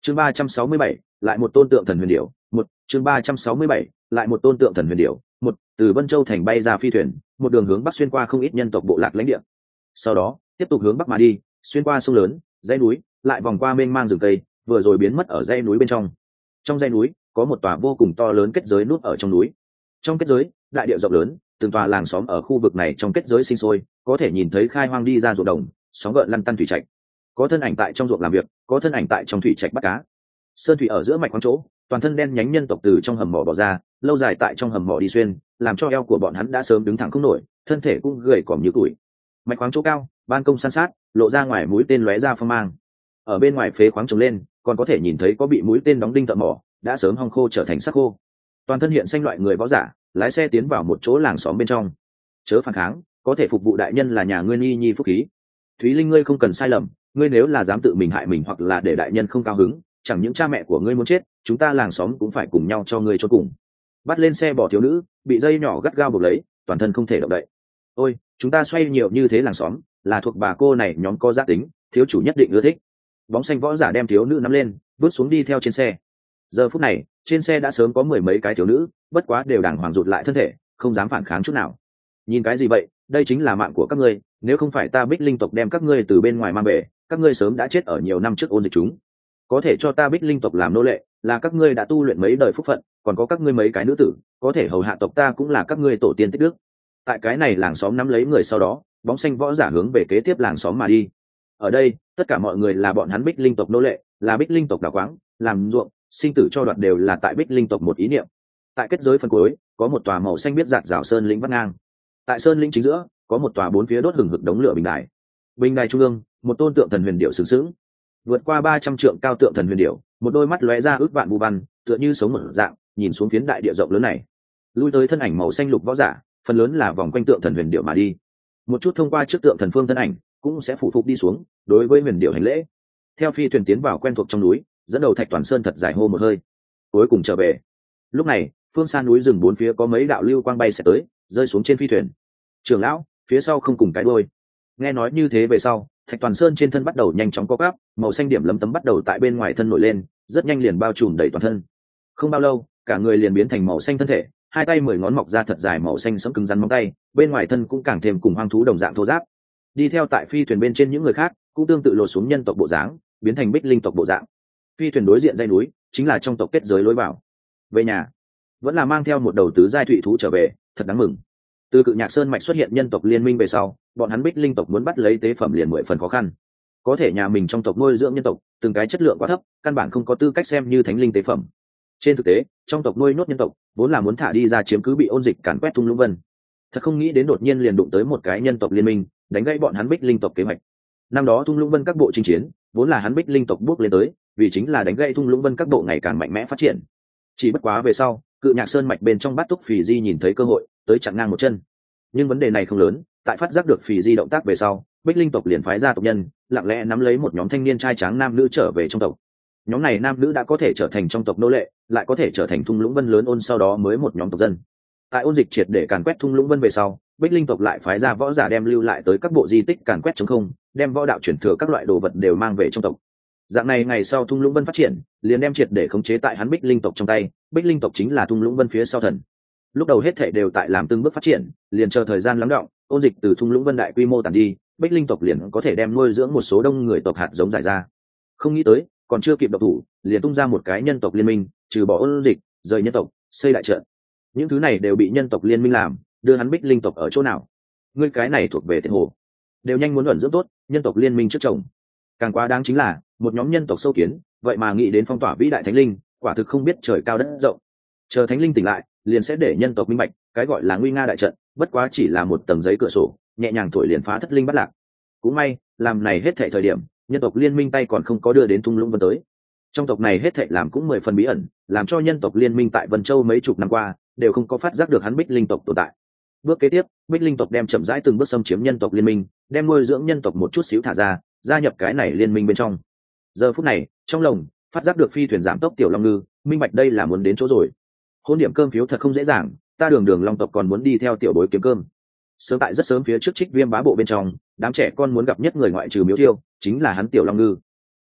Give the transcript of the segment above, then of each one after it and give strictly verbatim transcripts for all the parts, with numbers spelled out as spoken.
chương ba trăm sáu mươi bảy lại một tôn tượng thần huyền điểu một chương ba trăm sáu mươi bảy lại một tôn tượng thần huyền điểu một từ Vân Châu thành bay ra phi thuyền, một đường hướng bắc xuyên qua không ít nhân tộc bộ lạc lãnh địa, sau đó tiếp tục hướng bắc mà đi, xuyên qua sông lớn, dãy núi, lại vòng qua mênh mang rừng cây, vừa rồi biến mất ở dãy núi bên trong. Trong dãy núi có một tòa vô cùng to lớn kết giới núp ở trong núi. Trong kết giới, đại địa rộng lớn, từng tòa làng xóm ở khu vực này trong kết giới sinh sôi, có thể nhìn thấy khai hoang đi ra ruộng đồng, sóng gợn lăn tăn thủy trạch. Có thân ảnh tại trong ruộng làm việc, có thân ảnh tại trong thủy trạch bắt cá. Sơn thủy ở giữa mạch khoáng chỗ, toàn thân đen nhánh nhân tộc từ trong hầm mỏ bỏ ra, lâu dài tại trong hầm mỏ đi xuyên, làm cho eo của bọn hắn đã sớm đứng thẳng không nổi, thân thể cũng gầy còm như tuổi. Mạch khoáng chỗ cao, ban công san sát, lộ ra ngoài mũi tên lóe ra phong mang. Ở bên ngoài phế khoáng trồng lên, còn có thể nhìn thấy có bị mũi tên đóng đinh thợ mỏ, đã sớm hong khô trở thành xác khô. Toàn thân hiện xanh loại người võ giả, lái xe tiến vào một chỗ làng xóm bên trong. Chớ phản kháng, có thể phục vụ đại nhân là nhà ngươi Nhi Nhi phúc khí. Thúy Linh, ngươi không cần sai lầm, ngươi nếu là dám tự mình hại mình hoặc là để đại nhân không cao hứng, chẳng những cha mẹ của ngươi muốn chết, chúng ta làng xóm cũng phải cùng nhau cho ngươi cho cùng. Bắt lên xe bỏ thiếu nữ, bị dây nhỏ gắt gao buộc lấy, toàn thân không thể động đậy. Ôi, chúng ta xoay nhiều như thế làng xóm, là thuộc bà cô này nhóm có giá tính, thiếu chủ nhất định ưa thích. Bóng xanh võ giả đem thiếu nữ nắm lên, bước xuống đi theo trên xe. Giờ phút này, trên xe đã sớm có mười mấy cái thiếu nữ, bất quá đều đàng hoàng rụt lại thân thể, không dám phản kháng chút nào. Nhìn cái gì vậy, đây chính là mạng của các ngươi, nếu không phải ta Bích Linh tộc đem các ngươi từ bên ngoài mang về, các ngươi sớm đã chết ở nhiều năm trước ôn dịch chúng. Có thể cho ta Bích Linh tộc làm nô lệ, là các ngươi đã tu luyện mấy đời phúc phận, còn có các ngươi mấy cái nữ tử, có thể hầu hạ tộc ta cũng là các ngươi tổ tiên tích đức. Tại cái này làng xóm nắm lấy người sau đó, bóng xanh võ giả hướng về kế tiếp làng xóm mà đi. Ở đây, tất cả mọi người là bọn hắn Bích Linh tộc nô lệ, là Bích Linh tộc đào quáng, làm ruộng, sinh tử cho đoạt đều là tại Bích Linh tộc một ý niệm. Tại kết giới phần cuối, có một tòa màu xanh biết rạc rào sơn lĩnh vắt ngang. Tại sơn lĩnh chính giữa, có một tòa bốn phía đốt hừng hực đống lửa bình đài. Bình đài trung ương, một tôn tượng thần huyền điệu sừng sững. Vượt qua ba trăm trượng cao tượng thần huyền điệu, một đôi mắt lóe ra ước vạn vu văn, tựa như sống một dạng, nhìn xuống phiến đại địa rộng lớn này. Lui tới thân ảnh màu xanh lục võ giả, phần lớn là vòng quanh tượng thần huyền điệu mà đi. Một chút thông qua trước tượng thần phương thân ảnh, cũng sẽ phụ phục đi xuống, đối với huyền điệu hành lễ. Theo phi thuyền tiến vào quen thuộc trong núi, dẫn đầu Thạch Toàn Sơn thật dài hô một hơi, cuối cùng trở về. Lúc này, phương xa núi rừng bốn phía có mấy đạo lưu quang bay sẽ tới, rơi xuống trên phi thuyền. Trưởng lão, phía sau không cùng cái đuôi. Nghe nói như thế về sau, Thạch Toàn Sơn trên thân bắt đầu nhanh chóng co quắp, màu xanh điểm lấm tấm bắt đầu tại bên ngoài thân nổi lên, rất nhanh liền bao trùm đầy toàn thân. Không bao lâu, cả người liền biến thành màu xanh thân thể, hai tay mười ngón mọc ra thật dài màu xanh sẫm cứng rắn móng tay, bên ngoài thân cũng càng thêm cùng hoang thú đồng dạng thô ráp. Đi theo tại phi thuyền bên trên những người khác, cũng tương tự lột xuống nhân tộc bộ dáng, biến thành Bích Linh tộc bộ dạng. Phi thuyền đối diện dãy núi, chính là trong tộc kết giới lối vào. Về nhà, vẫn là mang theo một đầu tứ giai thụy thú trở về, thật đáng mừng. Từ Cự Nhạc Sơn mạch xuất hiện nhân tộc liên minh về sau, bọn hắn Bích Linh tộc muốn bắt lấy tế phẩm liền mười phần khó khăn. Có thể nhà mình trong tộc nuôi dưỡng nhân tộc, từng cái chất lượng quá thấp, căn bản không có tư cách xem như thánh linh tế phẩm. Trên thực tế, trong tộc nuôi nhốt nhân tộc, vốn là muốn thả đi ra chiếm cứ bị ôn dịch càn quét Thung Lũng Vân. Thật không nghĩ đến đột nhiên liền đụng tới một cái nhân tộc liên minh, đánh gãy bọn hắn Bích Linh tộc kế hoạch. Năm đó Thung Lũng Vân các bộ chinh chiến, vốn là hắn Bích Linh tộc bước lên tới, vì chính là đánh gãy Thung Lũng Vân các bộ ngày càng mạnh mẽ phát triển. Chỉ bất quá về sau, Cự Nhạc Sơn mạch bên trong Bát Túc Phì Di nhìn thấy cơ hội, tới chặn ngang một chân. Nhưng vấn đề này không lớn, tại phát giác được Phì Di động tác về sau, Bích Linh tộc liền phái ra tộc nhân, lặng lẽ nắm lấy một nhóm thanh niên trai tráng nam nữ trở về trong tộc. Nhóm này nam nữ đã có thể trở thành trong tộc nô lệ, lại có thể trở thành Thung Lũng Vân lớn ôn sau đó mới một nhóm tộc dân. Tại ôn dịch triệt để càn quét Thung Lũng Vân về sau, Bích Linh tộc lại phái ra võ giả đem lưu lại tới các bộ di tích càn quét chống không, đem võ đạo chuyển thừa các loại đồ vật đều mang về trong tộc. Dạng này ngày sau Thung Lũng Vân phát triển, liền đem triệt để khống chế tại hắn Bích Linh tộc trong tay, Bích Linh tộc chính là Thung Lũng Vân phía sau thần. Lúc đầu hết thảy đều tại làm từng bước phát triển, liền chờ thời gian lắng đọng, ôn dịch từ Thung Lũng Vân đại quy mô tàn đi, Bích Linh tộc liền có thể đem nuôi dưỡng một số đông người tộc hạt giống giải ra. Không nghĩ tới, còn chưa kịp động thủ, liền tung ra một cái nhân tộc liên minh, trừ bỏ ôn dịch, rời nhân tộc, xây đại trận. Những thứ này đều bị nhân tộc liên minh làm, đưa hắn Bích Linh tộc ở chỗ nào? Ngươi cái này thuộc về Tiện Hồ, đều nhanh muốn ẩn dưỡng tốt, nhân tộc liên minh trước chồng. Càng quá đáng chính là, một nhóm nhân tộc sâu kiến, vậy mà nghĩ đến phong tỏa vĩ đại thánh linh, quả thực không biết trời cao đất rộng. Chờ thánh linh tỉnh lại, liền sẽ để nhân tộc minh bạch, cái gọi là nguy nga đại trận, bất quá chỉ là một tầng giấy cửa sổ, nhẹ nhàng thổi liền phá thất linh bắt lạc. Cũng may, làm này hết thảy thời điểm, nhân tộc liên minh tay còn không có đưa đến Thung Lũng Vân tới. Trong tộc này hết thảy làm cũng mười phần bí ẩn, làm cho nhân tộc liên minh tại Vân Châu mấy chục năm qua đều không có phát giác được hắn Bích Linh tộc tồn tại. Bước kế tiếp, Bích Linh tộc đem chậm rãi từng bước xâm chiếm nhân tộc liên minh, đem nuôi dưỡng nhân tộc một chút xíu thả ra, gia nhập cái này liên minh bên trong. Giờ phút này, trong lồng phát giác được phi thuyền giảm tốc tiểu long ngư, minh bạch đây là muốn đến chỗ rồi. Hôn điểm cơm phiếu thật không dễ dàng, ta đường đường long tộc còn muốn đi theo tiểu bối kiếm cơm. Sớm tại rất sớm phía trước Trích Viêm bá bộ bên trong, đám trẻ con muốn gặp nhất người ngoại trừ Miếu Thiêu, chính là hắn tiểu long ngư.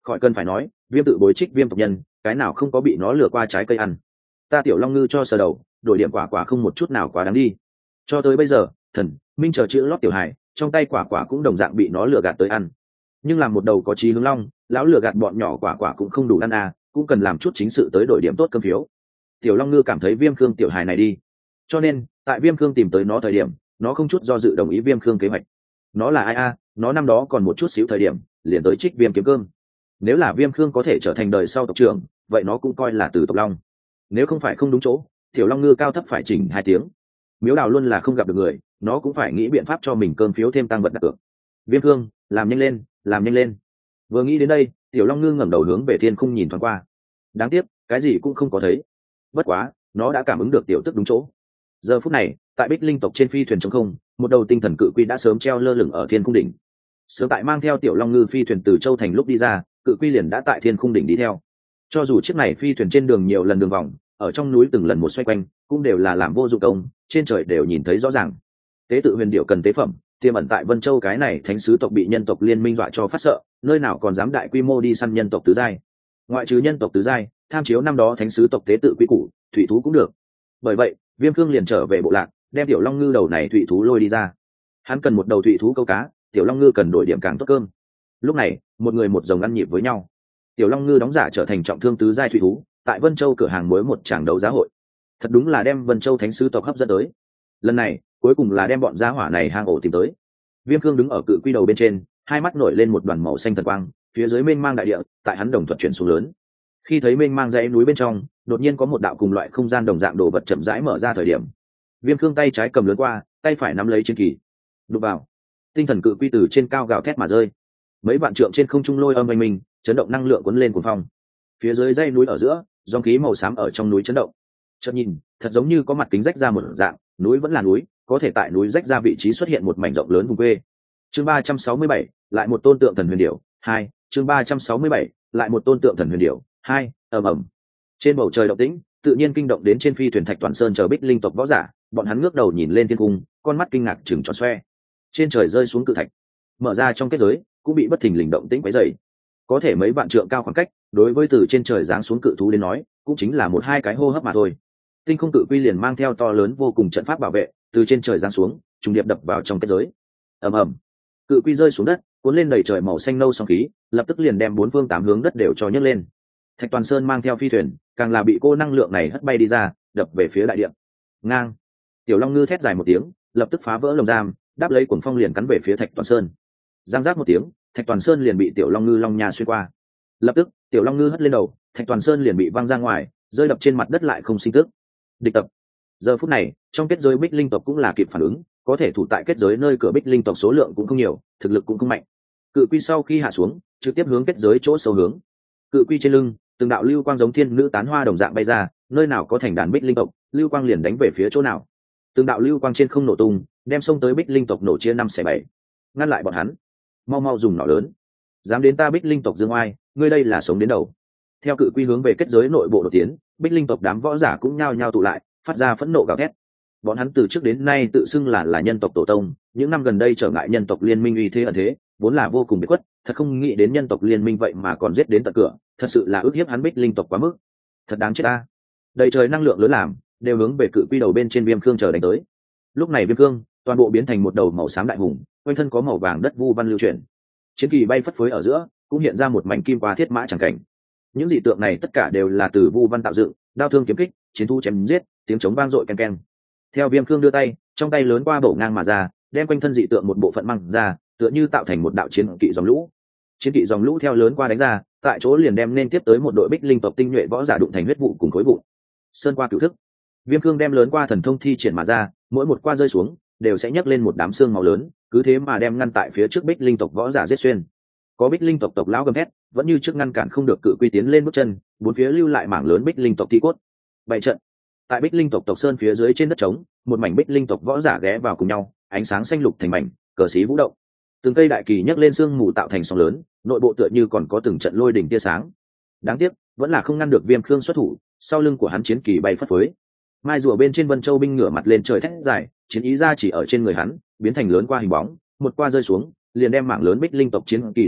khỏi cần phải nói, viêm tự bối trích viêm tộc nhân, cái nào không có bị nó lừa qua trái cây ăn. Ta tiểu long ngư cho sờ đầu, đổi điểm quả quả không một chút nào quá đáng đi. Cho tới bây giờ, thần minh chờ chữ lót tiểu hài, trong tay quả quả cũng đồng dạng bị nó lừa gạt tới ăn. Nhưng làm một đầu có trí hướng long, lão lừa gạt bọn nhỏ quả quả cũng không đủ ăn à, cũng cần làm chút chính sự tới đổi điểm tốt cơm phiếu. Tiểu long ngư cảm thấy viêm khương tiểu hài này đi, cho nên tại viêm khương tìm tới nó thời điểm, nó không chút do dự đồng ý viêm khương kế hoạch. Nó là ai a? Nó năm đó còn một chút xíu thời điểm liền tới trích viêm kiếm cơm. Nếu là viêm khương có thể trở thành đời sau tộc trưởng, vậy nó cũng coi là từ tộc long. Nếu không phải không đúng chỗ, tiểu long ngư cao thấp phải chỉnh hai tiếng. Miếu đào luôn là không gặp được người, nó cũng phải nghĩ biện pháp cho mình cơm phiếu thêm tăng vật đặt cược. Viêm khương, làm nhanh lên, làm nhanh lên. Vừa nghĩ đến đây, tiểu long ngư ngẩng đầu hướng về thiên không nhìn thoáng qua. Đáng tiếc, cái gì cũng không có thấy. Bất quá, nó đã cảm ứng được tiểu tức đúng chỗ. Giờ phút này, tại Bích Linh tộc trên phi thuyền trống không, một đầu tinh thần cự quy đã sớm treo lơ lửng ở thiên cung đỉnh. Sớm tại mang theo tiểu long ngư phi thuyền từ châu thành lúc đi ra, cự quy liền đã tại thiên cung đỉnh đi theo. Cho dù chiếc này phi thuyền trên đường nhiều lần đường vòng, ở trong núi từng lần một xoay quanh, cũng đều là làm vô dụng công, trên trời đều nhìn thấy rõ ràng. Tế tự huyền điệu cần tế phẩm, tiềm ẩn tại Vân Châu cái này thánh sứ tộc bị nhân tộc liên minh dọa cho phát sợ, nơi nào còn dám đại quy mô đi săn nhân tộc tứ giai. Ngoại trừ nhân tộc tứ giai, tham chiếu năm đó thánh sứ tộc tế tự quy củ, thủy thú cũng được. Bởi vậy, Viêm Cương liền trở về bộ lạc, đem tiểu long ngư đầu này thủy thú lôi đi ra. Hắn cần một đầu thủy thú câu cá, tiểu long ngư cần đổi điểm càng tốt cơm. Lúc này, một người một rồng ăn nhịp với nhau. Tiểu long ngư đóng giả trở thành trọng thương tứ giai thủy thú, tại Vân Châu cửa hàng mới một tràng đấu giá hội. Thật đúng là đem Vân Châu thánh sứ tộc hấp dẫn tới. Lần này, cuối cùng là đem bọn gia hỏa này hang ổ tìm tới. Viêm Cương đứng ở cự quy đầu bên trên, hai mắt nổi lên một đoàn màu xanh thần quang, phía dưới mênh mang đại địa, tại hắn đồng thuận chuyển xuống lớn. Khi thấy mênh mang dãy núi bên trong, đột nhiên có một đạo cùng loại không gian đồng dạng đồ vật chậm rãi mở ra thời điểm. Viêm Cương tay trái cầm lớn qua, tay phải nắm lấy chiến kỳ. Đụng vào, tinh thần cự quy từ trên cao gào thét mà rơi. Mấy vạn trượng trên không trung lôi âm oanh minh, chấn động năng lượng cuốn lên cuồng phong. Phía dưới dãy núi ở giữa, dòng khí màu xám ở trong núi chấn động. Chợt nhìn, thật giống như có mặt kính rách ra một dạng, núi vẫn là núi, có thể tại núi rách ra vị trí xuất hiện một mảnh rộng lớn vùng quê. Chương ba trăm sáu mươi bảy, lại một tôn tượng thần huyền điểu, hai, chương ba trăm sáu mươi bảy, lại một tôn tượng thần huyền điểu, hai, ầm ầm. Trên bầu trời động tĩnh, tự nhiên kinh động đến trên phi thuyền Thạch Toàn Sơn chờ Bích Linh tộc võ giả, bọn hắn ngước đầu nhìn lên thiên cung, con mắt kinh ngạc trừng tròn xoe. Trên trời rơi xuống cự thạch, mở ra trong kết giới, cũng bị bất thình lình động tĩnh quấy rầy. Có thể mấy vạn trượng cao khoảng cách, đối với từ trên trời giáng xuống cự thú đến nói, cũng chính là một hai cái hô hấp mà thôi. Tinh không cự quy liền mang theo to lớn vô cùng trận pháp bảo vệ, từ trên trời giáng xuống, trùng điệp đập vào trong kết giới. Ầm ầm. Cự quy rơi xuống đất, cuốn lên đầy trời màu xanh nâu sóng khí, lập tức liền đem bốn phương tám hướng đất đều cho nhấc lên. Thạch Toàn Sơn mang theo phi thuyền, càng là bị cô năng lượng này hất bay đi ra, đập về phía đại địa. Ngang. Tiểu Long Ngư thét dài một tiếng, lập tức phá vỡ lồng giam, đáp lấy cuồng phong liền cắn về phía Thạch Toàn Sơn. Giang giác một tiếng, Thạch Toàn Sơn liền bị Tiểu Long Ngư long nha xuyên qua. Lập tức, Tiểu Long Ngư hất lên đầu, Thạch Toàn Sơn liền bị văng ra ngoài, rơi đập trên mặt đất lại không sinh tức. Địch tập. Giờ phút này, trong kết giới Bích Linh tộc cũng là kịp phản ứng, có thể thủ tại kết giới nơi cửa Bích Linh tộc số lượng cũng không nhiều, thực lực cũng không mạnh. Cự quy sau khi hạ xuống, trực tiếp hướng kết giới chỗ sâu hướng. Cự quy trên lưng, từng đạo lưu quang giống thiên nữ tán hoa đồng dạng bay ra, nơi nào có thành đàn Bích Linh tộc, lưu quang liền đánh về phía chỗ nào. Từng đạo lưu quang trên không nổ tung, đem xông tới Bích Linh tộc nổ chia năm xẻ bảy. Ngăn lại bọn hắn, mau mau dùng nỏ lớn. Dám đến ta Bích Linh tộc dương oai, ngươi đây là sống đến đầu. Theo cự quy hướng về kết giới nội bộ đột tiến, Bích Linh tộc đám võ giả cũng nhao nhao tụ lại, phát ra phẫn nộ gào thét. Bọn hắn từ trước đến nay tự xưng là là nhân tộc tổ tông, những năm gần đây trở ngại nhân tộc liên minh uy thế ẩn thế, vốn là vô cùng biệt khuất, thật không nghĩ đến nhân tộc liên minh vậy mà còn giết đến tận cửa, thật sự là ức hiếp hắn Bích Linh tộc quá mức. Thật đáng chết ta. Đầy trời năng lượng lớn làm, đều hướng về cự quy đầu bên trên Viêm Cương chờ đánh tới. Lúc này Viêm Cương, toàn bộ biến thành một đầu màu xám đại hùng, quanh thân có màu vàng đất vu văn lưu chuyển. Chiến kỳ bay phất phới ở giữa, cũng hiện ra một mảnh kim qua thiết mã chẳng cảnh. Những dị tượng này tất cả đều là từ vu văn tạo dựng, đao thương kiếm kích, chiến thu chém giết, tiếng chống vang dội ken ken. Theo Viêm Cương đưa tay, trong tay lớn qua bổ ngang mà ra, đem quanh thân dị tượng một bộ phận măng ra, tựa như tạo thành một đạo chiến kỵ dòng lũ. Chiến kỵ dòng lũ theo lớn qua đánh ra, tại chỗ liền đem nên tiếp tới một đội Bích Linh tộc tinh nhuệ võ giả đụng thành huyết vụ cùng khối vụ. Sơn qua cửu thức, Viêm Cương đem lớn qua thần thông thi triển mà ra, mỗi một qua rơi xuống, đều sẽ nhấc lên một đám xương màu lớn, cứ thế mà đem ngăn tại phía trước Bích Linh tộc võ giả giết xuyên. Có Bích Linh tộc tộc lão gầm thét, vẫn như trước ngăn cản không được cự quy tiến lên bước chân, bốn phía lưu lại mảng lớn Bích Linh tộc thi cốt. Bảy trận. Tại Bích Linh tộc tộc sơn phía dưới trên đất trống, một mảnh Bích Linh tộc võ giả ghé vào cùng nhau, ánh sáng xanh lục thành mảnh, cờ xí vũ động. Từng cây đại kỳ nhấc lên sương mù tạo thành sóng lớn, nội bộ tựa như còn có từng trận lôi đỉnh tia sáng. Đáng tiếc, vẫn là không ngăn được Viêm Cương xuất thủ, sau lưng của hắn chiến kỳ bay phất phới. Mai rùa bên trên Vân Châu binh ngửa mặt lên trời thét dài, chiến ý ra chỉ ở trên người hắn, biến thành lớn qua hình bóng, một qua rơi xuống, liền đem mảng lớn Bích Linh tộc chiến kỳ đánh nát,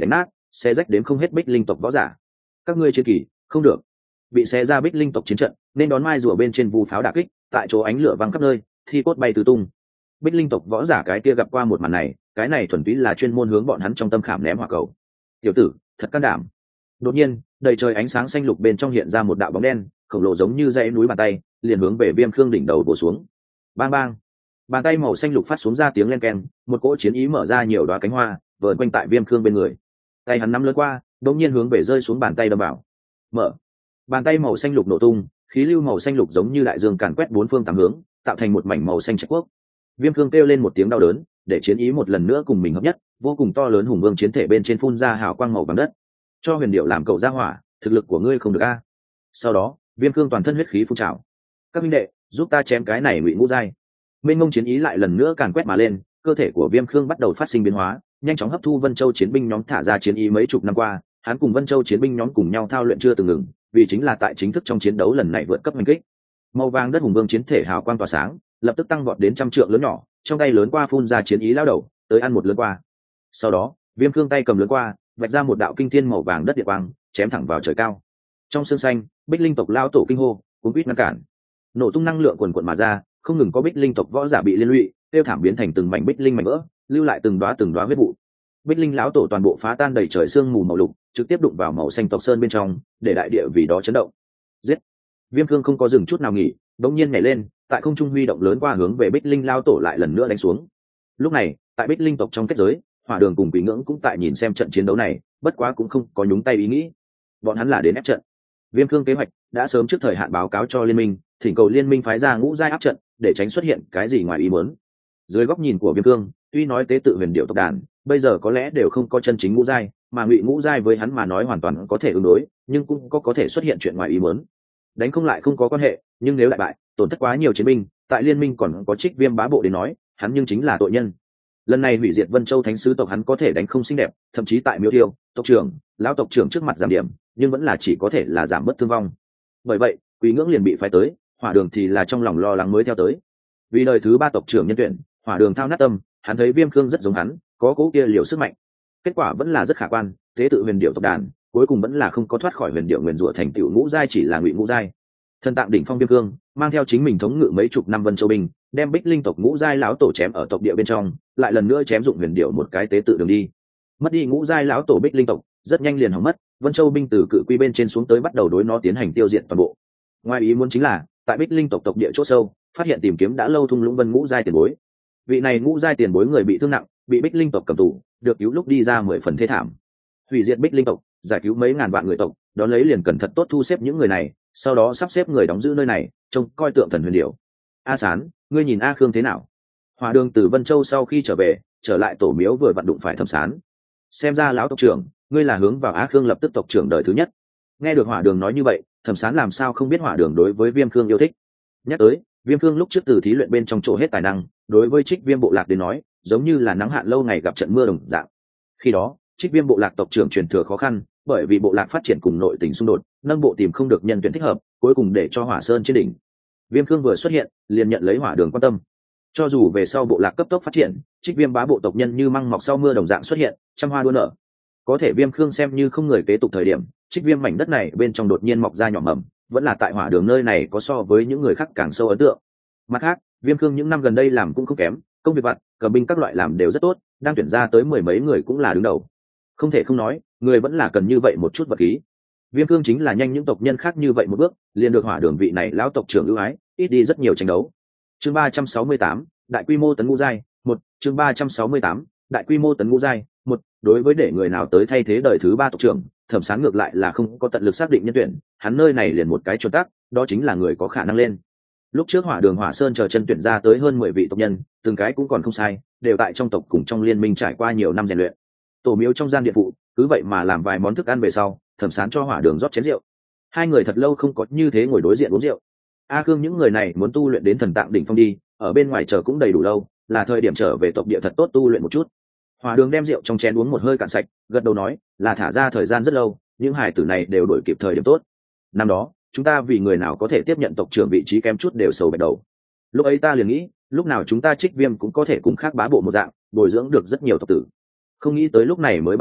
xé rách đến không hết bích linh tộc võ giả. Các ngươi chiến kỳ không được. Bị xé ra bích linh tộc chiến trận, nên đón mai rùa bên trên vu pháo đả kích, tại chỗ ánh lửa văng khắp nơi, thi cốt bay tứ tung. Bích linh tộc võ giả cái kia gặp qua một màn này, cái này thuần túy là chuyên môn hướng bọn hắn trong tâm khảm ném hỏa cầu. Tiểu tử, thật can đảm. Đột nhiên, đầy trời ánh sáng xanh lục bên trong hiện ra một đạo bóng đen, khổng lồ giống như dãy núi bàn tay, liền hướng về Viêm Khương đỉnh đầu bổ xuống. Bang bang. Bàn tay màu xanh lục phát xuống ra tiếng len keng, một cỗ chiến ý mở ra nhiều đóa cánh hoa, vờn quanh tại Viêm Khương bên người. Tay hắn nắm lớn qua, đột nhiên hướng về rơi xuống bàn tay đâm vào. Mở. Bàn tay màu xanh lục nổ tung, khí lưu màu xanh lục giống như đại dương càn quét bốn phương tám hướng, tạo thành một mảnh màu xanh trạch quốc. Viêm Khương kêu lên một tiếng đau đớn, để chiến ý một lần nữa cùng mình hợp nhất, vô cùng to lớn hùng vương chiến thể bên trên phun ra hào quang màu vàng đất. Cho Huyền Điệu làm cậu ra hỏa, thực lực của ngươi không được a. Sau đó, Viêm Khương toàn thân huyết khí phun trào. Các minh đệ, giúp ta chém cái này ngụy ngũ giai. Mênh mông chiến ý lại lần nữa càn quét mà lên, cơ thể của Viêm Khương bắt đầu phát sinh biến hóa, nhanh chóng hấp thu Vân Châu chiến binh nhóm thả ra chiến ý mấy chục năm qua, hắn cùng Vân Châu chiến binh nhóm cùng nhau thao luyện chưa từng ngừng, vì chính là tại chính thức trong chiến đấu lần này vượt cấp hành kích. Màu vàng đất hùng vương chiến thể hào quang tỏa sáng, lập tức tăng vọt đến trăm trượng lớn nhỏ, trong tay lớn qua phun ra chiến ý lao đầu, tới ăn một lớn qua. Sau đó, Viêm Khương tay cầm lớn qua, vạch ra một đạo kinh thiên màu vàng đất địa quang, chém thẳng vào trời cao. Trong sương xanh, Bích Linh tộc lao tổ kinh hô, cuống quýt ngăn cản. Nổ tung năng lượng quần quần mà ra, không ngừng có Bích Linh tộc võ giả bị liên lụy, tiêu thảm biến thành từng mảnh Bích Linh mảnh vỡ, lưu lại từng đóa từng đóa huyết vụ. Bích Linh lão tổ toàn bộ phá tan đầy trời sương mù màu lục, trực tiếp đụng vào màu xanh tộc sơn bên trong, để đại địa vì đó chấn động. Giết! Viêm Khương không có dừng chút nào nghỉ, đột nhiên nhảy lên, tại không trung huy động lớn qua hướng về Bích Linh lão tổ lại lần nữa đánh xuống. Lúc này, tại Bích Linh tộc trong kết giới, Hỏa Đường cùng Quỷ Ngưỡng cũng tại nhìn xem trận chiến đấu này, bất quá cũng không có nhúng tay ý nghĩ. Bọn hắn là đến ép trận. Viêm Khương kế hoạch đã sớm trước thời hạn báo cáo cho liên minh, thỉnh cầu liên minh phái ra ngũ giai áp trận, để tránh xuất hiện cái gì ngoài ý muốn. Dưới góc nhìn của Viêm Khương, tuy nói tế tự Huyền Điệu tộc đàn, bây giờ có lẽ đều không có chân chính ngũ giai, mà ngụy ngũ giai với hắn mà nói hoàn toàn có thể ứng đối, nhưng cũng có có thể xuất hiện chuyện ngoài ý muốn. Đánh không lại không có quan hệ, nhưng nếu lại bại, tổn thất quá nhiều chiến binh, tại liên minh còn có Trích Viêm bá bộ đến nói, hắn nhưng chính là tội nhân. Lần này hủy diệt Vân Châu Thánh sứ tộc hắn có thể đánh không xinh đẹp, thậm chí tại Miêu Tiêu, tộc trưởng, lão tộc trưởng trước mặt giảm điểm, nhưng vẫn là chỉ có thể là giảm bất thương vong. Bởi vậy, Quý Ngưỡng liền bị phái tới, Hỏa Đường thì là trong lòng lo lắng mới theo tới. Vì đời thứ ba tộc trưởng nhân tuyển, Hỏa Đường thao nát tâm, hắn thấy Viêm Khương rất giống hắn, có cố kia liều sức mạnh. Kết quả vẫn là rất khả quan, tế tự Huyền Điệu tộc đàn, cuối cùng vẫn là không có thoát khỏi Huyền Điệu nguyền rủa thành tiểu ngũ giai, chỉ là ngụy ngũ giai. Thần Tạng đỉnh phong Viêm Khương mang theo chính mình thống ngự mấy chục năm Vân Châu binh, đem Bích Linh tộc ngũ giai lão tổ chém ở tộc địa bên trong, lại lần nữa chém dụng Huyền Điệu một cái tế tự đường đi. Mất đi ngũ giai lão tổ Bích Linh tộc, rất nhanh liền hỏng mất, Vân Châu binh từ cự quy bên trên xuống tới bắt đầu đối nó tiến hành tiêu diệt toàn bộ. Ngoài ý muốn chính là, tại Bích Linh tộc tộc địa chỗ sâu, phát hiện tìm kiếm đã lâu thung lũng Vân ngũ giai tiền bối. Vị này ngũ giai tiền bối người bị thương nặng, bị Bích Linh tộc cầm tù, được cứu lúc đi ra mười phần thê thảm. Hủy diệt Bích Linh tộc, giải cứu mấy ngàn vạn người tộc, đón lấy liền cần thật tốt thu xếp những người này, sau đó sắp xếp người đóng giữ nơi này, trông coi tượng thần Huyền Điệu. A Sán, ngươi nhìn A Khương thế nào? Hỏa Đường từ Vân Châu sau khi trở về, trở lại tổ miếu vừa vặn đụng phải Thẩm Sán. Xem ra lão tộc trưởng, ngươi là hướng vào A Khương lập tức tộc trưởng đời thứ nhất. Nghe được Hỏa Đường nói như vậy, Thẩm Sán làm sao không biết Hỏa Đường đối với Viêm Khương yêu thích. Nhắc tới, Viêm Khương lúc trước từ thí luyện bên trong chỗ hết tài năng, đối với Trích Viêm bộ lạc đến nói, giống như là nắng hạn lâu ngày gặp trận mưa đồng dạng. Khi đó, Trích Viêm bộ lạc tộc trưởng truyền thừa khó khăn, bởi vì bộ lạc phát triển cùng nội tình xung đột, nâng bộ tìm không được nhân tuyển thích hợp, cuối cùng để cho Hỏa Sơn trên đỉnh. Viêm Khương vừa xuất hiện, liền nhận lấy Hỏa Đường quan tâm. Cho dù về sau bộ lạc cấp tốc phát triển, Trích Viêm bá bộ tộc nhân như măng mọc sau mưa đồng dạng xuất hiện, trăm hoa đua nở. Có thể Viêm Khương xem như không người kế tục thời điểm, Trích Viêm mảnh đất này bên trong đột nhiên mọc ra nhỏ mầm, vẫn là tại Hỏa Đường nơi này có so với những người khác càng sâu ấn tượng. Mặt khác, Viêm Khương những năm gần đây làm cũng không kém, công việc vặt, cờ binh các loại làm đều rất tốt, đang tuyển ra tới mười mấy người cũng là đứng đầu. Không thể không nói, người vẫn là cần như vậy một chút vật khí. Viêm Khương chính là nhanh những tộc nhân khác như vậy một bước, liền được Hỏa Đường vị này lão tộc trưởng ưu ái, ít đi rất nhiều tranh đấu. Chương ba trăm sáu mươi tám, đại quy mô tấn ngũ giai, một, chương ba trăm sáu mươi tám, đại quy mô tấn ngũ giai, một, đối với để người nào tới thay thế đời thứ ba tộc trưởng, Thẩm Sán ngược lại là không có tận lực xác định nhân tuyển, hắn nơi này liền một cái chuẩn tắc, đó chính là người có khả năng lên. Lúc trước Hỏa Đường Hỏa Sơn chờ chân tuyển ra tới hơn mười vị tộc nhân, từng cái cũng còn không sai, đều tại trong tộc cùng trong liên minh trải qua nhiều năm rèn luyện. Tổ miếu trong gian điện phụ, cứ vậy mà làm vài món thức ăn về sau, Thẩm Sán cho Hỏa Đường rót chén rượu. Hai người thật lâu không có như thế ngồi đối diện uống rượu. A Khương những người này muốn tu luyện đến Thần Tạng đỉnh phong đi, ở bên ngoài chờ cũng đầy đủ lâu, là thời điểm trở về tộc địa thật tốt tu luyện một chút. Hỏa Đường đem rượu trong chén uống một hơi cạn sạch, gật đầu nói, là thả ra thời gian rất lâu, những hải tử này đều đổi kịp thời điểm tốt. Năm đó, chúng ta vì người nào có thể tiếp nhận tộc trưởng vị trí kém chút đều sầu bạch đầu. Lúc ấy ta liền nghĩ, lúc nào chúng ta Trích Viêm cũng có thể cùng khác bá bộ một dạng, bồi dưỡng được rất nhiều tộc tử. Không nghĩ tới lúc này mới bao lâu,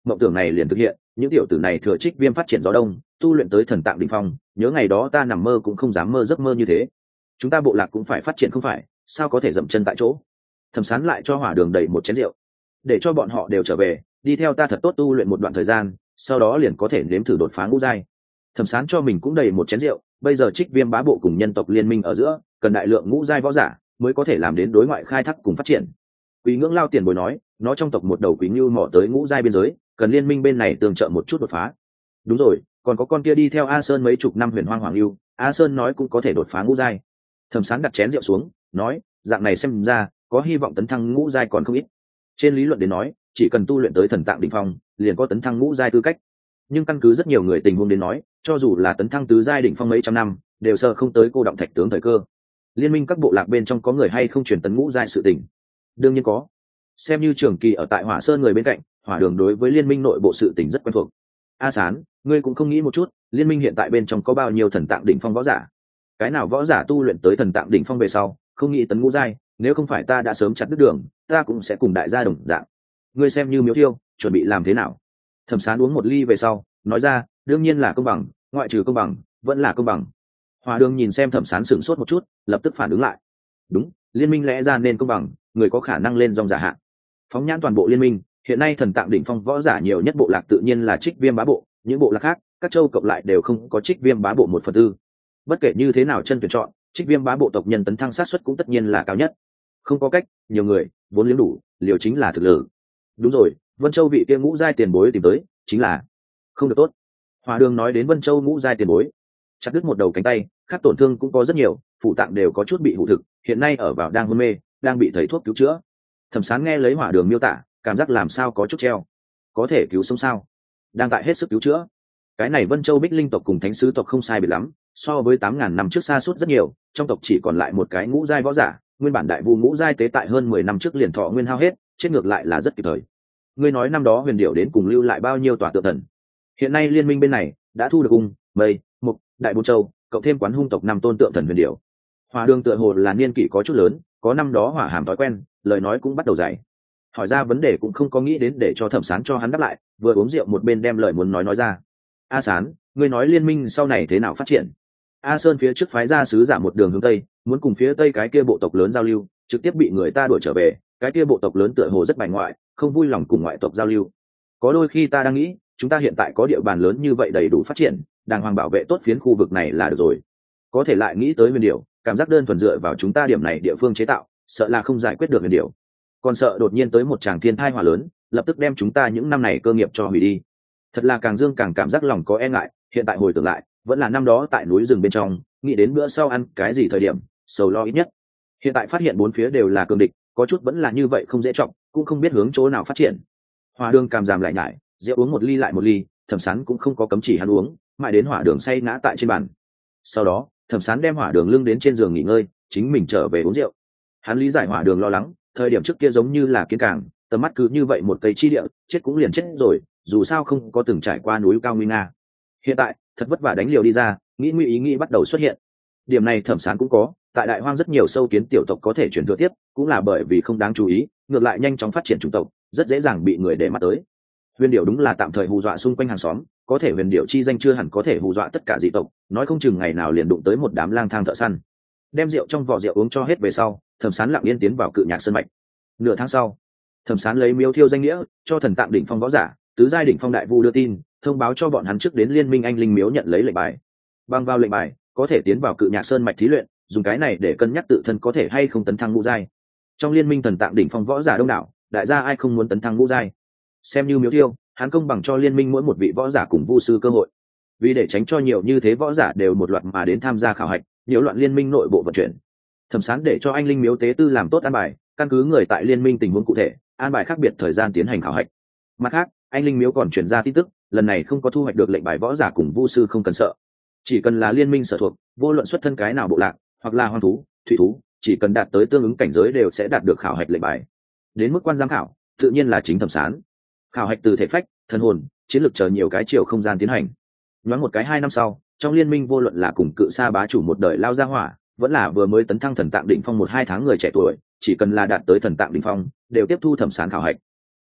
mộng tưởng này liền thực hiện, những tiểu tử này thừa trích viêm phát triển gió đông, tu luyện tới thần tạng đỉnh phong, nhớ ngày đó ta nằm mơ cũng không dám mơ giấc mơ như thế. Chúng ta bộ lạc cũng phải phát triển không phải, sao có thể dậm chân tại chỗ. Thẩm Sán lại cho Hỏa Đường đẩy một chén rượu, để cho bọn họ đều trở về, đi theo ta thật tốt tu luyện một đoạn thời gian, sau đó liền có thể nếm thử đột phá ngũ giai. Thẩm Sán cho mình cũng đầy một chén rượu, bây giờ trích viêm bá bộ cùng nhân tộc liên minh ở giữa, cần đại lượng ngũ giai võ giả mới có thể làm đến đối ngoại khai thác cùng phát triển. Quý Ngưỡng Lao tiền bối nói, nó trong tộc một đầu quý ngưu mò tới ngũ giai biên giới, cần liên minh bên này tương trợ một chút đột phá. Đúng rồi, còn có con kia đi theo A Sơn mấy chục năm huyền hoang hoàng lưu, A Sơn nói cũng có thể đột phá ngũ giai. Thẩm Sán đặt chén rượu xuống, nói, dạng này xem ra có hy vọng tấn thăng ngũ giai còn không ít. Trên lý luận đến nói, chỉ cần tu luyện tới thần tạng đỉnh phong, liền có tấn thăng ngũ giai tư cách. Nhưng căn cứ rất nhiều người tình huống đến nói, cho dù là tấn thăng tứ giai đỉnh phong mấy trăm năm, đều sơ không tới cô động thạch tướng thời cơ. Liên minh các bộ lạc bên trong có người hay không truyền tấn ngũ giai sự tình? Đương nhiên có. Xem như Trường Kỳ ở tại Hỏa Sơn người bên cạnh, Hỏa Đường đối với liên minh nội bộ sự tình rất quen thuộc. A Sán, ngươi cũng không nghĩ một chút, liên minh hiện tại bên trong có bao nhiêu thần tạng đỉnh phong võ giả? Cái nào võ giả tu luyện tới thần tạng đỉnh phong về sau, không nghĩ tấn ngũ giai, nếu không phải ta đã sớm chặt đứt đường, ta cũng sẽ cùng đại gia đồng dạng. Ngươi xem như Miếu Thiêu, chuẩn bị làm thế nào? Thẩm Sán uống một ly về sau, nói ra, đương nhiên là công bằng, ngoại trừ công bằng, vẫn là công bằng. Hỏa Đường nhìn xem Thẩm Sán sửng sốt một chút, lập tức phản ứng lại. Đúng, liên minh lẽ ra nên công bằng, người có khả năng lên dòng giả hạng. Phóng nhãn toàn bộ liên minh, hiện nay thần tạng đỉnh phong võ giả nhiều nhất bộ lạc tự nhiên là Trích Viêm bá bộ, những bộ lạc khác, các châu cộng lại đều không có Trích Viêm bá bộ một phần tư. Bất kể như thế nào chân tuyển chọn, Trích Viêm bá bộ tộc nhân tấn thăng sát suất cũng tất nhiên là cao nhất. Không có cách, nhiều người, vốn liếng đủ, liều chính là thực lực. Đúng rồi, Vân Châu vị kia ngũ giai tiền bối tìm tới, chính là không được tốt. Hỏa Đường nói đến Vân Châu ngũ giai tiền bối, chặt đứt một đầu cánh tay, khác tổn thương cũng có rất nhiều, phụ tạng đều có chút bị hủ thực, hiện nay ở vào đang hôn mê, đang bị thầy thuốc cứu chữa. Thẩm Sán nghe lấy Hỏa Đường miêu tả, cảm giác làm sao có chút treo. Có thể cứu sống sao? Đang tại hết sức cứu chữa. Cái này Vân Châu Bích Linh tộc cùng Thánh sứ tộc không sai biệt lắm, so với tám ngàn năm trước xa suốt rất nhiều, trong tộc chỉ còn lại một cái ngũ giai võ giả, nguyên bản đại vu ngũ giai tế tại hơn mười năm trước liền thọ nguyên hao hết, chết ngược lại là rất kịp thời. Ngươi nói năm đó Huyền Điểu đến cùng lưu lại bao nhiêu tòa tượng thần? Hiện nay liên minh bên này đã thu được cung, mây, mục, đại bốn châu, cộng thêm quán hung tộc năm tôn tượng thần Huyền Điểu. Hỏa Đường tựa hồ là niên kỷ có chút lớn, có năm đó hỏa hàm thói quen, lời nói cũng bắt đầu dày. Hỏi ra vấn đề cũng không có nghĩ đến để cho Thẩm Sán cho hắn đáp lại, vừa uống rượu một bên đem lời muốn nói nói ra. A Sán, ngươi nói liên minh sau này thế nào phát triển? A Sơn phía trước phái ra sứ giả một đường hướng tây, muốn cùng phía tây cái kia bộ tộc lớn giao lưu, trực tiếp bị người ta đuổi trở về. Cái kia bộ tộc lớn tựa hồ rất bài ngoại, không vui lòng cùng ngoại tộc giao lưu. Có đôi khi ta đang nghĩ, chúng ta hiện tại có địa bàn lớn như vậy đầy đủ phát triển, đàng hoàng bảo vệ tốt phiến khu vực này là được rồi. Có thể lại nghĩ tới Huyền Điểu, cảm giác đơn thuần dựa vào chúng ta điểm này địa phương chế tạo, sợ là không giải quyết được Huyền Điểu. Còn sợ đột nhiên tới một tràng thiên thai hỏa lớn, lập tức đem chúng ta những năm này cơ nghiệp cho hủy đi. Thật là càng dương càng cảm giác lòng có e ngại, hiện tại hồi tưởng lại, vẫn là năm đó tại núi rừng bên trong, nghĩ đến bữa sau ăn cái gì thời điểm, sầu lo ít nhất. Hiện tại phát hiện bốn phía đều là cường địch, có chút vẫn là như vậy không dễ trọng, cũng không biết hướng chỗ nào phát triển. Hỏa Đường cảm giảm lại nhải, rượu uống một ly lại một ly, Thẩm Sán cũng không có cấm chỉ hắn uống, mãi đến Hỏa Đường say ngã tại trên bàn. Sau đó, Thẩm Sán đem Hỏa Đường lưng đến trên giường nghỉ ngơi, chính mình trở về uống rượu. Hắn lý giải Hỏa Đường lo lắng, thời điểm trước kia giống như là kiến càng, tầm mắt cứ như vậy một cây chi địa, chết cũng liền chết rồi, dù sao không có từng trải qua núi cao nguy nga. Hiện tại, thật vất vả đánh liều đi ra, nghĩ nguy ý nghĩ bắt đầu xuất hiện. Điểm này Thẩm Sán cũng có, tại đại hoang rất nhiều sâu kiến tiểu tộc có thể truyền thừa tiếp, cũng là bởi vì không đáng chú ý, ngược lại nhanh chóng phát triển chủng tộc, rất dễ dàng bị người để mắt tới. Huyền Điểu đúng là tạm thời hù dọa xung quanh hàng xóm, có thể Huyền Điểu chi danh chưa hẳn có thể hù dọa tất cả dị tộc, nói không chừng ngày nào liền đụng tới một đám lang thang thợ săn. Đem rượu trong vỏ rượu uống cho hết về sau, Thẩm Sán lặng yên tiến vào Cự Nhạc Sơn mạch. Nửa tháng sau, Thẩm Sán lấy Miếu Thiêu danh nghĩa, cho thần tạng đỉnh phong võ giả, tứ giai đỉnh phong đại vu đưa tin, thông báo cho bọn hắn trước đến Liên minh Anh Linh Miếu nhận lấy lệnh bài. Bằng vào lệnh bài, có thể tiến vào Cự Nhạc Sơn mạch thí luyện, dùng cái này để cân nhắc tự thân có thể hay không tấn thăng ngũ giai. Trong liên minh thần tạng đỉnh phong võ giả đông đảo, đại gia ai không muốn tấn thăng ngũ giai. Xem như Miếu Thiêu, hắn công bằng cho liên minh mỗi một vị võ giả cùng vu sư cơ hội. Vì để tránh cho nhiều như thế võ giả đều một loạt mà đến tham gia khảo hạch, nhiễu loạn liên minh nội bộ vận chuyển. Thẩm Sán để cho Anh Linh Miếu tế tư làm tốt an bài, căn cứ người tại liên minh tình huống cụ thể, an bài khác biệt thời gian tiến hành khảo hạch. Mặt khác, Anh Linh Miếu còn truyền ra tin tức, lần này không có thu hoạch được lệnh bài võ giả cùng vu sư không cần sợ. Chỉ cần là liên minh sở thuộc, vô luận xuất thân cái nào bộ lạc, hoặc là hoang thú, thủy thú, chỉ cần đạt tới tương ứng cảnh giới đều sẽ đạt được khảo hạch lệnh bài. Đến mức quan giám khảo, tự nhiên là chính Thẩm Sán. Khảo hạch từ thể phách, thân hồn, chiến lược chờ nhiều cái chiều không gian tiến hành. Nhoáng một cái hai năm sau, trong liên minh vô luận là cùng Cự Sa bá chủ một đời lao ra hỏa, vẫn là vừa mới tấn thăng thần tạng đỉnh phong một hai tháng người trẻ tuổi, chỉ cần là đạt tới thần tạng đỉnh phong, đều tiếp thu Thẩm Sán khảo hạch.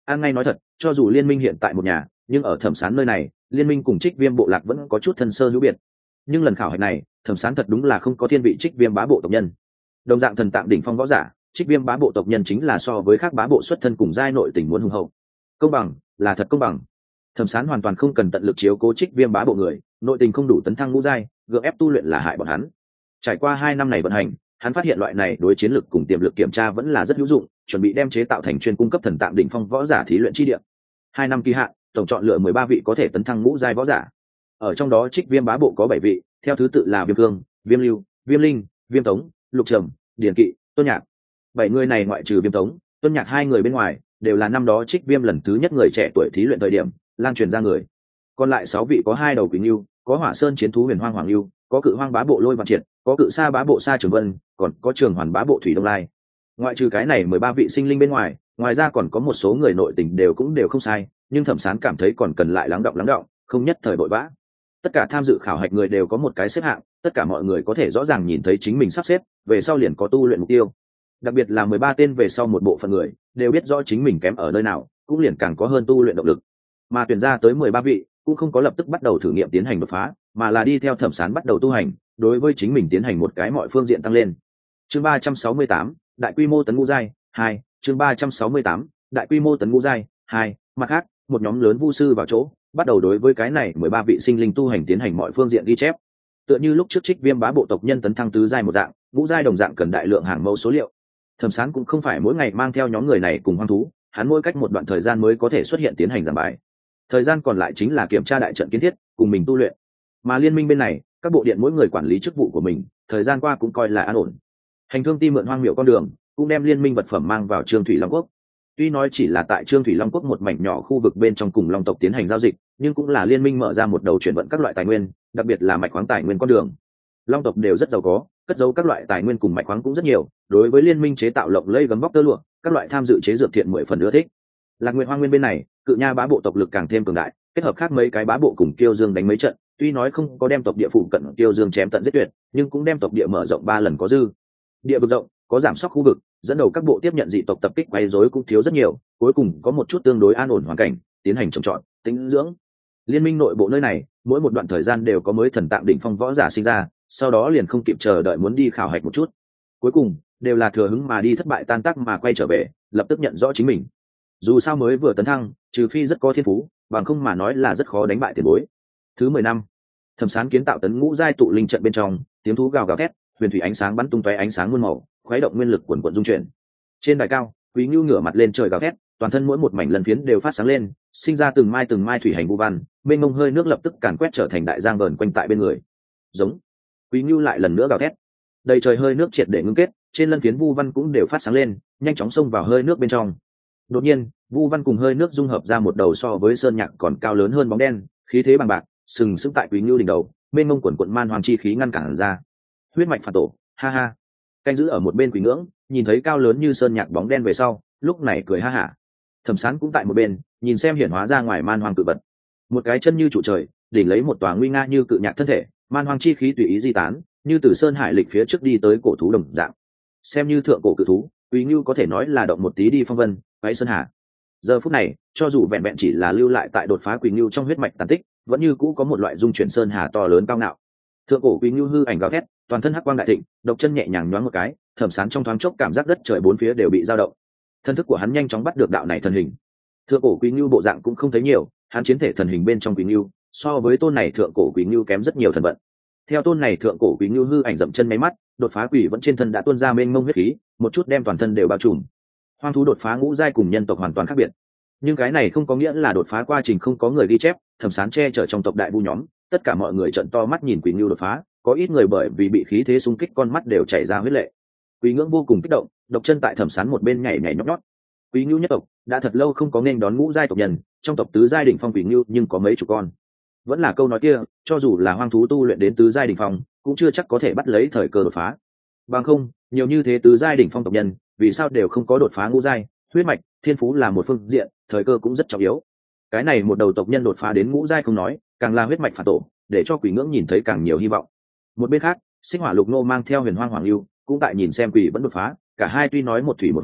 An ngay nói thật, cho dù liên minh hiện tại một nhà, nhưng ở Thẩm Sán nơi này, liên minh cùng Trích Viêm bộ lạc vẫn có chút thân sơ hữu biệt. Nhưng lần khảo hạch này, Thẩm Sán thật đúng là không có thiên vị Trích Viêm bá bộ tộc nhân. Đồng dạng thần tạm đỉnh phong võ giả, Trích Viêm bá bộ tộc nhân chính là so với các bá bộ xuất thân cùng giai nội tình muốn hùng hậu. Công bằng, là thật công bằng. Thẩm Sán hoàn toàn không cần tận lực chiếu cố Trích Viêm bá bộ người, nội tình không đủ tấn thăng ngũ giai, gượng ép tu luyện là hại bọn hắn. Trải qua hai năm này vận hành, hắn phát hiện loại này đối chiến lực cùng tiềm lực kiểm tra vẫn là rất hữu dụng, chuẩn bị đem chế tạo thành chuyên cung cấp thần tạm đỉnh phong võ giả thí luyện chi địa. Hai năm kỳ hạn, tổng chọn lựa mười ba vị có thể tấn thăng ngũ giai võ giả. Ở trong đó Trích Viêm bá bộ có bảy vị, theo thứ tự là Viêm Cương, Viêm Lưu, Viêm Linh, Viêm Tống, Lục Trầm, Điền Kỵ, Tôn Nhạc. Bảy người này ngoại trừ Viêm Tống, Tôn Nhạc hai người bên ngoài, đều là năm đó Trích Viêm lần thứ nhất người trẻ tuổi thí luyện thời điểm lan truyền ra người. Còn lại sáu vị có hai đầu Quỳnh Lưu, có Hỏa Sơn chiến thú Huyền Hoang Hoàng Lưu, có Cự Hoang bá bộ Lôi Vạn Triệt, có Cự Sa bá bộ Sa Trường Vân, còn có Trường Hoàn bá bộ Thủy Đông Lai. Ngoại trừ cái này mười ba vị sinh linh bên ngoài, ngoài ra còn có một số người nội tình đều cũng đều không sai, nhưng Thẩm Sán cảm thấy còn cần lại lắng đọng lắng đọng, không nhất thời vội vã. Tất cả tham dự khảo hạch người đều có một cái xếp hạng, tất cả mọi người có thể rõ ràng nhìn thấy chính mình sắp xếp, về sau liền có tu luyện mục tiêu. Đặc biệt là mười ba tên về sau một bộ phận người, đều biết rõ chính mình kém ở nơi nào, cũng liền càng có hơn tu luyện động lực. Mà tuyển ra tới mười ba vị, cũng không có lập tức bắt đầu thử nghiệm tiến hành đột phá, mà là đi theo Thẩm Sán bắt đầu tu hành, đối với chính mình tiến hành một cái mọi phương diện tăng lên. Chương ba trăm sáu mươi tám, đại quy mô tấn ngũ giai hai. Chương ba trăm sáu mươi tám, đại quy mô tấn ngũ giai hai. Mặt khác, một nhóm lớn vu sư vào chỗ, bắt đầu đối với cái này mười ba vị sinh linh tu hành tiến hành mọi phương diện ghi chép. Tựa như lúc trước Trích Viêm bá bộ tộc nhân tấn thăng tứ giai một dạng, ngũ giai đồng dạng cần đại lượng hàng mẫu số liệu. Thẩm Sán cũng không phải mỗi ngày mang theo nhóm người này cùng hoang thú, hắn mỗi cách một đoạn thời gian mới có thể xuất hiện tiến hành giảng bài. Thời gian còn lại chính là kiểm tra đại trận kiến thiết, cùng mình tu luyện. Mà liên minh bên này, các bộ điện mỗi người quản lý chức vụ của mình, thời gian qua cũng coi là an ổn. Hành thương ti mượn hoang miểu con đường, cũng đem liên minh vật phẩm mang vào Trương Thủy Long quốc. Tuy nói chỉ là tại Trương Thủy Long quốc một mảnh nhỏ khu vực bên trong cùng Long tộc tiến hành giao dịch, nhưng cũng là liên minh mở ra một đầu chuyển vận các loại tài nguyên, đặc biệt là mạch khoáng tài nguyên con đường. Long tộc đều rất giàu có, cất giấu các loại tài nguyên cùng mạch khoáng cũng rất nhiều, đối với liên minh chế tạo lộng lẫy gấm vóc tơ lụa, các loại tham dự chế dược thiện mười phần ưa thích. Lạc Nguyệt Hoang Nguyên bên này, Cự Nha bá bộ tộc lực càng thêm cường đại, kết hợp khác mấy cái bá bộ cùng Kiêu Dương đánh mấy trận, tuy nói không có đem tộc địa phủ cận Kiêu Dương chém tận giết tuyệt, nhưng cũng đem tộc địa mở rộng ba lần có dư. Địa vực rộng, có giảm sóc khu vực, dẫn đầu các bộ tiếp nhận dị tộc tập kích quấy rối cũng thiếu rất nhiều, cuối cùng có một chút tương đối an ổn hoàn cảnh, tiến hành trồng trọt, tĩnh dưỡng. Liên minh nội bộ nơi này, mỗi một đoạn thời gian đều có mới thần tạng đỉnh phong võ giả sinh ra, sau đó liền không kịp chờ đợi muốn đi khảo hạch một chút. Cuối cùng, đều là thừa hứng mà đi thất bại tan tác mà quay trở về, lập tức nhận rõ chính mình. Dù sao mới vừa tấn thăng, trừ phi rất có thiên phú, bằng không mà nói là rất khó đánh bại tiền bối. Thứ mười năm, Thẩm Sán kiến tạo tấn ngũ giai tụ linh trận bên trong, tiếng thú gào gào thét, huyền thủy ánh sáng bắn tung tóe ánh sáng muôn màu, khuấy động nguyên lực quần quần dung chuyển. Trên đài cao, Quý Nưu ngửa mặt lên trời gào thét, toàn thân mỗi một mảnh lần phiến đều phát sáng lên, sinh ra từng mai từng mai thủy hành vu văn, mênh mông hơi nước lập tức càn quét trở thành đại giang vờn quanh tại bên người. Giống. Quý Nưu lại lần nữa gào thét. Đầy trời hơi nước triệt để ngưng kết, trên lân phiến vu văn cũng đều phát sáng lên, nhanh chóng xông vào hơi nước bên trong. Đột nhiên, vu văn cùng hơi nước dung hợp ra một đầu so với sơn nhạc còn cao lớn hơn bóng đen, khí thế bằng bạc, sừng sững tại Quý Nưu đỉnh đầu, mênh mông quần quần man hoàng chi khí ngăn cản ra. Huyết mạch phản tổ, ha ha. Canh giữ ở một bên Quỷ Ngưỡng, nhìn thấy cao lớn như sơn nhạc bóng đen về sau, lúc này cười ha hả. Thẩm Sán cũng tại một bên, nhìn xem hiển hóa ra ngoài man hoàng cự vật. Một cái chân như trụ trời, đỉnh lấy một tòa nguy nga như cự nhạc thân thể, man hoàng chi khí tùy ý di tán, như từ sơn hải lịch phía trước đi tới cổ thú đồng dạng. Xem như thượng cổ cự thú, Quý Nưu có thể nói là động một tí đi phong vân, váy sơn hà. Giờ phút này, cho dù vẹn vẹn chỉ là lưu lại tại đột phá Quý Nưu trong huyết mạch tàn tích, vẫn như cũ có một loại dung chuyển sơn hà to lớn cao ngạo. Thượng cổ Quý Nưu hư ảnh gào thét, toàn thân hắc quang đại thịnh, độc chân nhẹ nhàng nhoáng một cái, Thẩm Sán trong thoáng chốc cảm giác đất trời bốn phía đều bị dao động. Thân thức của hắn nhanh chóng bắt được đạo này thần hình. Thượng cổ Quý Nưu bộ dạng cũng không thấy nhiều, hắn chiến thể thần hình bên trong Quý Nưu, so với tôn này thượng cổ Quý Nưu kém rất nhiều thần vận. Theo tôn này thượng cổ Quý Nưu hư ảnh dậm chân mấy mắt, đột phá quỷ vẫn trên thân đã tuôn ra mênh mông huyết khí, một chút đem toàn thân đều bao trùm. Hoang thú đột phá ngũ giai cùng nhân tộc hoàn toàn khác biệt, nhưng cái này không có nghĩa là đột phá quá trình không có người ghi chép. Thẩm Sán che chở trong tộc đại vu nhóm, tất cả mọi người trợn to mắt nhìn Quý Nưu đột phá, có ít người bởi vì bị khí thế xung kích con mắt đều chảy ra huyết lệ. Quý Ngưỡng vô cùng kích động, độc chân tại Thẩm Sán một bên nhảy nhảy nhót nhót. Quý Nưu nhất tộc đã thật lâu không có nên đón ngũ giai tộc nhân, trong tộc tứ giai đỉnh phong Quý Nưu nhưng có mấy chục con. Vẫn là câu nói kia, cho dù là hoang thú tu luyện đến tứ giai đỉnh phong, cũng chưa chắc có thể bắt lấy thời cơ đột phá. Bằng không, nhiều như thế tứ giai đỉnh phong tộc nhân, vì sao đều không có đột phá ngũ giai? Huyết mạch, thiên phú là một phương diện, thời cơ cũng rất trọng yếu. Cái này một đầu tộc nhân đột phá đến ngũ giai không nói, càng là huyết mạch phản tổ, để cho Quỷ Ngưỡng nhìn thấy càng nhiều hy vọng. Một bên khác, Sinh Hỏa Lục Nô mang theo Huyền Hoang Hoàng Lưu, cũng tại nhìn xem Quỷ vẫn đột phá, cả hai tuy nói một thủy một hỏa,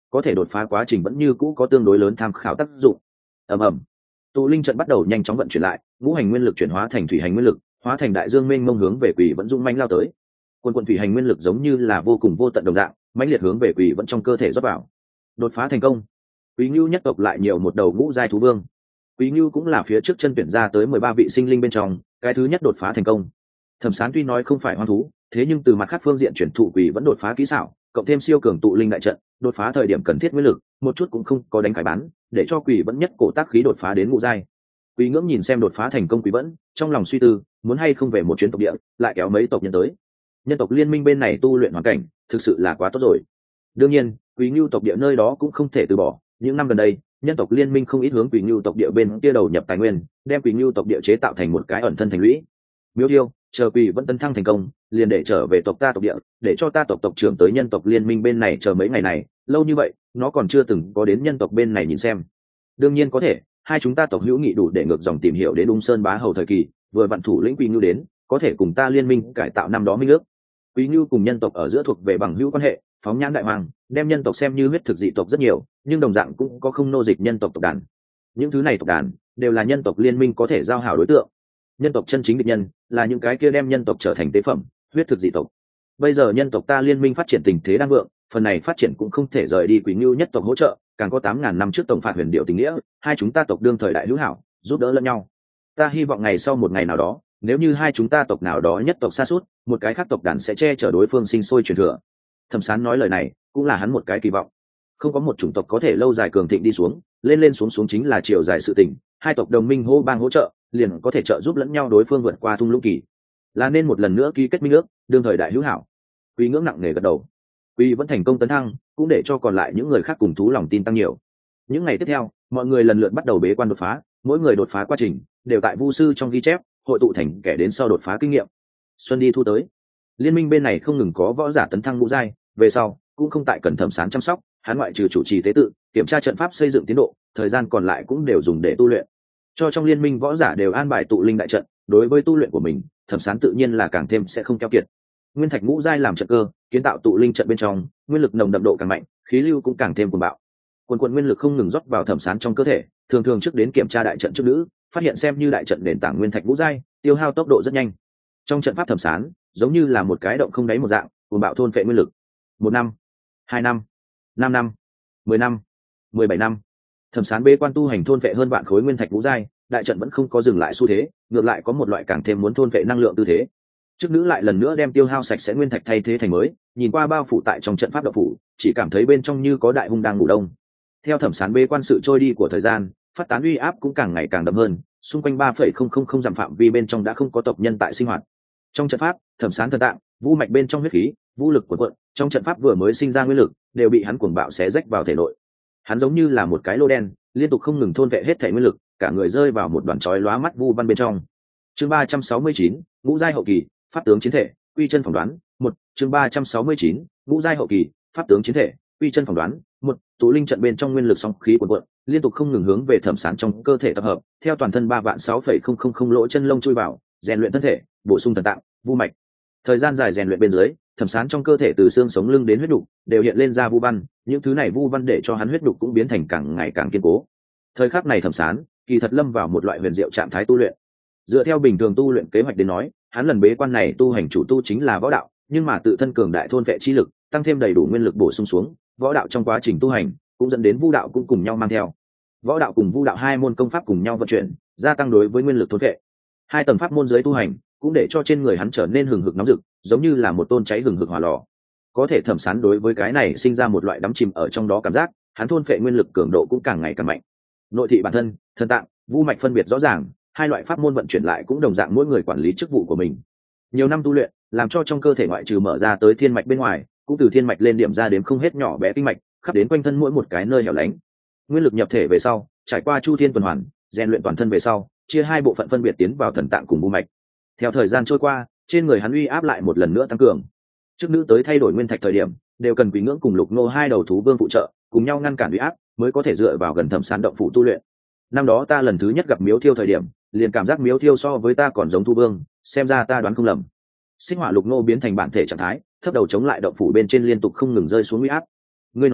có thể đột phá quá trình vẫn như cũ có tương đối lớn tham khảo tác dụng. Ầm ầm, tụ linh trận bắt đầu nhanh chóng vận chuyển lại, ngũ hành nguyên lực chuyển hóa thành thủy hành nguyên lực, hóa thành đại dương mênh mông hướng về quỷ vẫn dũng mãnh lao tới. Quân quận thủy hành nguyên lực giống như là vô cùng vô tận đồng dạng, mãnh liệt hướng về quỷ vẫn trong cơ thể rót vào. Đột phá thành công, Quý Ngưu nhất tộc lại nhiều một đầu ngũ giai thú vương. Quý Ngưu cũng là phía trước chân tuyển ra tới mười ba vị sinh linh bên trong, cái thứ nhất đột phá thành công. Thẩm Sán tuy nói không phải hoang thú, thế nhưng từ mặt khác phương diện chuyển thụ quỷ vẫn đột phá kỹ xảo, cộng thêm siêu cường tụ linh đại trận, đột phá thời điểm cần thiết nguyên lực, một chút cũng không có đánh cải bán, để cho quỷ vẫn nhất cổ tác khí đột phá đến ngũ giai. Quý Ngưỡng nhìn xem đột phá thành công quỷ vẫn, trong lòng suy tư, muốn hay không về một chuyến tộc địa, lại kéo mấy tộc nhân tới. Nhân tộc liên minh bên này tu luyện hoàn cảnh, thực sự là quá tốt rồi. Đương nhiên, Quý Ngưu tộc địa nơi đó cũng không thể từ bỏ, những năm gần đây, nhân tộc liên minh không ít hướng Quý Ngưu tộc địa bên kia đầu nhập tài nguyên, đem Quý Ngưu tộc địa chế tạo thành một cái ẩn thân thành lũy. Miêu Điêu, chờ Quỷ vẫn tấn thăng thành công, liền để trở về tộc ta tộc địa, để cho ta tộc tộc trưởng tới nhân tộc liên minh bên này chờ mấy ngày này, lâu như vậy, nó còn chưa từng có đến nhân tộc bên này nhìn xem. Đương nhiên có thể, hai chúng ta tộc hữu nghị đủ để ngược dòng tìm hiểu đến Ung Sơn bá hầu thời kỳ, vừa vạn thủ lĩnh Quý Ngưu đến, có thể cùng ta liên minh cải tạo năm đó minh ước. Quý Ngưu cùng nhân tộc ở giữa thuộc về bằng hữu quan hệ, phóng nhãn đại hoàng, đem nhân tộc xem như huyết thực dị tộc rất nhiều, nhưng đồng dạng cũng có không nô dịch nhân tộc tộc đàn. Những thứ này tộc đàn đều là nhân tộc liên minh có thể giao hảo đối tượng. Nhân tộc chân chính địch nhân là những cái kia đem nhân tộc trở thành tế phẩm, huyết thực dị tộc. Bây giờ nhân tộc ta liên minh phát triển tình thế đang vượng, phần này phát triển cũng không thể rời đi Quý Ngưu nhất tộc hỗ trợ, càng có tám ngàn năm trước tổng phạt huyền điệu tình nghĩa, hai chúng ta tộc đương thời đại hữu hảo, giúp đỡ lẫn nhau. Ta hy vọng ngày sau một ngày nào đó, nếu như hai chúng ta tộc nào đó nhất tộc sa sút, một cái khác tộc đàn sẽ che chở đối phương sinh sôi truyền thừa. Thẩm Sán nói lời này cũng là hắn một cái kỳ vọng. Không có một chủng tộc có thể lâu dài cường thịnh đi xuống, lên lên xuống xuống chính là chiều dài sự tình, hai tộc đồng minh hô bang hỗ trợ, liền có thể trợ giúp lẫn nhau đối phương vượt qua thung lũng kỳ. Là nên một lần nữa ký kết minh ước, đương thời đại hữu hảo. Quý Ngưỡng nặng nề gật đầu. Quý vẫn thành công tấn thăng, cũng để cho còn lại những người khác cùng thú lòng tin tăng nhiều. Những ngày tiếp theo, mọi người lần lượt bắt đầu bế quan đột phá, mỗi người đột phá quá trình đều tại Vu sư trong ghi chép, hội tụ thành kẻ đến sau đột phá kinh nghiệm. Xuân đi thu tới, liên minh bên này không ngừng có võ giả tấn thăng ngũ giai, về sau cũng không tại cần Thẩm Sán chăm sóc, hắn ngoại trừ chủ trì tế tự, kiểm tra trận pháp xây dựng tiến độ, thời gian còn lại cũng đều dùng để tu luyện. Cho trong liên minh võ giả đều an bài tụ linh đại trận, đối với tu luyện của mình, Thẩm Sán tự nhiên là càng thêm sẽ không keo kiệt. Nguyên thạch ngũ giai làm trận cơ, kiến tạo tụ linh trận bên trong, nguyên lực nồng đậm độ càng mạnh, khí lưu cũng càng thêm cuồng bạo. Quần quần nguyên lực không ngừng rót vào Thẩm Sán trong cơ thể, thường thường trước đến kiểm tra đại trận trước nữ, phát hiện xem như đại trận nền tảng nguyên thạch ngũ giai, tiêu hao tốc độ rất nhanh. Trong trận pháp Thẩm Sán, giống như là một cái động không đáy một dạng, cuồng bạo thôn phệ nguyên lực. Một năm, hai năm, năm năm, mười năm, mười bảy năm. Thẩm Sán bế quan tu hành thôn phệ hơn vạn khối nguyên thạch ngũ giai, đại trận vẫn không có dừng lại xu thế, ngược lại có một loại càng thêm muốn thôn phệ năng lượng tư thế. Trước nữ lại lần nữa đem tiêu hao sạch sẽ nguyên thạch thay thế thành mới, nhìn qua bao phủ tại trong trận pháp đạo phủ, chỉ cảm thấy bên trong như có đại hung đang ngủ đông. Theo Thẩm Sán bế quan sự trôi đi của thời gian, phát tán uy áp cũng càng ngày càng đậm hơn, xung quanh ba phẩy không không không dặm phạm vi bên trong đã không có tộc nhân tại sinh hoạt. Trong trận pháp, Thẩm Sán thần tạng, vũ mạch bên trong huyết khí, vũ lực cuộn cuộn, trong trận pháp vừa mới sinh ra nguyên lực, đều bị hắn cuồng bạo xé rách vào thể nội. Hắn giống như là một cái lô đen, liên tục không ngừng thôn vệ hết thể nguyên lực, cả người rơi vào một đoàn chói lóa mắt vu văn bên trong. Chương ba trăm sáu mươi chín, ngũ giai hậu kỳ, pháp tướng chiến thể, quy chân phỏng đoán. Một, chương ba trăm sáu mươi chín, ngũ giai hậu kỳ, pháp tướng chiến thể, quy chân phỏng đoán. Một, tụ linh trận bên trong nguyên lực song khí cuộn cuộn, liên tục không ngừng hướng về Thẩm Sán trong cơ thể tập hợp, theo toàn thân ba vạn sáu phẩy không không không lỗ chân lông chui vào, rèn luyện thân thể, bổ sung thần tạng, vu mạch. Thời gian dài rèn luyện bên dưới, Thẩm Sán trong cơ thể từ xương sống lưng đến huyết đục đều hiện lên ra vu văn, những thứ này vu văn để cho hắn huyết đục cũng biến thành càng ngày càng kiên cố. Thời khắc này Thẩm Sán kỳ thật lâm vào một loại huyền diệu trạng thái tu luyện. Dựa theo bình thường tu luyện kế hoạch đến nói, hắn lần bế quan này tu hành chủ tu chính là võ đạo, nhưng mà tự thân cường đại thôn vệ chi lực, tăng thêm đầy đủ nguyên lực bổ sung xuống, võ đạo trong quá trình tu hành cũng dẫn đến vu đạo cũng cùng nhau mang theo. Võ đạo cùng vu đạo hai môn công pháp cùng nhau vận chuyển, gia tăng đối với nguyên lực thôn vệ. Hai tầng pháp môn dưới tu hành cũng để cho trên người hắn trở nên hừng hực nóng rực, giống như là một tôn cháy hừng hực hỏa lò. Có thể Thẩm Sán đối với cái này sinh ra một loại đắm chìm ở trong đó cảm giác, hắn thôn phệ nguyên lực cường độ cũng càng ngày càng mạnh. Nội thị bản thân, thần tạng, vu mạch phân biệt rõ ràng, hai loại pháp môn vận chuyển lại cũng đồng dạng mỗi người quản lý chức vụ của mình. Nhiều năm tu luyện, làm cho trong cơ thể ngoại trừ mở ra tới thiên mạch bên ngoài, cũng từ thiên mạch lên điểm ra đến không hết nhỏ bé kinh mạch, khắp đến quanh thân mỗi một cái nơi hẻo lánh. Nguyên lực nhập thể về sau, trải qua chu thiên tuần hoàn, rèn luyện toàn thân về sau, chia hai bộ phận phân biệt tiến vào thần tạng cùng vu mạch. Theo thời gian trôi qua, trên người hắn uy áp lại một lần nữa tăng cường. Trước nữ tới thay đổi nguyên thạch thời điểm, đều cần Quý Ngưỡng cùng Lục Nô hai đầu thú vương phụ trợ, cùng nhau ngăn cản uy áp, mới có thể dựa vào gần Thẩm Sán động phủ tu luyện. Năm đó ta lần thứ nhất gặp Miếu Thiêu thời điểm, liền cảm giác Miếu Thiêu so với ta còn giống thú vương, xem ra ta đoán không lầm. Sinh hỏa Lục Nô biến thành bản thể trạng thái, thấp đầu chống lại động phủ bên trên liên tục không ngừng rơi xuống uy áp. Ngươi nói,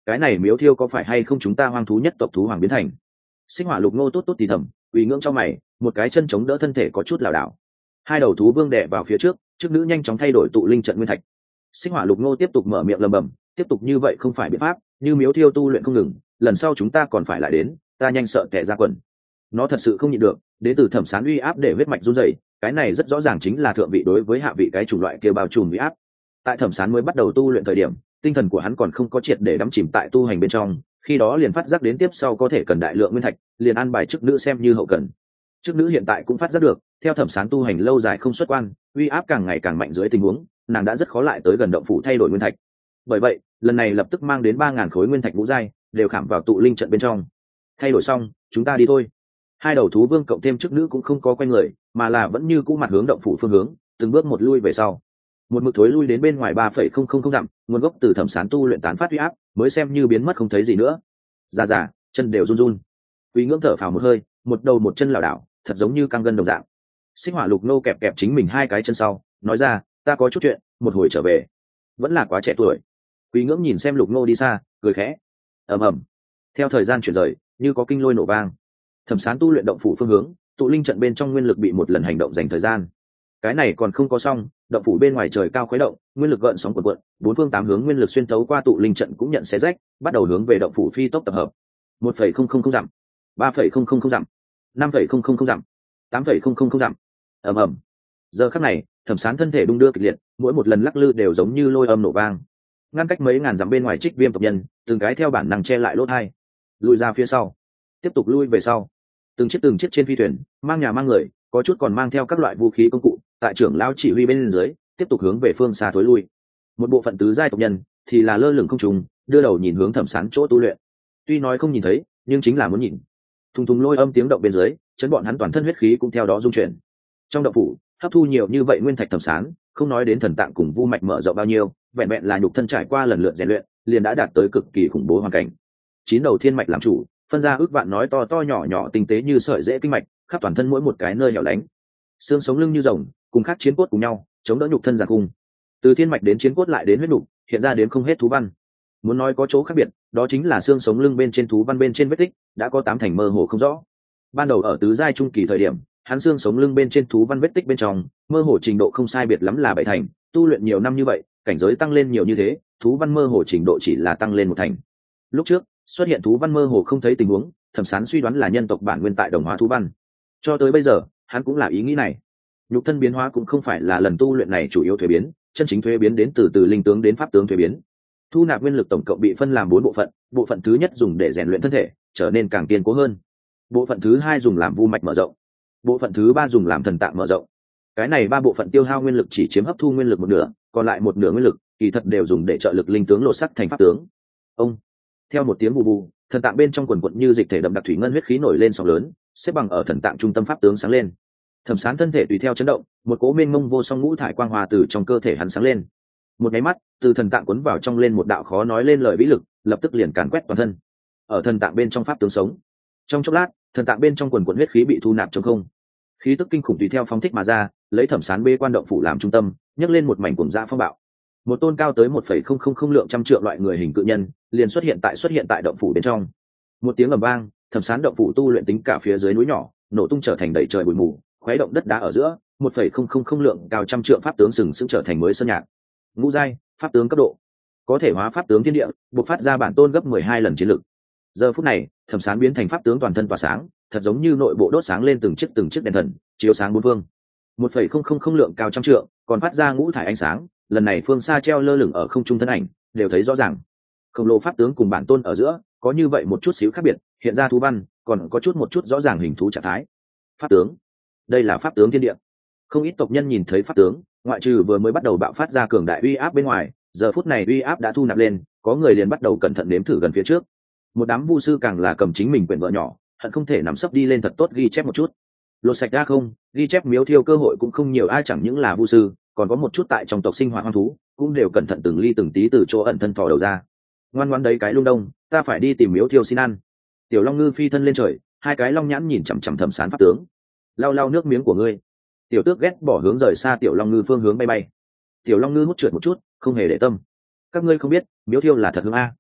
cái này miếu thiêu có phải hay không chúng ta hoang thú nhất tộc thú hoàng biến thành? Sinh hỏa lục ngô tốt tốt thì thầm, uy ngưỡng trong mày, một cái chân chống đỡ thân thể có chút lảo đảo. Hai đầu thú vương đè vào phía trước, trước nữ nhanh chóng thay đổi tụ linh trận nguyên thạch. Sinh hỏa lục ngô tiếp tục mở miệng lầm bầm, tiếp tục như vậy không phải biện pháp, như miếu thiêu tu luyện không ngừng, lần sau chúng ta còn phải lại đến, ta nhanh sợ tè ra quần. Nó thật sự không nhịn được, đến từ thẩm sán uy áp để huyết mạch run rẩy, cái này rất rõ ràng chính là thượng vị đối với hạ vị cái chủng loại kia bao trùm uy áp. Tại thẩm sán mới bắt đầu tu luyện thời điểm, tinh thần của hắn còn không có triệt để đắm chìm tại tu hành bên trong, khi đó liền phát giác đến tiếp sau có thể cần đại lượng nguyên thạch, liền an bài chức nữ xem như hậu cần. Chức nữ hiện tại cũng phát giác được, theo thẩm sán tu hành lâu dài không xuất quan, uy áp càng ngày càng mạnh dưới tình huống, nàng đã rất khó lại tới gần động phủ thay đổi nguyên thạch. Bởi vậy, lần này lập tức mang đến ba ngàn khối nguyên thạch ngũ giai, đều khảm vào tụ linh trận bên trong. Thay đổi xong, chúng ta đi thôi. Hai đầu thú vương cộng thêm chức nữ cũng không có quay người, mà là vẫn như cũ mặt hướng động phủ phương hướng, từng bước một lui về sau. Một mực thối lui đến bên ngoài ba phẩy không không không dặm, nguồn gốc từ thẩm sán tu luyện tán phát uy áp, mới xem như biến mất không thấy gì nữa. Già già, chân đều run run. Uy ngưỡng thở phào một hơi, một đầu một chân lảo đảo, thật giống như căng gân đồng dạng. Sinh hỏa lục nô kẹp kẹp chính mình hai cái chân sau, nói ra, ta có chút chuyện, một hồi trở về. Vẫn là quá trẻ tuổi. Uy ngưỡng nhìn xem lục nô đi xa, cười khẽ. Ầm ầm. Theo thời gian chuyển rời, như có kinh lôi nổ vang. Thẩm sán tu luyện động phủ phương hướng, tụ linh trận bên trong nguyên lực bị một lần hành động dành thời gian. Cái này còn không có xong, động phủ bên ngoài trời cao khuấy động, nguyên lực gợn sóng cuộn cuộn, bốn phương tám hướng nguyên lực xuyên tấu qua tụ linh trận cũng nhận xé rách, bắt đầu hướng về động phủ phi tốc tập hợp. một phẩy không không không dặm, ba phẩy không không không dặm, năm phẩy không không không dặm, tám phẩy không không không dặm. Ầm ầm. Giờ khắc này, thẩm sán thân thể đung đưa kịch liệt, mỗi một lần lắc lư đều giống như lôi âm nổ vang. Ngăn cách mấy ngàn dặm bên ngoài Trích Viêm tộc nhân, từng cái theo bản năng che lại lỗ tai, lùi ra phía sau, tiếp tục lui về sau. Từng chiếc từng chiếc trên phi thuyền, mang nhà mang người, có chút còn mang theo các loại vũ khí công cụ, tại trưởng lão chỉ huy bên dưới, tiếp tục hướng về phương xa thối lui. Một bộ phận tứ giai tộc nhân thì là lơ lửng không trung, đưa đầu nhìn hướng thẩm sán chỗ tu luyện. Tuy nói không nhìn thấy, nhưng chính là muốn nhìn. Thùng thùng lôi âm tiếng động bên dưới, chấn bọn hắn toàn thân huyết khí cũng theo đó rung chuyển. Trong động phủ, hấp thu nhiều như vậy nguyên thạch thẩm sán, không nói đến thần tạng cùng vu mạch mở rộng bao nhiêu, vẹn vẹn là nhục thân trải qua lần lượt rèn luyện, liền đã đạt tới cực kỳ khủng bố hoàn cảnh. Chín đầu thiên mạch làm chủ, phân ra ước vạn nói to to nhỏ nhỏ tinh tế như sợi rễ kinh mạch, khắp toàn thân mỗi một cái nơi hẻo lánh. Xương sống lưng như rồng, cùng khác chiến cốt cùng nhau, chống đỡ nhục thân giàn cung. Từ thiên mạch đến chiến cốt lại đến huyết nhục, hiện ra đến không hết thú văn. Muốn nói có chỗ khác biệt, đó chính là xương sống lưng bên trên thú văn bên trên vết tích đã có tám thành mơ hồ không rõ. Ban đầu ở tứ giai trung kỳ thời điểm, hắn xương sống lưng bên trên thú văn vết tích bên trong, mơ hồ trình độ không sai biệt lắm là bảy thành, tu luyện nhiều năm như vậy, cảnh giới tăng lên nhiều như thế, thú văn mơ hồ trình độ chỉ là tăng lên một thành. Lúc trước, xuất hiện thú văn mơ hồ không thấy tình huống, thẩm sán suy đoán là nhân tộc bản nguyên tại đồng hóa thú văn. Cho tới bây giờ, hắn cũng là ý nghĩ này. Nhục thân biến hóa cũng không phải là lần tu luyện này chủ yếu thuế biến, chân chính thuế biến đến từ từ linh tướng đến pháp tướng thuế biến. Thu nạp nguyên lực tổng cộng bị phân làm bốn bộ phận, bộ phận thứ nhất dùng để rèn luyện thân thể, trở nên càng kiên cố hơn. Bộ phận thứ hai dùng làm vu mạch mở rộng. Bộ phận thứ ba dùng làm thần tạng mở rộng. Cái này ba bộ phận tiêu hao nguyên lực chỉ chiếm hấp thu nguyên lực một nửa, còn lại một nửa nguyên lực kỳ thật đều dùng để trợ lực linh tướng lột sắc thành pháp tướng. Ông theo một tiếng bù bù, thần tạng bên trong quần quận như dịch thể đậm đặc thủy ngân huyết khí nổi lên sóng lớn, xếp bằng ở thần tạng trung tâm pháp tướng sáng lên. Thẩm sán thân thể tùy theo chấn động, một cỗ mênh mông vô song ngũ thải quang hòa từ trong cơ thể hắn sáng lên. Một cái mắt, từ thần tạng cuốn vào trong lên một đạo khó nói lên lời vĩ lực, lập tức liền càn quét toàn thân. Ở thần tạng bên trong pháp tướng sống. Trong chốc lát, thần tạng bên trong quần quần huyết khí bị thu nạp trong không. Khí tức kinh khủng tùy theo phóng thích mà ra, lấy thẩm sán bê quan động phủ làm trung tâm, nhấc lên một mảnh cuồng dã phong bạo. Một tôn cao tới một phẩy không không không lượng trăm trượng loại người hình cự nhân, liền xuất hiện tại xuất hiện tại động phủ bên trong. Một tiếng ầm vang, thẩm sán động phủ tu luyện tính cả phía dưới núi nhỏ, nổ tung trở thành đầy trời bụi mù, khuấy động đất đá ở giữa, một phẩy không không không lượng cao trăm trượng pháp tướng sừng sững trở thành mới sơn nhạc. Ngũ giai, pháp tướng cấp độ, có thể hóa pháp tướng thiên địa, bộc phát ra bản tôn gấp mười hai lần chiến lực. Giờ phút này, thẩm sán biến thành pháp tướng toàn thân tỏa sáng, thật giống như nội bộ đốt sáng lên từng chiếc từng chiếc đèn thần, chiếu sáng bốn phương. một phẩy không không không lượng cao trăm trượng, còn phát ra ngũ thải ánh sáng, lần này phương xa treo lơ lửng ở không trung thân ảnh, đều thấy rõ ràng. Khổng lồ pháp tướng cùng bản tôn ở giữa, có như vậy một chút xíu khác biệt, hiện ra thú văn, còn có chút một chút rõ ràng hình thú trạng thái. Pháp tướng, đây là pháp tướng thiên địa. Không ít tộc nhân nhìn thấy pháp tướng, ngoại trừ vừa mới bắt đầu bạo phát ra cường đại uy áp bên ngoài, giờ phút này uy áp đã thu nạp lên, có người liền bắt đầu cẩn thận nếm thử gần phía trước. Một đám vu sư càng là cầm chính mình quyển vợ nhỏ, hận không thể nằm sấp đi lên thật tốt ghi chép một chút. Lột sạch ra không, ghi chép miếu thiêu cơ hội cũng không nhiều, ai chẳng những là vu sư, còn có một chút tại trong tộc sinh hoạt hoang thú, cũng đều cẩn thận từng ly từng tí từ chỗ ẩn thân thò đầu ra. Ngoan ngoãn đấy cái lung đông, ta phải đi tìm miếu thiêu xin ăn. Tiểu Long Ngư phi thân lên trời, hai cái long nhãn nhìn chằm chằm thẩm sán pháp tướng. Lau lau nước miếng của ngươi. Tiểu Tước ghét bỏ hướng rời xa Tiểu Long Ngư phương hướng bay bay. Tiểu Long Ngư hút trượt một chút, không hề để tâm. Các ngươi không biết, miếu thiêu là thật hương a.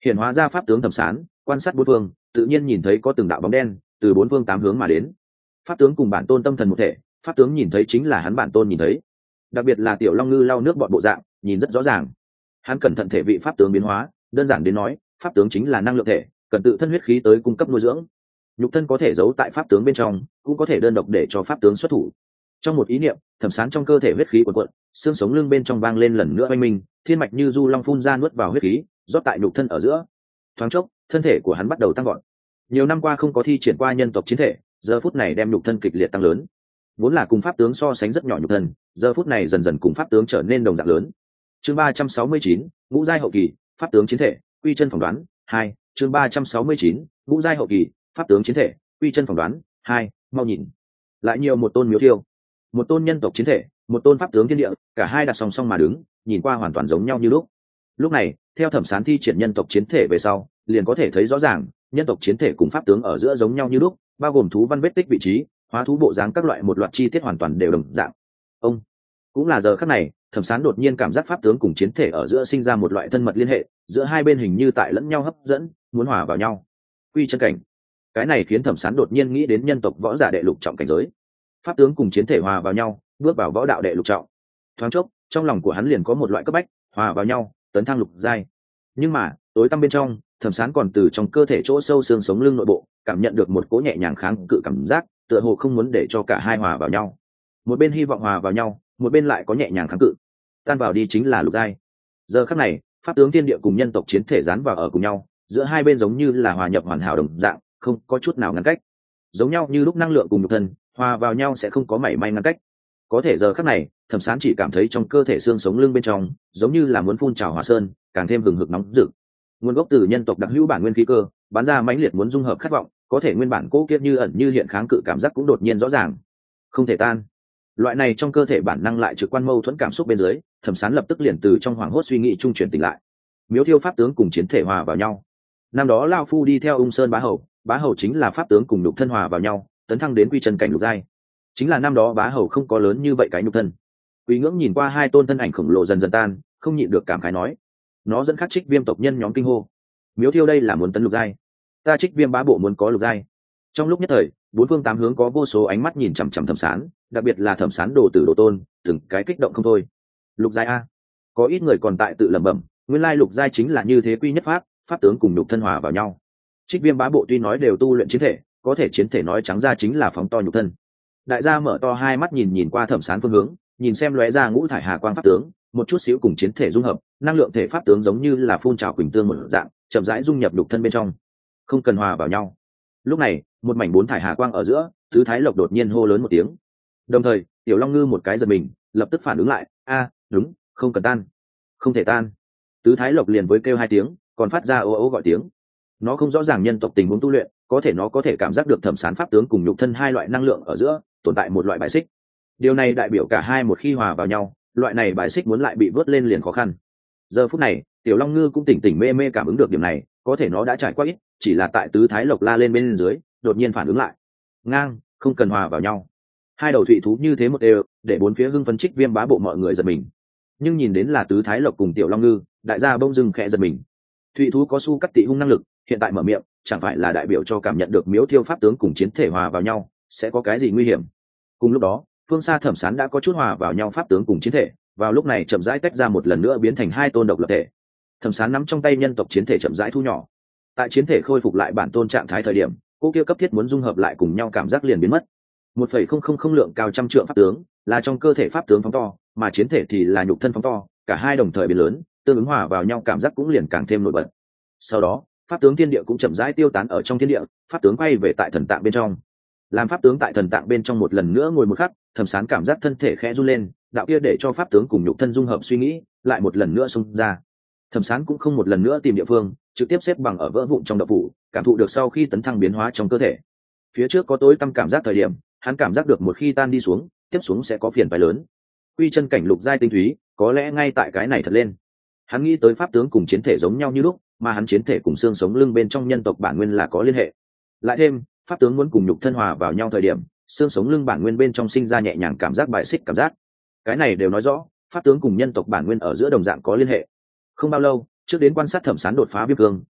Hiện hóa ra pháp tướng thẩm sán, quan sát bốn phương, tự nhiên nhìn thấy có từng đạo bóng đen từ bốn phương tám hướng mà đến. Pháp tướng cùng bản tôn tâm thần một thể, pháp tướng nhìn thấy chính là hắn bản tôn nhìn thấy. Đặc biệt là tiểu long ngư lau nước bọn bộ dạng, nhìn rất rõ ràng. Hắn cẩn thận thể vị pháp tướng biến hóa, đơn giản đến nói, pháp tướng chính là năng lượng thể, cần tự thân huyết khí tới cung cấp nuôi dưỡng. Nhục thân có thể giấu tại pháp tướng bên trong, cũng có thể đơn độc để cho pháp tướng xuất thủ. Trong một ý niệm, thẩm sán trong cơ thể huyết khí cuộn cuộn, xương sống lưng bên trong vang lên lần nữa oanh minh, thiên mạch như du long phun ra nuốt vào huyết khí, rót tại nhục thân ở giữa. Thoáng chốc, thân thể của hắn bắt đầu tăng gọn. Nhiều năm qua không có thi triển qua nhân tộc chiến thể, giờ phút này đem nhục thân kịch liệt tăng lớn. Vốn là cùng pháp tướng so sánh rất nhỏ nhục thân, giờ phút này dần dần cùng pháp tướng trở nên đồng dạng lớn. Chương ba trăm sáu mươi chín, ngũ giai hậu kỳ, pháp tướng chiến thể, quy chân phỏng đoán hai. Chương ba trăm sáu mươi chín, ngũ giai hậu kỳ, pháp tướng chiến thể, quy chân phỏng đoán hai. Mau nhìn, lại nhiều một tôn miếu thiêu, một tôn nhân tộc chiến thể, một tôn pháp tướng thiên địa, cả hai đặt song song mà đứng, nhìn qua hoàn toàn giống nhau như lúc. Lúc này, theo thẩm sán thi triển nhân tộc chiến thể về sau, liền có thể thấy rõ ràng, nhân tộc chiến thể cùng pháp tướng ở giữa giống nhau như lúc, bao gồm thú văn vết tích vị trí, hóa thú bộ dáng các loại một loạt chi tiết hoàn toàn đều đồng dạng. Ông cũng là giờ khắc này, thẩm sán đột nhiên cảm giác pháp tướng cùng chiến thể ở giữa sinh ra một loại thân mật liên hệ, giữa hai bên hình như tại lẫn nhau hấp dẫn, muốn hòa vào nhau. Quy chân cảnh, cái này khiến thẩm sán đột nhiên nghĩ đến nhân tộc võ giả đệ lục trọng cảnh giới. Pháp tướng cùng chiến thể hòa vào nhau, bước vào võ đạo đệ lục trọng. Thoáng chốc, trong lòng của hắn liền có một loại cấp bách, hòa vào nhau, tấn thăng lục giai. Nhưng mà, tối tăm bên trong, thẩm sán còn từ trong cơ thể chỗ sâu xương sống lưng nội bộ, cảm nhận được một cỗ nhẹ nhàng kháng cự cảm giác, tựa hồ không muốn để cho cả hai hòa vào nhau. Một bên hy vọng hòa vào nhau, một bên lại có nhẹ nhàng kháng cự. Tan vào đi chính là lục giai. Giờ khắc này, pháp tướng thiên địa cùng nhân tộc chiến thể dán vào ở cùng nhau, giữa hai bên giống như là hòa nhập hoàn hảo đồng dạng, không có chút nào ngăn cách. Giống nhau như lúc năng lượng cùng nhục thân, hòa vào nhau sẽ không có mảy may ngăn cách. Có thể giờ khắc này, thẩm sán chỉ cảm thấy trong cơ thể xương sống lưng bên trong, giống như là muốn phun trào hỏa sơn, càng thêm hừng hực nóng rực. Nguồn gốc từ nhân tộc đặc hữu bản nguyên khí cơ, bắn ra mãnh liệt muốn dung hợp khát vọng, có thể nguyên bản cố kiếp như ẩn như hiện kháng cự cảm giác cũng đột nhiên rõ ràng, không thể tan. Loại này trong cơ thể bản năng lại trực quan mâu thuẫn cảm xúc bên dưới, thẩm sán lập tức liền từ trong hoảng hốt suy nghĩ trung chuyển tỉnh lại. Miếu thiêu pháp tướng cùng chiến thể hòa vào nhau. Năm đó lao phu đi theo ung sơn bá hầu, bá hầu chính là pháp tướng cùng nhục thân hòa vào nhau, tấn thăng đến quy chân cảnh lục giai. Chính là năm đó bá hầu không có lớn như vậy cái nhục thân. Quý ngưỡng nhìn qua hai tôn thân ảnh khổng lồ dần dần tan, không nhịn được cảm khái nói, nó dẫn khắc Trích Viêm tộc nhân nhóm kinh hô. Miếu thiêu đây là muốn tấn lục giai, ta Trích Viêm bá bộ muốn có lục giai. Trong lúc nhất thời, bốn phương tám hướng có vô số ánh mắt nhìn chằm chằm thẩm sán, đặc biệt là thẩm sán đồ tử đồ tôn, từng cái kích động không thôi. Lục giai a, có ít người còn tại tự lẩm bẩm, nguyên lai lục giai chính là như thế quy nhất pháp, pháp tướng cùng nhục thân hòa vào nhau. Trích Viêm bá bộ tuy nói đều tu luyện chiến thể, có thể chiến thể nói trắng ra chính là phóng to nhục thân. Đại gia mở to hai mắt nhìn nhìn qua thẩm sán phương hướng, nhìn xem lóe ra ngũ thải hà quang pháp tướng, một chút xíu cùng chiến thể dung hợp, năng lượng thể pháp tướng giống như là phun trào quỳnh tương một dạng, chậm rãi dung nhập nhục thân bên trong, không cần hòa vào nhau. Lúc này, một mảnh bốn thải hà quang ở giữa, tứ thái lộc đột nhiên hô lớn một tiếng. Đồng thời, tiểu long ngư một cái giật mình, lập tức phản ứng lại, a, đúng, không cần tan, không thể tan. Tứ thái lộc liền với kêu hai tiếng, còn phát ra ô ô gọi tiếng. Nó không rõ ràng nhân tộc tình huống tu luyện, có thể nó có thể cảm giác được thẩm sán pháp tướng cùng nhục thân hai loại năng lượng ở giữa tồn tại một loại bài xích. Điều này đại biểu cả hai một khi hòa vào nhau, loại này bài xích muốn lại bị vớt lên liền khó khăn. Giờ phút này, tiểu long ngư cũng tỉnh tỉnh mê mê cảm ứng được điểm này, có thể nó đã trải qua ít, chỉ là tại tứ thái lộc la lên bên dưới, đột nhiên phản ứng lại. Ngang, không cần hòa vào nhau. Hai đầu thụy thú như thế một đều, để bốn phía hưng phấn Trích Viêm bá bộ mọi người giật mình. Nhưng nhìn đến là tứ thái lộc cùng tiểu long ngư, đại gia bông dưng khẽ giật mình. Thụy thú có su cắt tị hung năng lực, hiện tại mở miệng, chẳng phải là đại biểu cho cảm nhận được miếu thiêu pháp tướng cùng chiến thể hòa vào nhau, sẽ có cái gì nguy hiểm. Cùng lúc đó, phương xa thẩm sán đã có chút hòa vào nhau pháp tướng cùng chiến thể, vào lúc này chậm rãi tách ra một lần nữa biến thành hai tôn độc lập thể. Thẩm sán nắm trong tay nhân tộc chiến thể chậm rãi thu nhỏ. Tại chiến thể khôi phục lại bản tôn trạng thái thời điểm, cô kia cấp thiết muốn dung hợp lại cùng nhau cảm giác liền biến mất. Một phẩy không không không lượng cao trăm trượng pháp tướng là trong cơ thể pháp tướng phóng to, mà chiến thể thì là nhục thân phóng to, cả hai đồng thời biến lớn, tương ứng hòa vào nhau cảm giác cũng liền càng thêm nổi bật. Sau đó, pháp tướng thiên địa cũng chậm rãi tiêu tán ở trong thiên địa, pháp tướng quay về tại thần tạng bên trong. Làm pháp tướng tại thần tạng bên trong một lần nữa ngồi một khắc, thẩm sán cảm giác thân thể khẽ run lên, đạo kia để cho pháp tướng cùng nhục thân dung hợp suy nghĩ lại một lần nữa xông ra. Thẩm sán cũng không một lần nữa tìm địa phương, trực tiếp xếp bằng ở vỡ vụn trong đậu phủ, cảm thụ được sau khi tấn thăng biến hóa trong cơ thể. Phía trước có tối tâm cảm giác thời điểm, hắn cảm giác được một khi tan đi xuống, tiếp xuống sẽ có phiền phái lớn. Quy chân cảnh lục giai tinh túy, có lẽ ngay tại cái này thật lên. Hắn nghĩ tới pháp tướng cùng chiến thể giống nhau như lúc, mà hắn chiến thể cùng xương sống lưng bên trong nhân tộc bản nguyên là có liên hệ. Lại thêm, pháp tướng muốn cùng nhục thân hòa vào nhau thời điểm, xương sống lưng bản nguyên bên trong sinh ra nhẹ nhàng cảm giác bại xích cảm giác. Cái này đều nói rõ, pháp tướng cùng nhân tộc bản nguyên ở giữa đồng dạng có liên hệ. Không bao lâu, trước đến quan sát thẩm sán đột phá viêm cương,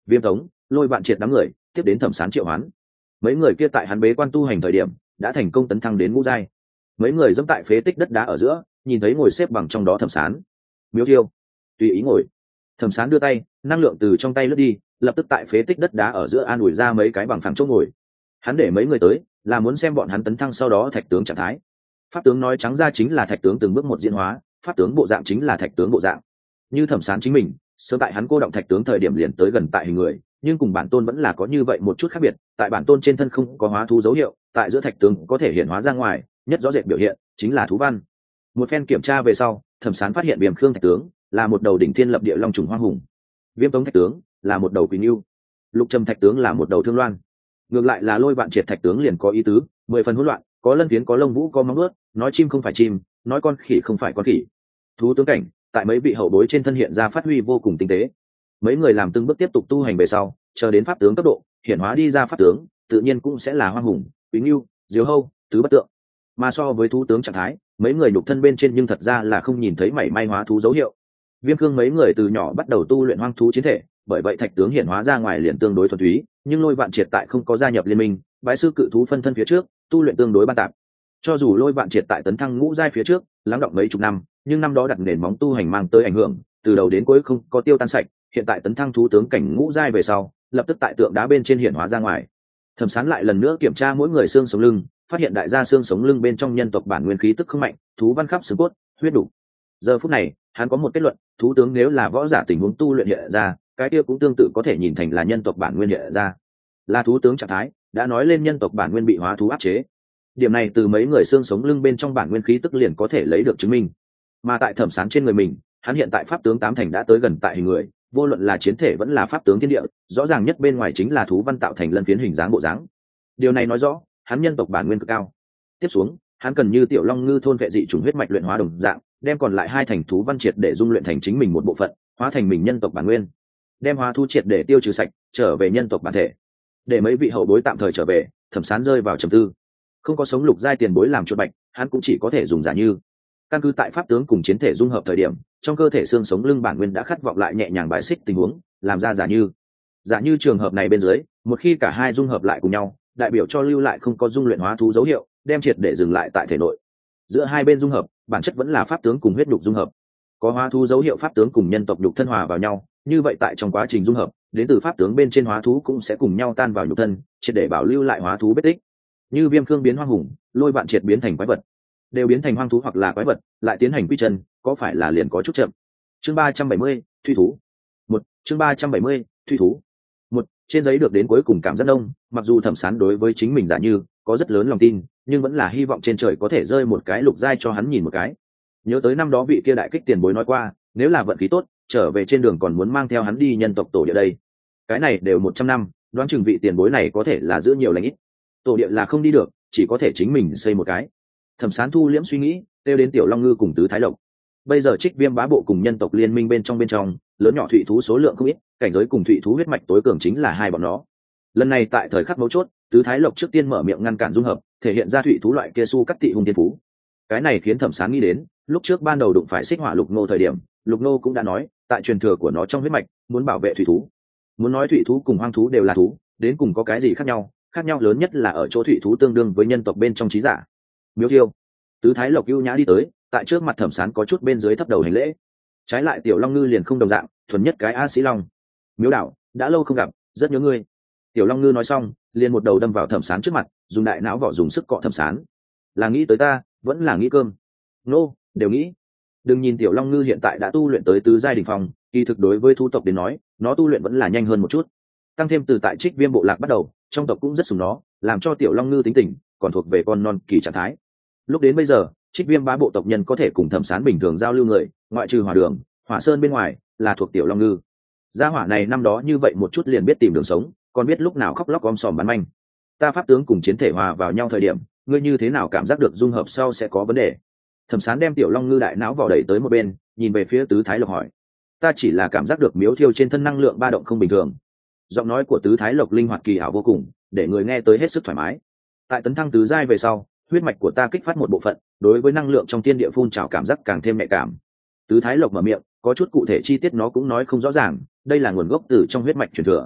Viêm Tống, Lôi Vạn Triệt đám người tiếp đến Thẩm Sán triệu hoán. Mấy người kia tại hắn bế quan tu hành thời điểm đã thành công tấn thăng đến ngũ giai. Mấy người dẫm tại phế tích đất đá ở giữa, nhìn thấy ngồi xếp bằng trong đó Thẩm Sán. Miếu Thiêu, tùy ý ngồi. Thẩm Sán đưa tay, năng lượng từ trong tay lướt đi, lập tức tại phế tích đất đá ở giữa an ủi ra mấy cái bằng phẳng chỗ ngồi. Hắn để mấy người tới là muốn xem bọn hắn tấn thăng sau đó thạch tướng trạng thái. Pháp tướng nói trắng ra chính là thạch tướng từng bước một diễn hóa, pháp tướng bộ dạng chính là thạch tướng bộ dạng. Như Thẩm Sán chính mình, sớm tại hắn cô động thạch tướng thời điểm liền tới gần tại hình người, nhưng cùng bản tôn vẫn là có như vậy một chút khác biệt. Tại bản tôn trên thân không có hóa thú dấu hiệu, tại giữa thạch tướng có thể hiện hóa ra ngoài, nhất rõ rệt biểu hiện chính là thú văn. Một phen kiểm tra về sau, Thẩm Sán phát hiện Viêm Khương thạch tướng là một đầu đỉnh thiên lập địa long trùng hoang hùng, Viêm Tống thạch tướng là một đầu quỳnh yêu, Lục Trầm thạch tướng là một đầu thương loan. Ngược lại là Lôi Vạn Triệt thạch tướng liền có ý tứ, mười phần hỗn loạn, có lân phiến, có lông vũ, có móng ướt, nói chim không phải chim, nói con khỉ không phải con khỉ. Thú tướng cảnh tại mấy vị hậu bối trên thân hiện ra phát huy vô cùng tinh tế. Mấy người làm từng bước tiếp tục tu hành về sau, chờ đến pháp tướng cấp độ hiển hóa đi ra pháp tướng, tự nhiên cũng sẽ là hoang hùng, quỳnh yêu, diều hâu, tứ bất tượng. Mà so với thú tướng trạng thái, mấy người nhục thân bên trên nhưng thật ra là không nhìn thấy mảy may hóa thú dấu hiệu. Viêm Cương mấy người từ nhỏ bắt đầu tu luyện hoang thú chiến thể, bởi vậy thạch tướng hiện hóa ra ngoài liền tương đối thuần túy, nhưng Lôi Vạn Triệt tại không có gia nhập liên minh, bái sư cự thú phân thân phía trước, tu luyện tương đối ban tạp. Cho dù Lôi Vạn Triệt tại tấn thăng ngũ giai phía trước, lắng động mấy chục năm, nhưng năm đó đặt nền móng tu hành mang tới ảnh hưởng, từ đầu đến cuối không có tiêu tan sạch, hiện tại tấn thăng thú tướng cảnh ngũ giai về sau, lập tức tại tượng đá bên trên hiện hóa ra ngoài. Thẩm Sán lại lần nữa kiểm tra mỗi người xương sống lưng, phát hiện đại gia xương sống lưng bên trong nhân tộc bản nguyên khí tức không mạnh, thú văn khắp xương cốt, huyết đủ. Giờ phút này, hắn có một kết luận, thú tướng nếu là võ giả tình huống tu luyện hiện ra, cái kia cũng tương tự có thể nhìn thành là nhân tộc bản nguyên hiện ra. Là thú tướng trạng thái, đã nói lên nhân tộc bản nguyên bị hóa thú áp chế. Điểm này từ mấy người xương sống lưng bên trong bản nguyên khí tức liền có thể lấy được chứng minh. Mà tại Thẩm Sán trên người mình, hắn hiện tại pháp tướng tám thành đã tới gần tại hình người, vô luận là chiến thể vẫn là pháp tướng thiên địa, rõ ràng nhất bên ngoài chính là thú văn tạo thành lân phiến hình dáng bộ dáng. Điều này nói rõ, hắn nhân tộc bản nguyên cực cao. Tiếp xuống, hắn cần như tiểu long ngư thôn vệ dị chủng huyết mạch luyện hóa đồng dạng, đem còn lại hai thành thú văn triệt để dung luyện thành chính mình một bộ phận, hóa thành mình nhân tộc bản nguyên. Đem hóa thú triệt để tiêu trừ sạch, trở về nhân tộc bản thể. Để mấy vị hậu bối tạm thời trở về, Thẩm Sán rơi vào trầm tư. Không có sống lục giai tiền bối làm chuột bạch, hắn cũng chỉ có thể dùng giả như. Căn cứ tại pháp tướng cùng chiến thể dung hợp thời điểm, trong cơ thể xương sống lưng bản nguyên đã khát vọng lại nhẹ nhàng bài xích tình huống, làm ra giả như. Giả như trường hợp này bên dưới, một khi cả hai dung hợp lại cùng nhau, đại biểu cho lưu lại không có dung luyện hóa thú dấu hiệu, đem triệt để dừng lại tại thể nội. Giữa hai bên dung hợp, bản chất vẫn là pháp tướng cùng huyết nhục dung hợp. Có hóa thú dấu hiệu pháp tướng cùng nhân tộc nhục thân hòa vào nhau, như vậy tại trong quá trình dung hợp, đến từ pháp tướng bên trên hóa thú cũng sẽ cùng nhau tan vào nhục thân, triệt để bảo lưu lại hóa thú vết tích. Như Viêm Khương biến hoang hùng, Lôi Vạn Triệt biến thành quái vật, đều biến thành hoang thú hoặc là quái vật, lại tiến hành quy chân, có phải là liền có chút chậm. Chương ba trăm bảy mươi, Thuy thú. Một, chương ba trăm bảy mươi, Thuy thú. Một, trên giấy được đến cuối cùng cảm giác đông, mặc dù Thẩm Sán đối với chính mình giả như có rất lớn lòng tin, nhưng vẫn là hy vọng trên trời có thể rơi một cái lục giai cho hắn nhìn một cái. Nhớ tới năm đó vị kia đại kích tiền bối nói qua, nếu là vận khí tốt, trở về trên đường còn muốn mang theo hắn đi nhân tộc tổ địa đây. Cái này đều một trăm năm, đoán chừng vị tiền bối này có thể là giữ nhiều lành ít. Tổ địa là không đi được, chỉ có thể chính mình xây một cái. Thẩm Sán thu liễm suy nghĩ, kêu đến tiểu long ngư cùng tứ thái lộc. Bây giờ Trích Viêm bá bộ cùng nhân tộc liên minh bên trong bên trong, lớn nhỏ thủy thú số lượng không ít, cảnh giới cùng thủy thú huyết mạch tối cường chính là hai bọn nó. Lần này tại thời khắc mấu chốt, tứ thái lộc trước tiên mở miệng ngăn cản dung hợp, thể hiện ra thủy thú loại kia su cắt tị hung tiên phú. Cái này khiến Thẩm Sán nghĩ đến, lúc trước ban đầu đụng phải xích hỏa lục nô thời điểm, lục nô cũng đã nói, tại truyền thừa của nó trong huyết mạch, muốn bảo vệ thủy thú. Muốn nói thủy thú cùng hoang thú đều là thú, đến cùng có cái gì khác nhau? Khác nhau lớn nhất là ở chỗ thủy thú tương đương với nhân tộc bên trong trí giả. Miếu Thiêu, tứ thái lộc ưu nhã đi tới, tại trước mặt Thẩm Sán có chút bên dưới thấp đầu hành lễ. Trái lại tiểu long ngư liền không đồng dạng, thuần nhất cái a sĩ long. Miếu đảo, đã lâu không gặp, rất nhớ ngươi. Tiểu long ngư nói xong, liền một đầu đâm vào Thẩm Sán trước mặt, dùng đại não vỏ dùng sức cọ Thẩm Sán. Là nghĩ tới ta, vẫn là nghĩ cơm. Nô, đều nghĩ. Đừng nhìn tiểu long ngư hiện tại đã tu luyện tới tứ giai đỉnh phong, kỳ thực đối với thú tộc đến nói, nó tu luyện vẫn là nhanh hơn một chút. Tăng thêm từ tại Trích Viêm bộ lạc bắt đầu, trong tộc cũng rất sủng nó, làm cho tiểu long ngư tính tình còn thuộc về con non kỳ trạng thái. Lúc đến bây giờ, Trích Viêm bá bộ tộc nhân có thể cùng Thẩm Sán bình thường giao lưu người, ngoại trừ Hỏa Đường, Hỏa Sơn bên ngoài, là thuộc tiểu long ngư. Gia hỏa này năm đó như vậy một chút liền biết tìm đường sống, còn biết lúc nào khóc lóc om sòm bắn manh. Ta pháp tướng cùng chiến thể hòa vào nhau thời điểm, ngươi như thế nào cảm giác được dung hợp sau sẽ có vấn đề? Thẩm Sán đem tiểu long ngư đại não vào đẩy tới một bên, nhìn về phía tứ thái lộc hỏi. Ta chỉ là cảm giác được Miếu Thiêu trên thân năng lượng ba động không bình thường. Giọng nói của tứ thái lộc linh hoạt kỳ ảo vô cùng, để người nghe tới hết sức thoải mái. Tại tấn thăng tứ giai về sau, huyết mạch của ta kích phát một bộ phận, đối với năng lượng trong thiên địa phun trào cảm giác càng thêm nhạy cảm. Tứ thái lộc mở miệng, có chút cụ thể chi tiết nó cũng nói không rõ ràng, đây là nguồn gốc từ trong huyết mạch truyền thừa,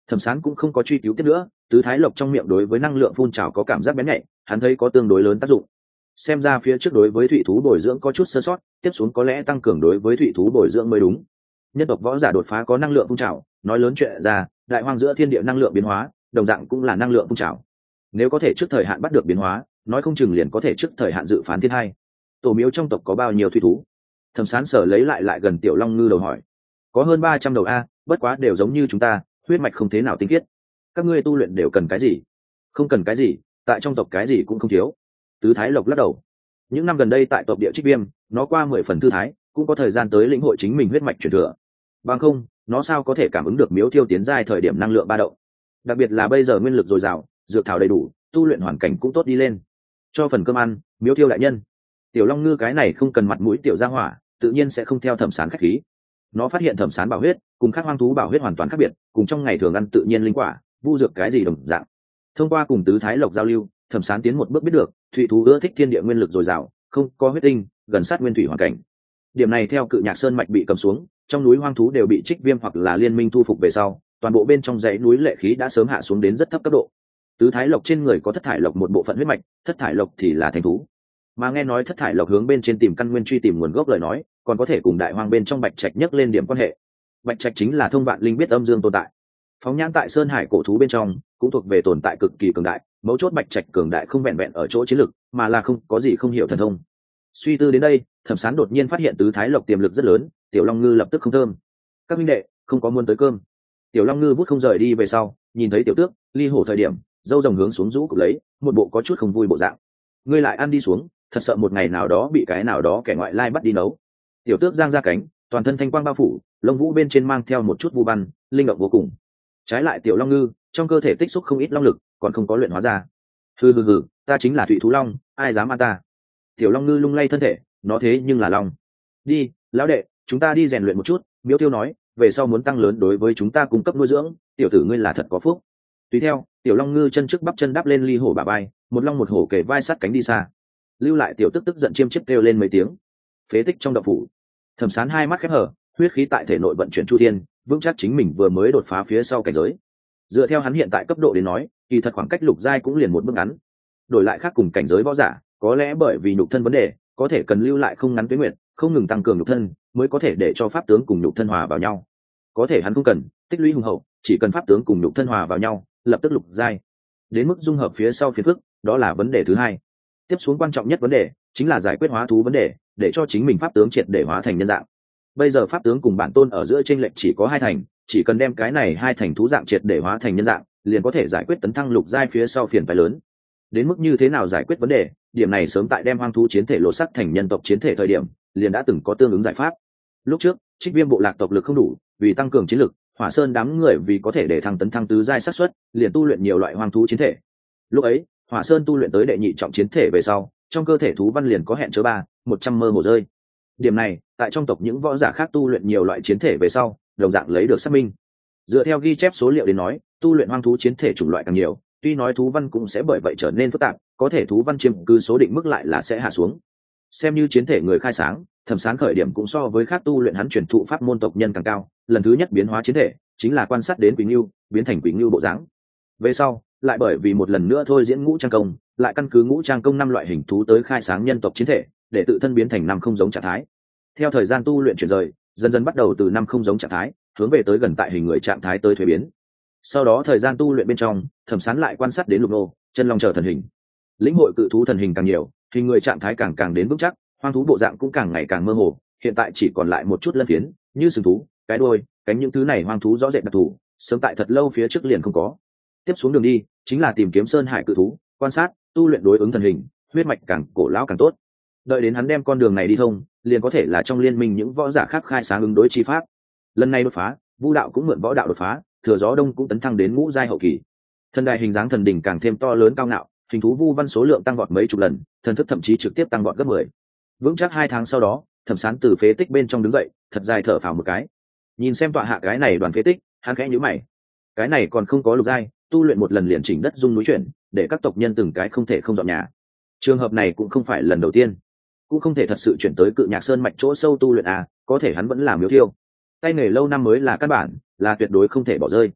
Thẩm Sán cũng không có truy cứu tiếp nữa, tứ thái lộc trong miệng đối với năng lượng phun trào có cảm giác bén nhạy, hắn thấy có tương đối lớn tác dụng. Xem ra phía trước đối với thủy thú bồi dưỡng có chút sơ sót, tiếp xuống có lẽ tăng cường đối với thủy thú bồi dưỡng mới đúng. Nhân tộc võ giả đột phá có năng lượng phun trào, nói lớn chuyện ra, đại hoang giữa thiên địa năng lượng biến hóa, đồng dạng cũng là năng lượng phun trào. Nếu có thể trước thời hạn bắt được biến hóa, nói không chừng liền có thể trước thời hạn dự phán thiên hai. Tổ miếu trong tộc có bao nhiêu thủy thú? Thẩm Sán sở lấy lại lại gần Tiểu Long Ngư đầu hỏi. Có hơn ba trăm đầu a, bất quá đều giống như chúng ta, huyết mạch không thế nào tinh khiết. Các ngươi tu luyện đều cần cái gì? Không cần cái gì, tại trong tộc cái gì cũng không thiếu. Tứ Thái Lộc lắc đầu. Những năm gần đây tại tộc địa Trích Viêm, nó qua mười phần thư thái, cũng có thời gian tới lĩnh hội chính mình huyết mạch truyền thừa. Bằng không, nó sao có thể cảm ứng được miếu thiêu tiến giai thời điểm năng lượng ba động. Đặc biệt là bây giờ nguyên lực dồi dào, dược thảo đầy đủ, tu luyện hoàn cảnh cũng tốt đi lên. Cho phần cơm ăn, miếu thiêu đại nhân. Tiểu Long Ngư cái này không cần mặt mũi tiểu gia hỏa, tự nhiên sẽ không theo Thẩm Sán khách khí. Nó phát hiện Thẩm Sán bảo huyết cùng các hoang thú bảo huyết hoàn toàn khác biệt, cùng trong ngày thường ăn tự nhiên linh quả, vu dược cái gì đồng dạng. Thông qua cùng tứ thái lộc giao lưu, Thẩm Sán tiến một bước biết được, thủy thú ưa thích thiên địa nguyên lực dồi dào, không có huyết tinh, gần sát nguyên thủy hoàn cảnh. Điểm này theo Cự Nhạc Sơn mạch bị cầm xuống, trong núi hoang thú đều bị Trích Viêm hoặc là liên minh thu phục về sau, toàn bộ bên trong dãy núi lệ khí đã sớm hạ xuống đến rất thấp cấp độ. Tứ thái lộc trên người có thất thải lộc một bộ phận huyết mạch, thất thải lộc thì là thành thú. Mà nghe nói thất thải lộc hướng bên trên tìm căn nguyên truy tìm nguồn gốc lời nói, còn có thể cùng đại hoang bên trong bạch trạch nhắc lên điểm quan hệ. Bạch trạch chính là thông vạn linh biết âm dương tồn tại. Phóng nhãn tại sơn hải cổ thú bên trong, cũng thuộc về tồn tại cực kỳ cường đại, mấu chốt bạch trạch cường đại không vẹn vẹn ở chỗ chiến lực, mà là không có gì không hiểu thần thông. Suy tư đến đây, Thẩm Sán đột nhiên phát hiện tứ thái lộc tiềm lực rất lớn, Tiểu Long Ngư lập tức không thơm. Các minh đệ, không có muốn tới cơm. Tiểu Long Ngư vút không rời đi về sau, nhìn thấy Tiểu Tước, Ly Hổ thời điểm, dâu rồng hướng xuống rũ cục lấy, một bộ có chút không vui bộ dạng. Ngươi lại ăn đi xuống, thật sợ một ngày nào đó bị cái nào đó kẻ ngoại lai bắt đi nấu. Tiểu Tước giang ra cánh, toàn thân thanh quang bao phủ, lông vũ bên trên mang theo một chút vu văn, linh động vô cùng. Trái lại Tiểu Long Ngư, trong cơ thể tích xúc không ít long lực, còn không có luyện hóa ra. Hừ hừ hừ, ta chính là Thủy Thú Long, ai dám ăn ta? Tiểu Long Ngư lung lay thân thể, nó thế nhưng là long. Đi, lão đệ, chúng ta đi rèn luyện một chút. Miếu Tiêu nói, về sau muốn tăng lớn đối với chúng ta cung cấp nuôi dưỡng, tiểu tử ngươi là thật có phúc. Tùy theo, Tiểu Long Ngư chân trước bắp chân đáp lên Ly Hổ bả vai, một long một hổ kề vai sát cánh đi xa. Lưu lại Tiểu Tức tức giận chiêm chiếp kêu lên mấy tiếng. Phế tích trong động phủ, Thẩm Sán hai mắt khép hở, huyết khí tại thể nội vận chuyển chu thiên, vững chắc chính mình vừa mới đột phá phía sau cảnh giới. Dựa theo hắn hiện tại cấp độ đến nói, kỳ thật khoảng cách lục giai cũng liền một bước ngắn. Đổi lại khác cùng cảnh giới võ giả, có lẽ bởi vì nhục thân vấn đề, có thể cần lưu lại không ngắn tuế nguyện, không ngừng tăng cường nhục thân, mới có thể để cho pháp tướng cùng nhục thân hòa vào nhau. Có thể hắn không cần tích lũy hùng hậu, chỉ cần pháp tướng cùng nhục thân hòa vào nhau, lập tức lục giai. Đến mức dung hợp phía sau phiền phức, đó là vấn đề thứ hai. Tiếp xuống quan trọng nhất vấn đề chính là giải quyết hóa thú vấn đề, để cho chính mình pháp tướng triệt để hóa thành nhân dạng. Bây giờ pháp tướng cùng bản tôn ở giữa chênh lệch chỉ có hai thành, chỉ cần đem cái này hai thành thú dạng triệt để hóa thành nhân dạng, liền có thể giải quyết tấn thăng lục giai phía sau phiền phái lớn. Đến mức như thế nào giải quyết vấn đề, điểm này sớm tại đem hoang thú chiến thể lột sắc thành nhân tộc chiến thể thời điểm, liền đã từng có tương ứng giải pháp. Lúc trước, Trích Viêm bộ lạc tộc lực không đủ, vì tăng cường chiến lực, Hỏa Sơn đám người vì có thể để thăng tấn thăng tứ giai xác suất, liền tu luyện nhiều loại hoang thú chiến thể. Lúc ấy, Hỏa Sơn tu luyện tới đệ nhị trọng chiến thể về sau, trong cơ thể thú văn liền có hẹn chớ ba, một trăm mơ hồ rơi. Điểm này, tại trong tộc những võ giả khác tu luyện nhiều loại chiến thể về sau, đồng dạng lấy được xác minh. Dựa theo ghi chép số liệu đến nói, tu luyện hoang thú chiến thể chủng loại càng nhiều, tuy nói thú văn cũng sẽ bởi vậy trở nên phức tạp, có thể thú văn chiếm cứ số định mức lại là sẽ hạ xuống. Xem như chiến thể người khai sáng, Thẩm Sán khởi điểm cũng so với khác tu luyện hắn truyền thụ pháp môn tộc nhân càng cao, lần thứ nhất biến hóa chiến thể chính là quan sát đến Quỷ Ngưu, biến thành Quỷ Ngưu bộ dáng. Về sau, lại bởi vì một lần nữa thôi diễn ngũ trang công, lại căn cứ ngũ trang công năm loại hình thú tới khai sáng nhân tộc chiến thể, để tự thân biến thành năm không giống trạng thái. Theo thời gian tu luyện chuyển rời, dần dần bắt đầu từ năm không giống trạng thái, hướng về tới gần tại hình người trạng thái tới thuế biến. Sau đó thời gian tu luyện bên trong, Thẩm Sán lại quan sát đến lục nô, chân long trở thần hình. Lĩnh hội cự thú thần hình càng nhiều, hình người trạng thái càng càng đến vững chắc, hoang thú bộ dạng cũng càng ngày càng mơ hồ, hiện tại chỉ còn lại một chút lân phiến, như sừng thú, cái đuôi, cánh những thứ này hoang thú rõ rệt đặc thù, sớm tại thật lâu phía trước liền không có. Tiếp xuống đường đi, chính là tìm kiếm sơn hải cự thú, quan sát, tu luyện đối ứng thần hình, huyết mạch càng cổ lão càng tốt. Đợi đến hắn đem con đường này đi thông, liền có thể là trong liên minh những võ giả khác khai sáng ứng đối chi pháp. Lần này đột phá, Vu đạo cũng mượn võ đạo đột phá, Thừa Gió Đông cũng tấn thăng đến ngũ giai hậu kỳ. Thân đại hình dáng thần đỉnh càng thêm to lớn cao ngạo, hình thú vu văn số lượng tăng vọt mấy chục lần, thần thức thậm chí trực tiếp tăng vọt gấp mười. Vững chắc hai tháng sau đó, Thẩm Sán từ phế tích bên trong đứng dậy, thật dài thở phào một cái. Nhìn xem tọa hạ cái này đoàn phế tích, hắn khẽ nhíu mày. Cái này còn không có lục giai, tu luyện một lần liền chỉnh đất dung núi chuyển, để các tộc nhân từng cái không thể không dọn nhà. Trường hợp này cũng không phải lần đầu tiên, cũng không thể thật sự chuyển tới Cự Nhạc Sơn mạch chỗ sâu tu luyện à, có thể hắn vẫn làm Miếu Thiêu. Tay nghề lâu năm mới là căn bản, là tuyệt đối không thể bỏ rơi.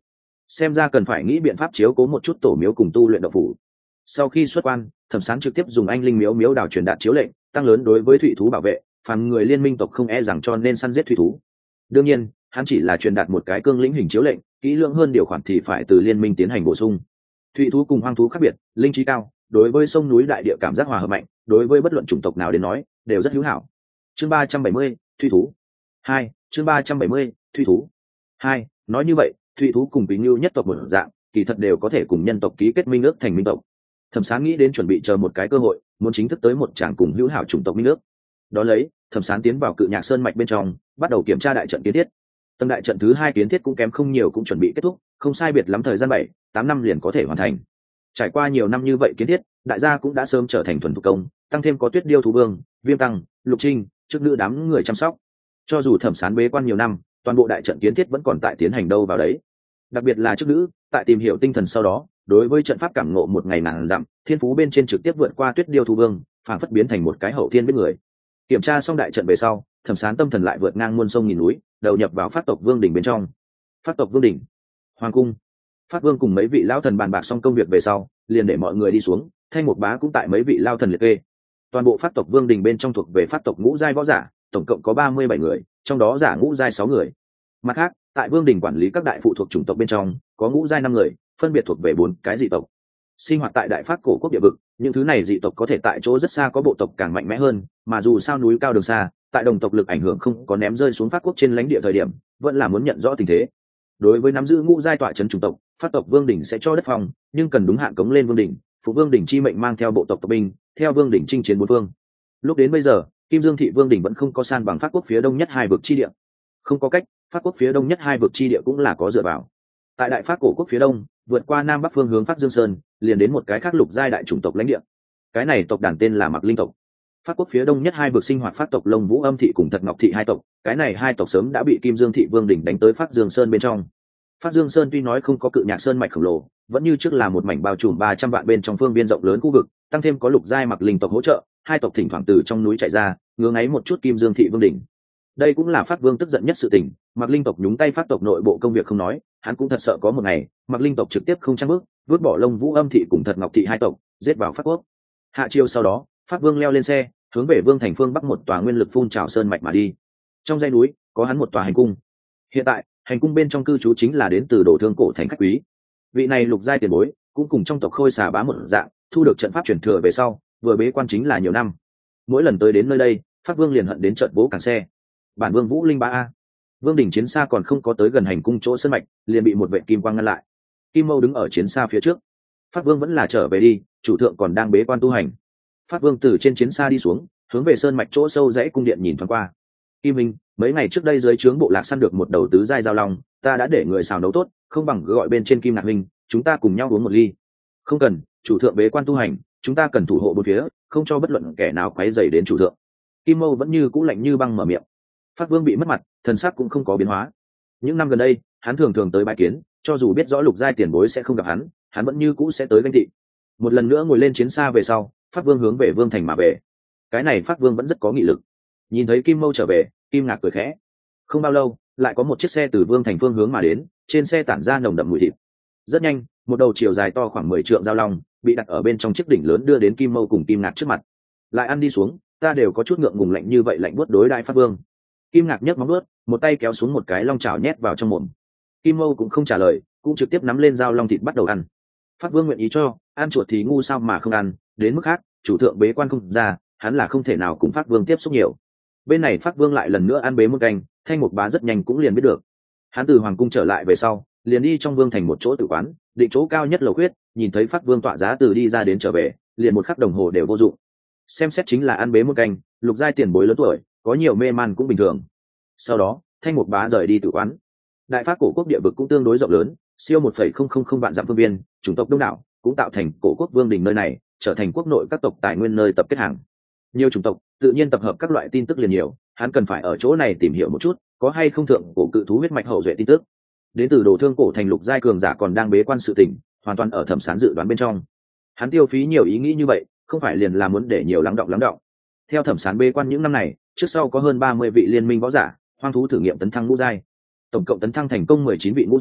xem ra cần phải nghĩ biện pháp chiếu cố một chút tổ miếu cùng tu luyện độc phủ. Sau khi xuất quan, Thẩm Sán trực tiếp dùng anh linh miếu miếu đào truyền đạt chiếu lệnh, tăng lớn đối với thủy thú bảo vệ, phàm người liên minh tộc không e rằng cho nên săn giết thủy thú. Đương nhiên, hắn chỉ là truyền đạt một cái cương lĩnh hình chiếu lệnh, kỹ lưỡng hơn điều khoản thì phải từ liên minh tiến hành bổ sung. Thủy thú cùng hoang thú khác biệt, linh trí cao, đối với sông núi đại địa cảm giác hòa hợp mạnh, đối với bất luận chủng tộc nào đến nói, đều rất hữu hảo. Chương ba trăm bảy mươi, thủy thú. hai, chương ba trăm bảy mươi, thủy thú. hai, nói như vậy, thủy thú cùng Quý Ngưu nhất tộc một dạng, kỳ thật đều có thể cùng nhân tộc ký kết minh ước thành minh tộc. Thẩm Sán nghĩ đến chuẩn bị chờ một cái cơ hội, muốn chính thức tới một tràng cùng hữu hảo chủng tộc minh ước. Đó lấy, Thẩm Sán tiến vào Cự Nhạc Sơn mạch bên trong, bắt đầu kiểm tra đại trận kiến thiết. Tầng đại trận thứ hai kiến thiết cũng kém không nhiều, cũng chuẩn bị kết thúc, không sai biệt lắm thời gian bảy, tám năm liền có thể hoàn thành. Trải qua nhiều năm như vậy kiến thiết, đại gia cũng đã sớm trở thành thuần thủ công, tăng thêm có Tuyết Điêu thú vương, Viêm Tăng, Lục Trinh, trước nữ đám người chăm sóc. Cho dù Thẩm Sán bế quan nhiều năm, toàn bộ đại trận kiến thiết vẫn còn tại tiến hành đâu vào đấy. Đặc biệt là trước nữ, tại tìm hiểu tinh thần sau đó, đối với trận pháp cảm ngộ một ngày ngàn dặm, thiên phú bên trên trực tiếp vượt qua Tuyết Điêu thú vương, phảng phất biến thành một cái hậu thiên biết người. Kiểm tra xong đại trận về sau, Thẩm Sán tâm thần lại vượt ngang muôn sông nghìn núi, đầu nhập vào Phát tộc Vương đỉnh bên trong. Phát tộc Vương đỉnh, hoàng cung. Phát Vương cùng mấy vị lão thần bàn bạc xong công việc về sau, liền để mọi người đi xuống, Thanh Mục Bá cũng tại mấy vị lão thần liệt kê. Toàn bộ Phát tộc Vương đỉnh bên trong thuộc về Phát tộc ngũ giai võ giả, tổng cộng có ba mươi bảy người, trong đó giả ngũ giai sáu người. Mặt khác, tại Vương đỉnh quản lý các đại phụ thuộc chủng tộc bên trong, có ngũ giai năm người, phân biệt thuộc về bốn cái dị tộc. Sinh hoạt tại Đại Phát cổ quốc địa vực, những thứ này dị tộc có thể tại chỗ rất xa có bộ tộc càng mạnh mẽ hơn, mà dù sao núi cao đường xa, tại đồng tộc lực ảnh hưởng không có ném rơi xuống Phát quốc trên lãnh địa thời điểm, vẫn là muốn nhận rõ tình thế. Đối với nắm giữ ngũ giai tọa trấn chủng tộc, Phát tộc Vương đỉnh sẽ cho đất phòng, nhưng cần đúng hạn cống lên Vương đỉnh, phụ Vương đỉnh chi mệnh mang theo bộ tộc tộc binh, theo Vương đỉnh chinh chiến bốn phương. Lúc đến bây giờ, Kim Dương thị Vương đỉnh vẫn không có san bằng Phát quốc phía đông nhất hai vực chi địa. Không có cách, Phát quốc phía đông nhất hai vực chi địa cũng là có dựa vào. Tại Đại Phát cổ quốc phía đông, vượt qua nam bắc phương hướng Phát Dương Sơn, liền đến một cái khác lục giai đại chủng tộc lãnh địa. Cái này tộc đàn tên là Mặc Linh tộc. Phát quốc phía đông nhất hai vực sinh hoạt Phát tộc Lông Vũ Âm thị cùng Thật Ngọc thị hai tộc, cái này hai tộc sớm đã bị Kim Dương thị Vương đỉnh đánh tới Phát Dương Sơn bên trong. Phát Dương Sơn tuy nói không có Cự Nhạc Sơn mạch khổng lồ, vẫn như trước là một mảnh bao trùm ba trăm vạn bên trong phương viên rộng lớn khu vực, tăng thêm có lục giai Mặc Linh tộc hỗ trợ, hai tộc thỉnh thoảng từ trong núi chạy ra, ngứa ngáy một chút Kim Dương thị Vương đỉnh. Đây cũng là Phát Vương tức giận nhất sự tình, Mặc Linh tộc nhúng tay Phát tộc nội bộ công việc không nói, hắn cũng thật sợ có một ngày, Mặc Linh tộc trực tiếp không trang bước, vứt bỏ Lông Vũ Âm thị cùng Thật Ngọc thị hai tộc, giết vào Phát quốc. Hạ chiều sau đó, Phát Vương leo lên xe, hướng về Vương thành phương bắc một tòa nguyên lực phun trào sơn mạch mà đi. Trong dãy núi, có hắn một tòa hành cung. Hiện tại, hành cung bên trong cư trú chính là đến từ Đồ Thương cổ thành khách quý. Vị này lục giai tiền bối, cũng cùng trong tộc Khôi Xà Bá một dạng, thu được trận pháp truyền thừa về sau, vừa bế quan chính là nhiều năm. Mỗi lần tới đến nơi đây, Phát Vương liền hận đến trận bố cản xe. Bản Vương Vũ Linh Ba a. Vương đỉnh chiến xa còn không có tới gần hành cung chỗ sơn mạch, liền bị một vệ kim quang ngăn lại. Kim Mâu đứng ở chiến xa phía trước. Phát Vương vẫn là trở về đi, chủ thượng còn đang bế quan tu hành. Phát Vương từ trên chiến xa đi xuống, hướng về sơn mạch chỗ sâu dãy cung điện nhìn thoáng qua. Kim Minh, mấy ngày trước đây dưới trướng bộ lạc săn được một đầu tứ giai giao long, ta đã để người xào nấu tốt, không bằng gọi bên trên Kim Ngạc Minh, chúng ta cùng nhau uống một ly. Không cần, chủ thượng bế quan tu hành, chúng ta cần thủ hộ bốn phía, không cho bất luận kẻ nào quấy rầy đến chủ thượng. Kim Mâu vẫn như cũ lạnh như băng mở miệng. Phát Vương bị mất mặt, thần sắc cũng không có biến hóa. Những năm gần đây, hắn thường thường tới bái kiến, cho dù biết rõ lục giai tiền bối sẽ không gặp hắn, hắn vẫn như cũ sẽ tới ganh thị. Một lần nữa ngồi lên chiến xa về sau, Phát Vương hướng về Vương thành mà về. Cái này Phát Vương vẫn rất có nghị lực. Nhìn thấy Kim Mâu trở về, Kim Ngạc cười khẽ. Không bao lâu, lại có một chiếc xe từ Vương thành phương hướng mà đến, trên xe tản ra nồng đậm mùi thịt. Rất nhanh, một đầu chiều dài to khoảng mười trượng giao long bị đặt ở bên trong chiếc đỉnh lớn đưa đến Kim Mâu cùng Kim Ngạc trước mặt. Lại ăn đi xuống, ta đều có chút ngượng ngùng lạnh như vậy lạnh buốt đối đại Phát Vương. Kim Ngạc nhấc móng vuốt, một tay kéo xuống một cái long chảo nhét vào trong mồm. Kim Mâu cũng không trả lời, cũng trực tiếp nắm lên dao long thịt bắt đầu ăn. Phát Vương nguyện ý cho, ăn chuột thì ngu sao mà không ăn, đến mức khác, chủ thượng bế quan không ra, hắn là không thể nào cùng Phát Vương tiếp xúc nhiều. Bên này Phát Vương lại lần nữa ăn bế một canh, Thanh Mục Bá rất nhanh cũng liền biết được. Hắn từ hoàng cung trở lại về sau, liền đi trong Vương thành một chỗ tử quán, định chỗ cao nhất lầu khuyết, nhìn thấy Phát Vương tọa giá từ đi ra đến trở về, liền một khắc đồng hồ đều vô dụng. Xem xét chính là ăn bế một canh, lục giai tiền bối lớn tuổi, có nhiều mê man cũng bình thường. Sau đó, Thanh Mục Bá rời đi tử quán. Đại Phát cổ quốc địa vực cũng tương đối rộng lớn, siêu một phẩy không không không vạn dặm phương viên, chủng tộc đông đảo, cũng tạo thành cổ quốc Vương đình nơi này trở thành quốc nội các tộc tài nguyên nơi tập kết hàng. Nhiều chủng tộc, tự nhiên tập hợp các loại tin tức liền nhiều, hắn cần phải ở chỗ này tìm hiểu một chút, có hay không thượng cổ cự thú huyết mạch hậu duệ tin tức. Đến từ Đồ Thương cổ thành lục giai cường giả còn đang bế quan sự tình, hoàn toàn ở Thẩm Sán dự đoán bên trong. Hắn tiêu phí nhiều ý nghĩ như vậy, không phải liền là muốn để nhiều lắng động lắng động. Theo Thẩm Sán bế quan những năm này, trước sau có hơn ba mươi vị liên minh võ giả, hoang thú thử nghiệm tấn thăng ngũ giai. Tổng cộng tấn thăng thành công mười chín vị ngũ giai,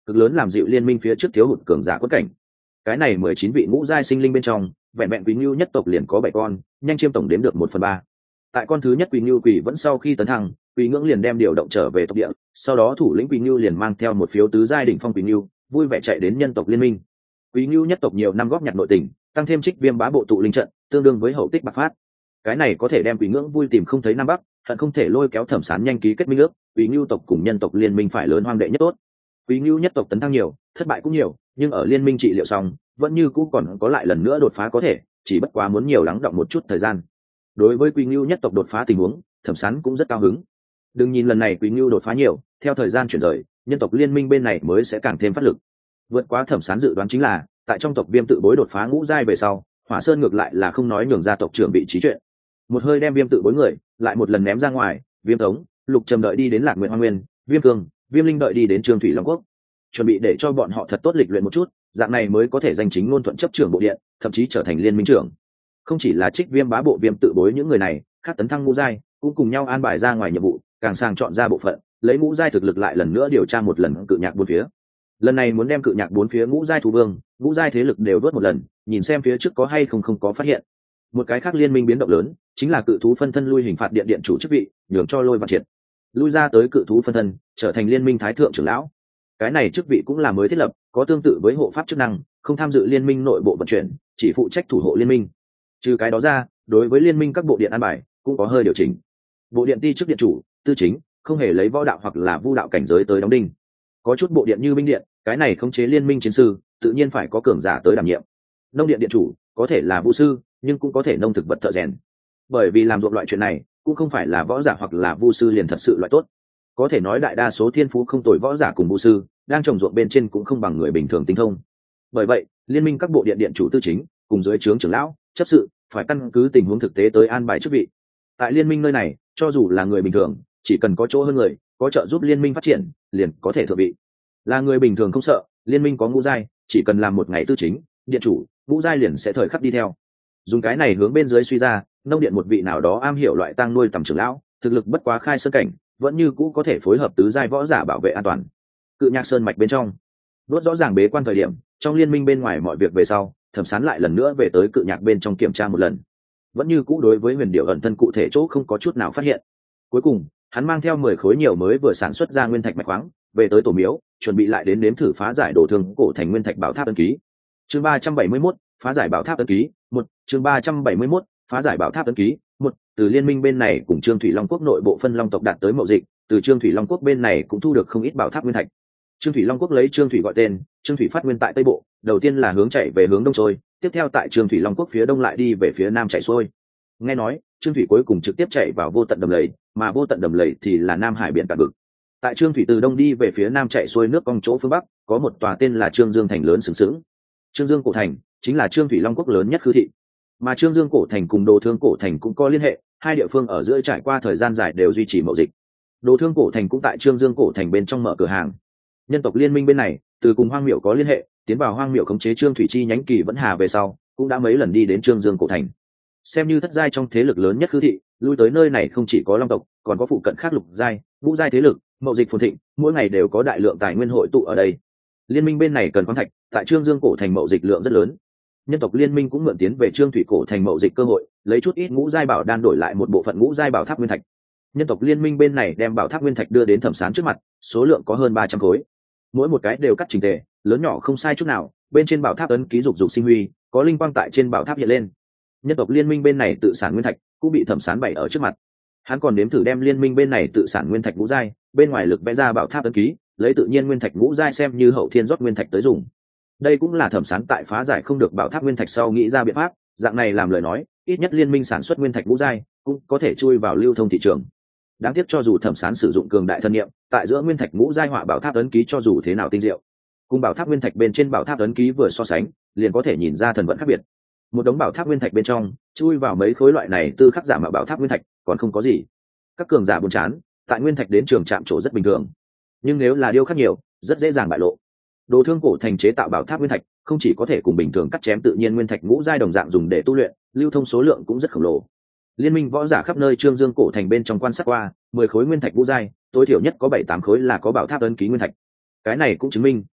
cực lớn làm dịu liên minh phía trước thiếu hụt cường giả quất cảnh. Cái này mười chín vị ngũ giai sinh linh bên trong, vẹn vẹn Quý Ngưu nhất tộc liền có bảy con, nhanh chiêm tổng đếm được một phần ba. Tại con thứ nhất Quý Ngưu Quỷ vẫn sau khi tấn thăng, Quý Ngưỡng liền đem điều động trở về tộc địa, sau đó thủ lĩnh Quý Ngưu liền mang theo một phiếu tứ giai đỉnh phong Quý Ngưu, vui vẻ chạy đến nhân tộc liên minh. Quý Ngưu nhất tộc nhiều năm góp nhặt nội tình, tăng thêm Trích Viêm bá bộ tụ linh trận, tương đương với hậu tích bạc phát. Cái này có thể đem Quý Ngưỡng vui tìm không thấy nam bắc, hận không thể lôi kéo Thẩm Sán nhanh ký kết minh ước, Quý Ngưu tộc cùng nhân tộc liên minh phải lớn hoang đệ nhất tốt. Quý Ngưu nhất tộc tấn thăng nhiều, thất bại cũng nhiều, nhưng ở liên minh trị liệu xong, vẫn như cũ còn có lại lần nữa đột phá có thể, chỉ bất quá muốn nhiều lắng động một chút thời gian. Đối với Quý Ngưu nhất tộc đột phá tình huống, Thẩm Sán cũng rất cao hứng. Đừng nhìn lần này Quý Ngưu đột phá nhiều, theo thời gian chuyển rời, nhân tộc liên minh bên này mới sẽ càng thêm phát lực. Vượt quá Thẩm Sán dự đoán chính là, tại trong tộc Viêm tự bối đột phá ngũ giai về sau, Hỏa Sơn ngược lại là không nói nhường ra tộc trưởng vị trí chuyện. Một hơi đem Viêm tự bối người, lại một lần ném ra ngoài, Viêm Tống, Lục Trầm đợi đi đến Lạc Nguyện Hoa Nguyên, Viêm Cương, Viêm Linh đợi đi đến Trương Thủy Long Quốc, chuẩn bị để cho bọn họ thật tốt lịch luyện một chút, dạng này mới có thể giành chính ngôn thuận chấp trưởng bộ điện, thậm chí trở thành liên minh trưởng. Không chỉ là Trích Viêm bá bộ Viêm tự bối những người này, khác tấn thăng ngũ giai cũng cùng nhau an bài ra ngoài nhiệm vụ, càng sang chọn ra bộ phận, lấy ngũ giai thực lực lại lần nữa điều tra một lần cự nhạc bốn phía. Lần này muốn đem cự nhạc bốn phía ngũ giai thú vương, ngũ giai thế lực đều vớt một lần, nhìn xem phía trước có hay không không có phát hiện. Một cái khác liên minh biến động lớn, chính là cự thú phân thân lui hình phạt điện điện chủ chức vị, nhường cho Lôi Văn Triệt lui ra tới cự thú phân thân, trở thành liên minh thái thượng trưởng lão. Cái này chức vị cũng là mới thiết lập, có tương tự với hộ pháp chức năng, không tham dự liên minh nội bộ vận chuyển, chỉ phụ trách thủ hộ liên minh. Trừ cái đó ra, đối với liên minh các bộ điện an bài cũng có hơi điều chỉnh. Bộ điện ti chức điện chủ, tư chính, không hề lấy võ đạo hoặc là vu đạo cảnh giới tới đóng đinh. Có chút bộ điện như binh điện, cái này khống chế liên minh chiến sư, tự nhiên phải có cường giả tới đảm nhiệm. Nông điện điện chủ có thể là vu sư, nhưng cũng có thể nông thực vật thợ rèn. Bởi vì làm ruộng loại chuyện này, cũng không phải là võ giả hoặc là vu sư liền thật sự loại tốt. Có thể nói đại đa số thiên phú không tồi võ giả cùng vu sư, đang trồng ruộng bên trên cũng không bằng người bình thường tinh thông. Bởi vậy, liên minh các bộ điện điện chủ tư chính, cùng dưới trướng trưởng lão, chấp sự, phải căn cứ tình huống thực tế tới an bài chức vị. Tại liên minh nơi này, cho dù là người bình thường, chỉ cần có chỗ hơn người, có trợ giúp liên minh phát triển, liền có thể thượng vị. Là người bình thường không sợ, liên minh có ngũ giai, chỉ cần làm một ngày tư chính, điện chủ, ngũ giai liền sẽ thời khắc đi theo. Dùng cái này hướng bên dưới suy ra, nông điện một vị nào đó am hiểu loại tang nuôi tầm trưởng lão, thực lực bất quá khai sơn cảnh, vẫn như cũ có thể phối hợp tứ giai võ giả bảo vệ an toàn. Cự nhạc sơn mạch bên trong, đốt rõ ràng bế quan thời điểm, trong liên minh bên ngoài mọi việc về sau, Thẩm Sán lại lần nữa về tới cự nhạc bên trong kiểm tra một lần, vẫn như cũ đối với huyền điệu ẩn thân cụ thể chỗ không có chút nào phát hiện. Cuối cùng, hắn mang theo mười khối nhiều mới vừa sản xuất ra nguyên thạch mạch khoáng, về tới tổ miếu, chuẩn bị lại đến nếm thử phá giải đồ thương cổ thành nguyên thạch bảo tháp ấn ký. Chương ba trăm bảy mươi mốt, phá giải bảo tháp ấn ký, một, chương ba trăm bảy mươi mốt, phá giải bảo tháp ấn ký, một, từ liên minh bên này cùng Trương Thủy Long quốc nội bộ phân long tộc đạt tới mậu dịch, từ Trương Thủy Long quốc bên này cũng thu được không ít bảo tháp nguyên thạch. Trương Thủy Long quốc lấy Trương Thủy gọi tên, Trương Thủy phát nguyên tại tây bộ, đầu tiên là hướng chạy về hướng đông trôi, tiếp theo tại Trương Thủy Long quốc phía đông lại đi về phía nam chạy xuôi. Nghe nói, Trương Thủy cuối cùng trực tiếp chạy vào vô tận đầm lầy, mà vô tận đầm lầy thì là Nam Hải biển cả vực. Tại Trương Thủy từ đông đi về phía nam chạy xuôi nước cong chỗ phương bắc, có một tòa tên là Trương Dương thành lớn sừng sững. Trương Dương cổ thành chính là Trương Thủy Long quốc lớn nhất khư thị, mà Trương Dương cổ thành cùng Đồ Thương cổ thành cũng có liên hệ, hai địa phương ở giữa trải qua thời gian dài đều duy trì mậu dịch. Đồ Thương cổ thành cũng tại Trương Dương cổ thành bên trong mở cửa hàng. Nhân tộc liên minh bên này, từ cùng Hoang Miểu có liên hệ, tiến vào Hoang Miểu khống chế Trương Thủy chi nhánh Kỳ Vẫn Hà về sau, cũng đã mấy lần đi đến Trương Dương cổ thành. Xem như thất giai trong thế lực lớn nhất khư thị, lui tới nơi này không chỉ có long tộc, còn có phụ cận khác lục giai, ngũ giai thế lực, mậu dịch phồn thịnh, mỗi ngày đều có đại lượng tài nguyên hội tụ ở đây. Liên minh bên này cần khoáng thạch, tại Trương Dương cổ thành mậu dịch lượng rất lớn. Nhân tộc liên minh cũng mượn tiến về Trương Thủy cổ thành mậu dịch cơ hội, lấy chút ít ngũ giai bảo đan đổi lại một bộ phận ngũ giai bảo tháp nguyên thạch. Nhân tộc liên minh bên này đem bảo tháp nguyên thạch đưa đến Thẩm Sán trước mặt, số lượng có hơn ba trăm khối. Mỗi một cái đều cắt chỉnh tề, lớn nhỏ không sai chút nào, bên trên bảo tháp ấn ký dục dục sinh huy, có linh quang tại trên bảo tháp hiện lên. Nhân tộc liên minh bên này tự sản nguyên thạch cũng bị Thẩm Sán bày ở trước mặt. Hắn còn nếm thử đem liên minh bên này tự sản nguyên thạch ngũ giai, bên ngoài lực vẽ ra bảo tháp ấn ký, lấy tự nhiên nguyên thạch ngũ giai xem như hậu thiên rót nguyên thạch tới dùng. Đây cũng là Thẩm Sán tại phá giải không được bảo tháp nguyên thạch sau nghĩ ra biện pháp, dạng này làm lời nói, ít nhất liên minh sản xuất nguyên thạch ngũ giai cũng có thể chui vào lưu thông thị trường. Đáng tiếc cho dù Thẩm Sán sử dụng cường đại thân niệm, tại giữa nguyên thạch ngũ giai họa bảo tháp ấn ký cho dù thế nào tinh diệu, cùng bảo tháp nguyên thạch bên trên bảo tháp ấn ký vừa so sánh, liền có thể nhìn ra thần vận khác biệt. Một đống bảo tháp nguyên thạch bên trong, chui vào mấy khối loại này tư khắc giả mạo bảo tháp nguyên thạch, còn không có gì. Các cường giả buồn chán, tại nguyên thạch đến trường chạm trổ rất bình thường, nhưng nếu là điêu khắc nhiều, rất dễ dàng bại lộ. Đồ Thương cổ thành chế tạo bảo tháp nguyên thạch, không chỉ có thể cùng bình thường cắt chém tự nhiên nguyên thạch ngũ giai đồng dạng dùng để tu luyện, lưu thông số lượng cũng rất khổng lồ. Liên minh võ giả khắp nơi Trương Dương cổ thành bên trong quan sát qua, mười khối nguyên thạch ngũ giai, tối thiểu nhất có bảy tám khối là có bảo tháp ấn ký nguyên thạch. Cái này cũng chứng minh,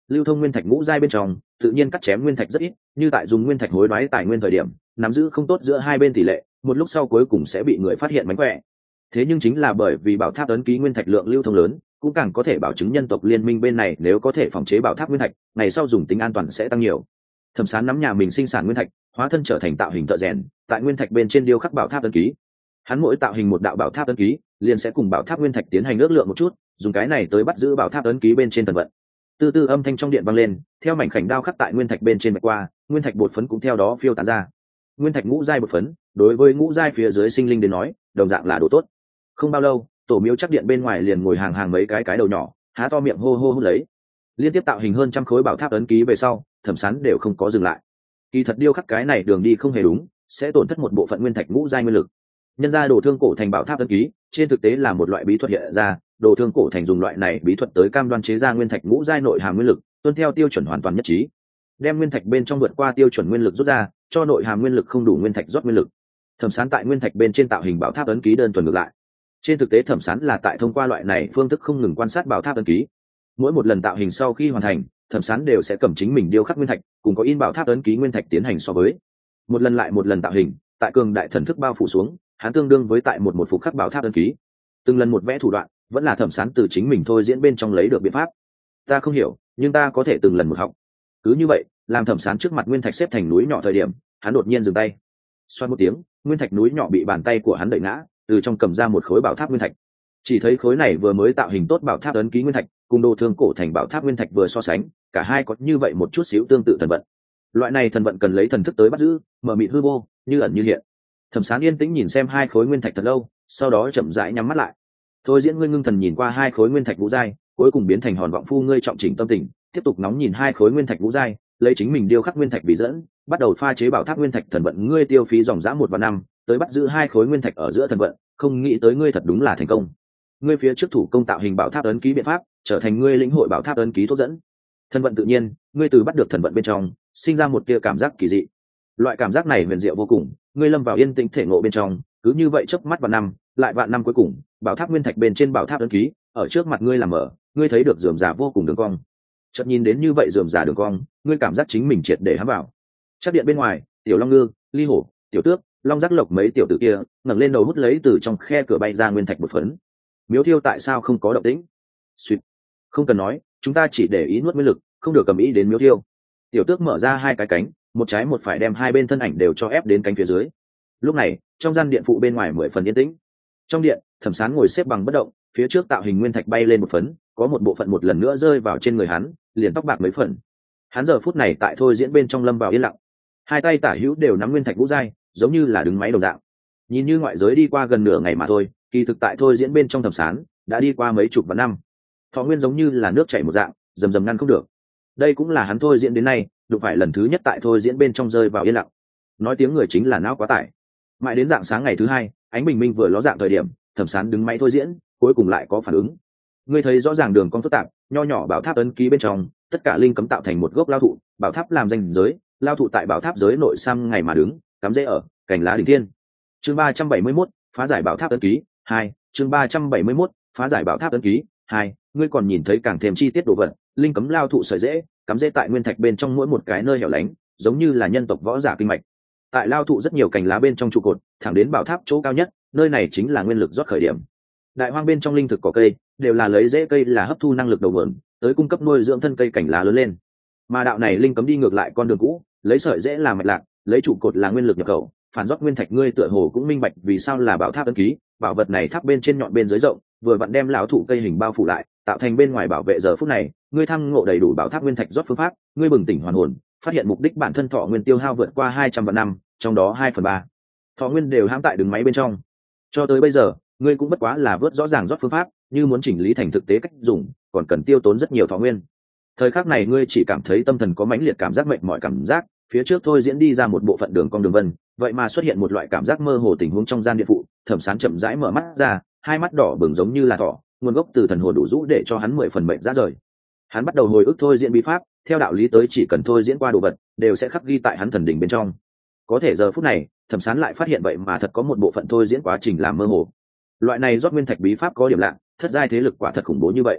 lưu thông nguyên thạch ngũ giai bên trong tự nhiên cắt chém nguyên thạch rất ít, như tại dùng nguyên thạch hối đoái tài nguyên thời điểm nắm giữ không tốt giữa hai bên tỷ lệ, một lúc sau cuối cùng sẽ bị người phát hiện mánh khỏe. Thế nhưng chính là bởi vì bảo tháp ấn ký nguyên thạch lượng lưu thông lớn, cũng càng có thể bảo chứng nhân tộc liên minh bên này nếu có thể phòng chế bảo tháp nguyên thạch, ngày sau dùng tính an toàn sẽ tăng nhiều. Thẩm Sán nắm nhà mình sinh sản nguyên thạch, hóa thân trở thành tạo hình thợ rèn, tại nguyên thạch bên trên điêu khắc bảo tháp ấn ký. Hắn mỗi tạo hình một đạo bảo tháp ấn ký, liền sẽ cùng bảo tháp nguyên thạch tiến hành ước lượng một chút, dùng cái này tới bắt giữ bảo tháp ấn ký bên trên thần vận. Từ từ âm thanh trong điện vang lên, theo mảnh khảnh đao khắc tại nguyên thạch bên trên bạch qua, nguyên thạch bột phấn cũng theo đó phiêu tán ra. Nguyên thạch ngũ giai bột phấn, đối với ngũ giai phía dưới sinh linh đến nói, đồng dạng là đồ tốt. Không bao lâu, tổ miếu chắc điện bên ngoài liền ngồi hàng hàng mấy cái cái đầu nhỏ, há to miệng hô hô hút lấy. Liên tiếp tạo hình hơn trăm khối bảo tháp ấn ký về sau, Thẩm Sán đều không có dừng lại. Kỳ thật điêu khắc cái này đường đi không hề đúng, sẽ tổn thất một bộ phận nguyên thạch ngũ giai nguyên lực. Nhân ra đồ thương cổ thành bảo tháp ấn ký, trên thực tế là một loại bí thuật hiện ra, đồ thương cổ thành dùng loại này bí thuật tới cam đoan chế ra nguyên thạch ngũ giai nội hàm nguyên lực, tuân theo tiêu chuẩn hoàn toàn nhất trí. Đem nguyên thạch bên trong vượt qua tiêu chuẩn nguyên lực rút ra, cho nội hàm nguyên lực không đủ nguyên thạch rót nguyên lực. Thẩm Sán tại nguyên thạch bên trên tạo hình bảo tháp ấn ký đơn thuần ngược lại. Trên thực tế Thẩm Sán là tại thông qua loại này phương thức không ngừng quan sát bảo tháp ấn ký. Mỗi một lần tạo hình sau khi hoàn thành, Thẩm Sán đều sẽ cầm chính mình điêu khắc nguyên thạch, cùng có in bảo tháp ấn ký nguyên thạch tiến hành so với. Một lần lại một lần tạo hình, tại cường đại thần thức bao phủ xuống, hắn tương đương với tại một một phục khắc bảo tháp ấn ký. Từng lần một vẽ thủ đoạn, vẫn là Thẩm Sán từ chính mình thôi diễn bên trong lấy được biện pháp. Ta không hiểu, nhưng ta có thể từng lần một học. Cứ như vậy, làm Thẩm Sán trước mặt nguyên thạch xếp thành núi nhỏ thời điểm, hắn đột nhiên dừng tay. Xoát một tiếng, nguyên thạch núi nhỏ bị bàn tay của hắn đẩy ngã, từ trong cầm ra một khối bảo tháp nguyên thạch. Chỉ thấy khối này vừa mới tạo hình tốt bảo tháp ấn ký nguyên thạch, cùng đồ thương cổ thành bảo tháp nguyên thạch vừa so sánh, cả hai có như vậy một chút xíu tương tự thần vận. Loại này thần vận cần lấy thần thức tới bắt giữ, mở mịt hư vô, như ẩn như hiện. Thẩm Sán yên tĩnh nhìn xem hai khối nguyên thạch thật lâu, sau đó chậm rãi nhắm mắt lại. Thôi diễn ngươi ngưng thần nhìn qua hai khối nguyên thạch ngũ giai, cuối cùng biến thành hòn vọng phu ngươi trọng chỉnh tâm tình, tiếp tục nóng nhìn hai khối nguyên thạch ngũ giai, lấy chính mình điêu khắc nguyên thạch bị dẫn, bắt đầu pha chế bảo tháp nguyên thạch thần vận. Ngươi tiêu phí dòng dã một và năm, tới bắt giữ hai khối nguyên thạch ở giữa thần vận, không nghĩ tới ngươi thật đúng là thành công. Ngươi phía trước thủ công tạo hình bảo tháp ấn ký biện pháp, trở thành ngươi lĩnh hội bảo tháp ấn ký thuốc dẫn. Thần vận tự nhiên, ngươi từ bắt được thần vận bên trong, sinh ra một tia cảm giác kỳ dị. Loại cảm giác này huyền diệu vô cùng, ngươi lâm vào yên tĩnh thể ngộ bên trong, cứ như vậy chớp mắt vạn năm, lại vạn năm cuối cùng, bảo tháp nguyên thạch bên trên bảo tháp ấn ký, ở trước mặt ngươi làm mở, ngươi thấy được rườm rà vô cùng đường cong. Chợt nhìn đến như vậy rườm rà đường cong, ngươi cảm giác chính mình triệt để hãm vào. Chắc điện bên ngoài, tiểu long ngư, ly hổ, tiểu tước, long giác lộc mấy tiểu tử kia ngẩng lên đầu hút lấy từ trong khe cửa bay ra nguyên thạch một phấn. Miếu Thiêu tại sao không có động tĩnh? Suýt, không cần nói, chúng ta chỉ để ý nuốt nguyên lực, không được cầm ý đến Miếu Thiêu. Tiểu tước mở ra hai cái cánh, một trái một phải đem hai bên thân ảnh đều cho ép đến cánh phía dưới. Lúc này, trong gian điện phụ bên ngoài mười phần yên tĩnh. Trong điện, Thẩm Sán ngồi xếp bằng bất động, phía trước tạo hình nguyên thạch bay lên một phấn, có một bộ phận một lần nữa rơi vào trên người hắn, liền tóc bạc mấy phần. Hắn giờ phút này tại thôi diễn bên trong lâm vào yên lặng, hai tay tả hữu đều nắm nguyên thạch ngũ giai, giống như là đứng máy đồng dạng. Nhìn như ngoại giới đi qua gần nửa ngày mà thôi, kỳ thực tại thôi diễn bên trong Thẩm Sán đã đi qua mấy chục vạn năm. Thọ nguyên giống như là nước chảy một dạng, dầm dầm ngăn không được. Đây cũng là hắn thôi diễn đến nay, đụng phải lần thứ nhất tại thôi diễn bên trong rơi vào yên lặng. Nói tiếng người chính là não quá tải. Mãi đến dạng sáng ngày thứ hai, ánh bình minh vừa ló dạng thời điểm, Thẩm Sán đứng máy thôi diễn, cuối cùng lại có phản ứng. Ngươi thấy rõ ràng đường cong phức tạp, nho nhỏ bảo tháp ấn ký bên trong, tất cả linh cấm tạo thành một gốc lao thụ, bảo tháp làm danh giới, lao thụ tại bảo tháp giới nội sam ngày mà đứng, cắm rễ ở cành lá đỉnh thiên. Chương ba trăm bảy mươi mốt, phá giải bảo tháp ấn ký hai. Chương ba trăm bảy mươi mốt, phá giải bảo tháp ấn ký hai. Ngươi còn nhìn thấy càng thêm chi tiết đồ vật, linh cấm lao thụ sợi rễ, cắm rễ tại nguyên thạch bên trong mỗi một cái nơi hẻo lánh, giống như là nhân tộc võ giả kinh mạch. Tại lao thụ rất nhiều cành lá bên trong trụ cột, thẳng đến bảo tháp chỗ cao nhất, nơi này chính là nguyên lực rót khởi điểm. Đại hoang bên trong linh thực cỏ cây, đều là lấy rễ cây là hấp thu năng lực đầu nguồn, tới cung cấp nuôi dưỡng thân cây cành lá lớn lên. Mà đạo này linh cấm đi ngược lại con đường cũ, lấy sợi rễ làm mạch lạc, lấy trụ cột là nguyên lực nhập khẩu, phản rót nguyên thạch. Ngươi tựa hồ cũng minh bạch vì sao là bảo tháp ấn ký, bảo vật này tháp bên trên nhọn bên dưới rộng, vừa vặn đem lão thụ cây hình bao phủ lại, tạo thành bên ngoài bảo vệ. Giờ phút này, ngươi thăng ngộ đầy đủ bảo tháp nguyên thạch rót phương pháp, ngươi bừng tỉnh hoàn hồn, phát hiện mục đích bản thân thọ nguyên tiêu hao vượt qua hai trăm vạn năm, trong đó hai phần ba thọ nguyên đều hãm tại đường máy bên trong. Cho tới bây giờ, ngươi cũng bất quá là vớt rõ ràng rót phương pháp, như muốn chỉnh lý thành thực tế cách dùng, còn cần tiêu tốn rất nhiều thọ nguyên. Thời khắc này ngươi chỉ cảm thấy tâm thần có mãnh liệt cảm giác mệt mỏi cảm giác, phía trước thôi diễn đi ra một bộ phận đường cong đường vân, vậy mà xuất hiện một loại cảm giác mơ hồ tình huống trong gian điện phụ. Thẩm Sán chậm rãi mở mắt ra, hai mắt đỏ bừng giống như là thỏ, nguồn gốc từ thần hồn đủ rũ để cho hắn mười phần mệnh ra rời. Hắn bắt đầu hồi ức thôi diễn bí pháp, theo đạo lý tới chỉ cần thôi diễn qua đồ vật, đều sẽ khắc ghi tại hắn thần đỉnh bên trong. Có thể giờ phút này, Thẩm Sán lại phát hiện vậy mà thật có một bộ phận thôi diễn quá trình làm mơ hồ. Loại này rót nguyên thạch bí pháp có điểm lạ, thất giai thế lực quả thật khủng bố như vậy.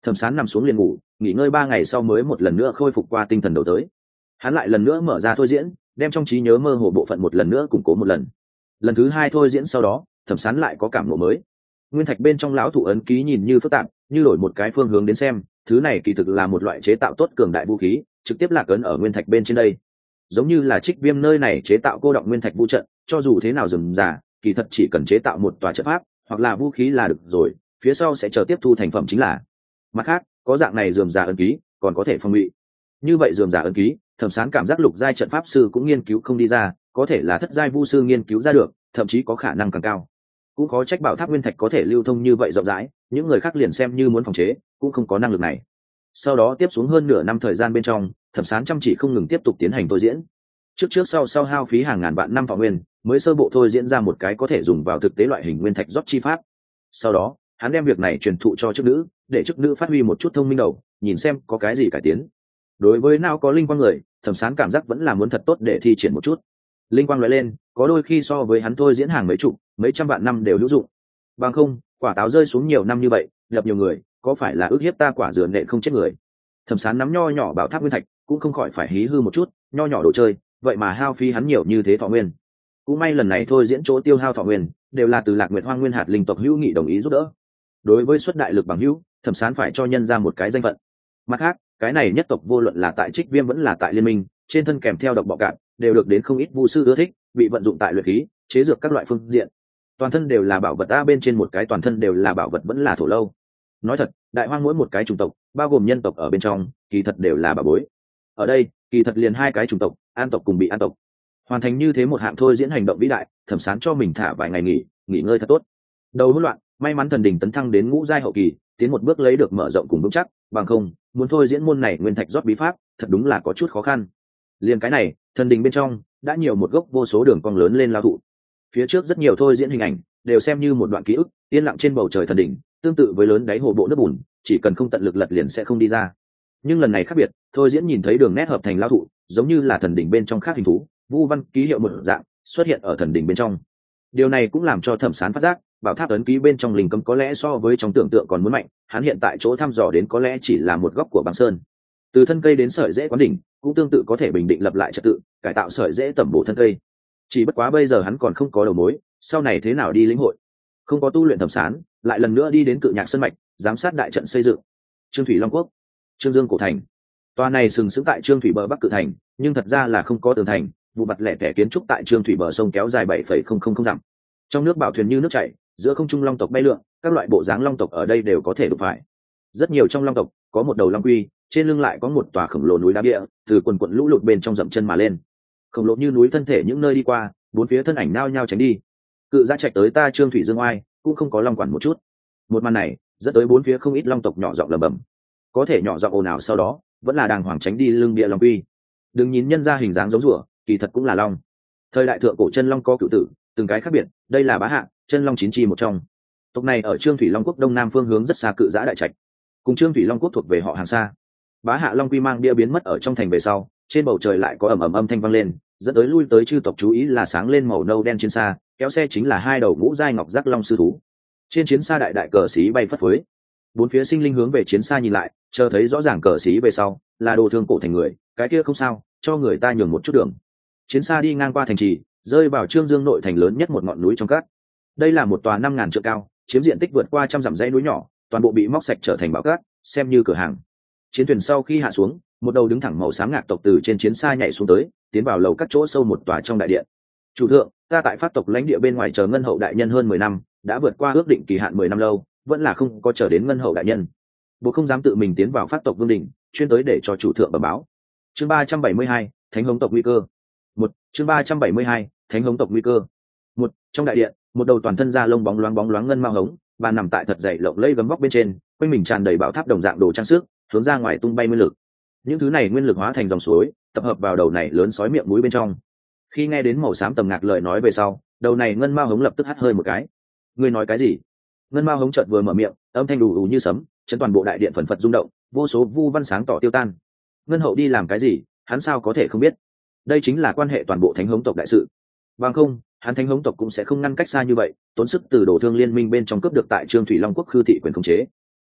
Thẩm Sán nằm xuống liền ngủ, nghỉ ngơi ba ngày sau mới một lần nữa khôi phục qua tinh thần đầu tới. Hắn lại lần nữa mở ra thôi diễn, đem trong trí nhớ mơ hồ bộ phận một lần nữa củng cố một lần. Lần thứ hai thôi diễn sau đó, Thẩm Sán lại có cảm ngộ mới. Nguyên thạch bên trong lão thụ ấn ký nhìn như phức tạp, như đổi một cái phương hướng đến xem, thứ này kỳ thực là một loại chế tạo tốt cường đại vũ khí, trực tiếp lạc ấn ở nguyên thạch bên trên đây. Giống như là Trích Viêm nơi này chế tạo cô động nguyên thạch vũ trận, cho dù thế nào rườm rà, kỳ thật chỉ cần chế tạo một tòa trận pháp hoặc là vũ khí là được rồi, phía sau sẽ chờ tiếp thu thành phẩm chính là. Mặt khác, có dạng này rườm rà ấn ký, còn có thể phòng bị. Như vậy rườm rà ấn ký, Thẩm Sán cảm giác lục giai trận pháp sư cũng nghiên cứu không đi ra, có thể là thất giai vu sư nghiên cứu ra được, thậm chí có khả năng càng cao. Cũng có trách bảo tháp nguyên thạch có thể lưu thông như vậy rộng rãi, những người khác liền xem như muốn phòng chế, cũng không có năng lực này. Sau đó tiếp xuống hơn nửa năm thời gian bên trong, Thẩm Sán chăm chỉ không ngừng tiếp tục tiến hành thôi diễn. Trước trước sau sau hao phí hàng ngàn vạn năm thọ nguyên, mới sơ bộ thôi diễn ra một cái có thể dùng vào thực tế loại hình nguyên thạch rót chi pháp. Sau đó, hắn đem việc này truyền thụ cho chức nữ, để chức nữ phát huy một chút thông minh đầu, nhìn xem có cái gì cải tiến. Đối với nào có linh quang người, Thẩm Sán cảm giác vẫn là muốn thật tốt để thi triển một chút. Linh quang lóe lên, có đôi khi so với hắn thôi diễn hàng mấy chục, mấy trăm vạn năm đều hữu dụng. Bằng không, quả táo rơi xuống nhiều năm như vậy, lập nhiều người, có phải là ước hiếp ta quả dừa nện không chết người. Thẩm Sán nắm nho nhỏ bảo tháp nguyên thạch, cũng không khỏi phải hí hư một chút, nho nhỏ đồ chơi, vậy mà hao phí hắn nhiều như thế thọ nguyên. Cũng may lần này thôi diễn chỗ tiêu hao thọ nguyên, đều là từ Lạc Nguyệt Hoang Nguyên hạt linh tộc hữu nghị đồng ý giúp đỡ. Đối với xuất đại lực bằng hữu, Thẩm Sán phải cho nhân ra một cái danh phận. Mặt khác, cái này nhất tộc vô luận là tại Trích Viêm vẫn là tại Liên Minh, trên thân kèm theo độc bọ cạp, đều được đến không ít vu sư ưa thích, bị vận dụng tại luyện khí, chế dược các loại phương diện. Toàn thân đều là bảo vật, a bên trên một cái toàn thân đều là bảo vật vẫn là thổ lâu. Nói thật, đại hoang mỗi một cái chủng tộc, bao gồm nhân tộc ở bên trong, kỳ thật đều là bảo bối. Ở đây, kỳ thật liền hai cái chủng tộc, An tộc cùng Bị An tộc. Hoàn thành như thế một hạng thôi diễn hành động vĩ đại, Thẩm Sán cho mình thả vài ngày nghỉ, nghỉ ngơi thật tốt. Đầu hỗn loạn, may mắn thần đình tấn thăng đến ngũ giai hậu kỳ, tiến một bước lấy được mở rộng cùng vững chắc, bằng không, muốn thôi diễn môn này nguyên thạch rót bí pháp, thật đúng là có chút khó khăn. Liên cái này, thần đình bên trong đã nhiều một gốc vô số đường cong lớn lên lao thụ. Phía trước rất nhiều thôi diễn hình ảnh, đều xem như một đoạn ký ức, yên lặng trên bầu trời thần đỉnh, tương tự với lớn đáy hồ bộ nước bùn, chỉ cần không tận lực lật liền sẽ không đi ra. Nhưng lần này khác biệt, thôi diễn nhìn thấy đường nét hợp thành lao thụ, giống như là thần đỉnh bên trong khác hình thú, vu văn ký hiệu một dạng xuất hiện ở thần đỉnh bên trong. Điều này cũng làm cho Thẩm Sán phát giác, bảo tháp ấn ký bên trong linh cấm có lẽ so với trong tưởng tượng còn muốn mạnh, hắn hiện tại chỗ thăm dò đến có lẽ chỉ là một góc của băng sơn. Từ thân cây đến sợi rễ quán đỉnh, cũng tương tự có thể bình định lập lại trật tự, cải tạo sợi rễ tẩm bổ thân cây. Chỉ bất quá bây giờ hắn còn không có đầu mối, sau này thế nào đi lĩnh hội. Không có tu luyện Thẩm Sán, lại lần nữa đi đến Cự Nhạc Sơn mạch, giám sát đại trận xây dựng. Trương Thủy Long Quốc, Trương Dương cổ thành. Tòa này sừng sững tại Trương Thủy bờ bắc cự thành, nhưng thật ra là không có tường thành, vụ mặt lẻ tẻ kiến trúc tại Trương Thủy bờ sông kéo dài bảy phẩy không không không dặm. Trong nước bảo thuyền như nước chảy, giữa không trung long tộc bay lượn, các loại bộ dáng long tộc ở đây đều có thể đụng phải. Rất nhiều trong long tộc có một đầu long quy, trên lưng lại có một tòa khổng lồ núi đá bia, từ quần quần lũ lụt bên trong dậm chân mà lên. Khổng lồ như núi thân thể những nơi đi qua, bốn phía thân ảnh nao nhao tránh đi. Cự Giã Trạch tới ta Trương Thủy Dương oai, cũng không có long quản một chút. Một màn này dẫn tới bốn phía không ít long tộc nhỏ giọng lẩm bẩm. Có thể nhỏ giọng ồn ào sau đó, vẫn là đàng hoàng tránh đi lưng bia long quy. Đừng nhìn nhân ra hình dáng giống rùa, kỳ thật cũng là long. Thời đại thượng cổ chân long có cựu tử, từng cái khác biệt, đây là Bá Hạ, chân long chín chi một trong. Tộc này ở Trương Thủy Long Quốc đông nam phương hướng rất xa Cự Giã Đại Trạch. Cùng Trương Thủy Long Quốc thuộc về họ hàng xa. Bá Hạ long quy mang bia biến mất ở trong thành về sau, trên bầu trời lại có ầm ầm âm thanh vang lên, dẫn tới lui tới chư tộc chú ý là sáng lên màu nâu đen trên xa, kéo xe chính là hai đầu ngũ giai ngọc giác long sư thú. Trên chiến xa đại đại cờ xí bay phất phới. Bốn phía sinh linh hướng về chiến xa nhìn lại, chờ thấy rõ ràng cờ xí về sau, là đồ thương cổ thành người, cái kia không sao, cho người ta nhường một chút đường. Chiến xa đi ngang qua thành trì, rơi vào Trương Dương nội thành lớn nhất một ngọn núi trong cát. Đây là một tòa năm ngàn trượng cao, chiếm diện tích vượt qua trăm dặm dãy núi nhỏ, toàn bộ bị móc sạch trở thành bão cát, xem như cửa hàng. Chiến thuyền sau khi hạ xuống, một đầu đứng thẳng màu xám ngạc tộc từ trên chiến xa nhảy xuống tới, tiến vào lầu các chỗ sâu một tòa trong đại điện. Chủ thượng, ta tại Pháp tộc lãnh địa bên ngoài chờ Ngân Hậu đại nhân hơn mười năm, đã vượt qua ước định kỳ hạn mười năm lâu, vẫn là không có chờ đến Ngân Hậu đại nhân. Bố không dám tự mình tiến vào Pháp tộc vương đỉnh, chuyên tới để cho chủ thượng bẩm báo. Chương ba trăm bảy mươi hai, Thánh Hống tộc nguy cơ. Một, chương ba trăm bảy mươi hai, Thánh Hống tộc nguy cơ. Một, trong đại điện, một đầu toàn thân da lông bóng loáng bóng loáng ngân mao hống, bà nằm tại thật dày lộng lẫy gấm vóc bên trên, quanh mình tràn đầy bảo tháp đồng dạng đồ trang sức, hướng ra ngoài tung bay nguyên lực. Những thứ này nguyên lực hóa thành dòng suối, tập hợp vào đầu này lớn sói miệng mũi bên trong. Khi nghe đến màu xám tầm ngạc lời nói về sau, đầu này ngân mao hống lập tức hắt hơi một cái. Ngươi nói cái gì? Ngân mao hống chợt vừa mở miệng, âm thanh đủ ù như sấm, chấn toàn bộ đại điện phần phật rung động, vô số vu văn sáng tỏ tiêu tan. Ngân Hậu đi làm cái gì, hắn sao có thể không biết? Đây chính là quan hệ toàn bộ Thánh Hống tộc đại sự. Bằng không, hắn Thánh Hống tộc cũng sẽ không ngăn cách xa như vậy, tốn sức từ Đồ Thương Liên Minh bên trong cướp được tại Trương Thủy Long Quốc khư thị quyền khống chế.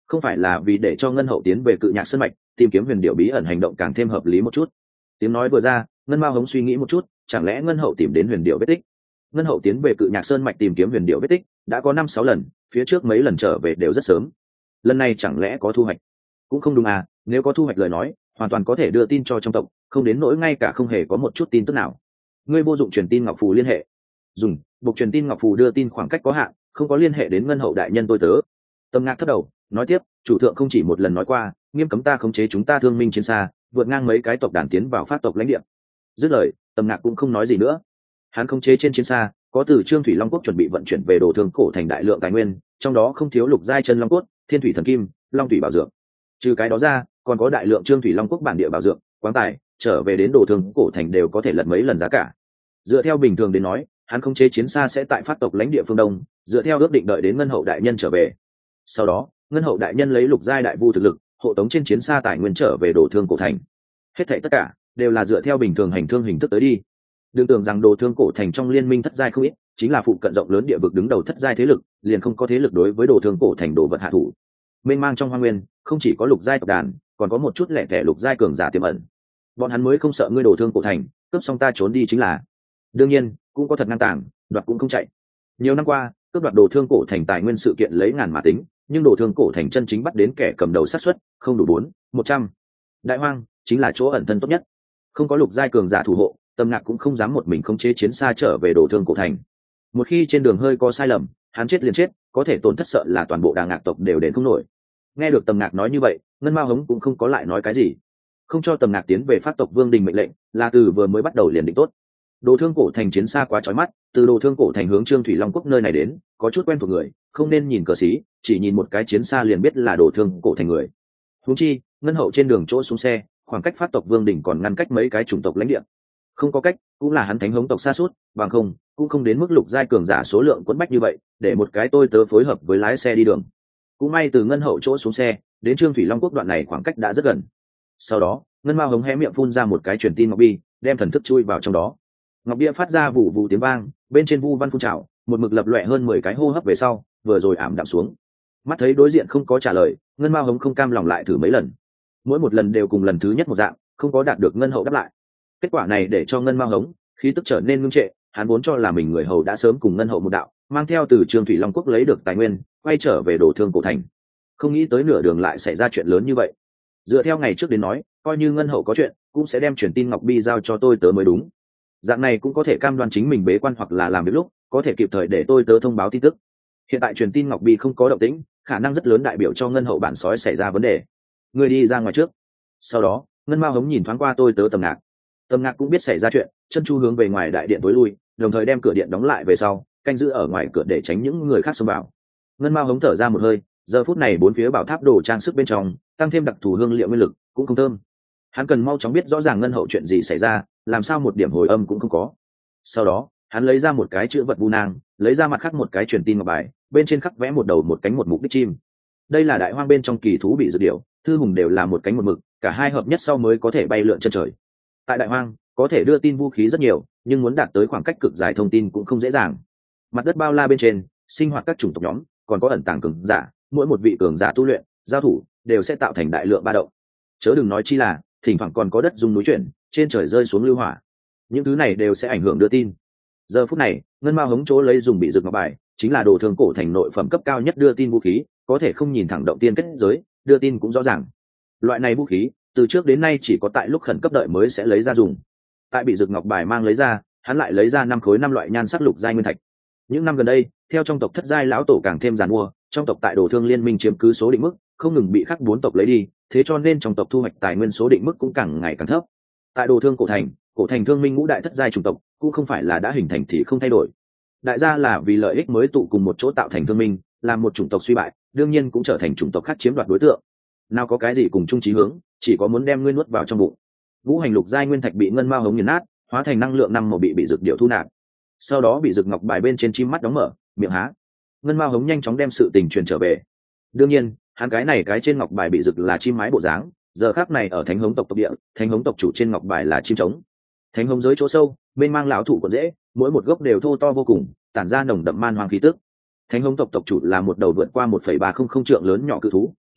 không phải là vì để cho ngân hậu tiến về cự nhạc sơn mạch tìm kiếm huyền điệu bí ẩn hành động càng thêm hợp lý một chút. Tiếng nói vừa ra, ngân mao hống suy nghĩ một chút, chẳng lẽ ngân hậu tìm đến huyền điệu vết tích? Ngân hậu tiến về cự nhạc sơn mạch tìm kiếm huyền điệu vết tích đã có năm sáu lần, phía trước mấy lần trở về đều rất sớm, lần này chẳng lẽ có thu hoạch? Cũng không đúng à, nếu có thu hoạch lời nói hoàn toàn có thể đưa tin cho trong tộc, không đến nỗi ngay cả không hề có một chút tin tức nào. Ngươi vô dụng truyền tin ngọc phù liên hệ, dùng buộc truyền tin ngọc phù đưa tin khoảng cách có hạn, không có liên hệ đến ngân hậu đại nhân tôi tớ. Tâm Ngạc thất đầu nói tiếp, chủ thượng không chỉ một lần nói qua nghiêm cấm ta khống chế chúng ta thương minh chiến xa vượt ngang mấy cái tộc đàn tiến vào phát tộc lãnh địa. Dứt lời, Tâm Ngạc cũng không nói gì nữa. Hắn khống chế trên chiến xa có từ Trương Thủy Long Quốc chuẩn bị vận chuyển về đồ thương cổ thành đại lượng tài nguyên, trong đó không thiếu lục giai chân long cốt, thiên thủy thần kim, long thủy bảo dược. Trừ cái đó ra, còn có đại lượng Trương Thủy Long Quốc bản địa bảo dược, quáng tài, trở về đến đồ thương cổ thành đều có thể lật mấy lần giá cả. Dựa theo bình thường đến nói, hắn khống chế chiến xa sẽ tại phát tộc lãnh địa phương đông, dựa theo ước định đợi đến ngân hậu đại nhân trở về. Sau đó, ngân hậu đại nhân lấy lục giai đại vu thực lực, hộ tống trên chiến xa tài nguyên trở về đồ thương cổ thành. Hết thảy tất cả đều là dựa theo bình thường hành thương hình thức tới đi. Đừng tưởng rằng đồ thương cổ thành trong liên minh thất giai không ít, chính là phụ cận rộng lớn địa vực đứng đầu thất giai thế lực, liền không có thế lực đối với đồ thương cổ thành đồ vật hạ thủ. Mênh mang trong hoang nguyên, không chỉ có lục giai tộc đàn, còn có một chút lẻ tẻ lục giai cường giả tiềm ẩn. Bọn hắn mới không sợ ngươi đồ thương cổ thành, cướp xong ta trốn đi chính là. Đương nhiên, cũng có thật ngang tàng, đoạt cũng không chạy. Nhiều năm qua, cướp đoạt đồ thương cổ thành tài nguyên sự kiện lấy ngàn mà tính, nhưng đồ thương cổ thành chân chính bắt đến kẻ cầm đầu xác suất không đủ bốn, một trăm. Đại hoang chính là chỗ ẩn thân tốt nhất. Không có lục giai cường giả thủ hộ, Tâm Ngạc cũng không dám một mình khống chế chiến xa trở về đồ thương cổ thành. Một khi trên đường hơi có sai lầm, hắn chết liền chết, có thể tổn thất sợ là toàn bộ Đà Ngạc tộc đều đến không nổi. Nghe được Tâm Ngạc nói như vậy, Ngân Mao Hống cũng không có lại nói cái gì. Không cho Tâm Ngạc tiến về phát tộc vương đình mệnh lệnh, là từ vừa mới bắt đầu liền định tốt. Đồ thương cổ thành chiến xa quá chói mắt, từ đồ thương cổ thành hướng Trương Thủy Long Quốc nơi này đến, có chút quen thuộc người, không nên nhìn cờ xí, chỉ nhìn một cái chiến xa liền biết là đồ thương cổ thành người. Huống chi, ngân hậu trên đường chỗ xuống xe, khoảng cách phát tộc vương đỉnh còn ngăn cách mấy cái chủng tộc lãnh địa. Không có cách, cũng là hắn thánh hống tộc xa suốt, bằng không, cũng không đến mức lục giai cường giả số lượng quấn bách như vậy, để một cái tôi tớ phối hợp với lái xe đi đường. Cũng may từ ngân hậu chỗ xuống xe, đến Trương Thủy Long Quốc đoạn này khoảng cách đã rất gần. Sau đó, ngân mao hống hé miệng phun ra một cái truyền tin ngọc bi, đem thần thức chui vào trong đó. Ngọc bia phát ra vụ vụ tiếng vang, bên trên vu văn phun trào, một mực lập loè hơn mười cái hô hấp về sau, vừa rồi ảm đạm xuống. Mắt thấy đối diện không có trả lời, ngân mao hống không cam lòng lại thử mấy lần. Mỗi một lần đều cùng lần thứ nhất một dạng, không có đạt được ngân hậu đáp lại. Kết quả này để cho ngân mao hống khí tức trở nên ngưng trệ, hắn vốn cho là mình người hầu đã sớm cùng ngân hậu một đạo, mang theo từ Trương Thủy Long Quốc lấy được tài nguyên, quay trở về đồ thương cổ thành. Không nghĩ tới nửa đường lại xảy ra chuyện lớn như vậy. Dựa theo ngày trước đến nói, coi như ngân hậu có chuyện, cũng sẽ đem truyền tin ngọc bi giao cho tôi tớ mới đúng. Dạng này cũng có thể cam đoan chính mình bế quan hoặc là làm việc lúc có thể kịp thời để tôi tớ thông báo tin tức. Hiện tại truyền tin ngọc bi không có động tĩnh, khả năng rất lớn đại biểu cho ngân hậu bản sói xảy ra vấn đề. Người đi ra ngoài trước. Sau đó, ngân mao hống nhìn thoáng qua tôi tớ Tầm Ngạc. Tầm Ngạc cũng biết xảy ra chuyện, chân chu hướng về ngoài đại điện tối lui, đồng thời đem cửa điện đóng lại về sau, canh giữ ở ngoài cửa để tránh những người khác xông vào. Ngân mao hống thở ra một hơi, giờ phút này bốn phía bảo tháp đồ trang sức bên trong tăng thêm đặc thù hương liệu nguyên lực cũng không thơm. Hắn cần mau chóng biết rõ ràng ngân hậu chuyện gì xảy ra, làm sao một điểm hồi âm cũng không có. Sau đó, hắn lấy ra một cái chữ vật vu nang, lấy ra mặt khác một cái truyền tin ngọc bài, bên trên khắc vẽ một đầu một cánh một mục đích chim. Đây là đại hoang bên trong kỳ thú bị dược điểu, thư hùng đều là một cánh một mực, cả hai hợp nhất sau mới có thể bay lượn chân trời. Tại đại hoang, có thể đưa tin vũ khí rất nhiều, nhưng muốn đạt tới khoảng cách cực dài thông tin cũng không dễ dàng. Mặt đất bao la bên trên, sinh hoạt các chủng tộc nhóm, còn có ẩn tàng cường giả, mỗi một vị cường giả tu luyện, giao thủ đều sẽ tạo thành đại lượng ba động. Chớ đừng nói chi là, thỉnh thoảng còn có đất rung núi chuyển, trên trời rơi xuống lưu hỏa. Những thứ này đều sẽ ảnh hưởng đưa tin. Giờ phút này, ngân mao hống chỗ lấy dùng bị rực ngọc bài, chính là đồ thương cổ thành nội phẩm cấp cao nhất đưa tin vũ khí, có thể không nhìn thẳng động tiên kết giới, đưa tin cũng rõ ràng. Loại này vũ khí, từ trước đến nay chỉ có tại lúc khẩn cấp đợi mới sẽ lấy ra dùng. Tại bị rực ngọc bài mang lấy ra, hắn lại lấy ra năm khối năm loại nhan sắc lục giai nguyên thạch. Những năm gần đây, theo trong tộc thất giai lão tổ càng thêm giàn mua, trong tộc tại đồ thương liên minh chiếm cứ số định mức, không ngừng bị khắc bốn tộc lấy đi, thế cho nên trong tộc thu hoạch tài nguyên số định mức cũng càng ngày càng thấp. Tại đồ thương cổ thành, cổ thành thương minh ngũ đại thất giai chủng tộc cũng không phải là đã hình thành thì không thay đổi. Đại gia là vì lợi ích mới tụ cùng một chỗ tạo thành thương minh, làm một chủng tộc suy bại, đương nhiên cũng trở thành chủng tộc khác chiếm đoạt đối tượng. Nào có cái gì cùng chung chí hướng, chỉ có muốn đem ngươi nuốt vào trong bụng. Ngũ hành lục giai nguyên thạch bị ngân mao hống nghiền nát, hóa thành năng lượng năm màu bị bị dược điệu thu nạp. Sau đó bị rực ngọc bài bên trên chim mắt đóng mở, miệng há. Ngân mao hống nhanh chóng đem sự tình truyền trở về. Đương nhiên, hắn cái này cái trên ngọc bài bị rực là chim mái bộ dáng, giờ khác này ở thánh hống tộc tộc địa, thánh hống tộc chủ trên ngọc bài là chim trống. Thánh hống giới chỗ sâu, bên mang lão thủ còn dễ, mỗi một gốc đều thô to vô cùng, tản ra nồng đậm man hoang khí tức. Thánh hống tộc tộc chủ là một đầu vượt qua một phẩy ba không không trượng lớn nhỏ cự thú,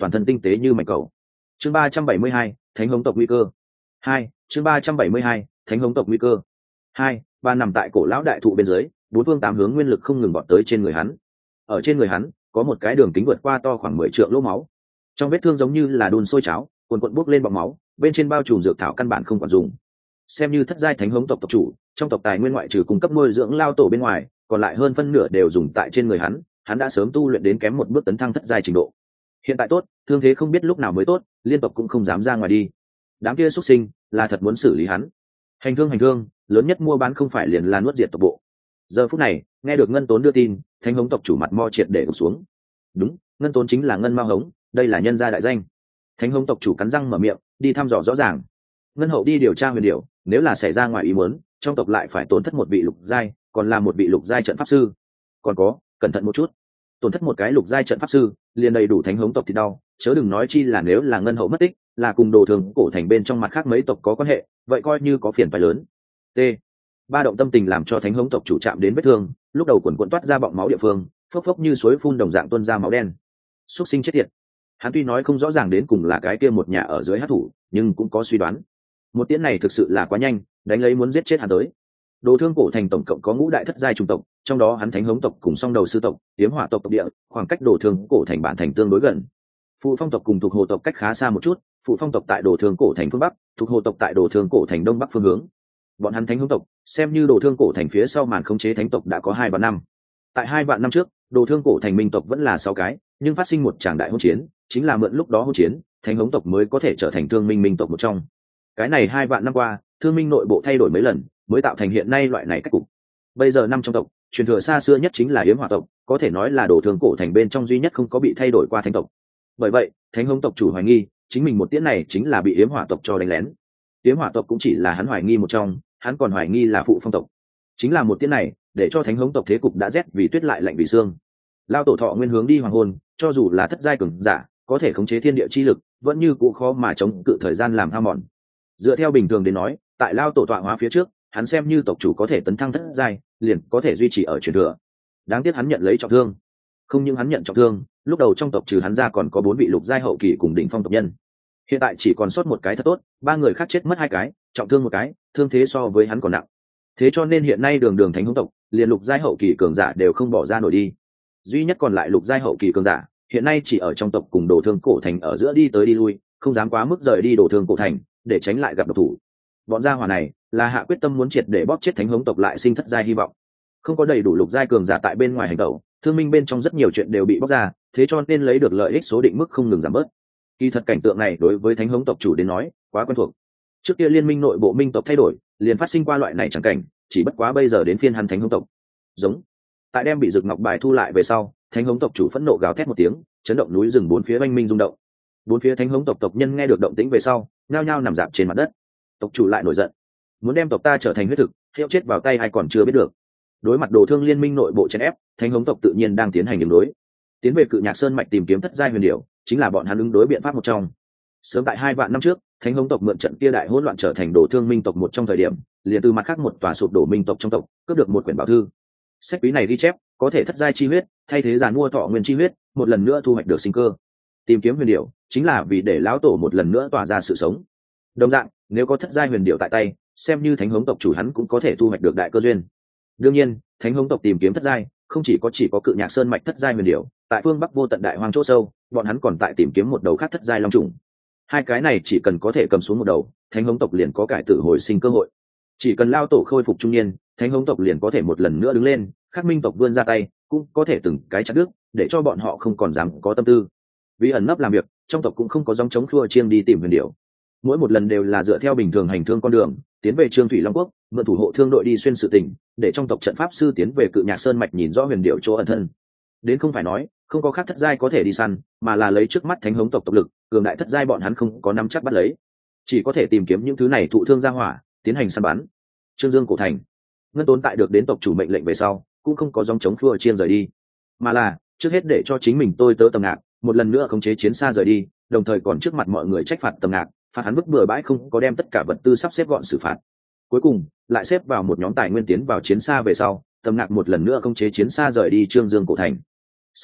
toàn thân tinh tế như mảnh cầu. Chương ba trăm bảy mươi hai, Thánh hống tộc nguy cơ. Hai, chương ba trăm bảy mươi hai, Thánh hống tộc nguy cơ. Hai, ba nằm tại cổ lão đại thụ bên dưới, bốn phương tám hướng nguyên lực không ngừng bọt tới trên người hắn. Ở trên người hắn có một cái đường kính vượt qua to khoảng mười trượng lỗ máu. Trong vết thương giống như là đun sôi cháo, cuồn cuộn bốc lên bọt máu, bên trên bao trùm dược thảo căn bản không còn dùng. Xem như thất giai thánh hống tộc tộc chủ, trong tộc tài nguyên ngoại trừ cung cấp nuôi dưỡng lao tổ bên ngoài, còn lại hơn phân nửa đều dùng tại trên người hắn, hắn đã sớm tu luyện đến kém một bước tấn thăng thất giai trình độ. Hiện tại tốt, thương thế không biết lúc nào mới tốt, liên tộc cũng không dám ra ngoài đi. Đám kia xuất sinh là thật muốn xử lý hắn. Hành thương hành thương, lớn nhất mua bán không phải liền là nuốt diệt tộc bộ. Giờ phút này, nghe được Ngân Tốn đưa tin, thánh hống tộc chủ mặt mo triệt để gục xuống. Đúng, Ngân Tốn chính là Ngân Mao Hống, đây là nhân gia đại danh. Thánh hống tộc chủ cắn răng mở miệng, đi thăm dò rõ ràng. Ngân hậu đi điều tra huyền điệu, nếu là xảy ra ngoài ý muốn, trong tộc lại phải tổn thất một vị lục giai, còn là một vị lục giai trận pháp sư. Còn có, cẩn thận một chút, tổn thất một cái lục giai trận pháp sư, liền đầy đủ thánh hống tộc thì đau, chớ đừng nói chi là nếu là Ngân hậu mất tích, là cùng đồ thường cổ thành bên trong mặt khác mấy tộc có quan hệ, vậy coi như có phiền phải lớn. T. Ba động tâm tình làm cho thánh hống tộc chủ chạm đến vết thương, lúc đầu quần quần toát ra bọng máu địa phương, phốc phốc như suối phun đồng dạng tuôn ra máu đen. Súc sinh chết tiệt. Hắn tuy nói không rõ ràng đến cùng là cái kia một nhà ở dưới hát thủ, nhưng cũng có suy đoán. Một tiễn này thực sự là quá nhanh, đánh lấy muốn giết chết hắn tới. Đồ thương cổ thành tổng cộng có ngũ đại thất giai chủng tộc, trong đó hắn thánh hống tộc cùng song đầu sư tộc, tiếm hỏa tộc tộc địa, khoảng cách đồ thương cổ thành bản thành tương đối gần. Phụ phong tộc cùng thuộc hồ tộc cách khá xa một chút, phụ phong tộc tại đồ thương cổ thành phương bắc, thuộc hồ tộc tại đồ thương cổ thành đông bắc phương hướng. Bọn hắn thánh hống tộc xem như đồ thương cổ thành phía sau màn khống chế thánh tộc đã có hai vạn năm. Tại hai vạn năm trước, đồ thương cổ thành minh tộc vẫn là sáu cái, nhưng phát sinh một tràng đại hỗn chiến, chính là mượn lúc đó hỗn chiến, thánh hống tộc mới có thể trở thành thương minh minh tộc một trong. Cái này hai vạn năm qua, thương minh nội bộ thay đổi mấy lần, mới tạo thành hiện nay loại này cách cục. Bây giờ năm trong tộc, truyền thừa xa xưa nhất chính là yếm hỏa tộc, có thể nói là đồ thương cổ thành bên trong duy nhất không có bị thay đổi qua thánh tộc. Bởi vậy, thánh hống tộc chủ hoài nghi, chính mình một tiễn này chính là bị yếm hỏa tộc cho đánh lén. Yếm hỏa tộc cũng chỉ là hắn hoài nghi một trong, hắn còn hoài nghi là phụ phong tộc. Chính là một tiễn này, để cho thánh hống tộc thế cục đã rét vì tuyết lại lạnh vì xương. Lao tổ thọ nguyên hướng đi hoàng hôn, cho dù là thất giai cường giả, có thể khống chế thiên địa chi lực, vẫn như cũ khó mà chống cự thời gian làm hao mòn. Dựa theo bình thường đến nói, tại lao tổ tọa hóa phía trước, hắn xem như tộc chủ có thể tấn thăng thất giai, liền có thể duy trì ở truyền thừa. Đáng tiếc hắn nhận lấy trọng thương. Không những hắn nhận trọng thương, lúc đầu trong tộc trừ hắn ra còn có bốn vị lục giai hậu kỳ cùng đỉnh phong tộc nhân. Hiện tại chỉ còn sót một cái thật tốt, ba người khác chết mất hai cái, trọng thương một cái, thương thế so với hắn còn nặng. Thế cho nên hiện nay đường đường thánh hống tộc, liền lục giai hậu kỳ cường giả đều không bỏ ra nổi đi. Duy nhất còn lại lục giai hậu kỳ cường giả, hiện nay chỉ ở trong tộc cùng đồ thương cổ thành ở giữa đi tới đi lui, không dám quá mức rời đi đồ thương cổ thành, để tránh lại gặp độc thủ. Bọn gia hỏa này là hạ quyết tâm muốn triệt để bóp chết thánh hống tộc lại sinh thất giai hy vọng. Không có đầy đủ lục giai cường giả tại bên ngoài hành tẩu, thương minh bên trong rất nhiều chuyện đều bị bóc ra, thế cho nên lấy được lợi ích số định mức không ngừng giảm bớt. Kỳ thật cảnh tượng này đối với thánh hống tộc chủ đến nói quá quen thuộc. Trước kia liên minh nội bộ minh tộc thay đổi, liền phát sinh qua loại này chẳng cảnh, chỉ bất quá bây giờ đến phiên hắn thánh hống tộc. Giống tại đem bị rực ngọc bài thu lại về sau, thánh hống tộc chủ phẫn nộ gào thét một tiếng, chấn động núi rừng bốn phía oanh minh rung động. Bốn phía thánh hống tộc tộc nhân nghe được động tĩnh về sau, nhao nhao nằm dạp trên mặt đất. Tộc chủ lại nổi giận, muốn đem tộc ta trở thành huyết thực, hiệu chết vào tay ai còn chưa biết được. Đối mặt đồ thương liên minh nội bộ chèn ép, thánh hống tộc tự nhiên đang tiến hành đường đối. Tiến về Cự Nhạc Sơn mạch tìm kiếm thất giai huyền điểu, chính là bọn hắn ứng đối biện pháp một trong. Sớm tại hai vạn năm trước, thánh hống tộc mượn trận kia đại hỗn loạn trở thành đồ thương minh tộc một trong thời điểm, liền từ mặt khác một tòa sụp đổ minh tộc trong tộc cướp được một quyển bảo thư. Sách quý này ghi chép có thể thất giai chi huyết, thay thế giàn mua thọ nguyên chi huyết, một lần nữa thu hoạch được sinh cơ. Tìm kiếm huyền điểu chính là vì để lão tổ một lần nữa tỏa ra sự sống. Đồng dạng, nếu có thất giai huyền điểu tại tay, xem như thánh hống tộc chủ hắn cũng có thể thu hoạch được đại cơ duyên. Đương nhiên, thánh hống tộc tìm kiếm thất giai, không chỉ có chỉ có Cự Nhạc Sơn mạch thất giai huyền điểu, tại phương Bắc vô tận đại hoang chỗ sâu, bọn hắn còn tại tìm kiếm một đầu khác thất giai long trùng. Hai cái này chỉ cần có thể cầm xuống một đầu, thánh hống tộc liền có cải tử hồi sinh cơ hội. Chỉ cần lao tổ khôi phục trung niên, thánh hống tộc liền có thể một lần nữa đứng lên, khắc minh tộc vươn ra tay, cũng có thể từng cái chặt đứt, để cho bọn họ không còn dám có tâm tư. Vì ẩn nấp làm việc, trong tộc cũng không có dòng chống khua chiêng đi tìm huyền điểu. Mỗi một lần đều là dựa theo bình thường hành thương con đường, tiến về Trương Thủy Long Quốc, mượn thủ hộ thương đội đi xuyên sự tình, để trong tộc trận pháp sư tiến về Cự Nhạc Sơn mạch nhìn rõ huyền điểu chỗ ẩn thân. Đến không phải nói không có khác thất giai có thể đi săn, mà là lấy trước mắt thánh hống tộc tộc lực, cường đại thất giai bọn hắn không có nắm chắc bắt lấy, chỉ có thể tìm kiếm những thứ này thụ thương ra hỏa, tiến hành săn bắn. Trương Dương cổ thành, Ngân Tốn tại được đến tộc chủ mệnh lệnh về sau, cũng không có dòng chống khua chiên rời đi, mà là trước hết để cho chính mình tôi tớ Tầm Ngạc một lần nữa khống chế chiến xa rời đi, đồng thời còn trước mặt mọi người trách phạt Tầm Ngạc, phạt hắn vứt bừa bãi không có đem tất cả vật tư sắp xếp gọn xử phạt. Cuối cùng lại xếp vào một nhóm tài nguyên tiến vào chiến xa về sau, Tầm Ngạc một lần nữa khống chế chiến xa rời đi Trương Dương cổ thành. Sau đó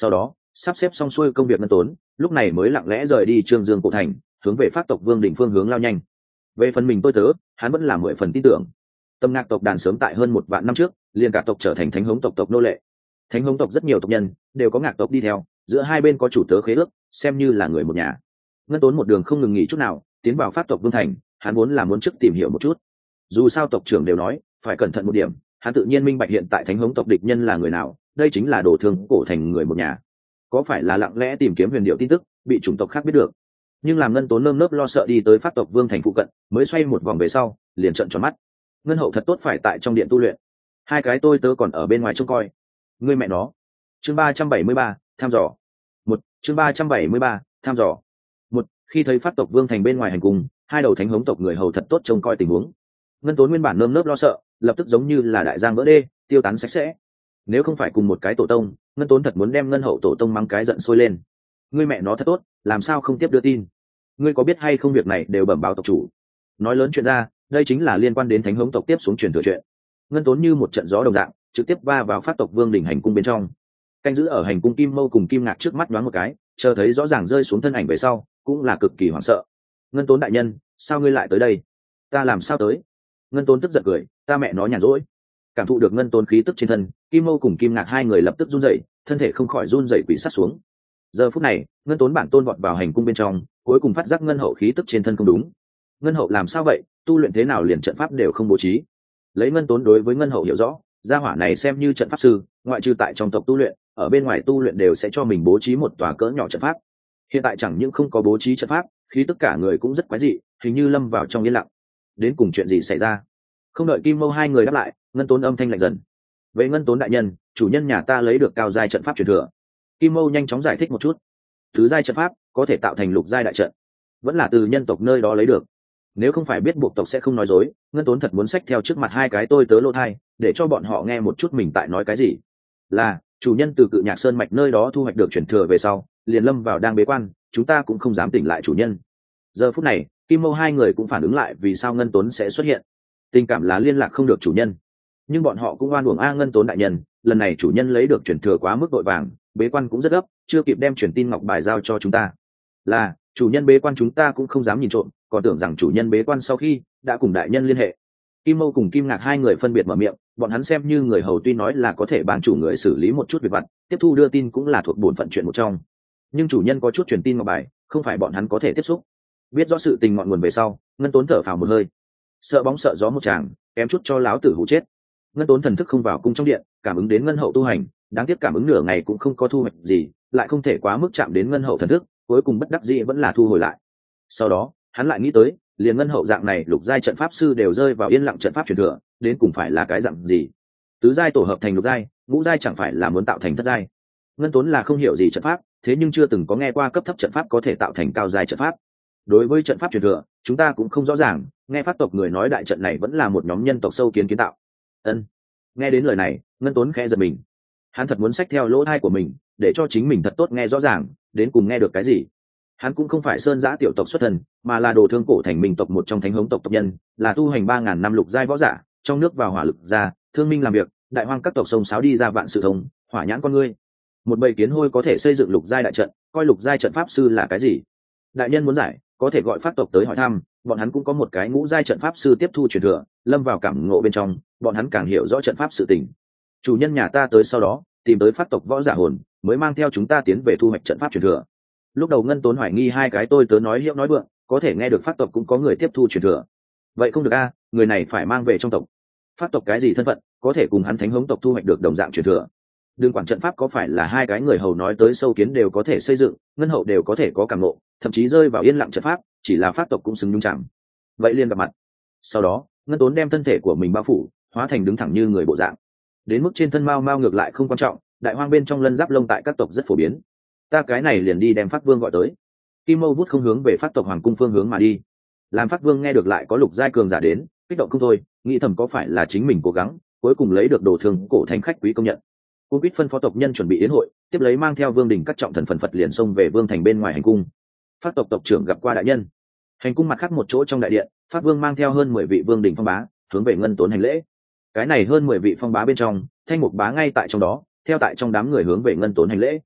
Sắp xếp xong xuôi công việc Ngân Tốn lúc này mới lặng lẽ rời đi Trương Dương cổ thành, hướng về Pháp tộc Vương Đình phương hướng lao nhanh. Về phần mình tôi tớ, hắn vẫn là mười phần tin tưởng. Tâm Ngạc tộc đàn sớm tại hơn một vạn năm trước liền cả tộc trở thành thánh hống tộc tộc nô lệ. Thánh hống tộc rất nhiều tộc nhân đều có Ngạc tộc đi theo, giữa hai bên có chủ tớ khế ước, xem như là người một nhà. Ngân Tốn một đường không ngừng nghỉ chút nào tiến vào Pháp tộc Vương thành, hắn vốn là muốn trước tìm hiểu một chút. Dù sao tộc trưởng đều nói phải cẩn thận một điểm, hắn tự nhiên minh bạch hiện tại thánh hống tộc địch nhân là người nào, đây chính là Đồ Thương cổ thành người một nhà. Có phải là lặng lẽ tìm kiếm huyền điệu tin tức bị chủng tộc khác biết được? Nhưng làm Ngân Tốn nơm nớp lo sợ đi tới Pháp tộc Vương thành phụ cận, mới xoay một vòng về sau liền trợn tròn mắt. Ngân hậu thật tốt phải tại trong điện tu luyện, hai cái tôi tớ còn ở bên ngoài trông coi. Ngươi mẹ nó. Chương ba trăm bảy mươi ba, tham dò. Một chương ba trăm bảy mươi ba, tham dò. Một khi thấy Pháp tộc Vương thành bên ngoài hành cung, hai đầu thánh hống tộc người hầu thật tốt trông coi tình huống. Ngân Tốn nguyên bản nơm nớp lo sợ, lập tức giống như là đại giang vỡ đê, tiêu tán sạch sẽ. Nếu không phải cùng một cái tổ tông, Ngân Tốn thật muốn đem Ngân hậu tổ tông mắng cái giận sôi lên. Ngươi mẹ nó thật tốt, làm sao không tiếp đưa tin? Ngươi có biết hay không việc này đều bẩm báo tộc chủ. Nói lớn chuyện ra, đây chính là liên quan đến thánh hống tộc tiếp xuống truyền thừa chuyện. Ngân Tốn như một trận gió đồng dạng, trực tiếp va vào Pháp tộc Vương đỉnh hành cung bên trong. Canh giữ ở hành cung Kim Mâu cùng Kim Ngạc trước mắt đoán một cái, chờ thấy rõ ràng rơi xuống thân ảnh về sau, cũng là cực kỳ hoảng sợ. Ngân Tốn đại nhân, sao ngươi lại tới đây? Ta làm sao tới? Ngân Tốn tức giận cười, ta mẹ nó nhàn rỗi. Cảm thụ được Ngân Tốn khí tức trên thân, Kim Mâu cùng Kim Ngạc hai người lập tức run rẩy, thân thể không khỏi run rẩy quỳ sát xuống. Giờ phút này, Ngân Tốn bản tôn vọt vào hành cung bên trong, cuối cùng phát giác Ngân hậu khí tức trên thân không đúng. Ngân hậu làm sao vậy? Tu luyện thế nào liền trận pháp đều không bố trí? Lấy Ngân Tốn đối với Ngân hậu hiểu rõ, gia hỏa này xem như trận pháp sư, ngoại trừ tại trong tộc tu luyện, ở bên ngoài tu luyện đều sẽ cho mình bố trí một tòa cỡ nhỏ trận pháp. Hiện tại chẳng những không có bố trí trận pháp, khí tức cả người cũng rất quái dị, hình như lâm vào trong yên lặng. Đến cùng chuyện gì xảy ra? Không đợi Kim Mâu hai người đáp lại, Ngân Tốn âm thanh lạnh dần. Vậy Ngân Tốn đại nhân, chủ nhân nhà ta lấy được cao giai trận pháp truyền thừa. Kim Mâu nhanh chóng giải thích một chút. Thứ giai trận pháp có thể tạo thành lục giai đại trận, vẫn là từ nhân tộc nơi đó lấy được. Nếu không phải biết buộc tộc sẽ không nói dối, Ngân Tốn thật muốn xách theo trước mặt hai cái tôi tớ lô thai, để cho bọn họ nghe một chút mình tại nói cái gì. Là chủ nhân từ Cự Nhạc Sơn mạch nơi đó thu hoạch được truyền thừa về sau, liền lâm vào đang bế quan, chúng ta cũng không dám tỉnh lại chủ nhân. Giờ phút này, Kim Mâu hai người cũng phản ứng lại vì sao Ngân Tốn sẽ xuất hiện. Tình cảm là liên lạc không được chủ nhân, nhưng bọn họ cũng oan uổng a Ngân Tốn đại nhân, lần này chủ nhân lấy được truyền thừa quá mức vội vàng, bế quan cũng rất gấp, chưa kịp đem truyền tin ngọc bài giao cho chúng ta. Là chủ nhân bế quan chúng ta cũng không dám nhìn trộm, còn tưởng rằng chủ nhân bế quan sau khi đã cùng đại nhân liên hệ. Kim Mâu cùng Kim Ngạc hai người phân biệt mở miệng, bọn hắn xem như người hầu tuy nói là có thể bàn chủ người xử lý một chút việc vặt, tiếp thu đưa tin cũng là thuộc bổn phận chuyện một trong. Nhưng chủ nhân có chút truyền tin ngọc bài, không phải bọn hắn có thể tiếp xúc. Biết rõ sự tình ngọn nguồn về sau, Ngân Tốn thở phào một hơi. Sợ bóng sợ gió một chàng, kém chút cho láo tử hụ chết. Ngân Tốn thần thức không vào cung trong điện, cảm ứng đến Ngân hậu tu hành, đáng tiếc cảm ứng nửa ngày cũng không có thu hoạch gì, lại không thể quá mức chạm đến Ngân hậu thần thức, cuối cùng bất đắc dĩ vẫn là thu hồi lại. Sau đó, hắn lại nghĩ tới, liền Ngân hậu dạng này lục giai trận pháp sư đều rơi vào yên lặng trận pháp truyền thừa, đến cùng phải là cái dạng gì? Tứ giai tổ hợp thành lục giai, ngũ giai chẳng phải là muốn tạo thành thất giai? Ngân Tốn là không hiểu gì trận pháp, thế nhưng chưa từng có nghe qua cấp thấp trận pháp có thể tạo thành cao giai trận pháp. Đối với trận pháp truyền thừa, chúng ta cũng không rõ ràng, nghe Pháp tộc người nói đại trận này vẫn là một nhóm nhân tộc sâu kiến kiến tạo. Ân. Nghe đến lời này, Ngân Tốn khẽ giật mình. Hắn thật muốn xách theo lỗ tai của mình, để cho chính mình thật tốt nghe rõ ràng, đến cùng nghe được cái gì. Hắn cũng không phải sơn giã tiểu tộc xuất thân, mà là Đồ Thương cổ thành minh tộc một trong thánh hống tộc tộc nhân, là tu hành ba ngàn năm lục giai võ giả, trong nước vào hỏa lực ra, thương minh làm việc, đại hoang các tộc sông sáo đi ra vạn sự thông, hỏa nhãn con ngươi. Một bầy kiến hôi có thể xây dựng lục giai đại trận, coi lục giai trận pháp sư là cái gì? Đại nhân muốn giải, có thể gọi Pháp tộc tới hỏi thăm, bọn hắn cũng có một cái ngũ giai trận pháp sư tiếp thu truyền thừa, lâm vào cảm ngộ bên trong, bọn hắn càng hiểu rõ trận pháp sự tình. Chủ nhân nhà ta tới sau đó, tìm tới Pháp tộc võ giả hồn, mới mang theo chúng ta tiến về thu hoạch trận pháp truyền thừa. Lúc đầu Ngân Tốn hoài nghi hai cái tôi tớ nói hiệu nói vượng, có thể nghe được Pháp tộc cũng có người tiếp thu truyền thừa. Vậy không được a, người này phải mang về trong tộc. Pháp tộc cái gì thân phận, có thể cùng hắn thánh hống tộc thu hoạch được đồng dạng truyền thừa. Đương quản trận pháp có phải là hai cái người hầu nói tới sâu kiến đều có thể xây dựng, Ngân hậu đều có thể có cảm ngộ, thậm chí rơi vào yên lặng trận pháp, chỉ là Pháp tộc cũng xứng nhung chẳng. Vậy liền gặp mặt. Sau đó, Ngân Tốn đem thân thể của mình bao phủ, hóa thành đứng thẳng như người bộ dạng. Đến mức trên thân mao mao ngược lại không quan trọng, đại hoang bên trong lân giáp lông tại các tộc rất phổ biến. Ta cái này liền đi đem Pháp Vương gọi tới. Kim Mâu vút không hướng về Pháp tộc hoàng cung phương hướng mà đi. Làm Pháp Vương nghe được lại có lục giai cường giả đến, kích động không thôi, nghĩ thầm có phải là chính mình cố gắng, cuối cùng lấy được Đồ Thương cổ thành khách quý công nhận. Cung quýt phân phó tộc nhân chuẩn bị yến hội, tiếp lấy mang theo Vương đình các trọng thần phần phật liền xông về Vương thành bên ngoài hành cung. Pháp tộc tộc trưởng gặp qua đại nhân. Hành cung mặt khác một chỗ trong đại điện, Pháp Vương mang theo hơn mười vị Vương đình phong bá, hướng về Ngân Tốn hành lễ. Cái này hơn mười vị phong bá bên trong, Thanh Mục bá ngay tại trong đó, theo tại trong đám người hướng về Ngân Tốn hành lễ.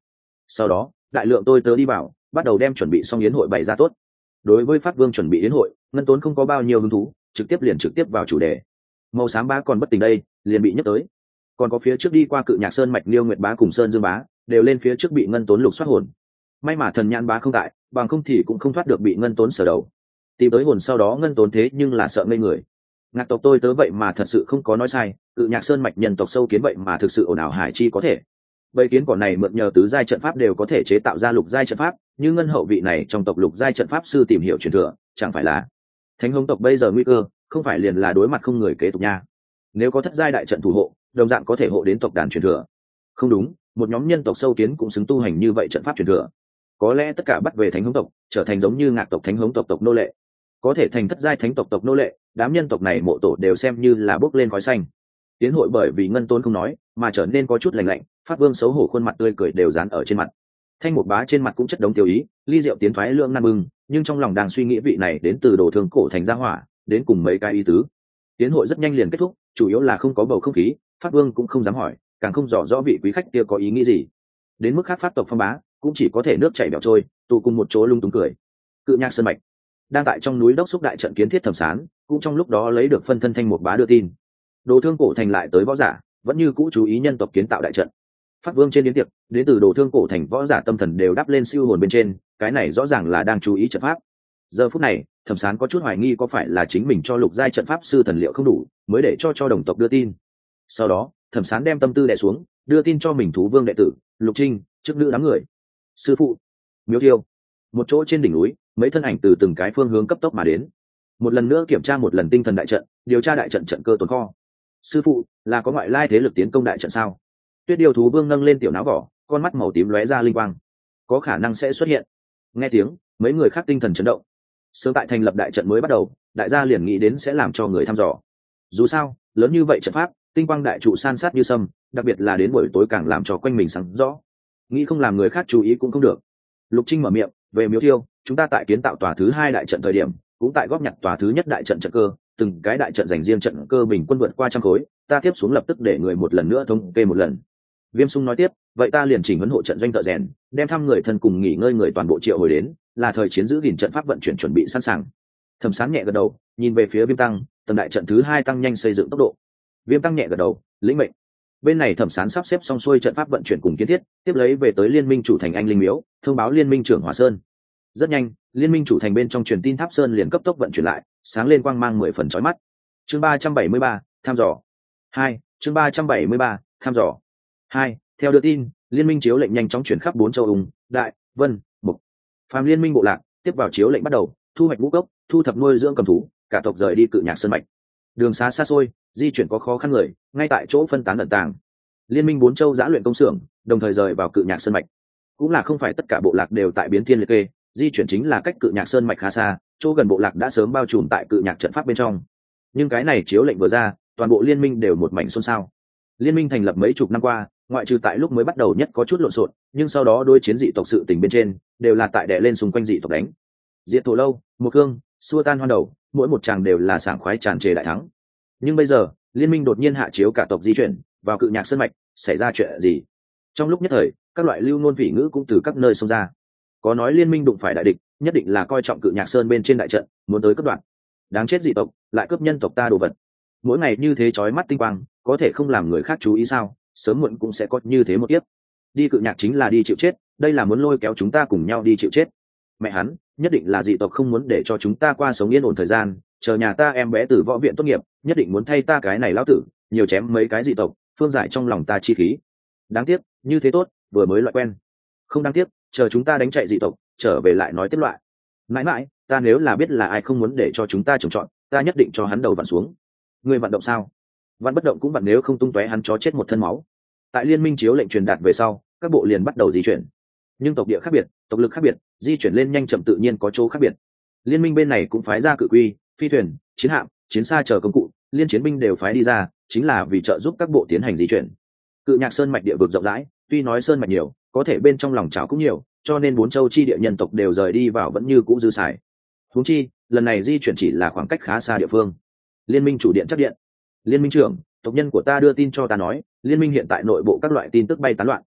Sau đó đại lượng tôi tớ đi vào, bắt đầu đem chuẩn bị xong yến hội bày ra tốt. Đối với Pháp Vương chuẩn bị yến hội, Ngân Tốn không có bao nhiêu hứng thú, trực tiếp liền trực tiếp vào chủ đề. Màu xám bá còn bất tỉnh đây, liền bị nhấc tới. Còn có phía trước đi qua Cự Nhạc Sơn mạch Liêu Nguyệt bá cùng Sơn Dương bá, đều lên phía trước bị Ngân Tốn lục soát hồn. May mà Thần Nhãn bá không tại, bằng không thì cũng không thoát được bị Ngân Tốn sở đầu. Tìm tới hồn sau đó Ngân Tốn thế nhưng là sợ ngây người. Ngạc tộc tôi tớ vậy mà thật sự không có nói sai, Cự Nhạc Sơn mạch nhân tộc sâu kiến vậy mà thực sự ồn ào hải chi có thể. Bầy kiến cỏ này mượn nhờ tứ giai trận pháp đều có thể chế tạo ra lục giai trận pháp, như Ngân hậu vị này trong tộc lục giai trận pháp sư tìm hiểu truyền thừa, chẳng phải là Thánh Hống tộc bây giờ nguy cơ, không phải liền là đối mặt không người kế tục nha. Nếu có thất giai đại trận thủ hộ, đồng dạng có thể hộ đến tộc đàn truyền thừa. Không đúng, một nhóm nhân tộc sâu kiến cũng xứng tu hành như vậy trận pháp truyền thừa. Có lẽ tất cả bắt về Thánh Hống tộc, trở thành giống như Ngạc tộc Thánh Hống tộc tộc nô lệ. Có thể thành thất giai thánh tộc tộc nô lệ, đám nhân tộc này mộ tổ đều xem như là bốc lên khói xanh. Tiến hội bởi vì Ngân Tốn không nói, mà trở nên có chút lạnh lạnh, Pháp Vương xấu hổ khuôn mặt tươi cười đều dán ở trên mặt. Thanh một bá trên mặt cũng chất đống tiêu ý, ly rượu tiến thoái lượng nan bừng, nhưng trong lòng đang suy nghĩ vị này đến từ đồ thương cổ thành gia hỏa, đến cùng mấy cái ý tứ. Tiến hội rất nhanh liền kết thúc, chủ yếu là không có bầu không khí, Pháp Vương cũng không dám hỏi, càng không rõ rõ vị quý khách kia có ý nghĩ gì. Đến mức khác Pháp tộc phong bá, cũng chỉ có thể nước chảy bèo trôi, tụ cùng một chỗ lung tung cười. Cự Nhạc Sơn mạch đang tại trong núi đốc xúc đại trận kiến thiết Thẩm Sán, cũng trong lúc đó lấy được phân thân Thanh một bá đưa tin. Đồ thương cổ thành lại tới võ giả, vẫn như cũ chú ý nhân tộc kiến tạo đại trận. Pháp Vương trên yến tiệc, đến từ đồ thương cổ thành võ giả tâm thần đều đắp lên siêu hồn bên trên, cái này rõ ràng là đang chú ý trận pháp. Giờ phút này, Thẩm Sán có chút hoài nghi có phải là chính mình cho lục giai trận pháp sư thần liệu không đủ, mới để cho cho đồng tộc đưa tin. Sau đó, Thẩm Sán đem tâm tư đè xuống, đưa tin cho mình thú vương đệ tử, Lục Trinh, trước nữ đám người. Sư phụ, Miếu Thiêu. Một chỗ trên đỉnh núi, mấy thân ảnh từ từng cái phương hướng cấp tốc mà đến. Một lần nữa kiểm tra một lần tinh thần đại trận, điều tra đại trận trận cơ tồn kho. Sư phụ, là có ngoại lai thế lực tiến công đại trận sao? Tuyết Điêu thú vương nâng lên tiểu não vỏ, con mắt màu tím lóe ra linh quang. Có khả năng sẽ xuất hiện. Nghe tiếng, mấy người khác tinh thần chấn động. Sớm tại thành lập đại trận mới bắt đầu, đại gia liền nghĩ đến sẽ làm cho người thăm dò. Dù sao, lớn như vậy trận pháp, tinh quang đại trụ san sát như sâm, đặc biệt là đến buổi tối càng làm cho quanh mình sáng rõ. Nghĩ không làm người khác chú ý cũng không được. Lục Trinh mở miệng, về Miếu Thiêu, chúng ta tại kiến tạo tòa thứ hai đại trận thời điểm, cũng tại góp nhặt tòa thứ nhất đại trận trận cơ, từng cái đại trận dành riêng trận cơ bình quân vượt qua trăm khối, ta tiếp xuống lập tức để người một lần nữa thống kê một lần. Viêm Sung nói tiếp, vậy ta liền chỉnh huấn hộ trận doanh thợ rèn, đem thăm người thân cùng nghỉ ngơi người toàn bộ triệu hồi đến, là thời chiến giữ gìn trận pháp vận chuyển chuẩn bị sẵn sàng. Thẩm Sán nhẹ gật đầu, nhìn về phía Viêm Tăng, tầng đại trận thứ hai tăng nhanh xây dựng tốc độ. Viêm Tăng nhẹ gật đầu, lĩnh mệnh. Bên này Thẩm Sán sắp xếp xong xuôi trận pháp vận chuyển cùng kiến thiết, tiếp lấy về tới liên minh chủ thành Anh Linh Miếu, thông báo liên minh trưởng Hỏa Sơn. Rất nhanh, liên minh chủ thành bên trong truyền tin Tháp Sơn liền cấp tốc vận chuyển lại, sáng lên quang mang mười phần chói mắt. Chương ba trăm bảy mươi ba, thăm dò. Hai, chương ba trăm bảy mươi ba, thăm dò. Hai, theo đưa tin, liên minh chiếu lệnh nhanh chóng chuyển khắp bốn châu Ung, Đại, Vân, Mục. Phàm liên minh bộ lạc, tiếp vào chiếu lệnh bắt đầu, thu hoạch ngũ cốc, thu thập nuôi dưỡng cầm thú, cả tộc rời đi Cự Nhạc Sơn mạch. Đường xá xa xôi, di chuyển có khó khăn người, ngay tại chỗ phân tán ẩn tàng. Liên minh bốn châu giã luyện công xưởng, đồng thời rời vào Cự Nhạc Sơn mạch. Cũng là không phải tất cả bộ lạc đều tại biến thiên liệt kê, di chuyển chính là cách Cự Nhạc Sơn mạch khá xa, chỗ gần bộ lạc đã sớm bao trùm tại Cự Nhạc trận pháp bên trong. Nhưng cái này chiếu lệnh vừa ra, toàn bộ liên minh đều một mảnh xôn xao. Liên minh thành lập mấy chục năm qua, ngoại trừ tại lúc mới bắt đầu nhất có chút lộn xộn, nhưng sau đó đôi chiến dị tộc sự tình bên trên đều là tại đè lên xung quanh dị tộc đánh. Diệt Thổ Lâu, Một Cương, xua tan hoan đầu, mỗi một tràng đều là sảng khoái tràn trề đại thắng. Nhưng bây giờ, liên minh đột nhiên hạ chiếu cả tộc di chuyển vào Cự Nhạc Sơn mạch, xảy ra chuyện gì? Trong lúc nhất thời, các loại lưu ngôn vị ngữ cũng từ các nơi xông ra. Có nói liên minh đụng phải đại địch, nhất định là coi trọng Cự Nhạc Sơn bên trên đại trận, muốn tới cướp đoạt. Đáng chết dị tộc, lại cướp nhân tộc ta đồ vật. Mỗi ngày như thế chói mắt tinh quang, có thể không làm người khác chú ý sao? Sớm muộn cũng sẽ có như thế một tiếp. Đi Cự Nhạc chính là đi chịu chết, đây là muốn lôi kéo chúng ta cùng nhau đi chịu chết. Mẹ hắn, nhất định là dị tộc không muốn để cho chúng ta qua sống yên ổn thời gian, chờ nhà ta em bé từ võ viện tốt nghiệp, nhất định muốn thay ta cái này lão tử, nhiều chém mấy cái dị tộc, phương giải trong lòng ta chi khí. Đáng tiếc, như thế tốt, vừa mới loại quen. Không đáng tiếc, chờ chúng ta đánh chạy dị tộc, trở về lại nói tiếp loại. Mãi mãi, ta nếu là biết là ai không muốn để cho chúng ta trồng trọt, ta nhất định cho hắn đầu vặn xuống. Người vận động sao? Văn bất động cũng vặn, nếu không tung tóe hắn chó chết một thân máu. Tại liên minh chiếu lệnh truyền đạt về sau, các bộ liền bắt đầu di chuyển. Nhưng tộc địa khác biệt, tộc lực khác biệt, di chuyển lên nhanh chậm tự nhiên có chỗ khác biệt. Liên minh bên này cũng phái ra cự quy, phi thuyền, chiến hạm, chiến xa chờ công cụ, liên chiến binh đều phái đi ra, chính là vì trợ giúp các bộ tiến hành di chuyển. Cự Nhạc Sơn mạch địa vực rộng rãi, tuy nói sơn mạch nhiều, có thể bên trong lòng chảo cũng nhiều, cho nên bốn châu chi địa nhân tộc đều rời đi vào vẫn như cũ dư xài. Huống chi, lần này di chuyển chỉ là khoảng cách khá xa địa phương. Liên minh chủ điện chắc điện. Liên minh trưởng, tộc nhân của ta đưa tin cho ta nói, liên minh hiện tại nội bộ các loại tin tức bay tán loạn,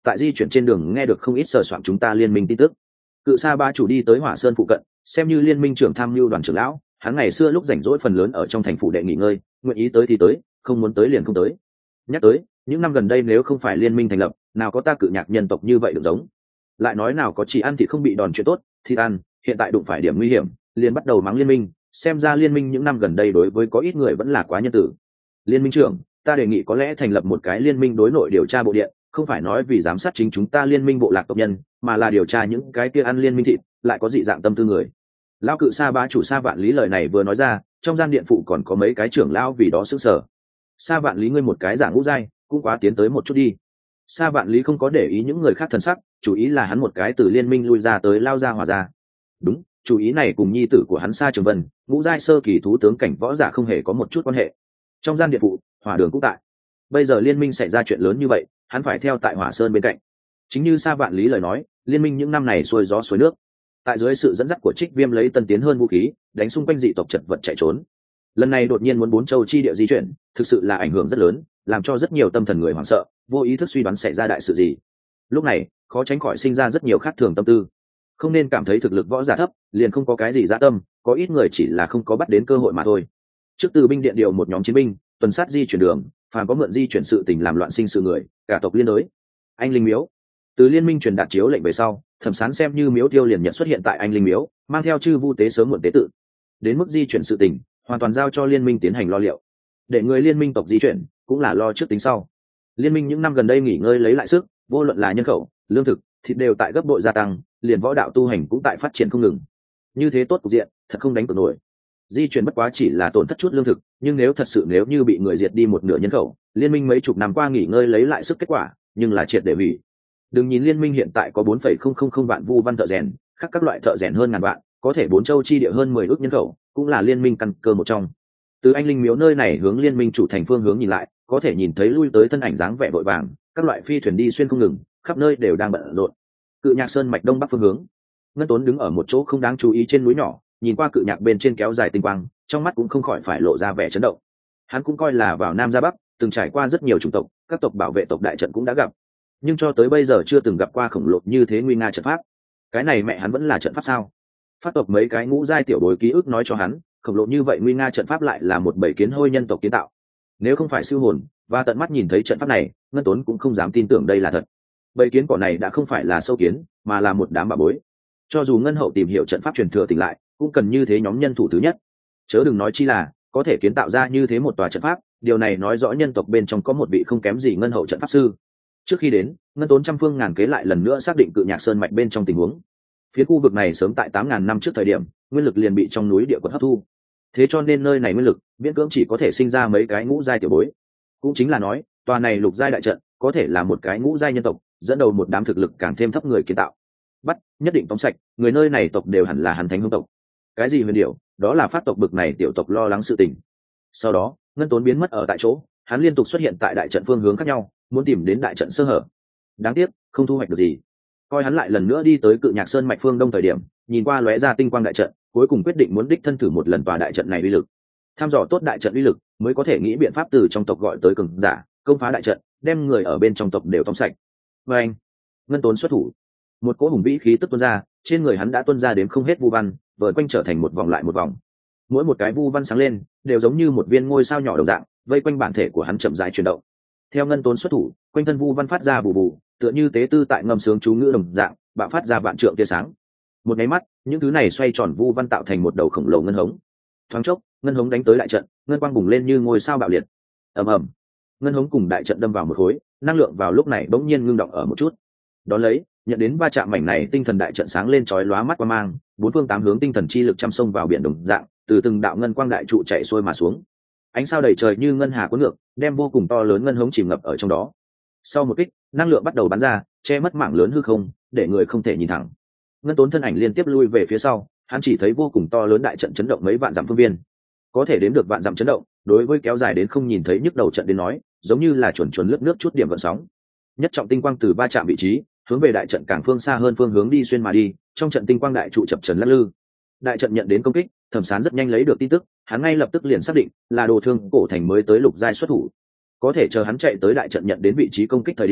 tại di chuyển trên đường nghe được không ít sờ soạn chúng ta liên minh tin tức. Cự Sa Bá chủ đi tới Hỏa Sơn phụ cận, xem như liên minh trưởng tham mưu đoàn trưởng lão, hắn ngày xưa lúc rảnh rỗi phần lớn ở trong thành phủ đệ nghỉ ngơi, nguyện ý tới thì tới, không muốn tới liền không tới. Nhắc tới, những năm gần đây nếu không phải liên minh thành lập, nào có ta Cự Nhạc nhân tộc như vậy được giống. Lại nói nào có chỉ ăn thì không bị đòn chuyện tốt, thì ăn, hiện tại đụng phải điểm nguy hiểm, liền bắt đầu mắng liên minh, xem ra liên minh những năm gần đây đối với có ít người vẫn là quá nhân tử. Liên minh trưởng, ta đề nghị có lẽ thành lập một cái liên minh đối nội điều tra bộ điện, không phải nói vì giám sát chính chúng ta liên minh bộ lạc tộc nhân, mà là điều tra những cái kia ăn liên minh thịt, lại có dị dạng tâm tư người. Lão Cự Sa Bá chủ Sa Vạn Lý lời này vừa nói ra, trong gian điện phụ còn có mấy cái trưởng lão vì đó sững sờ. Sa Vạn Lý ngươi một cái giả ngũ giai, cũng quá tiến tới một chút đi. Sa Vạn Lý không có để ý những người khác thần sắc, chủ ý là hắn một cái từ liên minh lui ra tới lao ra hòa ra. Đúng, chủ ý này cùng nhi tử của hắn Sa Trường Vân, ngũ giai sơ kỳ thú tướng cảnh võ giả không hề có một chút quan hệ. Trong gian điện phụ, Hỏa Đường cũng tại. Bây giờ liên minh xảy ra chuyện lớn như vậy, hắn phải theo tại Hỏa Sơn bên cạnh. Chính như Sa Vạn Lý lời nói, liên minh những năm này xuôi gió xuôi nước. Tại dưới sự dẫn dắt của Trích Viêm lấy tân tiến hơn vũ khí, đánh xung quanh dị tộc chật vật chạy trốn. Lần này đột nhiên muốn bốn châu chi địa di chuyển, thực sự là ảnh hưởng rất lớn, làm cho rất nhiều tâm thần người hoảng sợ, vô ý thức suy đoán xảy ra đại sự gì. Lúc này, khó tránh khỏi sinh ra rất nhiều khác thường tâm tư. Không nên cảm thấy thực lực võ giả thấp, liền không có cái gì dã tâm, có ít người chỉ là không có bắt đến cơ hội mà thôi. Trước từ binh điện điều một nhóm chiến binh, tuần sát di chuyển đường, phàm có mượn di chuyển sự tình làm loạn sinh sự người, cả tộc liên đối. Anh linh miếu. Từ liên minh truyền đạt chiếu lệnh về sau, Thẩm Sán xem như miếu tiêu liền nhận xuất hiện tại anh linh miếu, mang theo chư vu tế sớm muộn tế tự. Đến mức di chuyển sự tình, hoàn toàn giao cho liên minh tiến hành lo liệu. Để người liên minh tộc di chuyển, cũng là lo trước tính sau. Liên minh những năm gần đây nghỉ ngơi lấy lại sức, vô luận là nhân khẩu, lương thực, thịt đều tại gấp bội gia tăng, liền võ đạo tu hành cũng tại phát triển không ngừng. Như thế tốt cục diện, thật không đánh cược nổi. Di chuyển bất quá chỉ là tổn thất chút lương thực, nhưng nếu thật sự nếu như bị người diệt đi một nửa nhân khẩu, liên minh mấy chục năm qua nghỉ ngơi lấy lại sức kết quả, nhưng là triệt để hủy. Đừng nhìn liên minh hiện tại có bốn phẩy không không không vạn vu văn thợ rèn, khác các loại thợ rèn hơn ngàn vạn, có thể bốn châu chi địa hơn mười ước nhân khẩu, cũng là liên minh căn cơ một trong. Từ anh linh miếu nơi này hướng liên minh chủ thành phương hướng nhìn lại, có thể nhìn thấy lui tới thân ảnh dáng vẻ vội vàng, các loại phi thuyền đi xuyên không ngừng, khắp nơi đều đang bận rộn. Cự Nhạc Sơn mạch đông bắc phương hướng, Ngân Tốn đứng ở một chỗ không đáng chú ý trên núi nhỏ, nhìn qua cự nhạc bên trên kéo dài tinh quang, trong mắt cũng không khỏi phải lộ ra vẻ chấn động. Hắn cũng coi là vào Nam ra Bắc, từng trải qua rất nhiều chủng tộc, các tộc bảo vệ tộc đại trận cũng đã gặp, nhưng cho tới bây giờ chưa từng gặp qua khổng lồ như thế nguy nga trận pháp. Cái này mẹ hắn vẫn là trận pháp sao? Phát tộc mấy cái ngũ giai tiểu bối ký ức nói cho hắn, khổng lồ như vậy nguy nga trận pháp lại là một bầy kiến hôi nhân tộc kiến tạo. Nếu không phải siêu hồn và tận mắt nhìn thấy trận pháp này, Ngân Tốn cũng không dám tin tưởng đây là thật. Bầy kiến cỏ này đã không phải là sâu kiến, mà là một đám bà bối. Cho dù Ngân Hậu tìm hiểu trận pháp truyền thừa tỉnh lại, cũng cần như thế nhóm nhân thủ thứ nhất. Chớ đừng nói chi là có thể kiến tạo ra như thế một tòa trận pháp, điều này nói rõ nhân tộc bên trong có một vị không kém gì Ngân Hậu trận pháp sư. Trước khi đến, Ngân Tốn trăm phương ngàn kế lại lần nữa xác định Cự Nhạc Sơn mạch bên trong tình huống. Phía khu vực này sớm tại tám ngàn năm trước thời điểm, nguyên lực liền bị trong núi địa quật hấp thu. Thế cho nên nơi này nguyên lực miễn cưỡng chỉ có thể sinh ra mấy cái ngũ giai tiểu bối. Cũng chính là nói, tòa này lục giai đại trận có thể là một cái ngũ giai nhân tộc, dẫn đầu một đám thực lực càng thêm thấp người kiến tạo. Bắt, nhất định tóm sạch, người nơi này tộc đều hẳn là Hàn Thánh Hương tộc. Cái gì huyền điệu, đó là phát tộc bực này tiểu tộc lo lắng sự tình. Sau đó, Ngân Tốn biến mất ở tại chỗ, hắn liên tục xuất hiện tại đại trận phương hướng khác nhau, muốn tìm đến đại trận sơ hở. Đáng tiếc, không thu hoạch được gì. Coi hắn lại lần nữa đi tới Cự Nhạc Sơn mạch phương đông thời điểm, nhìn qua lóe ra tinh quang đại trận, cuối cùng quyết định muốn đích thân thử một lần tòa đại trận này uy lực. Tham dò tốt đại trận uy lực, mới có thể nghĩ biện pháp từ trong tộc gọi tới cường giả, công phá đại trận, đem người ở bên trong tộc đều tóm sạch. Và anh, Ngân Tốn xuất thủ, một cỗ hùng vĩ khí tức tuôn ra, trên người hắn đã tuôn ra đến không hết vu văn, vờn quanh trở thành một vòng lại một vòng. Mỗi một cái vu văn sáng lên, đều giống như một viên ngôi sao nhỏ đồng dạng, vây quanh bản thể của hắn chậm rãi chuyển động. Theo Ngân Tốn xuất thủ, quanh thân vu văn phát ra bù bù, tựa như tế tư tại ngâm sướng chú ngữ đồng dạng, bạo phát ra vạn trượng tia sáng. Một cái mắt, những thứ này xoay tròn vu văn tạo thành một đầu khổng lồ ngân hống. Thoáng chốc, ngân hống đánh tới đại trận, ngân quang bùng lên như ngôi sao bạo liệt. Ầm ầm, ngân hống cùng đại trận đâm vào một khối, năng lượng vào lúc này bỗng nhiên ngưng động ở một chút. Đón lấy, nhận đến va chạm mảnh này, tinh thần đại trận sáng lên chói lóa mắt qua mang, bốn phương tám hướng tinh thần chi lực chăm sông vào biển đồng dạng, từ từng đạo ngân quang đại trụ chạy xuôi mà xuống. Ánh sao đầy trời như ngân hà cuốn ngược, đem vô cùng to lớn ngân hống chìm ngập ở trong đó. Sau một kích, năng lượng bắt đầu bắn ra, che mất mảng lớn hư không, để người không thể nhìn thẳng. Ngân Tốn thân ảnh liên tiếp lui về phía sau, hắn chỉ thấy vô cùng to lớn đại trận chấn động mấy vạn dặm phương viên. Có thể đếm được vạn dặm chấn động, đối với kéo dài đến không nhìn thấy nhức đầu trận đến nói, giống như là chuẩn chuẩn lướt nước chút điểm gợn sóng. Nhất trọng tinh quang từ ba chạm vị trí, hướng về đại trận càng phương xa hơn phương hướng đi xuyên mà đi, trong trận tinh quang đại trụ chập trần lắc lư. Đại trận nhận đến công kích, Thẩm Sán rất nhanh lấy được tin tức, hắn ngay lập tức liền xác định là Đồ Thương Cổ Thành mới tới lục giai xuất thủ. Có thể chờ hắn chạy tới đại trận nhận đến vị trí công kích thời điểm,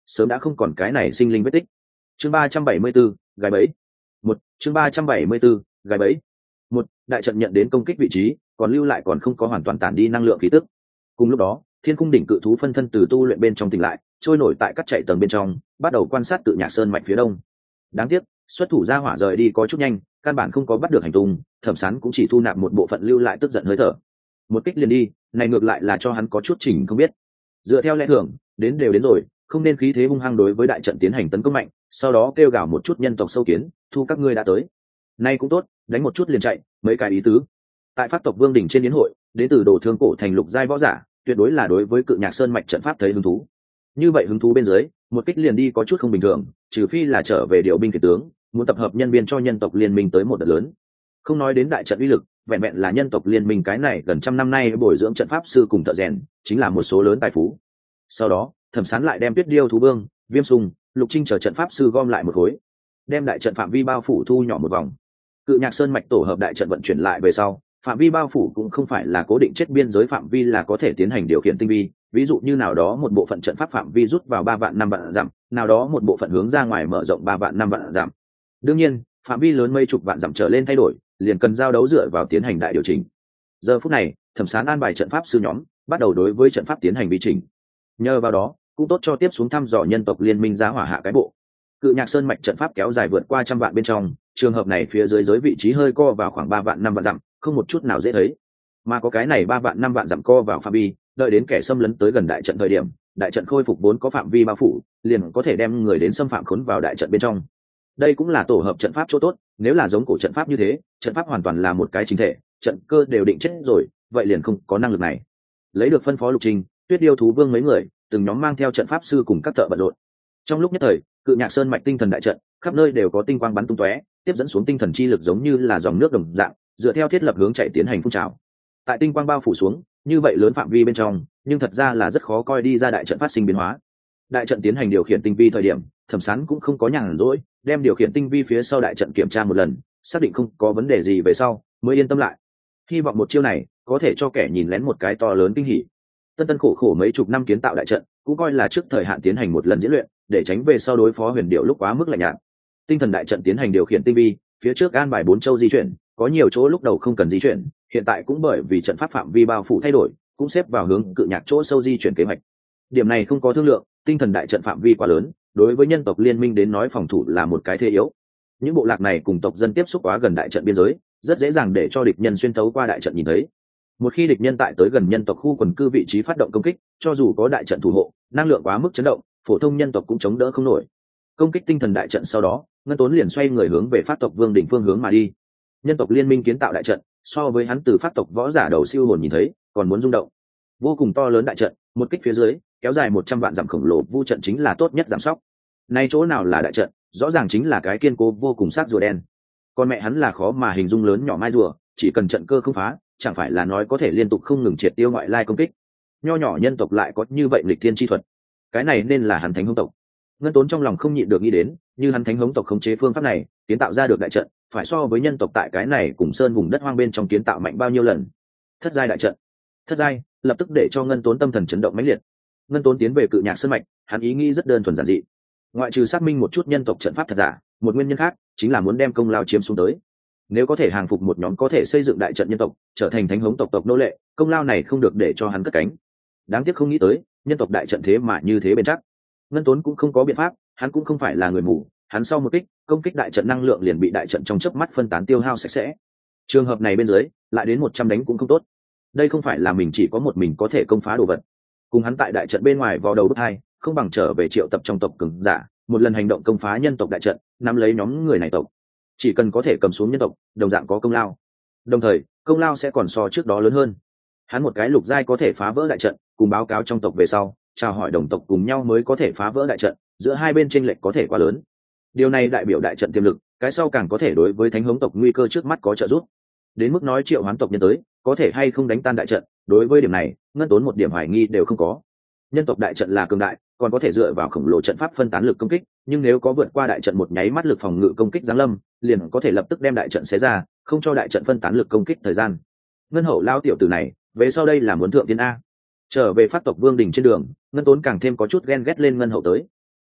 sớm đã không còn cái này sinh linh vết tích. Chương ba trăm bảy mươi 374, gái bẫy. Một, chương ba trăm bảy mươi 374, gái bẫy. Một, đại trận nhận đến công kích vị trí, còn lưu lại còn không có hoàn toàn tản đi năng lượng khí tức. Cùng lúc đó, Thiên Cung đỉnh cự thú phân thân từ tu luyện bên trong tỉnh lại, trôi nổi tại các chạy tầng bên trong, bắt đầu quan sát Cự Nhạc Sơn mạch phía đông. Đáng tiếc, xuất thủ ra hỏa rời đi có chút nhanh, căn bản không có bắt được hành tung, Thẩm Sán cũng chỉ thu nạp một bộ phận lưu lại tức giận hơi thở. Một kích liền đi, này ngược lại là cho hắn có chút chỉnh không biết. Dựa theo lẽ thường, đến đều đến rồi, không nên khí thế hung hăng đối với đại trận tiến hành tấn công mạnh, sau đó kêu gào một chút nhân tộc sâu kiến, thu các ngươi đã tới. Nay cũng tốt, đánh một chút liền chạy, mấy cái ý tứ. Tại Pháp tộc Vương đỉnh trên yến hội, đến từ Đồ Thương cổ thành lục giai võ giả, tuyệt đối là đối với Cự Nhạc Sơn mạch trận pháp thấy hứng thú. Như vậy hứng thú bên dưới, một kích liền đi có chút không bình thường, trừ phi là trở về điều binh kể tướng, muốn tập hợp nhân viên cho nhân tộc liên minh tới một đợt lớn. Không nói đến đại trận uy lực, vẹn vẹn là nhân tộc liên minh cái này gần trăm năm nay bồi dưỡng trận pháp sư cùng thợ rèn, chính là một số lớn tài phú. Sau đó, Thẩm Sán lại đem Tuyết Điêu thú vương, Viêm Sùng, Lục Trinh chờ trận pháp sư gom lại một khối, đem đại trận phạm vi bao phủ thu nhỏ một vòng. Cự Nhạc Sơn mạch tổ hợp đại trận vận chuyển lại về sau, phạm vi bao phủ cũng không phải là cố định chết biên giới phạm vi là có thể tiến hành điều khiển tinh vi, ví dụ như nào đó một bộ phận trận pháp phạm vi rút vào ba vạn năm vạn dặm, nào đó một bộ phận hướng ra ngoài mở rộng ba vạn năm vạn dặm. Đương nhiên, phạm vi lớn mấy chục vạn dặm trở lên thay đổi, liền cần giao đấu dựa vào tiến hành đại điều chỉnh. Giờ phút này, Thẩm Sán an bài trận pháp sư nhóm, bắt đầu đối với trận pháp tiến hành vi chỉnh. Nhờ vào đó, cũng tốt cho tiếp xuống thăm dò nhân tộc liên minh giá hỏa hạ cái bộ. Cự Nhạc Sơn mạch trận pháp kéo dài vượt qua trăm vạn bên trong, trường hợp này phía dưới giới vị trí hơi co vào khoảng ba vạn năm vạn dặm, không một chút nào dễ thấy. Mà có cái này ba vạn năm vạn dặm co vào phạm vi, đợi đến kẻ xâm lấn tới gần đại trận thời điểm, đại trận khôi phục vốn có phạm vi bao phủ, liền có thể đem người đến xâm phạm khốn vào đại trận bên trong. Đây cũng là tổ hợp trận pháp chỗ tốt, nếu là giống cổ trận pháp như thế, trận pháp hoàn toàn là một cái chính thể, trận cơ đều định chết rồi, vậy liền không có năng lực này. Lấy được phân phó Lục Trình, Tuyết Điêu thú vương mấy người, từng nhóm mang theo trận pháp sư cùng các thợ bận rộn. Trong lúc nhất thời, Cự Nhạc Sơn mạch tinh thần đại trận, khắp nơi đều có tinh quang bắn tung tóe, tiếp dẫn xuống tinh thần chi lực giống như là dòng nước đồng dạng, dựa theo thiết lập hướng chạy tiến hành phun trào. Tại tinh quang bao phủ xuống, như vậy lớn phạm vi bên trong, nhưng thật ra là rất khó coi đi ra đại trận phát sinh biến hóa. Đại trận tiến hành điều khiển tinh vi thời điểm, Thẩm Sán cũng không có nhàn rỗi, đem điều khiển tinh vi phía sau đại trận kiểm tra một lần, xác định không có vấn đề gì về sau, mới yên tâm lại. Hy vọng một chiêu này có thể cho kẻ nhìn lén một cái to lớn kinh hỉ. Tân tân khổ khổ mấy chục năm kiến tạo đại trận, cũng coi là trước thời hạn tiến hành một lần diễn luyện, để tránh về sau đối phó huyền điệu lúc quá mức lạnh nhạt. Tinh thần đại trận tiến hành điều khiển tinh vi, phía trước an bài bốn châu di chuyển, có nhiều chỗ lúc đầu không cần di chuyển, hiện tại cũng bởi vì trận pháp phạm vi bao phủ thay đổi, cũng xếp vào hướng Cự Nhạc chỗ sâu di chuyển kế hoạch. Điểm này không có thương lượng, tinh thần đại trận phạm vi quá lớn, đối với nhân tộc liên minh đến nói phòng thủ là một cái thế yếu. Những bộ lạc này cùng tộc dân tiếp xúc quá gần đại trận biên giới, rất dễ dàng để cho địch nhân xuyên thấu qua đại trận nhìn thấy. Một khi địch nhân tại tới gần nhân tộc khu quần cư vị trí phát động công kích, cho dù có đại trận thủ hộ, năng lượng quá mức chấn động, phổ thông nhân tộc cũng chống đỡ không nổi. Công kích tinh thần đại trận sau đó, Ngân Tốn liền xoay người hướng về Pháp tộc Vương đỉnh phương hướng mà đi. Nhân tộc liên minh kiến tạo đại trận, so với hắn từ Pháp tộc võ giả đầu siêu hồn nhìn thấy, còn muốn rung động. Vô cùng to lớn đại trận, một kích phía dưới, kéo dài một trăm vạn dặm khổng lồ vu trận chính là tốt nhất giảm sóc. Nay chỗ nào là đại trận, rõ ràng chính là cái kiên cố vô cùng sát rùa đen. Con mẹ hắn là khó mà hình dung lớn nhỏ mai rùa, chỉ cần trận cơ không phá, chẳng phải là nói có thể liên tục không ngừng triệt tiêu ngoại lai công kích. Nho nhỏ nhân tộc lại có như vậy lịch thiên chi thuật, cái này nên là hắn thánh hống tộc. Ngân Tốn trong lòng không nhịn được nghĩ đến, như hắn thánh hống tộc khống chế phương pháp này, kiến tạo ra được đại trận, phải so với nhân tộc tại cái này cùng sơn vùng đất hoang bên trong kiến tạo mạnh bao nhiêu lần. Thất giai đại trận, thất giai, lập tức để cho Ngân Tốn tâm thần chấn động mãnh liệt. Ngân Tốn tiến về Cự Nhạc Sơn mạch, hắn ý nghĩ rất đơn thuần giản dị. Ngoại trừ xác minh một chút nhân tộc trận pháp thật giả, một nguyên nhân khác chính là muốn đem công lao chiếm xuống tới. Nếu có thể hàng phục một nhóm có thể xây dựng đại trận nhân tộc, trở thành thánh hống tộc tộc nô lệ, công lao này không được để cho hắn cất cánh. Đáng tiếc không nghĩ tới, nhân tộc đại trận thế mà như thế bền chắc. Ngân Tốn cũng không có biện pháp, hắn cũng không phải là người mù, hắn sau một kích, công kích đại trận năng lượng liền bị đại trận trong chớp mắt phân tán tiêu hao sạch sẽ. Trường hợp này bên dưới, lại đến một trăm đánh cũng không tốt. Đây không phải là mình chỉ có một mình có thể công phá đồ vật. Cùng hắn tại đại trận bên ngoài vào đầu bước hai, không bằng trở về triệu tập trong tộc cường giả, một lần hành động công phá nhân tộc đại trận, nắm lấy nhóm người này tộc. Chỉ cần có thể cầm xuống nhân tộc, đồng dạng có công lao. Đồng thời, công lao sẽ còn so trước đó lớn hơn. Hắn một cái lục giai có thể phá vỡ đại trận, cùng báo cáo trong tộc về sau, chào hỏi đồng tộc cùng nhau mới có thể phá vỡ đại trận, giữa hai bên chênh lệch có thể quá lớn. Điều này đại biểu đại trận tiềm lực, cái sau càng có thể đối với thánh hống tộc nguy cơ trước mắt có trợ giúp. Đến mức nói triệu hoán tộc nhân tới, có thể hay không đánh tan đại trận, đối với điểm này, Ngân Tốn một điểm hoài nghi đều không có. Nhân tộc đại trận là cường đại, còn có thể dựa vào khổng lồ trận pháp phân tán lực công kích, nhưng nếu có vượt qua đại trận một nháy mắt lực phòng ngự công kích giáng lâm, liền có thể lập tức đem đại trận xé ra, không cho đại trận phân tán lực công kích thời gian. Ngân Hậu lao tiểu tử này, về sau đây là muốn thượng tiên a. Trở về Pháp tộc Vương đỉnh trên đường, Ngân Tốn càng thêm có chút ghen ghét lên Ngân Hậu tới.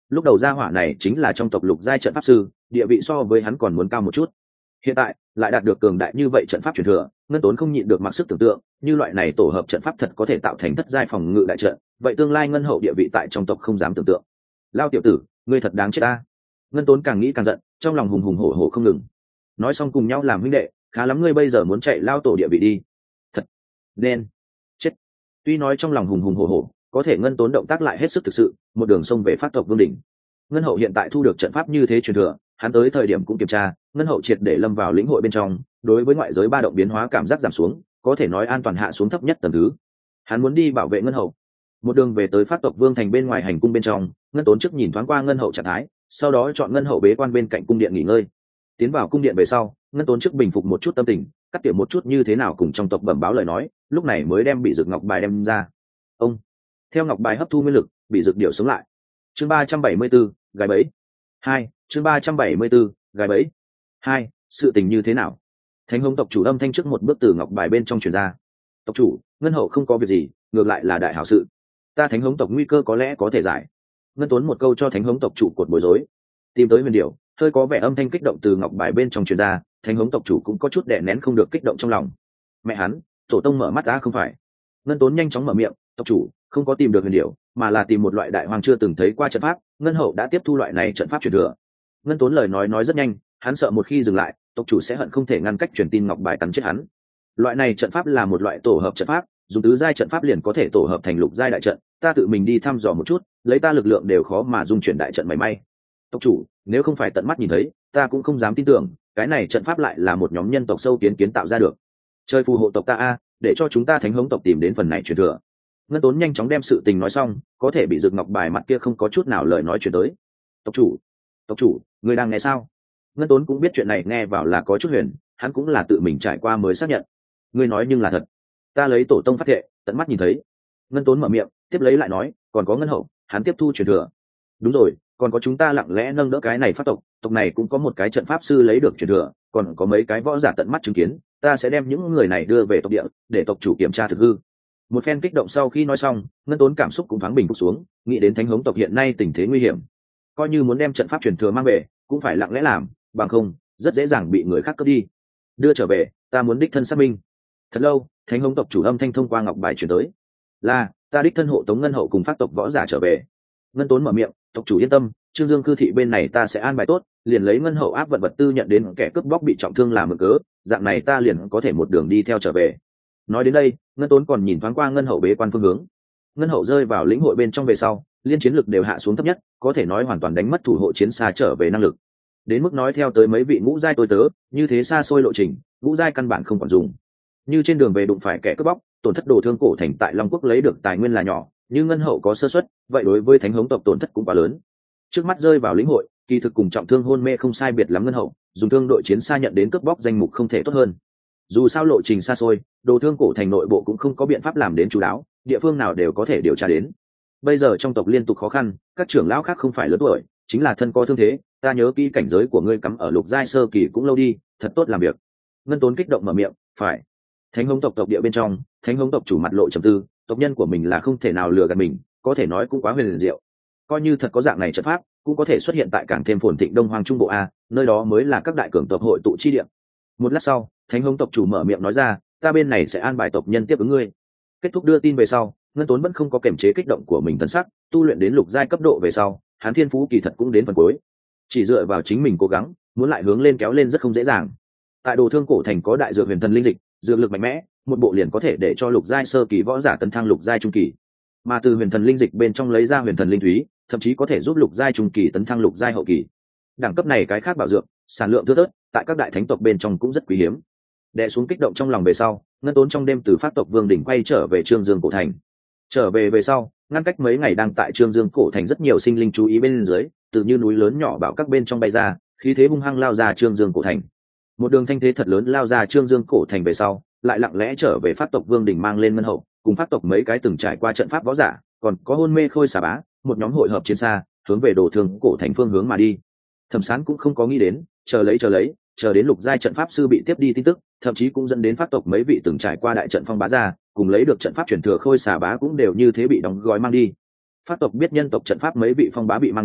lúc đầu gia hỏa này chính là trong tộc lục giai trận pháp sư, địa vị so với hắn còn muốn cao một chút. Hiện tại lại đạt được cường đại như vậy trận pháp truyền thừa, Ngân Tốn không nhịn được mặc sức tưởng tượng, như loại này tổ hợp trận pháp thật có thể tạo thành thất giai phòng ngự đại trận, vậy tương lai Ngân Hậu địa vị tại trong tộc không dám tưởng tượng. Lao tiểu tử, ngươi thật đáng chết ta. Ngân Tốn càng nghĩ càng giận, trong lòng hùng hùng hổ hổ không ngừng. Nói xong cùng nhau làm huynh đệ, khá lắm ngươi bây giờ muốn chạy lao tổ địa vị đi. Thật nên chết. Tuy nói trong lòng hùng hùng hổ hổ, có thể Ngân Tốn động tác lại hết sức thực sự, một đường sông về phát tộc vương đỉnh. Ngân Hậu hiện tại thu được trận pháp như thế truyền thừa, hắn tới thời điểm cũng kiểm tra, Ngân Hậu triệt để lâm vào lĩnh hội bên trong, đối với ngoại giới ba động biến hóa cảm giác giảm xuống, có thể nói an toàn hạ xuống thấp nhất tầng thứ. Hắn muốn đi bảo vệ Ngân Hậu. Một đường về tới phát tộc vương thành bên ngoài hành cung bên trong, Ngân Tốn trước nhìn thoáng qua Ngân Hậu trạng thái, sau đó chọn Ngân Hậu bế quan bên cạnh cung điện nghỉ ngơi. Tiến vào cung điện về sau, Ngân Tốn trước bình phục một chút tâm tình, cắt tỉa một chút như thế nào cùng trong tộc bẩm báo lời nói, lúc này mới đem bị dược ngọc bài đem ra. Ông theo ngọc bài hấp thu nguyên lực, bị dược điệu sống lại. Chương ba trăm bảy mươi 4, gái bẫy. Hai, chương ba trăm bảy mươi 4, gái bẫy. Hai, sự tình như thế nào? Thánh Hống tộc chủ âm thanh trước một bước từ ngọc bài bên trong truyền ra. Tộc chủ, Ngân Hậu không có việc gì, ngược lại là đại hảo sự. Ta Thánh Hống tộc nguy cơ có lẽ có thể giải. Ngân Tốn một câu cho Thánh Hống tộc chủ cột bối rối. Tìm tới huyền điệu, hơi có vẻ âm thanh kích động từ ngọc bài bên trong truyền ra, Thánh Hống tộc chủ cũng có chút đè nén không được kích động trong lòng. Mẹ hắn, tổ tông mở mắt đã không phải. Ngân Tốn nhanh chóng mở miệng, tộc chủ, không có tìm được huyền điệu, mà là tìm một loại đại hoàng chưa từng thấy qua trận pháp, Ngân Hậu đã tiếp thu loại này trận pháp truyền thừa. Ngân Tốn lời nói nói rất nhanh, hắn sợ một khi dừng lại, tộc chủ sẽ hận không thể ngăn cách truyền tin ngọc bài cắn chết hắn. Loại này trận pháp là một loại tổ hợp trận pháp, dùng tứ giai trận pháp liền có thể tổ hợp thành lục giai đại trận, ta tự mình đi thăm dò một chút, lấy ta lực lượng đều khó mà dung chuyển đại trận mảy may. Tộc chủ, nếu không phải tận mắt nhìn thấy, ta cũng không dám tin tưởng, cái này trận pháp lại là một nhóm nhân tộc sâu kiến kiến tạo ra được. Chơi phù hộ tộc ta a, để cho chúng ta Thánh Hống tộc tìm đến phần này truyền thừa. Ngân Tốn nhanh chóng đem sự tình nói xong, có thể bị Dực Ngọc bài mặt kia không có chút nào lời nói chuyển tới. Tộc chủ, tộc chủ, người đang nghe sao? Ngân Tốn cũng biết chuyện này nghe vào là có chút huyền, hắn cũng là tự mình trải qua mới xác nhận. Ngươi nói nhưng là thật. Ta lấy tổ tông phát thệ, tận mắt nhìn thấy. Ngân Tốn mở miệng, tiếp lấy lại nói, còn có Ngân Hậu, hắn tiếp thu truyền thừa. Đúng rồi, còn có chúng ta lặng lẽ nâng đỡ cái này phát tộc, tộc này cũng có một cái trận pháp sư lấy được truyền thừa, còn có mấy cái võ giả tận mắt chứng kiến, ta sẽ đem những người này đưa về tộc địa, để tộc chủ kiểm tra thực hư. Một phen kích động sau khi nói xong, Ngân Tốn cảm xúc cũng thoáng bình phục xuống, nghĩ đến Thánh Hống tộc hiện nay tình thế nguy hiểm, coi như muốn đem trận pháp truyền thừa mang về, cũng phải lặng lẽ làm, bằng không rất dễ dàng bị người khác cướp đi. Đưa trở về, ta muốn đích thân xác minh. Thật lâu, Thánh Hống tộc chủ âm thanh thông qua ngọc bài truyền tới, là ta đích thân hộ tống Ngân Hậu cùng phát tộc võ giả trở về. Ngân Tốn mở miệng, tộc chủ yên tâm, Trương Dương cư thị bên này ta sẽ an bài tốt, liền lấy Ngân Hậu áp vận vật tư nhận đến kẻ cướp bóc bị trọng thương làm mực cớ, dạng này ta liền có thể một đường đi theo trở về. Nói đến đây, Ngân Tốn còn nhìn thoáng qua Ngân Hậu bế quan phương hướng. Ngân Hậu rơi vào lĩnh hội bên trong về sau, liên chiến lực đều hạ xuống thấp nhất, có thể nói hoàn toàn đánh mất thủ hộ chiến xa trở về năng lực. Đến mức nói theo tới mấy vị ngũ giai tôi tớ, như thế xa xôi lộ trình, ngũ giai căn bản không còn dùng. Như trên đường về đụng phải kẻ cướp bóc, tổn thất đồ thương cổ thành tại Long Quốc lấy được tài nguyên là nhỏ, nhưng Ngân Hậu có sơ suất, vậy đối với Thánh Hống tộc tổn thất cũng quá lớn. Trước mắt rơi vào lĩnh hội, kỳ thực cùng trọng thương hôn mê không sai biệt lắm Ngân Hậu, dùng thương đội chiến xa nhận đến cướp bóc danh mục không thể tốt hơn. Dù sao lộ trình xa xôi, đồ thương cổ thành nội bộ cũng không có biện pháp làm đến chú đáo, địa phương nào đều có thể điều tra đến. Bây giờ trong tộc liên tục khó khăn, các trưởng lão khác không phải lớn tuổi, chính là thân có thương thế, ta nhớ kỹ cảnh giới của ngươi cắm ở lục giai sơ kỳ cũng lâu đi, thật tốt làm việc. Ngân Tốn kích động mở miệng, phải. Thánh Hống tộc tộc địa bên trong, Thánh Hống tộc chủ mặt lộ trầm tư, tộc nhân của mình là không thể nào lừa gạt mình, có thể nói cũng quá huyền diệu. Coi như thật có dạng này trận pháp, cũng có thể xuất hiện tại càng thêm phồn thịnh Đông Hoang Trung Bộ a, nơi đó mới là các đại cường tộc hội tụ chi địa. Một lát sau, Thánh Hống tộc chủ mở miệng nói ra, ta bên này sẽ an bài tộc nhân tiếp ứng ngươi. Kết thúc đưa tin về sau, Ngân Tốn vẫn không có kiềm chế kích động của mình tấn sắc, tu luyện đến lục giai cấp độ về sau, hắn thiên phú kỳ thật cũng đến phần cuối. Chỉ dựa vào chính mình cố gắng, muốn lại hướng lên kéo lên rất không dễ dàng. Tại Đồ Thương cổ thành có đại dược huyền thần linh dịch, dược lực mạnh mẽ, một bộ liền có thể để cho lục giai sơ kỳ võ giả tấn thăng lục giai trung kỳ. Mà từ huyền thần linh dịch bên trong lấy ra huyền thần linh thúy, thậm chí có thể giúp lục giai trung kỳ tấn thăng lục giai hậu kỳ. Đẳng cấp này cái khác bảo dược, sản lượng thưa thớt, tại các đại thánh tộc bên trong cũng rất quý hiếm. Đè xuống kích động trong lòng về sau, Ngân Tốn trong đêm từ phát tộc vương đỉnh quay trở về Trương Dương cổ thành. Trở về về sau, ngăn cách mấy ngày đang tại Trương Dương cổ thành rất nhiều sinh linh chú ý bên dưới, từ như núi lớn nhỏ bảo các bên trong bay ra, khí thế hung hăng lao ra Trương Dương cổ thành. Một đường thanh thế thật lớn lao ra Trương Dương cổ thành về sau, lại lặng lẽ trở về phát tộc vương đỉnh mang lên Ngân Hậu, cùng phát tộc mấy cái từng trải qua trận pháp võ giả, còn có hôn mê khôi xà bá, một nhóm hội hợp chiến xa, hướng về Đồ Thương cổ thành phương hướng mà đi. Thẩm Sán cũng không có nghĩ đến, chờ lấy chờ lấy, chờ đến lục giai trận pháp sư bị tiếp đi tin tức, thậm chí cũng dẫn đến phát tộc mấy vị từng trải qua đại trận phong bá ra, cùng lấy được trận pháp truyền thừa khôi xà bá cũng đều như thế bị đóng gói mang đi. Phát tộc biết nhân tộc trận pháp mấy vị phong bá bị mang đi,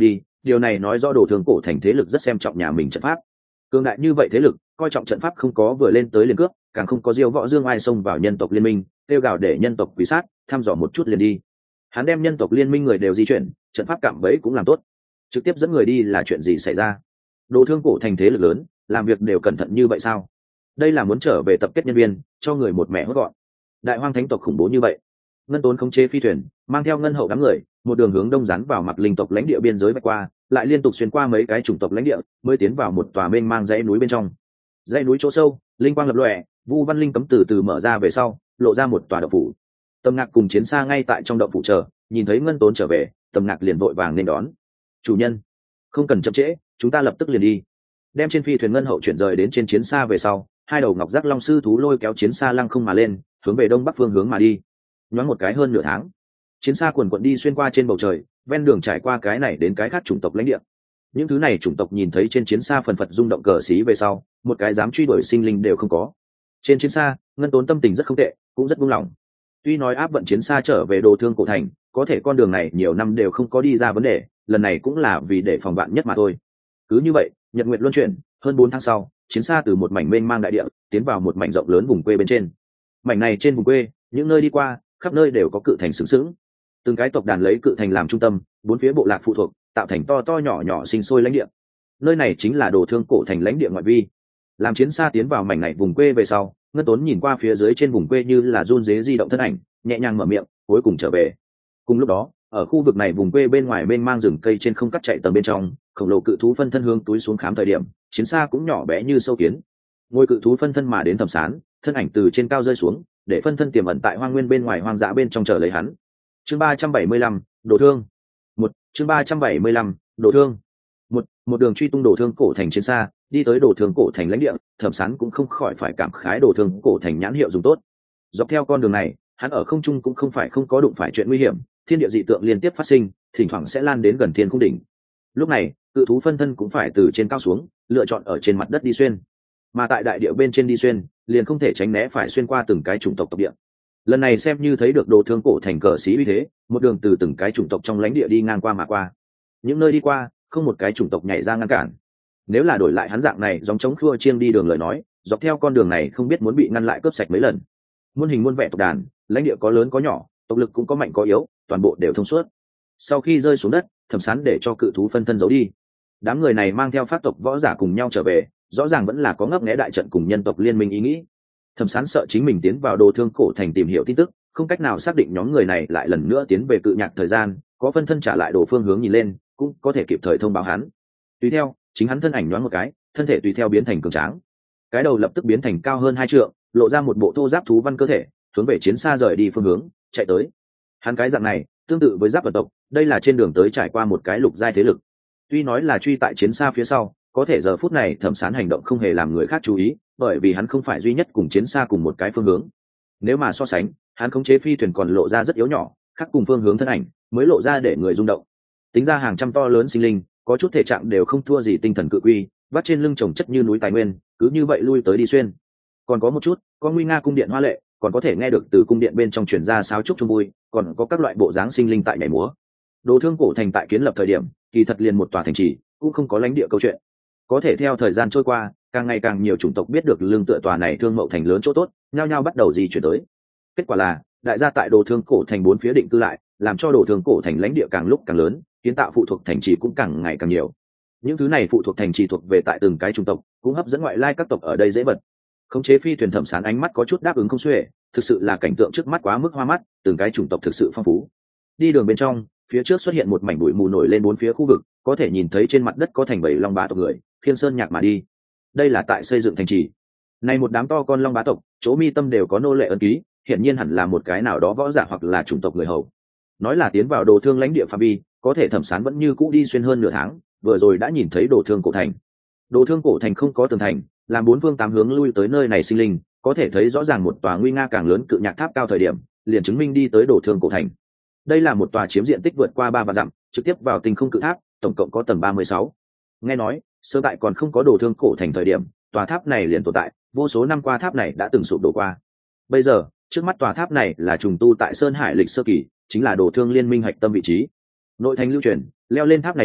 điều này nói do đồ thương cổ thành thế lực rất xem trọng nhà mình trận pháp. Cường đại như vậy thế lực coi trọng trận pháp không có vừa lên tới liền cướp, càng không có diêu võ dương ai xông vào nhân tộc liên minh kêu gào để nhân tộc quý sát thăm dò một chút liền đi. Hắn đem nhân tộc liên minh người đều di chuyển, trận pháp cạm bẫy cũng làm tốt, trực tiếp dẫn người đi là chuyện gì xảy ra? Đồ thương cổ thành thế lực lớn làm việc đều cẩn thận như vậy sao? Đây là muốn trở về tập kết nhân viên cho người một mẹ hốt gọn. Đại hoang thánh tộc khủng bố như vậy. Ngân Tốn khống chế phi thuyền mang theo ngân hậu đám người một đường hướng đông rắn vào mặc linh tộc lãnh địa biên giới vạch qua, lại liên tục xuyên qua mấy cái chủng tộc lãnh địa mới tiến vào một tòa mênh mang dãy núi bên trong. Dãy núi chỗ sâu linh quang lập lòe, vu văn linh cấm từ từ mở ra về sau lộ ra một tòa động phủ. Tầm Ngạc cùng Chiến Sa ngay tại trong động phủ chờ, nhìn thấy Ngân Tốn trở về, Tầm Ngạc liền vội vàng nên đón. Chủ nhân, không cần chậm trễ, chúng ta lập tức liền đi. Đem trên phi thuyền ngân hậu chuyển rời đến trên Chiến Sa về sau, hai đầu ngọc giác long sư thú lôi kéo Chiến Sa lăng không mà lên, hướng về đông bắc phương hướng mà đi. Nhoáng một cái hơn nửa tháng, Chiến Sa quần quận đi xuyên qua trên bầu trời, ven đường trải qua cái này đến cái khác chủng tộc lãnh địa. Những thứ này chủng tộc nhìn thấy trên Chiến Sa phần phật rung động cờ xí về sau, một cái dám truy đuổi sinh linh đều không có. Trên Chiến Sa, Ngân Tốn tâm tình rất không tệ, cũng rất buông lỏng. Tuy nói áp vận Chiến Sa trở về đồ thương cổ thành, có thể con đường này nhiều năm đều không có đi ra vấn đề, lần này cũng là vì để phòng vạn nhất mà thôi. Cứ như vậy, nhật nguyệt luân chuyển, hơn bốn tháng sau, Chiến Sa từ một mảnh mênh mang đại địa tiến vào một mảnh rộng lớn vùng quê bên trên. Mảnh này trên vùng quê, những nơi đi qua, khắp nơi đều có cự thành sướng sướng. Từng cái tộc đàn lấy cự thành làm trung tâm, bốn phía bộ lạc phụ thuộc, tạo thành to to nhỏ nhỏ sinh sôi lãnh địa. Nơi này chính là đồ thương cổ thành lãnh địa ngoại vi. Làm Chiến Sa tiến vào mảnh này vùng quê về sau, Ngân Tốn nhìn qua phía dưới trên vùng quê như là run rế di động thân ảnh, nhẹ nhàng mở miệng, cuối cùng trở về. Cùng lúc đó, ở khu vực này vùng quê bên ngoài bên mang rừng cây trên không cắt chạy tầng bên trong, khổng lồ cự thú phân thân hướng túi xuống khám thời điểm, Chiến Sa cũng nhỏ bé như sâu kiến. Ngôi cự thú phân thân mà đến Thẩm Sán, thân ảnh từ trên cao rơi xuống, để phân thân tiềm ẩn tại hoang nguyên bên ngoài hoang dã bên trong chờ lấy hắn. Chương ba trăm bảy mươi lăm, đồ thương. Một, chương ba trăm bảy mươi lăm, đồ thương. Một, một đường truy tung đồ thương cổ thành Chiến Sa, đi tới đồ thương cổ thành lãnh địa, Thẩm Sán cũng không khỏi phải cảm khái đồ thương cổ thành nhãn hiệu dùng tốt. Dọc theo con đường này, hắn ở không trung cũng không phải không có đụng phải chuyện nguy hiểm, thiên địa dị tượng liên tiếp phát sinh, thỉnh thoảng sẽ lan đến gần thiên cung đỉnh. Lúc này, cự thú phân thân cũng phải từ trên cao xuống, lựa chọn ở trên mặt đất đi xuyên. Mà tại đại địa bên trên đi xuyên, liền không thể tránh né phải xuyên qua từng cái chủng tộc tộc địa. Lần này xem như thấy được đồ thương cổ thành cờ xí uy thế, một đường từ từng cái chủng tộc trong lãnh địa đi ngang qua mà qua. Những nơi đi qua, không một cái chủng tộc nhảy ra ngăn cản. Nếu là đổi lại hắn dạng này giống chống khua chiêng đi đường lời nói, dọc theo con đường này không biết muốn bị ngăn lại cướp sạch mấy lần. Muôn hình muôn vẻ tộc đàn, lãnh địa có lớn có nhỏ, tộc lực cũng có mạnh có yếu, toàn bộ đều thông suốt. Sau khi rơi xuống đất, Thẩm Sán để cho cự thú phân thân giấu đi. Đám người này mang theo pháp tộc võ giả cùng nhau trở về, rõ ràng vẫn là có ngấp nghé đại trận cùng nhân tộc liên minh ý nghĩ. Thẩm Sán sợ chính mình tiến vào đồ thương cổ thành tìm hiểu tin tức, không cách nào xác định nhóm người này lại lần nữa tiến về cự nhạc thời gian, có phân thân trả lại đồ phương hướng nhìn lên, cũng có thể kịp thời thông báo hắn. Tùy theo, chính hắn thân ảnh nhoáng một cái, thân thể tùy theo biến thành cường tráng. Cái đầu lập tức biến thành cao hơn hai trượng, lộ ra một bộ thô giáp thú văn cơ thể, hướng về Chiến Sa rời đi phương hướng, chạy tới. Hắn cái dạng này, tương tự với giáp vật tộc, đây là trên đường tới trải qua một cái lục giai thế lực. Tuy nói là truy tại Chiến Sa phía sau, có thể giờ phút này Thẩm Sán hành động không hề làm người khác chú ý, bởi vì hắn không phải duy nhất cùng Chiến Sa cùng một cái phương hướng. Nếu mà so sánh, hắn khống chế phi thuyền còn lộ ra rất yếu nhỏ, khác cùng phương hướng thân ảnh mới lộ ra để người rung động. Tính ra hàng trăm to lớn sinh linh, có chút thể trạng đều không thua gì tinh thần cự quy, vắt trên lưng chồng chất như núi tài nguyên, cứ như vậy lui tới đi xuyên. Còn có một chút, có nguy nga cung điện hoa lệ, còn có thể nghe được từ cung điện bên trong truyền ra sáo trúc chung vui, còn có các loại bộ dáng sinh linh tại nhảy múa. Đồ thương cổ thành tại kiến lập thời điểm, kỳ thật liền một tòa thành trì, cũng không có lãnh địa câu chuyện. Có thể theo thời gian trôi qua, càng ngày càng nhiều chủng tộc biết được lương tựa tòa này thương mậu thành lớn chỗ tốt, nhao nhao bắt đầu di chuyển tới. Kết quả là, đại gia tại đồ thương cổ thành bốn phía định cư lại, làm cho đồ thương cổ thành lãnh địa càng lúc càng lớn, kiến tạo phụ thuộc thành trì cũng càng ngày càng nhiều. Những thứ này phụ thuộc thành trì thuộc về tại từng cái chủng tộc, cũng hấp dẫn ngoại lai các tộc ở đây dễ vật. Khống chế phi thuyền Thẩm Sán ánh mắt có chút đáp ứng không xuể, thực sự là cảnh tượng trước mắt quá mức hoa mắt, từng cái chủng tộc thực sự phong phú. Đi đường bên trong, phía trước xuất hiện một mảnh bụi mù nổi lên bốn phía khu vực, có thể nhìn thấy trên mặt đất có thành bảy long bá tộc người, khiên sơn nhạc mà đi. Đây là tại xây dựng thành trì. Này một đám to con long bá tộc, chỗ mi tâm đều có nô lệ ấn ký, hiển nhiên hẳn là một cái nào đó võ giả hoặc là chủng tộc người hầu. Nói là tiến vào đồ thương lãnh địa phạm vi, có thể Thẩm Sán vẫn như cũ đi xuyên hơn nửa tháng, vừa rồi đã nhìn thấy đồ thương cổ thành. Đồ thương cổ thành không có tường thành, làm bốn phương tám hướng lui tới nơi này sinh linh, có thể thấy rõ ràng một tòa nguy nga càng lớn cự nhạc tháp cao thời điểm, liền chứng minh đi tới đồ thương cổ thành. Đây là một tòa chiếm diện tích vượt qua ba vạn dặm, trực tiếp vào tinh không cự tháp, tổng cộng có tầng ba mươi sáu. Nghe nói, sơ tại còn không có đồ thương cổ thành thời điểm, tòa tháp này liền tồn tại, vô số năm qua tháp này đã từng sụp đổ qua. Bây giờ, trước mắt tòa tháp này là trùng tu tại Sơn Hải lịch sơ kỳ, chính là đồ thương liên minh hạch tâm vị trí. Nội thành lưu truyền, leo lên tháp này đỉnh,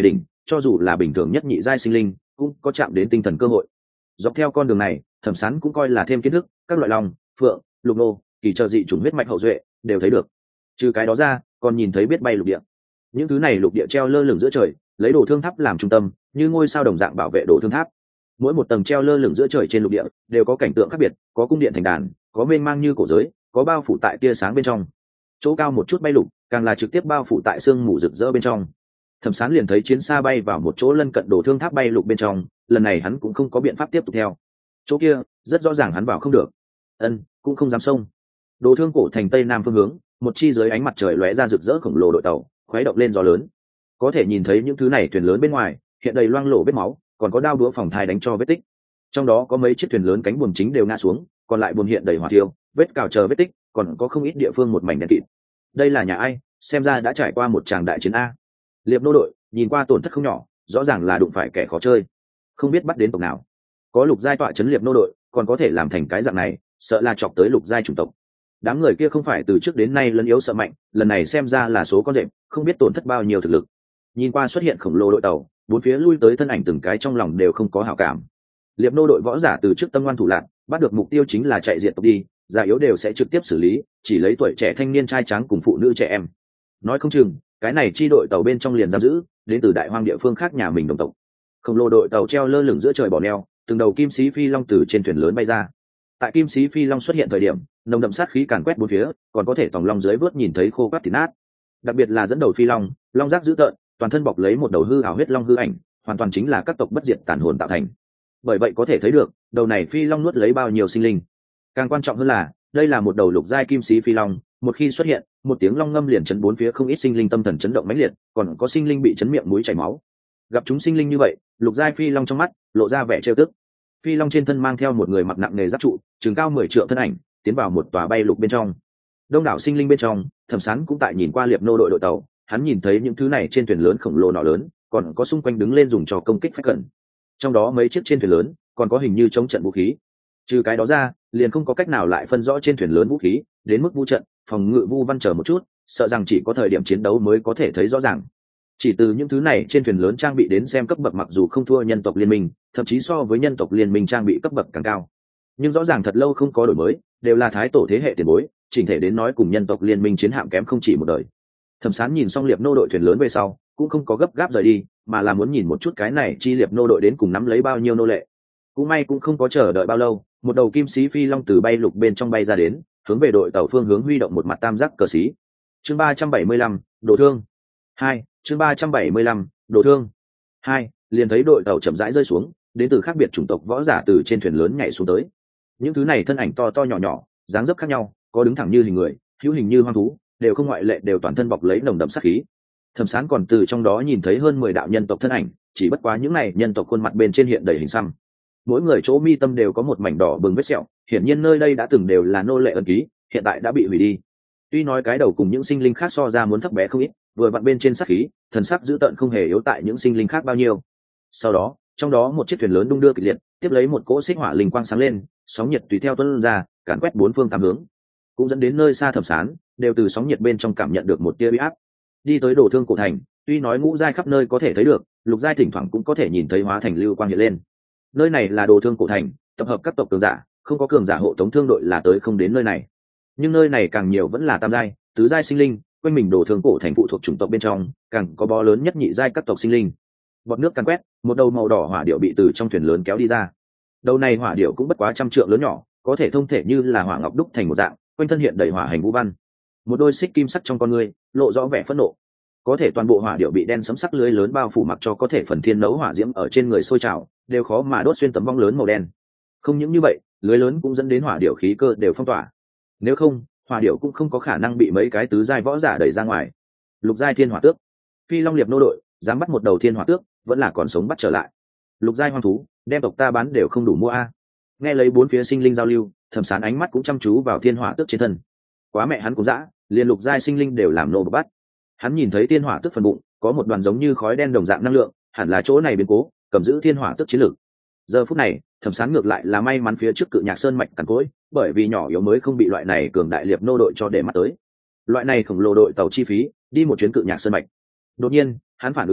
cho dù là bình thường nhất nhị giai sinh linh cũng có chạm đến tinh thần cơ hội. Dọc theo con đường này Thẩm Sán cũng coi là thêm kiến thức, các loại long, phượng, lục nô, kỳ trợ dị chủng huyết mạch hậu duệ đều thấy được. Trừ cái đó ra còn nhìn thấy biết bay lục địa. Những thứ này lục địa treo lơ lửng giữa trời, lấy đồ thương tháp làm trung tâm, như ngôi sao đồng dạng bảo vệ đồ thương tháp. Mỗi một tầng treo lơ lửng giữa trời trên lục địa đều có cảnh tượng khác biệt, có cung điện thành đàn, có mênh mang như cổ giới, có bao phủ tại tia sáng bên trong. Chỗ cao một chút bay lục càng là trực tiếp bao phủ tại sương mù rực rỡ bên trong. Thẩm Sán liền thấy chiến xa bay vào một chỗ lân cận đồ thương tháp bay lục bên trong, lần này hắn cũng không có biện pháp tiếp tục theo. Chỗ kia rất rõ ràng hắn vào không được, ân cũng không dám xông. Đồ thương cổ thành tây nam phương hướng, một chi dưới ánh mặt trời lóe ra rực rỡ khổng lồ đội tàu khuấy động lên gió lớn, có thể nhìn thấy những thứ này thuyền lớn bên ngoài hiện đầy loang lổ vết máu, còn có đao đũa phòng thai đánh cho vết tích. Trong đó có mấy chiếc thuyền lớn cánh buồm chính đều ngã xuống, còn lại buồm hiện đầy hỏa thiêu, vết cào chờ vết tích, còn có không ít địa phương một mảnh đen kịt. Đây là nhà ai? Xem ra đã trải qua một tràng đại chiến a. Liệp nô đội nhìn qua tổn thất không nhỏ, rõ ràng là đụng phải kẻ khó chơi, không biết bắt đến tộc nào. Có lục giai tọa chấn liệp nô đội còn có thể làm thành cái dạng này, sợ là chọc tới lục giai chủng tộc. Đám người kia không phải từ trước đến nay lấn yếu sợ mạnh, lần này xem ra là số con rệp, không biết tổn thất bao nhiêu thực lực. Nhìn qua xuất hiện khổng lồ đội tàu, bốn phía lui tới thân ảnh từng cái trong lòng đều không có hảo cảm. Liệp nô đội võ giả từ trước tâm ngoan thủ lạc, bắt được mục tiêu chính là chạy diện tộc đi, già yếu đều sẽ trực tiếp xử lý, chỉ lấy tuổi trẻ thanh niên trai trắng cùng phụ nữ trẻ em. Nói không chừng cái này chi đội tàu bên trong liền giam giữ đến từ đại hoang địa phương khác nhà mình đồng tộc. Khổng lồ đội tàu treo lơ lửng giữa trời bỏ neo, từng đầu kim sĩ phi long từ trên thuyền lớn bay ra. Tại kim sĩ phi long xuất hiện thời điểm, nồng đậm sát khí càn quét bốn phía, còn có thể tòng long dưới vớt nhìn thấy khô quắt thịt nát. Đặc biệt là dẫn đầu phi long, long giác dữ tợn, toàn thân bọc lấy một đầu hư ảo huyết long hư ảnh, hoàn toàn chính là các tộc bất diệt tàn hồn tạo thành. Bởi vậy có thể thấy được, đầu này phi long nuốt lấy bao nhiêu sinh linh. Càng quan trọng hơn là, đây là một đầu lục giai kim sĩ phi long, một khi xuất hiện, một tiếng long ngâm liền chấn bốn phía, không ít sinh linh tâm thần chấn động mãnh liệt, còn có sinh linh bị chấn miệng mũi chảy máu. Gặp chúng sinh linh như vậy, lục giai phi long trong mắt lộ ra vẻ trêu tức. Phi long trên thân mang theo một người mặc nặng nề giáp trụ, chừng cao mười trượng thân ảnh, tiến vào một tòa bay lục bên trong. Đông đảo sinh linh bên trong, Thẩm Sán cũng tại nhìn qua liệp nô đội đội tàu, hắn nhìn thấy những thứ này trên thuyền lớn khổng lồ nỏ lớn, còn có xung quanh đứng lên dùng cho công kích phách cận. Trong đó mấy chiếc trên thuyền lớn còn có hình như chống trận vũ khí. Trừ cái đó ra, liền không có cách nào lại phân rõ trên thuyền lớn vũ khí, đến mức vũ trận, phòng ngự vu văn chờ một chút, sợ rằng chỉ có thời điểm chiến đấu mới có thể thấy rõ ràng. Chỉ từ những thứ này trên thuyền lớn trang bị đến xem, cấp bậc mặc dù không thua nhân tộc liên minh, thậm chí so với nhân tộc liên minh trang bị cấp bậc càng cao, nhưng rõ ràng thật lâu không có đổi mới, đều là thái tổ thế hệ tiền bối, chỉnh thể đến nói cùng nhân tộc liên minh chiến hạm kém không chỉ một đời. Thẩm Sán nhìn xong liệp nô đội thuyền lớn về sau, cũng không có gấp gáp rời đi, mà là muốn nhìn một chút cái này chi liệp nô đội đến cùng nắm lấy bao nhiêu nô lệ. Cũng may cũng không có chờ đợi bao lâu, một đầu kim sĩ phi long từ bay lục bên trong bay ra đến, hướng về đội tàu phương hướng huy động một mặt tam giác cờ xí. Chương ba trăm bảy mươi lăm, đồ thương. Hai, chương ba trăm bảy mươi lăm, đồ thương. Hai, liền thấy đội tàu chậm rãi rơi xuống, đến từ khác biệt chủng tộc võ giả từ trên thuyền lớn nhảy xuống tới. Những thứ này thân ảnh to to nhỏ nhỏ, dáng dấp khác nhau, có đứng thẳng như hình người, hữu hình như hoang thú, đều không ngoại lệ, đều toàn thân bọc lấy nồng đậm sát khí. Thẩm Sán còn từ trong đó nhìn thấy hơn mười đạo nhân tộc thân ảnh, chỉ bất quá những này nhân tộc khuôn mặt bên trên hiện đầy hình xăm. Mỗi người chỗ mi tâm đều có một mảnh đỏ bừng vết sẹo, hiển nhiên nơi đây đã từng đều là nô lệ ẩn ký, hiện tại đã bị hủy đi. Tuy nói cái đầu cùng những sinh linh khác so ra muốn thấp bé không ít, vừa vặn bên trên sát khí, thần sắc dữ tợn không hề yếu tại những sinh linh khác bao nhiêu. Sau đó, trong đó một chiếc thuyền lớn đung đưa kịch liệt, tiếp lấy một cỗ xích hỏa linh quang sáng lên, sóng nhiệt tùy theo tuôn ra, càn quét bốn phương tám hướng, cũng dẫn đến nơi xa Thẩm Sán, đều từ sóng nhiệt bên trong cảm nhận được một tia uy áp. Đi tới đồ thương cổ thành, tuy nói ngũ giai khắp nơi có thể thấy được, lục giai thỉnh thoảng cũng có thể nhìn thấy hóa thành lưu quang hiện lên. Nơi này là đồ thương cổ thành, tập hợp các tộc cường giả, không có cường giả hộ tống thương đội là tới không đến nơi này. Nhưng nơi này càng nhiều vẫn là tam giai, tứ giai sinh linh, quanh mình đồ thương cổ thành phụ thuộc chủng tộc bên trong, càng có bó lớn nhất nhị giai các tộc sinh linh. Bọt nước càn quét, một đầu màu đỏ hỏa điệu bị từ trong thuyền lớn kéo đi ra. Đầu này hỏa điệu cũng bất quá trăm trượng lớn nhỏ, có thể thông thể như là hỏa ngọc đúc thành một dạng, quanh thân hiện đầy hỏa hành vũ văn. Một đôi xích kim sắc trong con ngươi lộ rõ vẻ phẫn nộ. Có thể toàn bộ hỏa điệu bị đen sẫm sắc lưới lớn bao phủ, mặc cho có thể phần thiên nấu hỏa diễm ở trên người sôi trào, đều khó mà đốt xuyên tấm vong lớn màu đen. Không những như vậy, lưới lớn cũng dẫn đến hỏa điệu khí cơ đều phong tỏa. Nếu không, hỏa điệu cũng không có khả năng bị mấy cái tứ giai võ giả đẩy ra ngoài. Lục giai thiên hỏa tước, phi long liệp nô đội dám bắt một đầu thiên hỏa tước, vẫn là còn sống bắt trở lại. Lục giai hoang thú, đem tộc ta bán đều không đủ mua a. Nghe lấy bốn phía sinh linh giao lưu, Thẩm Sán ánh mắt cũng chăm chú vào thiên hỏa tước trên thân. Quá mẹ hắn cũng dã, liền lục giai sinh linh đều làm nô bắt. Hắn nhìn thấy thiên hỏa tước phần bụng có một đoàn giống như khói đen đồng dạng năng lượng, hẳn là chỗ này biến cố cầm giữ thiên hỏa tước chiến lược. Giờ phút này, Thẩm Sán ngược lại là may mắn phía trước cự nhạc sơn mạch cằn cỗi, bởi vì nhỏ yếu mới không bị loại này cường đại liệp nô đội cho để mắt tới. Loại này khổng lồ đội tàu chi phí, đi một chuyến cự nhạc sơn mạch. Đột nhiên, hắn phản ứng lại,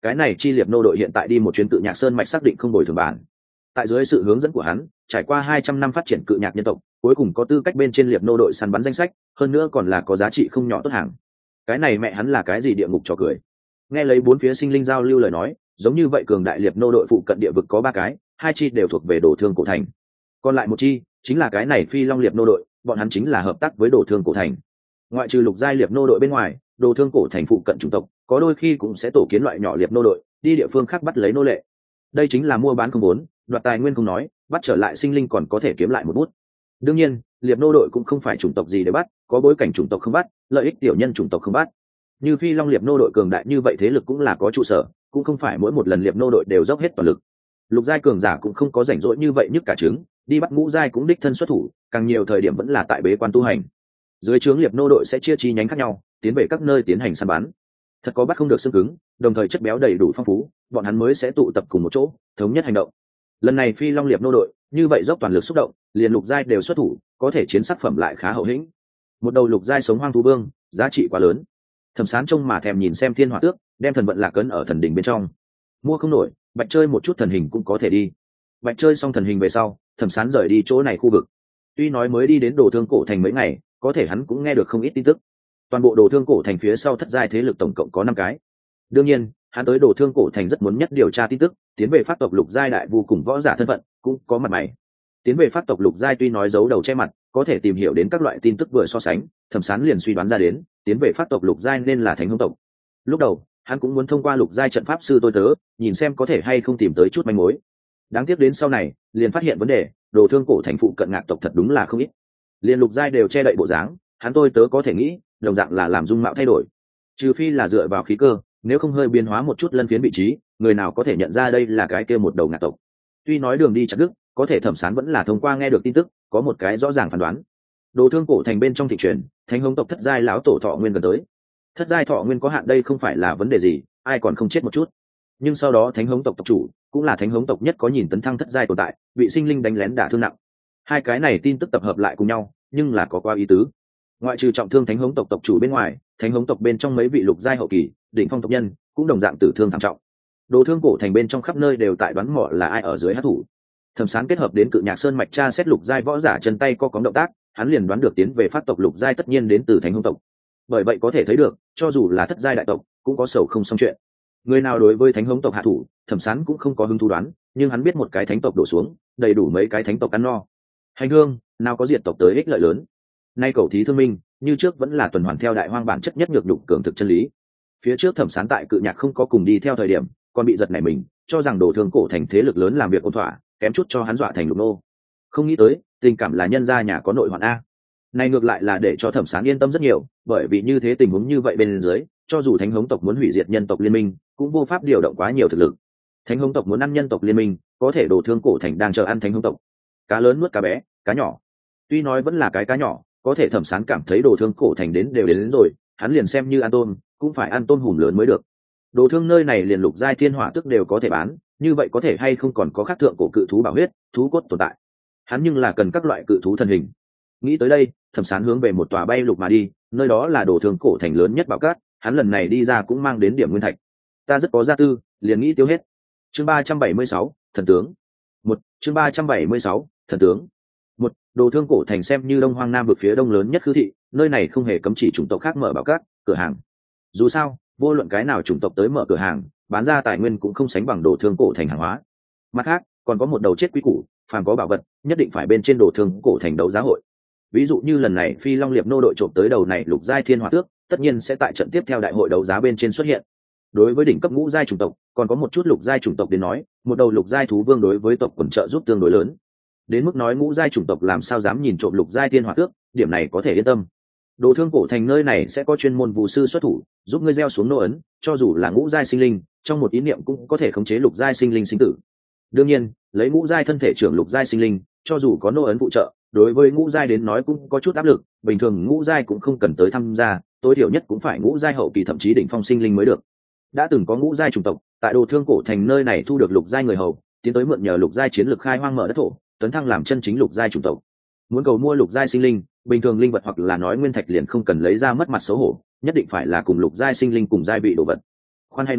cái này chi liệp nô đội hiện tại đi một chuyến cự nhạc sơn mạch xác định không bồi thường bản. Tại dưới sự hướng dẫn của hắn, trải qua hai trăm năm phát triển cự nhạc nhân tộc, cuối cùng có tư cách bên trên liệp nô đội săn bắn danh sách, hơn nữa còn là có giá trị không nhỏ tốt hàng. Cái này mẹ hắn là cái gì địa ngục trò cười. Nghe lấy bốn phía sinh linh giao lưu lời nói, giống như vậy cường đại liệp nô đội phụ cận địa vực có ba cái, hai chi đều thuộc về Đồ Thương Cổ Thành. Còn lại một chi, chính là cái này Phi Long liệp nô đội, bọn hắn chính là hợp tác với Đồ Thương Cổ Thành. Ngoại trừ lục giai liệp nô đội bên ngoài, Đồ Thương Cổ Thành phụ cận chủng tộc, có đôi khi cũng sẽ tổ kiến loại nhỏ liệp nô đội, đi địa phương khác bắt lấy nô lệ. Đây chính là mua bán không vốn, đoạt tài nguyên không nói, bắt trở lại sinh linh còn có thể kiếm lại một bút. Đương nhiên, liệp nô đội cũng không phải chủng tộc gì để bắt, có bối cảnh chủng tộc không bắt, lợi ích tiểu nhân chủng tộc không bắt. Như Phi Long liệp nô đội cường đại như vậy thế lực cũng là có trụ sở, cũng không phải mỗi một lần liệp nô đội đều dốc hết toàn lực. Lục giai cường giả cũng không có rảnh rỗi như vậy nhức cả trứng, đi bắt ngũ giai cũng đích thân xuất thủ, càng nhiều thời điểm vẫn là tại bế quan tu hành. Dưới trướng liệp nô đội sẽ chia chi nhánh khác nhau, tiến về các nơi tiến hành săn bắn. Thật có bắt không được xương cứng, đồng thời chất béo đầy đủ phong phú, bọn hắn mới sẽ tụ tập cùng một chỗ, thống nhất hành động. Lần này Phi Long liệp nô đội, như vậy dốc toàn lực xúc động, liền lục giai đều xuất thủ, có thể chiến sắc phẩm lại khá hậu hĩnh. Một đầu lục giai sống hoang thú vương, giá trị quá lớn. Thẩm Sán trông mà thèm nhìn xem Thiên Hỏa Tước, đem thần vận lạc cấn ở thần đỉnh bên trong. Mua không nổi, bạch chơi một chút thần hình cũng có thể đi. Bạch chơi xong thần hình về sau, Thẩm Sán rời đi chỗ này khu vực. Tuy nói mới đi đến Đồ Thương Cổ Thành mấy ngày, có thể hắn cũng nghe được không ít tin tức. Toàn bộ Đồ Thương Cổ Thành phía sau thất giai thế lực tổng cộng có năm cái. Đương nhiên, hắn tới Đồ Thương Cổ Thành rất muốn nhất điều tra tin tức, tiến về pháp tộc lục giai đại vô cùng võ giả thân phận, cũng có mặt mày. Tiến về pháp tộc lục giai tuy nói giấu đầu che mặt, có thể tìm hiểu đến các loại tin tức vừa so sánh, Thẩm Sán liền suy đoán ra đến, tiến về pháp tộc lục giai nên là Thánh Hống tộc. Lúc đầu, hắn cũng muốn thông qua lục giai trận pháp sư tôi tớ, nhìn xem có thể hay không tìm tới chút manh mối. Đáng tiếc đến sau này, liền phát hiện vấn đề, Đồ Thương Cổ Thành phụ cận ngạc tộc thật đúng là không ít. Liên lục giai đều che đậy bộ dáng, hắn tôi tớ có thể nghĩ, đồng dạng là làm dung mạo thay đổi. Trừ phi là dựa vào khí cơ, nếu không hơi biến hóa một chút lân phiến vị trí, người nào có thể nhận ra đây là cái kia một đầu ngạc tộc. Tuy nói đường đi chặt đứt, có thể Thẩm Sán vẫn là thông qua nghe được tin tức, có một cái rõ ràng phán đoán. Đồ Thương Cổ Thành bên trong thị truyền, Thánh Hống tộc thất giai lão tổ thọ nguyên gần tới. Thất giai thọ nguyên có hạn đây không phải là vấn đề gì, ai còn không chết một chút. Nhưng sau đó Thánh Hống tộc tộc chủ, cũng là Thánh Hống tộc nhất có nhìn tấn thăng thất giai tồn tại, bị sinh linh đánh lén đả thương nặng. Hai cái này tin tức tập hợp lại cùng nhau, nhưng là có qua ý tứ. Ngoại trừ trọng thương Thánh Hống tộc tộc chủ bên ngoài, Thánh Hống tộc bên trong mấy vị lục giai hậu kỳ, đỉnh phong tộc nhân, cũng đồng dạng tử thương thảm trọng. Đồ Thương Cổ Thành bên trong khắp nơi đều tại đoán mò là ai ở dưới hắc thủ. Thẩm Sán kết hợp đến cự nhạc sơn mạch tra xét lục giai võ giả chân tay co cóng động tác, hắn liền đoán được tiến về phát tộc lục giai tất nhiên đến từ Thánh Hống tộc. Bởi vậy có thể thấy được, cho dù là thất giai đại tộc, cũng có sầu không xong chuyện. Người nào đối với Thánh Hống tộc hạ thủ, Thẩm Sán cũng không có hứng thú đoán, nhưng hắn biết một cái thánh tộc đổ xuống, đầy đủ mấy cái thánh tộc ăn no. Hành hương, nào có diệt tộc tới ích lợi lớn. Nay cầu thí thương minh, như trước vẫn là tuần hoàn theo đại hoang bản chất nhất nhược đục cường thực chân lý. Phía trước Thẩm Sán tại cự nhạc không có cùng đi theo thời điểm, còn bị giật nảy mình, cho rằng Đồ Thương Cổ Thành thế lực lớn làm việc ôn thỏa, kém chút cho hắn dọa thành lục nô. Không nghĩ tới, tình cảm là nhân gia nhà có nội hoạn a. Này ngược lại là để cho Thẩm Sán yên tâm rất nhiều, bởi vì như thế tình huống như vậy bên dưới, cho dù Thánh Hống tộc muốn hủy diệt nhân tộc liên minh, cũng vô pháp điều động quá nhiều thực lực. Thánh Hống tộc muốn ăn nhân tộc liên minh, có thể Đồ Thương Cổ Thành đang chờ ăn Thánh Hống tộc. Cá lớn nuốt cá bé, cá nhỏ. Tuy nói vẫn là cái cá nhỏ, có thể Thẩm Sán cảm thấy Đồ Thương Cổ Thành đến đều đến, đến rồi, hắn liền xem như ăn tôm, cũng phải ăn tôm hùm lớn mới được. Đồ thương nơi này liền lục giai thiên hỏa tức đều có thể bán, như vậy có thể hay không còn có khác thượng cổ cự thú bảo huyết, thú cốt tồn tại. Hắn nhưng là cần các loại cự thú thần hình. Nghĩ tới đây, Thẩm Sán hướng về một tòa bay lục mà đi, nơi đó là Đồ Thương Cổ Thành lớn nhất bảo cát, hắn lần này đi ra cũng mang đến điểm nguyên thạch. Ta rất có gia tư, liền nghĩ tiêu hết. Chương ba trăm bảy mươi sáu, thần tướng. Một, chương ba trăm bảy mươi sáu, thần tướng. Một, Đồ Thương Cổ Thành xem như Đông Hoang Nam vực phía đông lớn nhất khư thị, nơi này không hề cấm chỉ chủng tộc khác mở bảo cát, cửa hàng. Dù sao, vô luận cái nào chủng tộc tới mở cửa hàng, bán ra tài nguyên cũng không sánh bằng Đồ Thương Cổ Thành hàng hóa. Mặt khác, còn có một đầu chết quý củ, phàm có bảo vật, nhất định phải bên trên Đồ Thương Cổ Thành đấu giá hội. Ví dụ như lần này Phi Long Liệp nô đội trộm tới đầu này lục giai thiên hỏa tước, tất nhiên sẽ tại trận tiếp theo đại hội đấu giá bên trên xuất hiện. Đối với đỉnh cấp ngũ giai chủng tộc, còn có một chút lục giai chủng tộc đến nói, một đầu lục giai thú vương đối với tộc quần trợ giúp tương đối lớn. Đến mức nói ngũ giai chủng tộc làm sao dám nhìn trộm lục giai thiên hỏa tước, điểm này có thể yên tâm. Đồ Thương Cổ Thành nơi này sẽ có chuyên môn vũ sư xuất thủ, giúp ngươi gieo xuống nô ấn, cho dù là ngũ giai sinh linh, trong một ý niệm cũng có thể khống chế lục giai sinh linh sinh tử. Đương nhiên, lấy ngũ giai thân thể trưởng lục giai sinh linh, cho dù có nô ấn phụ trợ, đối với ngũ giai đến nói cũng có chút áp lực, bình thường ngũ giai cũng không cần tới tham gia, tối thiểu nhất cũng phải ngũ giai hậu kỳ thậm chí đỉnh phong sinh linh mới được. Đã từng có ngũ giai chủng tộc, tại Đồ Thương Cổ Thành nơi này thu được lục giai người hầu, tiến tới mượn nhờ lục giai chiến lực khai hoang mở đất thổ, tấn thăng làm chân chính lục giai chủng tộc. Muốn cầu mua lục giai sinh linh, bình thường linh vật hoặc là nói nguyên thạch liền không cần lấy ra mất mặt xấu hổ, nhất định phải là cùng lục giai sinh linh cùng giai vị đồ vật. Khoan hay nói,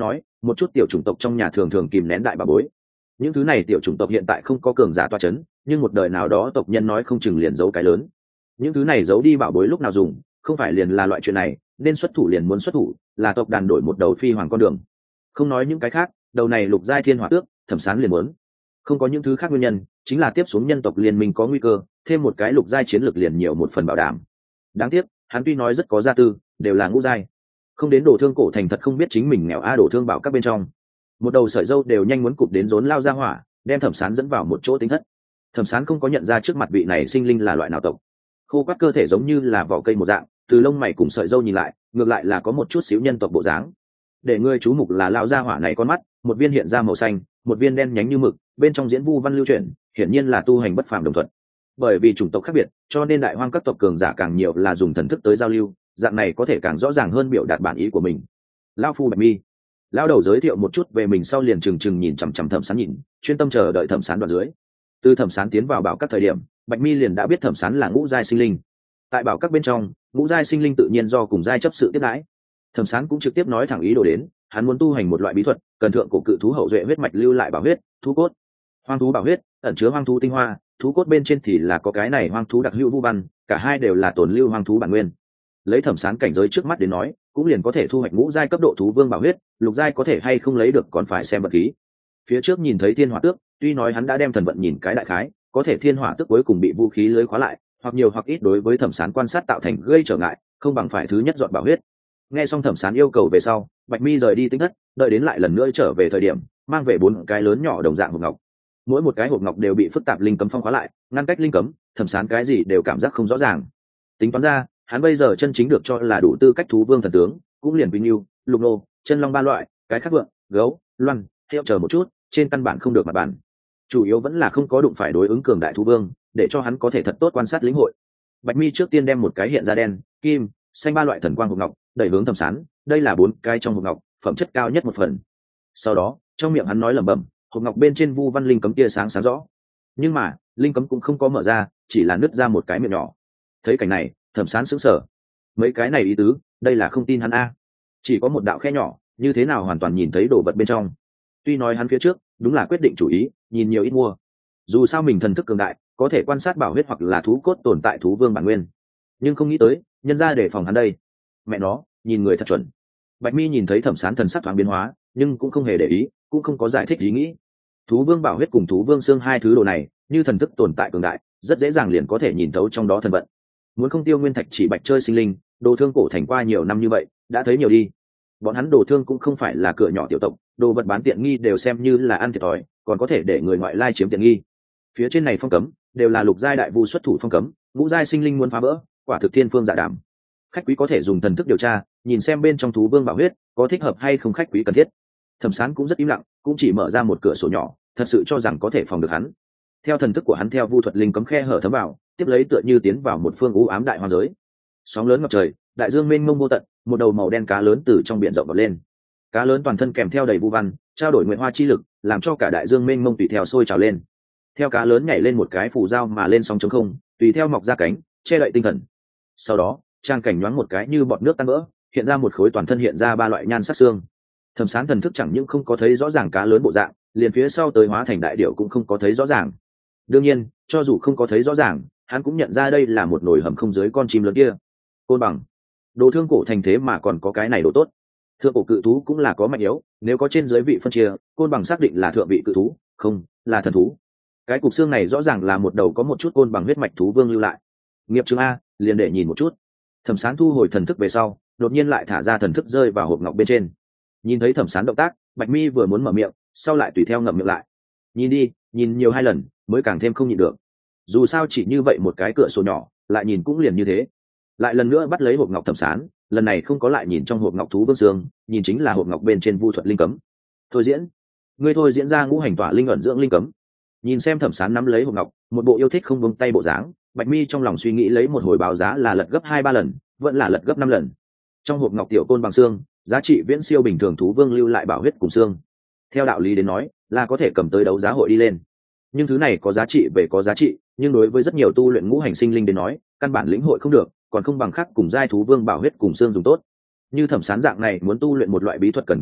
một chút tiểu chủng tộc trong nhà thường thường kìm nén đại bà bối. Những thứ này tiểu chủng tộc hiện tại không có cường giả toa chấn, nhưng một đời nào đó tộc nhân nói không chừng liền giấu cái lớn. Những thứ này giấu đi bảo bối lúc nào dùng, không phải liền là loại chuyện này, nên xuất thủ liền muốn xuất thủ, là tộc đàn đổi một đầu phi hoàng con đường. Không nói những cái khác, đầu này lục giai thiên hỏa tước, Thẩm Sán liền muốn. Không có những thứ khác nguyên nhân, chính là tiếp xuống nhân tộc liên minh có nguy cơ, thêm một cái lục giai chiến lược liền nhiều một phần bảo đảm. Đáng tiếc, hắn tuy nói rất có gia tư, đều là ngũ giai. Không đến đổ thương cổ thành thật không biết chính mình nghèo a đổ thương bảo các bên trong. Một đầu sợi dâu đều nhanh muốn cụp đến rốn lao ra hỏa, đem Thẩm Sán dẫn vào một chỗ tính thất. Thẩm Sán không có nhận ra trước mặt vị này sinh linh là loại nào tộc. Khô quắt cơ thể giống như là vỏ cây một dạng, từ lông mày cùng sợi dâu nhìn lại, ngược lại là có một chút xíu nhân tộc bộ dáng. Để ngươi chú mục là lão gia hỏa này con mắt, một viên hiện ra màu xanh, một viên đen nhánh như mực, bên trong diễn vu văn lưu chuyển, hiển nhiên là tu hành bất phàm đồng thuận. Bởi vì chủng tộc khác biệt, cho nên đại hoang các tộc cường giả càng nhiều là dùng thần thức tới giao lưu, dạng này có thể càng rõ ràng hơn biểu đạt bản ý của mình. Lão phu Bạch Mi, lão đầu giới thiệu một chút về mình sau liền trừng trừng nhìn chằm chằm Thẩm Sán nhìn, chuyên tâm chờ đợi Thẩm Sán đoạn dưới. Từ Thẩm Sán tiến vào bảo các thời điểm, Bạch Mi liền đã biết Thẩm Sán là ngũ giai sinh linh. Tại bảo các bên trong, ngũ giai sinh linh tự nhiên do cùng giai chấp sự tiếp đãi. Thẩm Sán cũng trực tiếp nói thẳng ý đồ đến, hắn muốn tu hành một loại bí thuật, cần thượng cổ cự thú hậu duệ huyết mạch lưu lại bảo huyết, thú cốt. Hoang thú bảo huyết, ẩn chứa hoang thú tinh hoa, thú cốt bên trên thì là có cái này hoang thú đặc hữu vu văn, cả hai đều là tồn lưu hoang thú bản nguyên. Lấy Thẩm Sán cảnh giới trước mắt đến nói, cũng liền có thể thu hoạch ngũ giai cấp độ thú vương bảo huyết, lục giai có thể hay không lấy được còn phải xem vật khí. Phía trước nhìn thấy thiên hỏa tước, tuy nói hắn đã đem thần vận nhìn cái đại khái, có thể thiên hỏa tước cuối cùng bị vũ khí lưới khóa lại, hoặc nhiều hoặc ít đối với Thẩm Sán quan sát tạo thành gây trở ngại, không bằng phải thứ nhất dọn bảo huyết. Nghe xong Thẩm Sán yêu cầu về sau, Bạch Mi rời đi tính thất, đợi đến lại lần nữa trở về thời điểm, mang về bốn cái lớn nhỏ đồng dạng hộp ngọc. Mỗi một cái hộp ngọc đều bị phức tạp linh cấm phong khóa lại, ngăn cách linh cấm, Thẩm Sán cái gì đều cảm giác không rõ ràng. Tính toán ra, hắn bây giờ chân chính được cho là đủ tư cách thú vương thần tướng, cũng liền Vinh Nưu, Lục Nô, chân long ba loại, cái khác vượng, gấu, loan, heo chờ một chút, trên căn bản không được mặt bản. Chủ yếu vẫn là không có đụng phải đối ứng cường đại thú vương, để cho hắn có thể thật tốt quan sát lĩnh hội. Bạch Mi trước tiên đem một cái hiện ra đen, kim, xanh ba loại thần quang hộp ngọc, đẩy hướng Thẩm Sán, đây là bốn cái trong hộp ngọc, phẩm chất cao nhất một phần. Sau đó, trong miệng hắn nói lẩm bẩm, hộp ngọc bên trên vu văn linh cấm tia sáng sáng rõ. Nhưng mà, linh cấm cũng không có mở ra, chỉ là nứt ra một cái miệng nhỏ. Thấy cảnh này, Thẩm Sán sững sờ. Mấy cái này ý tứ, đây là không tin hắn a. Chỉ có một đạo khe nhỏ, như thế nào hoàn toàn nhìn thấy đồ vật bên trong. Tuy nói hắn phía trước, đúng là quyết định chủ ý, nhìn nhiều ít mua. Dù sao mình thần thức cường đại, có thể quan sát bảo huyết hoặc là thú cốt tồn tại thú vương bản nguyên. Nhưng không nghĩ tới, nhân ra để phòng hắn đây. Mẹ nó, nhìn người thật chuẩn. Bạch Mi nhìn thấy Thẩm Sán thần sắc thoáng biến hóa, nhưng cũng không hề để ý, cũng không có giải thích ý nghĩ. Thú vương bảo huyết cùng thú vương xương hai thứ đồ này, như thần thức tồn tại cường đại, rất dễ dàng liền có thể nhìn thấu trong đó thần vận. Muốn không tiêu nguyên thạch chỉ bạch chơi sinh linh, đồ thương cổ thành qua nhiều năm như vậy, đã thấy nhiều đi. Bọn hắn đồ thương cũng không phải là cửa nhỏ tiểu tộc, đồ vật bán tiện nghi đều xem như là ăn thiệt thòi, còn có thể để người ngoại lai chiếm tiện nghi. Phía trên này phong cấm, đều là lục giai đại vu xuất thủ phong cấm, ngũ giai sinh linh muốn phá vỡ, quả thực thiên phương dạ đảm. Khách quý có thể dùng thần thức điều tra, nhìn xem bên trong thú vương bảo huyết có thích hợp hay không khách quý cần thiết. Thẩm Sán cũng rất im lặng, cũng chỉ mở ra một cửa sổ nhỏ, thật sự cho rằng có thể phòng được hắn. Theo thần thức của hắn theo vu thuật linh cấm khe hở thấm vào, tiếp lấy tựa như tiến vào một phương u ám đại hoang giới. Sóng lớn ngập trời, đại dương mênh mông vô tận, một đầu màu đen cá lớn từ trong biển rộng vọt lên. Cá lớn toàn thân kèm theo đầy vu văn, trao đổi nguyện hoa chi lực, làm cho cả đại dương mênh mông tùy theo sôi trào lên. Theo cá lớn nhảy lên một cái phù dao mà lên sóng trống không, tùy theo mọc ra cánh, che đậy tinh thần. Sau đó, trang cảnh nhoáng một cái như bọt nước tan vỡ, hiện ra một khối toàn thân hiện ra ba loại nhan sắc xương. Thẩm Sán thần thức chẳng những không có thấy rõ ràng cá lớn bộ dạng, liền phía sau tới hóa thành đại điểu cũng không có thấy rõ ràng. Đương nhiên, cho dù không có thấy rõ ràng, hắn cũng nhận ra đây là một nồi hầm không dưới con chim lớn kia. Côn bằng, đồ thương cổ thành thế mà còn có cái này đồ tốt. Thượng cổ cự thú cũng là có mạnh yếu, nếu có trên dưới vị phân chia, côn bằng xác định là thượng vị cự thú, không là thần thú. Cái cục xương này rõ ràng là một đầu có một chút côn bằng huyết mạch thú vương lưu lại. Nghiệp chứng a, liền để nhìn một chút. Thẩm Sán thu hồi thần thức về sau, đột nhiên lại thả ra thần thức rơi vào hộp ngọc bên trên. Nhìn thấy Thẩm Sán động tác, Bạch Mi vừa muốn mở miệng, sau lại tùy theo ngậm miệng lại. Nhìn đi, nhìn nhiều hai lần, mới càng thêm không nhịn được. Dù sao chỉ như vậy một cái cửa sổ nhỏ, lại nhìn cũng liền như thế. Lại lần nữa bắt lấy hộp ngọc Thẩm Sán, lần này không có lại nhìn trong hộp ngọc thú vương xương, nhìn chính là hộp ngọc bên trên vu thuật linh cấm. Thôi diễn, ngươi thôi diễn ra ngũ hành tỏa linh ẩn dưỡng linh cấm. Nhìn xem Thẩm Sán nắm lấy hộp ngọc, một bộ yêu thích không buông tay bộ dáng, Bạch Mi trong lòng suy nghĩ lấy một hồi báo giá là lật gấp hai ba lần, vẫn là lật gấp năm lần. Trong hộp ngọc tiểu côn bằng xương, giá trị viễn siêu bình thường thú vương lưu lại bảo huyết cùng xương. Theo đạo lý đến nói, là có thể cầm tới đấu giá hội đi lên. Nhưng thứ này có giá trị về có giá trị, nhưng đối với rất nhiều tu luyện ngũ hành sinh linh đến nói, căn bản lĩnh hội không được, còn không bằng khác cùng giai thú vương bảo huyết cùng xương dùng tốt. Như Thẩm Sán dạng này muốn tu luyện một loại bí thuật cần kiếp nổ,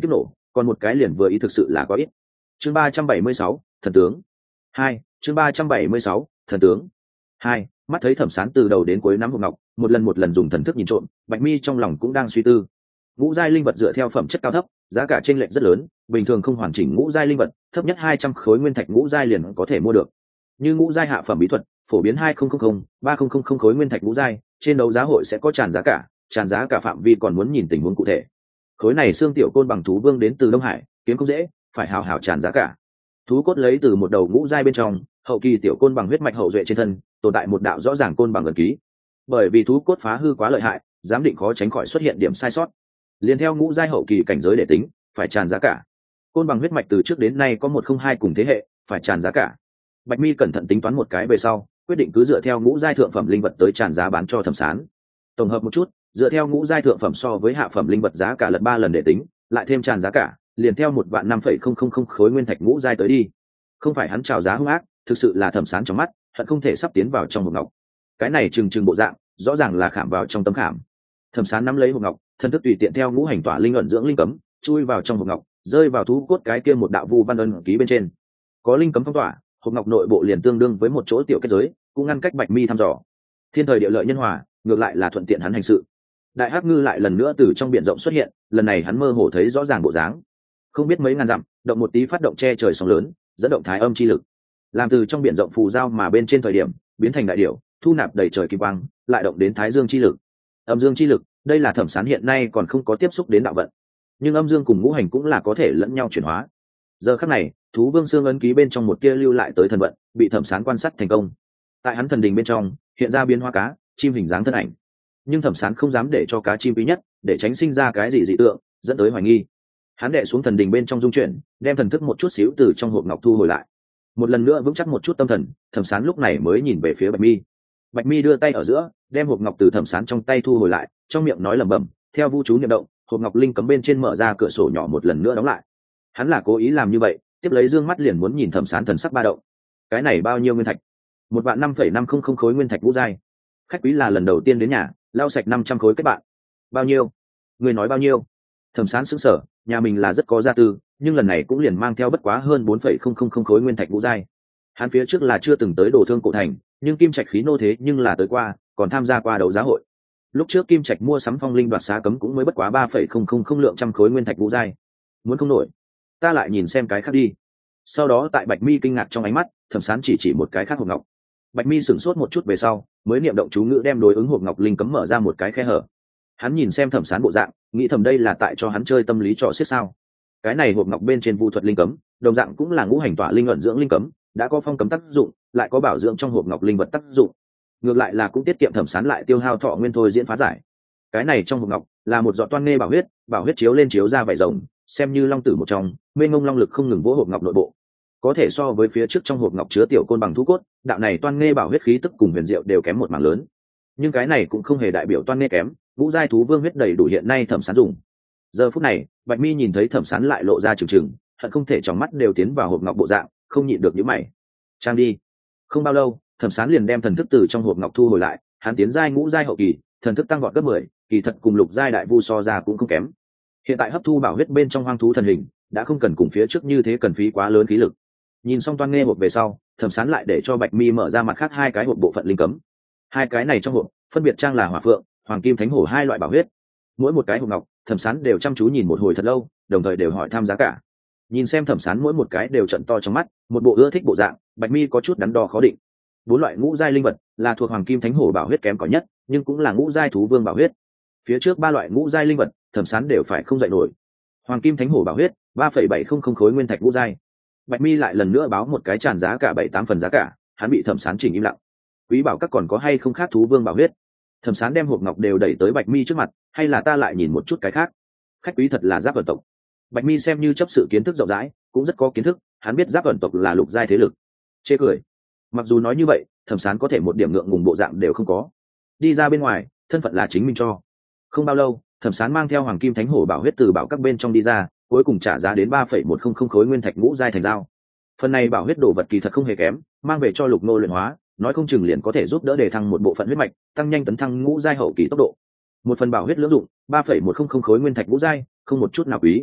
còn một cái liền vừa ý thực sự là có ít. Chương ba trăm bảy mươi sáu, thần tướng hai. Chương ba trăm bảy mươi sáu, thần tướng hai. Mắt thấy Thẩm Sán từ đầu đến cuối nắm hộp ngọc, một lần một lần dùng thần thức nhìn trộm, Bạch Mi trong lòng cũng đang suy tư. Ngũ giai linh vật dựa theo phẩm chất cao thấp, giá cả chênh lệch rất lớn, bình thường không hoàn chỉnh ngũ giai linh vật, thấp nhất hai trăm khối nguyên thạch ngũ giai liền có thể mua được. Như ngũ giai hạ phẩm bí thuật, phổ biến hai nghìn, ba nghìn khối nguyên thạch ngũ giai, trên đấu giá hội sẽ có tràn giá cả, tràn giá cả phạm vi còn muốn nhìn tình huống cụ thể. Khối này xương tiểu côn bằng thú vương đến từ Đông Hải, kiếm không dễ, phải hào hào tràn giá cả. Thú cốt lấy từ một đầu ngũ giai bên trong, hậu kỳ tiểu côn bằng huyết mạch hậu duệ trên thân, tồn tại một đạo rõ ràng côn bằng ẩn ký. Bởi vì thú cốt phá hư quá lợi hại, giám định khó tránh khỏi xuất hiện điểm sai sót. Liên theo ngũ giai hậu kỳ cảnh giới để tính, phải tràn giá cả. Côn bằng huyết mạch từ trước đến nay có một không hai cùng thế hệ, phải tràn giá cả. Bạch Mi cẩn thận tính toán một cái về sau, quyết định cứ dựa theo ngũ giai thượng phẩm linh vật tới tràn giá bán cho Thẩm Sán. Tổng hợp một chút, dựa theo ngũ giai thượng phẩm so với hạ phẩm linh vật giá cả lật ba lần để tính, lại thêm tràn giá cả, liền theo một vạn năm phẩy không không không khối nguyên thạch ngũ giai tới đi. Không phải hắn chào giá hung ác, thực sự là Thẩm Sán trong mắt, hận không thể sắp tiến vào trong hộp ngọc. Cái này trừng trừng bộ dạng, rõ ràng là khảm vào trong tấm khảm. Thẩm Sán nắm lấy hộp ngọc, thân thức tùy tiện theo ngũ hành tỏa linh ẩn dưỡng linh cấm, chui vào trong hộp ngọc, rơi vào thú cốt cái kia một đạo vu văn ấn ký bên trên. Có linh cấm phong tỏa, hộp ngọc nội bộ liền tương đương với một chỗ tiểu kết giới, cũng ngăn cách Bạch Mi thăm dò. Thiên thời địa lợi nhân hòa, ngược lại là thuận tiện hắn hành sự. Đại hắc ngư lại lần nữa từ trong biển rộng xuất hiện, lần này hắn mơ hồ thấy rõ ràng bộ dáng. Không biết mấy ngàn dặm, động một tí phát động che trời sóng lớn, dẫn động thái âm chi lực, làm từ trong biển rộng phù giao mà bên trên thời điểm biến thành đại điểu, thu nạp đầy trời kim quang, lại động đến thái dương chi lực, âm dương chi lực. Đây là Thẩm Sán hiện nay còn không có tiếp xúc đến đạo vận, nhưng âm dương cùng ngũ hành cũng là có thể lẫn nhau chuyển hóa. Giờ khắc này, thú vương xương ấn ký bên trong một kia lưu lại tới thần vận, bị Thẩm Sán quan sát thành công. Tại hắn thần đình bên trong hiện ra biến hóa cá chim hình dáng thân ảnh, nhưng Thẩm Sán không dám để cho cá chim quý nhất, để tránh sinh ra cái gì dị tượng dẫn tới hoài nghi. Hắn đệ xuống thần đình bên trong dung chuyển, đem thần thức một chút xíu từ trong hộp ngọc thu hồi lại. Một lần nữa vững chắc một chút tâm thần, Thẩm Sán lúc này mới nhìn về phía Bạch Mi. Bạch Mi đưa tay ở giữa, đem hộp ngọc từ Thẩm Sán trong tay thu hồi lại, trong miệng nói lẩm bẩm, theo vu chú niệm động, hộp ngọc linh cấm bên trên mở ra cửa sổ nhỏ một lần nữa đóng lại. Hắn là cố ý làm như vậy, tiếp lấy dương mắt liền muốn nhìn Thẩm Sán thần sắc ba động. Cái này bao nhiêu nguyên thạch? Một vạn năm phẩy năm không không khối nguyên thạch ngũ giai. Khách quý là lần đầu tiên đến nhà, lau sạch năm trăm khối kết bạn. Bao nhiêu? Người nói bao nhiêu? Thẩm Sán sững sờ, nhà mình là rất có gia tư, nhưng lần này cũng liền mang theo bất quá hơn bốn phẩy không không không khối nguyên thạch ngũ giai. Hắn phía trước là chưa từng tới Đồ Thương Cổ Thành, nhưng Kim Trạch khí nô thế nhưng là tới qua, còn tham gia qua đấu giá hội. Lúc trước Kim Trạch mua sắm phong linh đoạt xá cấm cũng mới bất quá ba phẩy không không không lượng trăm khối nguyên thạch ngũ giai. Muốn không nổi, ta lại nhìn xem cái khác đi. Sau đó tại Bạch Mi kinh ngạc trong ánh mắt, Thẩm Sán chỉ chỉ một cái khác hộp ngọc. Bạch Mi sửng sốt một chút về sau, mới niệm động chú ngữ đem đối ứng hộp ngọc linh cấm mở ra một cái khe hở. Hắn nhìn xem Thẩm Sán bộ dạng, nghĩ thầm đây là tại cho hắn chơi tâm lý trò xiết sao. Cái này hộp ngọc bên trên vu thuật linh cấm, đồng dạng cũng là ngũ hành tỏa linh ẩn dưỡng linh cấm, đã có phong cấm tác dụng, lại có bảo dưỡng trong hộp ngọc linh vật tác dụng. Ngược lại là cũng tiết kiệm Thẩm Sán lại tiêu hao thọ nguyên thôi diễn phá giải. Cái này trong hộp ngọc là một giọt toan nghe bảo huyết, bảo huyết chiếu lên chiếu ra vảy rồng, xem như long tử một trong, mênh mông long lực không ngừng vỗ hộp ngọc nội bộ. Có thể so với phía trước trong hộp ngọc chứa tiểu côn bằng thú cốt, đạo này toan nghe bảo huyết khí tức cùng huyền diệu đều kém một mảng lớn. Nhưng cái này cũng không hề đại biểu toan nghe kém, ngũ giai thú vương huyết đầy đủ hiện nay Thẩm Sán dùng. Giờ phút này, Bạch Mi nhìn thấy Thẩm Sán lại lộ ra trừng trừng, hận không thể trong mắt đều tiến vào hộp ngọc bộ dạng, không nhịn được nhíu mày. Trang đi. Không bao lâu, Thẩm Sán liền đem thần thức từ trong hộp ngọc thu hồi lại, hắn tiến giai ngũ giai hậu kỳ, thần thức tăng vọt gấp mười, kỳ thật cùng lục giai đại vu so ra cũng không kém. Hiện tại hấp thu bảo huyết bên trong hoang thú thần hình, đã không cần cùng phía trước như thế cần phí quá lớn khí lực. Nhìn xong toan nghe hộp về sau, Thẩm Sán lại để cho Bạch Mi mở ra mặt khác hai cái hộp bộ phận linh cấm. Hai cái này trong hộp, phân biệt trang là hỏa phượng, hoàng kim thánh hổ hai loại bảo huyết. Mỗi một cái hộp ngọc, Thẩm Sán đều chăm chú nhìn một hồi thật lâu, đồng thời đều hỏi thăm giá cả. Nhìn xem Thẩm Sán mỗi một cái đều trận to trong mắt, một bộ ưa thích bộ dạng, Bạch Mi có chút đắn đo khó định. Bốn loại ngũ giai linh vật là thuộc hoàng kim thánh hổ bảo huyết kém cỏi nhất, nhưng cũng là ngũ giai thú vương bảo huyết. Phía trước ba loại ngũ giai linh vật, Thẩm Sán đều phải không dậy nổi. Hoàng kim thánh hổ bảo huyết, ba phẩy bảy không không khối nguyên thạch ngũ giai. Bạch Mi lại lần nữa báo một cái tràn giá cả bảy tám phần giá cả, hắn bị Thẩm Sán chỉnh im lặng. Quý bảo các còn có hay không khác thú vương bảo huyết? Thẩm Sán đem hộp ngọc đều đẩy tới Bạch Mi trước mặt, hay là ta lại nhìn một chút cái khác? Khách quý thật là giáp ẩn tộc. Bạch Mi xem như chấp sự kiến thức rộng rãi, cũng rất có kiến thức, hắn biết giáp ẩn tộc là lục giai thế lực. Chê cười. Mặc dù nói như vậy, Thẩm Sán có thể một điểm ngượng ngùng bộ dạng đều không có. Đi ra bên ngoài, thân phận là chính mình cho. Không bao lâu, Thẩm Sán mang theo hoàng kim thánh hổ bảo huyết từ bảo các bên trong đi ra, cuối cùng trả giá đến ba phẩy một không không khối nguyên thạch ngũ giai thành dao. Phần này bảo huyết đồ vật kỳ thật không hề kém, mang về cho Lục Nô luyện hóa, nói không chừng liền có thể giúp đỡ đề thăng một bộ phận huyết mạch, tăng nhanh tấn thăng ngũ giai hậu kỳ tốc độ. Một phần bảo huyết lưỡng dụng, ba phẩy một không không khối nguyên thạch ngũ giai, không một chút nào quý.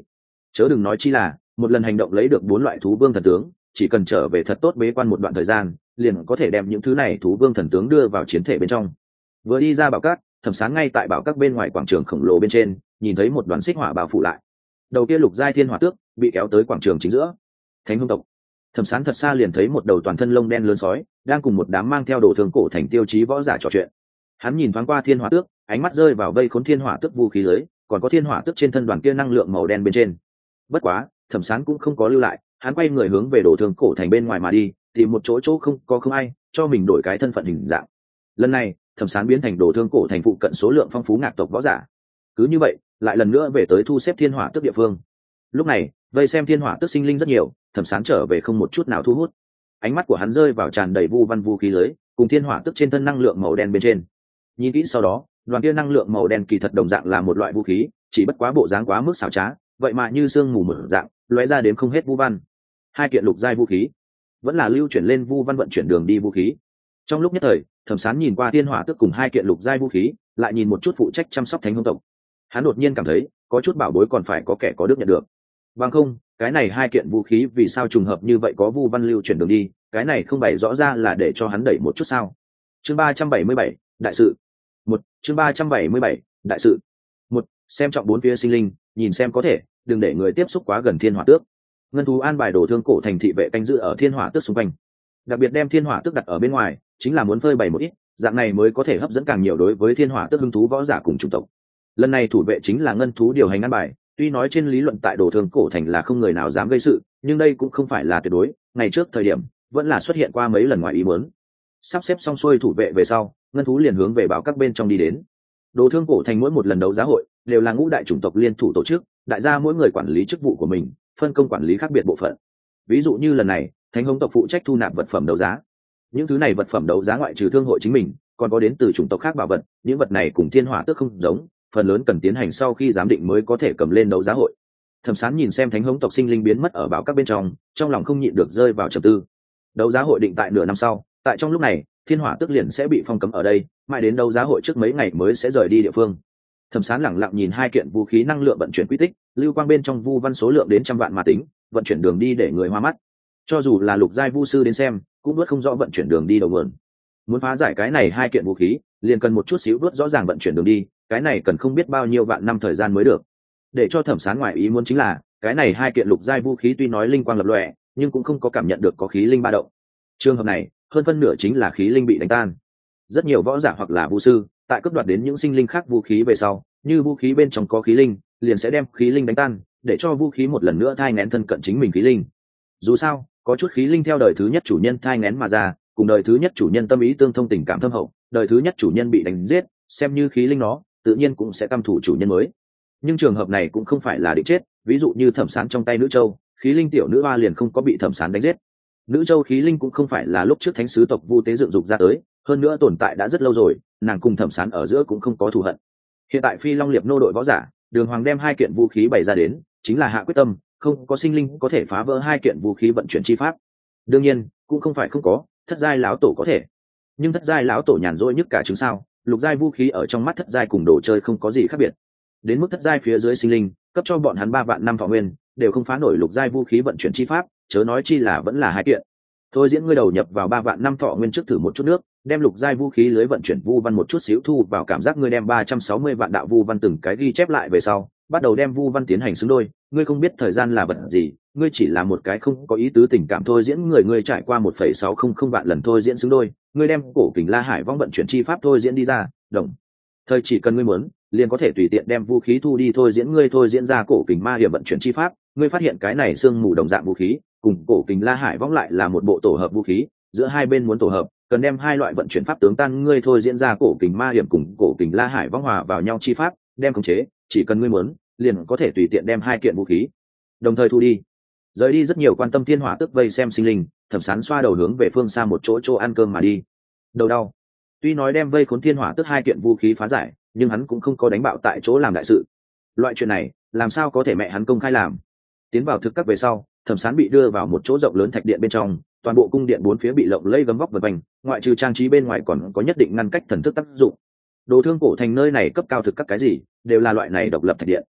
Chớ đừng nói chi là một lần hành động lấy được bốn loại thú vương thần tướng, chỉ cần trở về thật tốt bế quan một đoạn thời gian, liền có thể đem những thứ này thú vương thần tướng đưa vào chiến thể bên trong. Vừa đi ra bảo cát, Thẩm Sán ngay tại bảo cát bên ngoài quảng trường khổng lồ bên trên nhìn thấy một đoàn xích hỏa bao phủ lại. Đầu kia lục giai thiên hỏa tước bị kéo tới quảng trường chính giữa. Thánh hung tộc. Thẩm Sán thật xa liền thấy một đầu toàn thân lông đen lớn sói đang cùng một đám mang theo đồ thương cổ thành tiêu chí võ giả trò chuyện. Hắn nhìn thoáng qua thiên hỏa tước, ánh mắt rơi vào vây khốn thiên hỏa tước vũ khí lưới, còn có thiên hỏa tước trên thân đoàn kia năng lượng màu đen bên trên. Bất quá, Thẩm Sán cũng không có lưu lại, hắn quay người hướng về đồ thương cổ thành bên ngoài mà đi, tìm một chỗ chỗ không có không ai, cho mình đổi cái thân phận hình dạng. Lần này, Thẩm Sán biến thành đồ thương cổ thành phụ cận số lượng phong phú ngạc tộc võ giả. Cứ như vậy, lại lần nữa về tới thu xếp thiên hỏa tước địa phương. Lúc này, vây xem thiên hỏa tước sinh linh rất nhiều, Thẩm Sán trở về không một chút nào thu hút. Ánh mắt của hắn rơi vào tràn đầy vu văn vũ khí lưới, cùng thiên hỏa tước trên thân năng lượng màu đen bên trên. Nhìn kỹ sau đó, đoàn kia năng lượng màu đen kỳ thật đồng dạng là một loại vũ khí, chỉ bất quá bộ dáng quá mức xảo trá, vậy mà như sương mù mở dạng, lóe ra đến không hết vu văn. Hai kiện lục giai vũ khí, vẫn là lưu chuyển lên vu văn vận chuyển đường đi vũ khí. Trong lúc nhất thời, Thẩm Sán nhìn qua thiên hỏa tước cùng hai kiện lục giai vũ khí, lại nhìn một chút phụ trách chăm sóc thánh hung tộc. Hắn đột nhiên cảm thấy, có chút bảo bối còn phải có kẻ có đức nhận được. Bằng không, cái này hai kiện vũ khí vì sao trùng hợp như vậy có vu văn lưu chuyển đường đi, cái này không bày rõ ra là để cho hắn đẩy một chút sao? Chương ba trăm bảy mươi bảy, đại sự. Một, chương ba trăm bảy mươi bảy, đại sự. Một, xem trọng bốn phía sinh linh, nhìn xem có thể, đừng để người tiếp xúc quá gần thiên hỏa tước. Ngân thú an bài đồ thương cổ thành thị vệ canh giữ ở thiên hỏa tước xung quanh. Đặc biệt đem thiên hỏa tước đặt ở bên ngoài, chính là muốn phơi bày một ít, dạng này mới có thể hấp dẫn càng nhiều đối với thiên hỏa tước hứng thú võ giả cùng chủng tộc. Lần này thủ vệ chính là ngân thú điều hành an bài, tuy nói trên lý luận tại đồ thương cổ thành là không người nào dám gây sự, nhưng đây cũng không phải là tuyệt đối, ngày trước thời điểm vẫn là xuất hiện qua mấy lần ngoài ý muốn. Sắp xếp xong xuôi thủ vệ về sau, ngân thú liền hướng về bảo các bên trong đi đến. Đồ thương cổ thành mỗi một lần đấu giá hội đều là ngũ đại chủng tộc liên thủ tổ chức, đại gia mỗi người quản lý chức vụ của mình, phân công quản lý khác biệt bộ phận. Ví dụ như lần này, thánh hống tộc phụ trách thu nạp vật phẩm đấu giá. Những thứ này vật phẩm đấu giá ngoại trừ thương hội chính mình, còn có đến từ chủng tộc khác bảo vật, những vật này cùng thiên hỏa tước không giống, phần lớn cần tiến hành sau khi giám định mới có thể cầm lên đấu giá hội. Thẩm Sán nhìn xem thánh hống tộc sinh linh biến mất ở bảo các bên trong, trong lòng không nhịn được rơi vào trầm tư. Đấu giá hội định tại nửa năm sau, tại trong lúc này, thiên hỏa tước liền sẽ bị phong cấm ở đây, mãi đến đấu giá hội trước mấy ngày mới sẽ rời đi địa phương. Thẩm Sán lẳng lặng nhìn hai kiện vũ khí năng lượng vận chuyển quy tích, lưu quang bên trong vu văn số lượng đến trăm vạn mà tính, vận chuyển đường đi để người hoa mắt. Cho dù là lục giai vu sư đến xem, cũng biết không rõ vận chuyển đường đi đầu nguồn. Muốn phá giải cái này hai kiện vũ khí, liền cần một chút xíu biết rõ ràng vận chuyển đường đi, cái này cần không biết bao nhiêu vạn năm thời gian mới được. Để cho Thẩm Sán ngoài ý muốn chính là, cái này hai kiện lục giai vũ khí tuy nói linh quang lập lòe, nhưng cũng không có cảm nhận được có khí linh ba động. Trường hợp này, hơn phân nửa chính là khí linh bị đánh tan. Rất nhiều võ giả hoặc là vũ sư, tại cấp đoạt đến những sinh linh khác vũ khí về sau, như vũ khí bên trong có khí linh, liền sẽ đem khí linh đánh tan, để cho vũ khí một lần nữa thai nghén thân cận chính mình khí linh. Dù sao, có chút khí linh theo đời thứ nhất chủ nhân thai nghén mà ra, cùng đời thứ nhất chủ nhân tâm ý tương thông tình cảm thâm hậu, đời thứ nhất chủ nhân bị đánh giết, xem như khí linh nó, tự nhiên cũng sẽ căm thủ chủ nhân mới. Nhưng trường hợp này cũng không phải là định chết, ví dụ như Thẩm Sán trong tay nữ châu, khí linh tiểu nữ hoa liền không có bị Thẩm Sán đánh giết. Nữ châu khí linh cũng không phải là lúc trước thánh sứ tộc Vu Tế dựng dục ra tới, hơn nữa tồn tại đã rất lâu rồi, nàng cùng Thẩm Sán ở giữa cũng không có thù hận. Hiện tại Phi Long Liệp nô đội võ giả, Đường Hoàng đem hai kiện vũ khí bày ra đến, chính là hạ quyết tâm, không có sinh linh có thể phá vỡ hai kiện vũ khí vận chuyển chi pháp. Đương nhiên, cũng không phải không có, thất giai lão tổ có thể. Nhưng thất giai lão tổ nhàn rỗi nhất cả chứng sao, lục giai vũ khí ở trong mắt thất giai cùng đồ chơi không có gì khác biệt. Đến mức thất giai phía dưới sinh linh, cấp cho bọn hắn ba vạn năm thọ nguyên, đều không phá nổi lục giai vũ khí vận chuyển chi pháp, chớ nói chi là vẫn là hai kiện. Thôi diễn ngươi đầu nhập vào ba vạn năm thọ nguyên trước thử một chút nước, đem lục giai vũ khí lưới vận chuyển vu văn một chút xíu thu vào cảm giác ngươi đem ba trăm sáu mươi vạn đạo vu văn từng cái ghi chép lại về sau, bắt đầu đem vu văn tiến hành xứng đôi, ngươi không biết thời gian là vật gì, ngươi chỉ là một cái không có ý tứ tình cảm thôi diễn người ngươi trải qua một phẩy sáu không không vạn lần thôi diễn xứng đôi, ngươi đem cổ kình La Hải vong vận chuyển chi pháp thôi diễn đi ra, đồng thời chỉ cần ngươi muốn, liền có thể tùy tiện đem vũ khí thu đi thôi diễn ngươi thôi diễn ra cổ kình ma hiểm vận chuyển chi pháp, ngươi phát hiện cái này xương mù đồng dạng vũ khí, cùng cổ kình La Hải vong lại là một bộ tổ hợp vũ khí, giữa hai bên muốn tổ hợp, cần đem hai loại vận chuyển pháp tướng tan ngươi thôi diễn ra cổ kình ma hiểm cùng cổ kình La Hải vong hòa vào nhau chi pháp, đem khống chế, chỉ cần ngươi muốn, liền có thể tùy tiện đem hai kiện vũ khí đồng thời thu đi. Rời đi rất nhiều quan tâm thiên hỏa tức vây xem sinh linh, Thẩm Sán xoa đầu hướng về phương xa một chỗ chỗ ăn cơm mà đi. Đầu đau. Tuy nói đem vây khốn thiên hỏa tức hai kiện vũ khí phá giải, nhưng hắn cũng không có đánh bạo tại chỗ làm đại sự. Loại chuyện này, làm sao có thể mẹ hắn công khai làm. Tiến vào thực các về sau, Thẩm Sán bị đưa vào một chỗ rộng lớn thạch điện bên trong, toàn bộ cung điện bốn phía bị lộng lẫy gấm vóc vần quanh, ngoại trừ trang trí bên ngoài còn có nhất định ngăn cách thần thức tác dụng. Đồ thương cổ thành nơi này cấp cao thực các cái gì, đều là loại này độc lập thạch điện.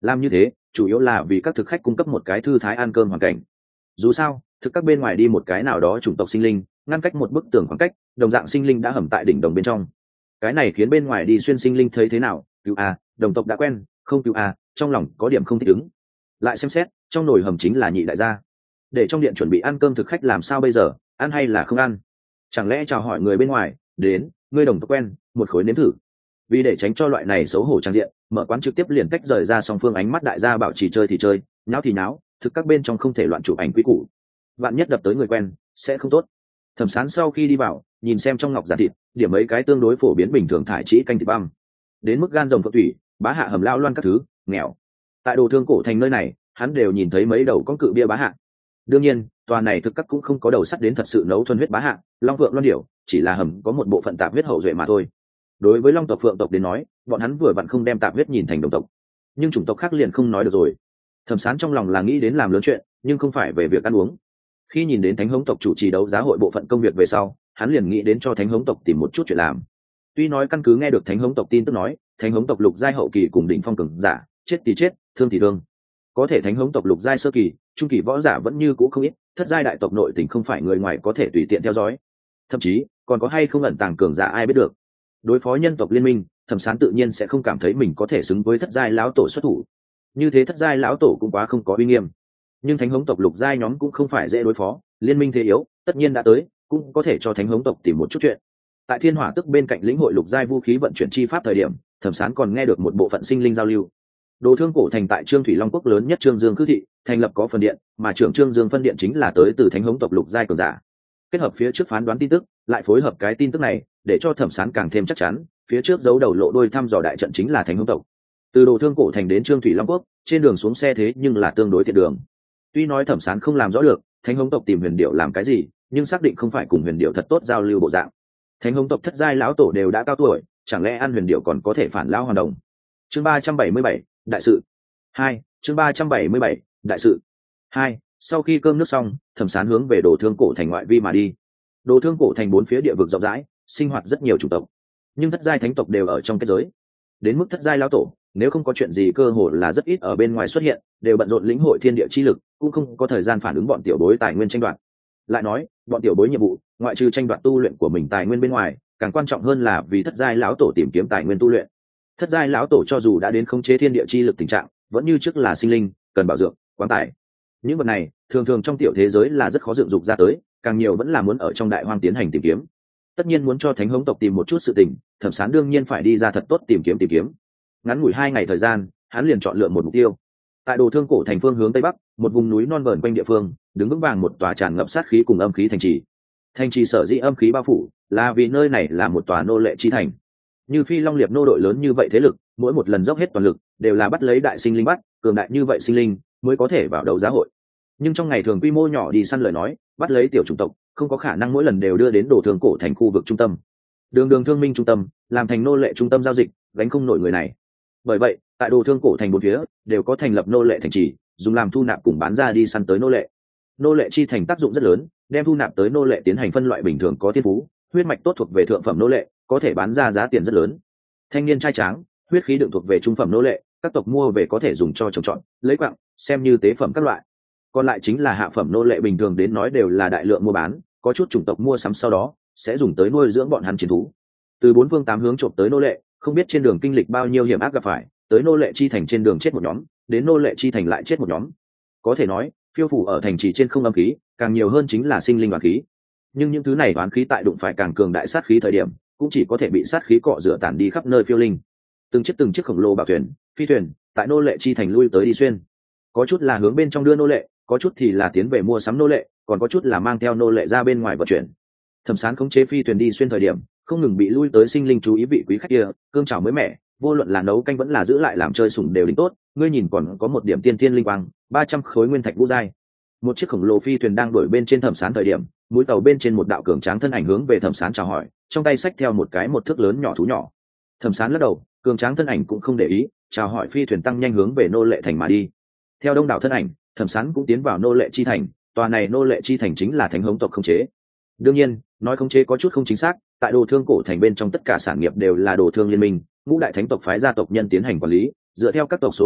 Làm như thế chủ yếu là vì các thực khách cung cấp một cái thư thái ăn cơm hoàn cảnh. Dù sao thực các bên ngoài đi một cái nào đó chủng tộc sinh linh ngăn cách một bức tường khoảng cách, đồng dạng sinh linh đã hầm tại đỉnh đồng bên trong. Cái này khiến bên ngoài đi xuyên sinh linh thấy thế nào, cứu a đồng tộc đã quen, không cứu a trong lòng có điểm không thích ứng. Lại xem xét trong nồi hầm chính là nhị đại gia, để trong điện chuẩn bị ăn cơm thực khách làm sao bây giờ, ăn hay là không ăn? Chẳng lẽ chào hỏi người bên ngoài đến, ngươi đồng tộc quen, một khối nếm thử? Vì để tránh cho loại này xấu hổ trang diện, mở quán trực tiếp liền tách rời ra song phương, ánh mắt đại gia bảo chỉ chơi thì chơi, nháo thì nháo, thực các bên trong không thể loạn chụp ảnh quý củ, vạn nhất đập tới người quen sẽ không tốt. Thẩm Sán sau khi đi vào nhìn xem trong ngọc giả thịt điểm mấy cái tương đối phổ biến bình thường thải chỉ canh thịt băm, đến mức gan rồng phượng thủy bá hạ hầm lao loan các thứ nghèo. Tại đồ thương cổ thành nơi này hắn đều nhìn thấy mấy đầu con cự bia bá hạ. Đương nhiên tòa này thực các cũng không có đầu sắt đến thật sự nấu thuần huyết bá hạ long vượng loan điểu, chỉ là hầm có một bộ phận tạp huyết hậu duệ mà thôi. Đối với long tộc phượng tộc đến nói bọn hắn vừa vặn không đem tạp huyết nhìn thành đồng tộc, nhưng chủng tộc khác liền không nói được rồi. Thẩm Sán trong lòng là nghĩ đến làm lớn chuyện nhưng không phải về việc ăn uống. Khi nhìn đến thánh hống tộc chủ trì đấu giá hội bộ phận công việc về sau, hắn liền nghĩ đến cho thánh hống tộc tìm một chút chuyện làm. Tuy nói căn cứ nghe được thánh hống tộc tin tức nói thánh hống tộc lục giai hậu kỳ cùng đỉnh phong cường giả chết thì chết, thương thì thương, có thể thánh hống tộc lục giai sơ kỳ trung kỳ võ giả vẫn như cũ không ít, thất giai đại tộc nội tình không phải người ngoài có thể tùy tiện theo dõi, thậm chí còn có hay không ẩn tàng cường giả ai biết được. Đối phó nhân tộc liên minh, Thẩm Sán tự nhiên sẽ không cảm thấy mình có thể xứng với thất giai lão tổ xuất thủ, như thế thất giai lão tổ cũng quá không có uy nghiêm. Nhưng thánh hống tộc lục giai nhóm cũng không phải dễ đối phó, liên minh thế yếu tất nhiên đã tới cũng có thể cho thánh hống tộc tìm một chút chuyện. Tại thiên hỏa tức bên cạnh lĩnh hội lục giai vũ khí vận chuyển chi pháp thời điểm, Thẩm Sán còn nghe được một bộ phận sinh linh giao lưu. Đồ thương cổ thành tại Trương Thủy Long quốc lớn nhất Trương Dương cư thị thành lập có phân điện, mà trưởng Trương Dương phân điện chính là tới từ thánh hống tộc lục giai cường giả. Kết hợp phía trước phán đoán tin tức lại phối hợp cái tin tức này để cho Thẩm Sán càng thêm chắc chắn phía trước giấu đầu lộ đôi thăm dò đại trận chính là thánh hống tộc. Từ đồ thương cổ thành đến Trương Thủy Long quốc trên đường xuống xe thế nhưng là tương đối thiện đường. Tuy nói Thẩm Sán không làm rõ được thánh hống tộc tìm huyền điệu làm cái gì, nhưng xác định không phải cùng huyền điệu thật tốt giao lưu bộ dạng. Thánh hống tộc thất giai lão tổ đều đã cao tuổi, chẳng lẽ ăn huyền điệu còn có thể phản lão hoàn đồng? Chương ba trăm bảy mươi bảy đại sự hai. Chương ba trăm bảy mươi bảy đại sự hai. Sau khi cơm nước xong, Thẩm Sán hướng về đồ thương cổ thành ngoại vi mà đi. Đồ thương cổ thành bốn phía địa vực rộng rãi, sinh hoạt rất nhiều chủng tộc, nhưng thất giai thánh tộc đều ở trong kết giới. Đến mức thất giai lão tổ nếu không có chuyện gì cơ hội là rất ít ở bên ngoài xuất hiện, đều bận rộn lĩnh hội thiên địa chi lực, cũng không có thời gian phản ứng bọn tiểu bối tài nguyên tranh đoạt. Lại nói bọn tiểu bối nhiệm vụ ngoại trừ tranh đoạt tu luyện của mình tài nguyên bên ngoài, càng quan trọng hơn là vì thất giai lão tổ tìm kiếm tài nguyên tu luyện. Thất giai lão tổ cho dù đã đến khống chế thiên địa chi lực tình trạng, vẫn như trước là sinh linh cần bảo dưỡng quán tài. Những vật này thường thường trong tiểu thế giới là rất khó dựng dục ra tới, càng nhiều vẫn là muốn ở trong đại hoang tiến hành tìm kiếm. Tất nhiên muốn cho thánh hống tộc tìm một chút sự tình, Thẩm Sán đương nhiên phải đi ra thật tốt tìm kiếm tìm kiếm. Ngắn ngủi hai ngày thời gian, hắn liền chọn lựa một mục tiêu. Tại đồ thương cổ thành phương hướng tây bắc, một vùng núi non vờn quanh địa phương, đứng vững vàng một tòa tràn ngập sát khí cùng âm khí thành trì. Thành trì sở dĩ âm khí bao phủ, là vì nơi này là một tòa nô lệ chi thành. Như Phi Long Liệp nô đội lớn như vậy thế lực, mỗi một lần dốc hết toàn lực, đều là bắt lấy đại sinh linh bắt, cường đại như vậy sinh linh mới có thể vào đấu giá hội. Nhưng trong ngày thường quy mô nhỏ đi săn lời nói, bắt lấy tiểu chủng tộc, không có khả năng mỗi lần đều đưa đến đồ thương cổ thành khu vực trung tâm. Đường đường thương minh trung tâm, làm thành nô lệ trung tâm giao dịch, gánh không nổi người này. Bởi vậy, tại đồ thương cổ thành bốn phía đều có thành lập nô lệ thành trì, dùng làm thu nạp cùng bán ra đi săn tới nô lệ. Nô lệ chi thành tác dụng rất lớn, đem thu nạp tới nô lệ tiến hành phân loại bình thường có thiên phú, huyết mạch tốt thuộc về thượng phẩm nô lệ, có thể bán ra giá tiền rất lớn. Thanh niên trai tráng, huyết khí đựng thuộc về trung phẩm nô lệ, các tộc mua về có thể dùng cho trồng trọt, lấy quặng, xem như tế phẩm các loại. Còn lại chính là hạ phẩm nô lệ, bình thường đến nói đều là đại lượng mua bán, có chút chủng tộc mua sắm sau đó sẽ dùng tới nuôi dưỡng bọn hắn chiến thú. Từ bốn phương tám hướng trộm tới nô lệ, không biết trên đường kinh lịch bao nhiêu hiểm ác gặp phải, tới nô lệ chi thành trên đường chết một nhóm, đến nô lệ chi thành lại chết một nhóm. Có thể nói phiêu phủ ở thành trì trên không âm khí, càng nhiều hơn chính là sinh linh oán khí. Nhưng những thứ này oán khí tại đụng phải càng cường đại sát khí thời điểm, cũng chỉ có thể bị sát khí cọ rửa tản đi khắp nơi phiêu linh. Từng chiếc từng chiếc khổng lồ bảo thuyền, phi thuyền tại nô lệ chi thành lui tới đi xuyên, có chút là hướng bên trong đưa nô lệ, có chút thì là tiến về mua sắm nô lệ, còn có chút là mang theo nô lệ ra bên ngoài vận chuyển. Thẩm Sán khống chế phi thuyền đi xuyên thời điểm, không ngừng bị lui tới sinh linh chú ý vị quý khách kia, cương trào mới mẻ, vô luận là nấu canh vẫn là giữ lại làm chơi sủng đều đỉnh tốt. Ngươi nhìn còn có một điểm tiên tiên linh quang, ba trăm khối nguyên thạch vũ giai. Một chiếc khổng lồ phi thuyền đang đuổi bên trên Thẩm Sán thời điểm, mũi tàu bên trên một đạo cường tráng thân ảnh hướng về Thẩm Sán chào hỏi, trong tay xách theo một cái một thước lớn nhỏ thú nhỏ. Thẩm Sán lắc đầu, cường tráng thân ảnh cũng không để ý, chào hỏi phi thuyền tăng nhanh hướng về nô lệ thành mà đi. Theo đông đảo thân ảnh, Thẩm Sán cũng tiến vào nô lệ chi thành. Tòa này nô lệ chi thành chính là thánh hống tộc khống chế. Đương nhiên nói khống chế có chút không chính xác, tại đồ thương cổ thành bên trong tất cả sản nghiệp đều là đồ thương liên minh, ngũ đại thánh tộc phái gia tộc nhân tiến hành quản lý, dựa theo các tộc số định mức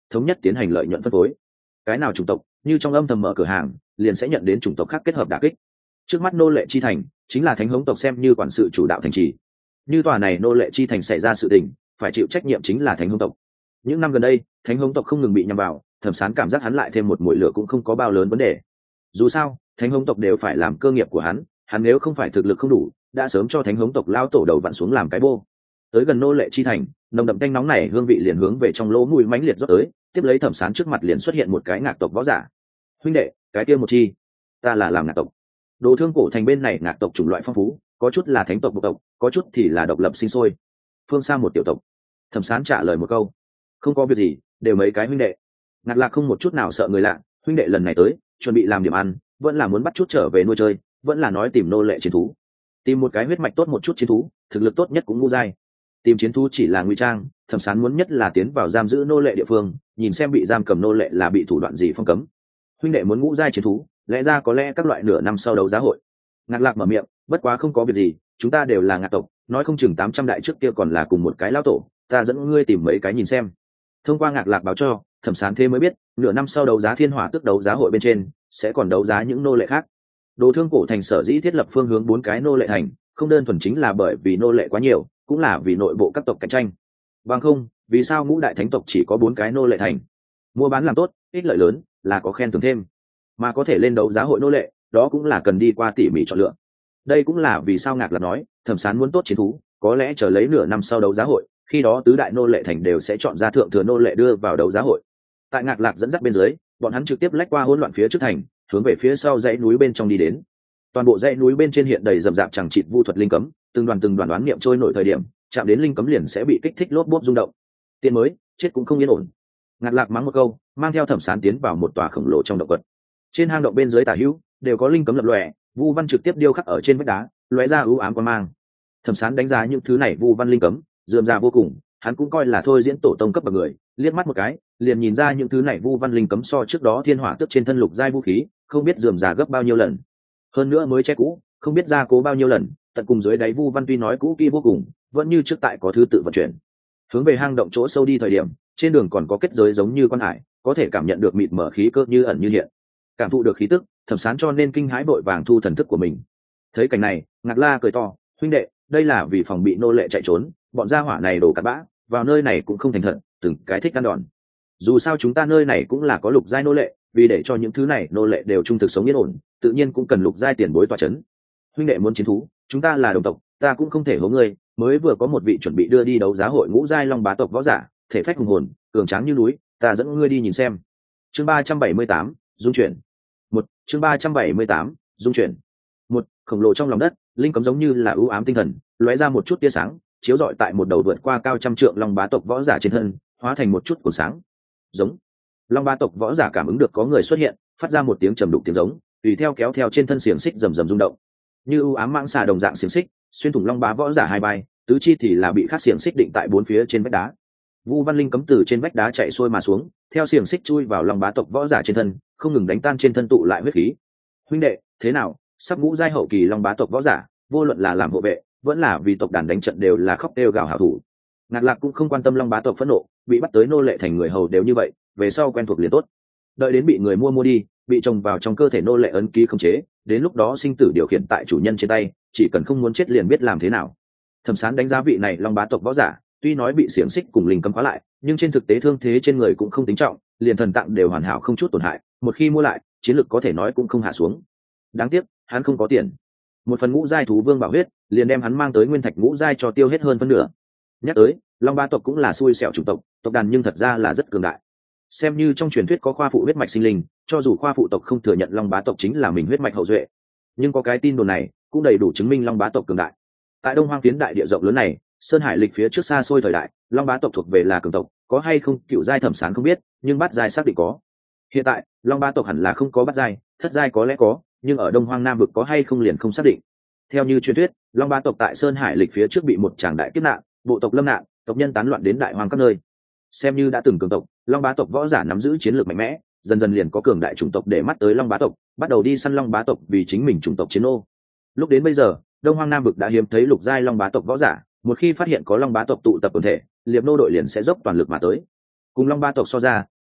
thống nhất tiến hành lợi nhuận phân phối. Cái nào chủng tộc như trong âm thầm mở cửa hàng liền sẽ nhận đến chủng tộc khác kết hợp đả kích. Trước mắt nô lệ chi thành chính là thánh hống tộc xem như quản sự chủ đạo thành trì, như tòa này nô lệ chi thành xảy ra sự tình phải chịu trách nhiệm chính là thánh hống tộc. Những năm gần đây thánh hống tộc không ngừng bị nhằm vào, Thẩm Sán cảm giác hắn lại thêm một mũi lửa cũng không có bao lớn vấn đề. Dù sao thánh hống tộc đều phải làm cơ nghiệp của hắn, hắn nếu không phải thực lực không đủ đã sớm cho thánh hống tộc lao tổ đầu vặn xuống làm cái bô. Tới gần nô lệ chi thành, nồng đậm tanh nóng này hương vị liền hướng về trong lỗ mũi mãnh liệt rót tới, tiếp lấy Thẩm Sán trước mặt liền xuất hiện một cái ngạc tộc võ giả. Huynh đệ, cái kia một chi, ta là làm ngạc tộc. Đồ Thương Cổ thành bên này ngạc tộc chủng loại phong phú, có chút là thánh tộc bộ tộc, có chút thì là độc lập sinh sôi. Phương xa một tiểu tộc. Thẩm Sán trả lời một câu, không có việc gì, đều mấy cái huynh đệ. Ngạc Lạc không một chút nào sợ người lạ, huynh đệ lần này tới chuẩn bị làm điểm ăn, vẫn là muốn bắt chút trở về nuôi chơi, vẫn là nói tìm nô lệ chiến thú, tìm một cái huyết mạch tốt một chút chiến thú, thực lực tốt nhất cũng ngu dai. Tìm chiến thú chỉ là ngụy trang, Thẩm Sán muốn nhất là tiến vào giam giữ nô lệ địa phương, nhìn xem bị giam cầm nô lệ là bị thủ đoạn gì phong cấm. Huynh đệ muốn ngũ giai chiến thú, lẽ ra có lẽ các loại nửa năm sau đấu giá hội. Ngạc Lạc mở miệng, bất quá không có việc gì, chúng ta đều là ngạc tộc, nói không chừng tám trăm đại trước kia còn là cùng một cái lão tổ, ta dẫn ngươi tìm mấy cái nhìn xem. Thông qua Ngạc Lạc báo cho Thẩm Sán thế mới biết, nửa năm sau đấu giá thiên hỏa tước đấu giá hội bên trên sẽ còn đấu giá những nô lệ khác. Đồ Thương Cổ thành sở dĩ thiết lập phương hướng bốn cái nô lệ thành, không đơn thuần chính là bởi vì nô lệ quá nhiều, cũng là vì nội bộ các tộc cạnh tranh. Bằng không, vì sao ngũ đại thánh tộc chỉ có bốn cái nô lệ thành? Mua bán làm tốt, ích lợi lớn, là có khen thưởng thêm, mà có thể lên đấu giá hội nô lệ, đó cũng là cần đi qua tỉ mỉ chọn lựa. Đây cũng là vì sao Ngạc Lạc nói, Thẩm Sán muốn tốt chiến thú, có lẽ chờ lấy nửa năm sau đấu giá hội, khi đó tứ đại nô lệ thành đều sẽ chọn ra thượng thừa nô lệ đưa vào đấu giá hội. Tại Ngạc Lạc dẫn dắt bên dưới, bọn hắn trực tiếp lách qua hỗn loạn phía trước thành, hướng về phía sau dãy núi bên trong đi đến. Toàn bộ dãy núi bên trên hiện đầy rậm rạp chẳng chịt vu thuật linh cấm, từng đoàn từng đoàn đoán niệm trôi nổi thời điểm, chạm đến linh cấm liền sẽ bị kích thích lốp bốp rung động. Tiên mới, chết cũng không yên ổn. Ngạc Lạc mắng một câu, mang theo Thẩm Sán tiến vào một tòa khổng lồ trong động vật. Trên hang động bên dưới tả hữu đều có linh cấm lập lòe, vu văn trực tiếp điêu khắc ở trên vách đá, lóe ra ưu ám quang mang. Thẩm Sán đánh giá những thứ này vu văn linh cấm, rườm rà vô cùng, hắn cũng coi là thôi diễn tổ tông cấp bậc người, liếc mắt một cái liền nhìn ra những thứ này vu văn linh cấm so trước đó thiên hỏa tước trên thân lục giai vũ khí không biết rườm rà gấp bao nhiêu lần, hơn nữa mới che cũ không biết gia cố bao nhiêu lần, tận cùng dưới đáy vu văn tuy nói cũ kỹ vô cùng, vẫn như trước tại có thứ tự vận chuyển. Hướng về hang động chỗ sâu đi thời điểm, trên đường còn có kết giới giống như quan hải, có thể cảm nhận được mịt mở khí cơ như ẩn như hiện. Cảm thụ được khí tức, Thẩm Sán cho nên kinh hãi vội vàng thu thần thức của mình. Thấy cảnh này, Ngạc La cười to, huynh đệ, đây là vì phòng bị nô lệ chạy trốn, bọn gia hỏa này đổ cặn bã, vào nơi này cũng không thành thật, từng cái thích ăn đòn. Dù sao chúng ta nơi này cũng là có lục giai nô lệ, vì để cho những thứ này nô lệ đều trung thực sống yên ổn, tự nhiên cũng cần lục giai tiền bối tọa chấn. Huynh đệ muốn chiến thú, chúng ta là đồng tộc, ta cũng không thể hố ngươi, mới vừa có một vị chuẩn bị đưa đi đấu giá hội ngũ giai long bá tộc võ giả, thể phách hùng hồn, cường tráng như núi, ta dẫn ngươi đi nhìn xem. Chương ba trăm bảy mươi tám, dung chuyển. Một, chương ba trăm bảy mươi tám, dung chuyển. Một, khổng lồ trong lòng đất, linh cấm giống như là ưu ám tinh thần, lóe ra một chút tia sáng, chiếu rọi tại một đầu vượt qua cao trăm trượng long bá tộc võ giả trên thân, hóa thành một chút cuồng sáng. Giống. Long bá tộc võ giả cảm ứng được có người xuất hiện, phát ra một tiếng trầm đục tiếng giống, tùy theo kéo theo trên thân xiềng xích rầm rầm rung động, như ưu ám mãng xà đồng dạng xiềng xích xuyên thủng long bá võ giả hai bay, tứ chi thì là bị khắc xiềng xích định tại bốn phía trên vách đá. Vu văn linh cấm từ trên vách đá chạy xuôi mà xuống, theo xiềng xích chui vào long bá tộc võ giả trên thân, không ngừng đánh tan trên thân tụ lại huyết khí. Huynh đệ, thế nào? Sắp ngũ giai hậu kỳ long bá tộc võ giả, vô luận là làm hộ vệ, vẫn là vì tộc đàn đánh trận đều là khóc kêu gào hảo thủ. Ngạc Lạc cũng không quan tâm long bá tộc phẫn nộ, bị bắt tới nô lệ thành người hầu đều như vậy, về sau quen thuộc liền tốt. Đợi đến bị người mua mua đi, bị trồng vào trong cơ thể nô lệ ấn ký khống chế, đến lúc đó sinh tử điều khiển tại chủ nhân trên tay, chỉ cần không muốn chết liền biết làm thế nào. Thẩm Sán đánh giá vị này long bá tộc võ giả, tuy nói bị xiềng xích cùng linh cấm khóa lại, nhưng trên thực tế thương thế trên người cũng không tính trọng, liền thần tạng đều hoàn hảo không chút tổn hại, một khi mua lại, chiến lực có thể nói cũng không hạ xuống. Đáng tiếc, hắn không có tiền. Một phần ngũ giai thú vương bảo huyết, liền đem hắn mang tới nguyên thạch ngũ giai cho tiêu hết hơn phân nửa. Nhắc tới, long bá tộc cũng là xui xẻo chủng tộc, tộc đàn nhưng thật ra là rất cường đại. Xem như trong truyền thuyết có khoa phụ huyết mạch sinh linh, cho dù khoa phụ tộc không thừa nhận long bá tộc chính là mình huyết mạch hậu duệ, nhưng có cái tin đồn này cũng đầy đủ chứng minh long bá tộc cường đại. Tại đông hoang phiến đại địa rộng lớn này, sơn hải lịch phía trước xa xôi thời đại, long bá tộc thuộc về là cường tộc, có hay không cựu giai Thẩm Sán không biết, nhưng bát giai xác định có. Hiện tại long bá tộc hẳn là không có bát giai, thất giai có lẽ có, nhưng ở đông hoang nam vực có hay không liền không xác định. Theo như truyền thuyết, long bá tộc tại sơn hải lịch phía trước bị một tràng đại kiếp nạn, bộ tộc lâm nạn, tộc nhân tán loạn đến đại hoang các nơi. Xem như đã từng cường tộc, long bá tộc võ giả nắm giữ chiến lược mạnh mẽ, dần dần liền có cường đại chủng tộc để mắt tới long bá tộc, bắt đầu đi săn long bá tộc vì chính mình chủng tộc chiến ô. Lúc đến bây giờ, đông hoang nam vực đã hiếm thấy lục giai long bá tộc võ giả, một khi phát hiện có long bá tộc tụ tập quần thể, liệp nô đội liền sẽ dốc toàn lực mà tới. Cùng long bá tộc so ra,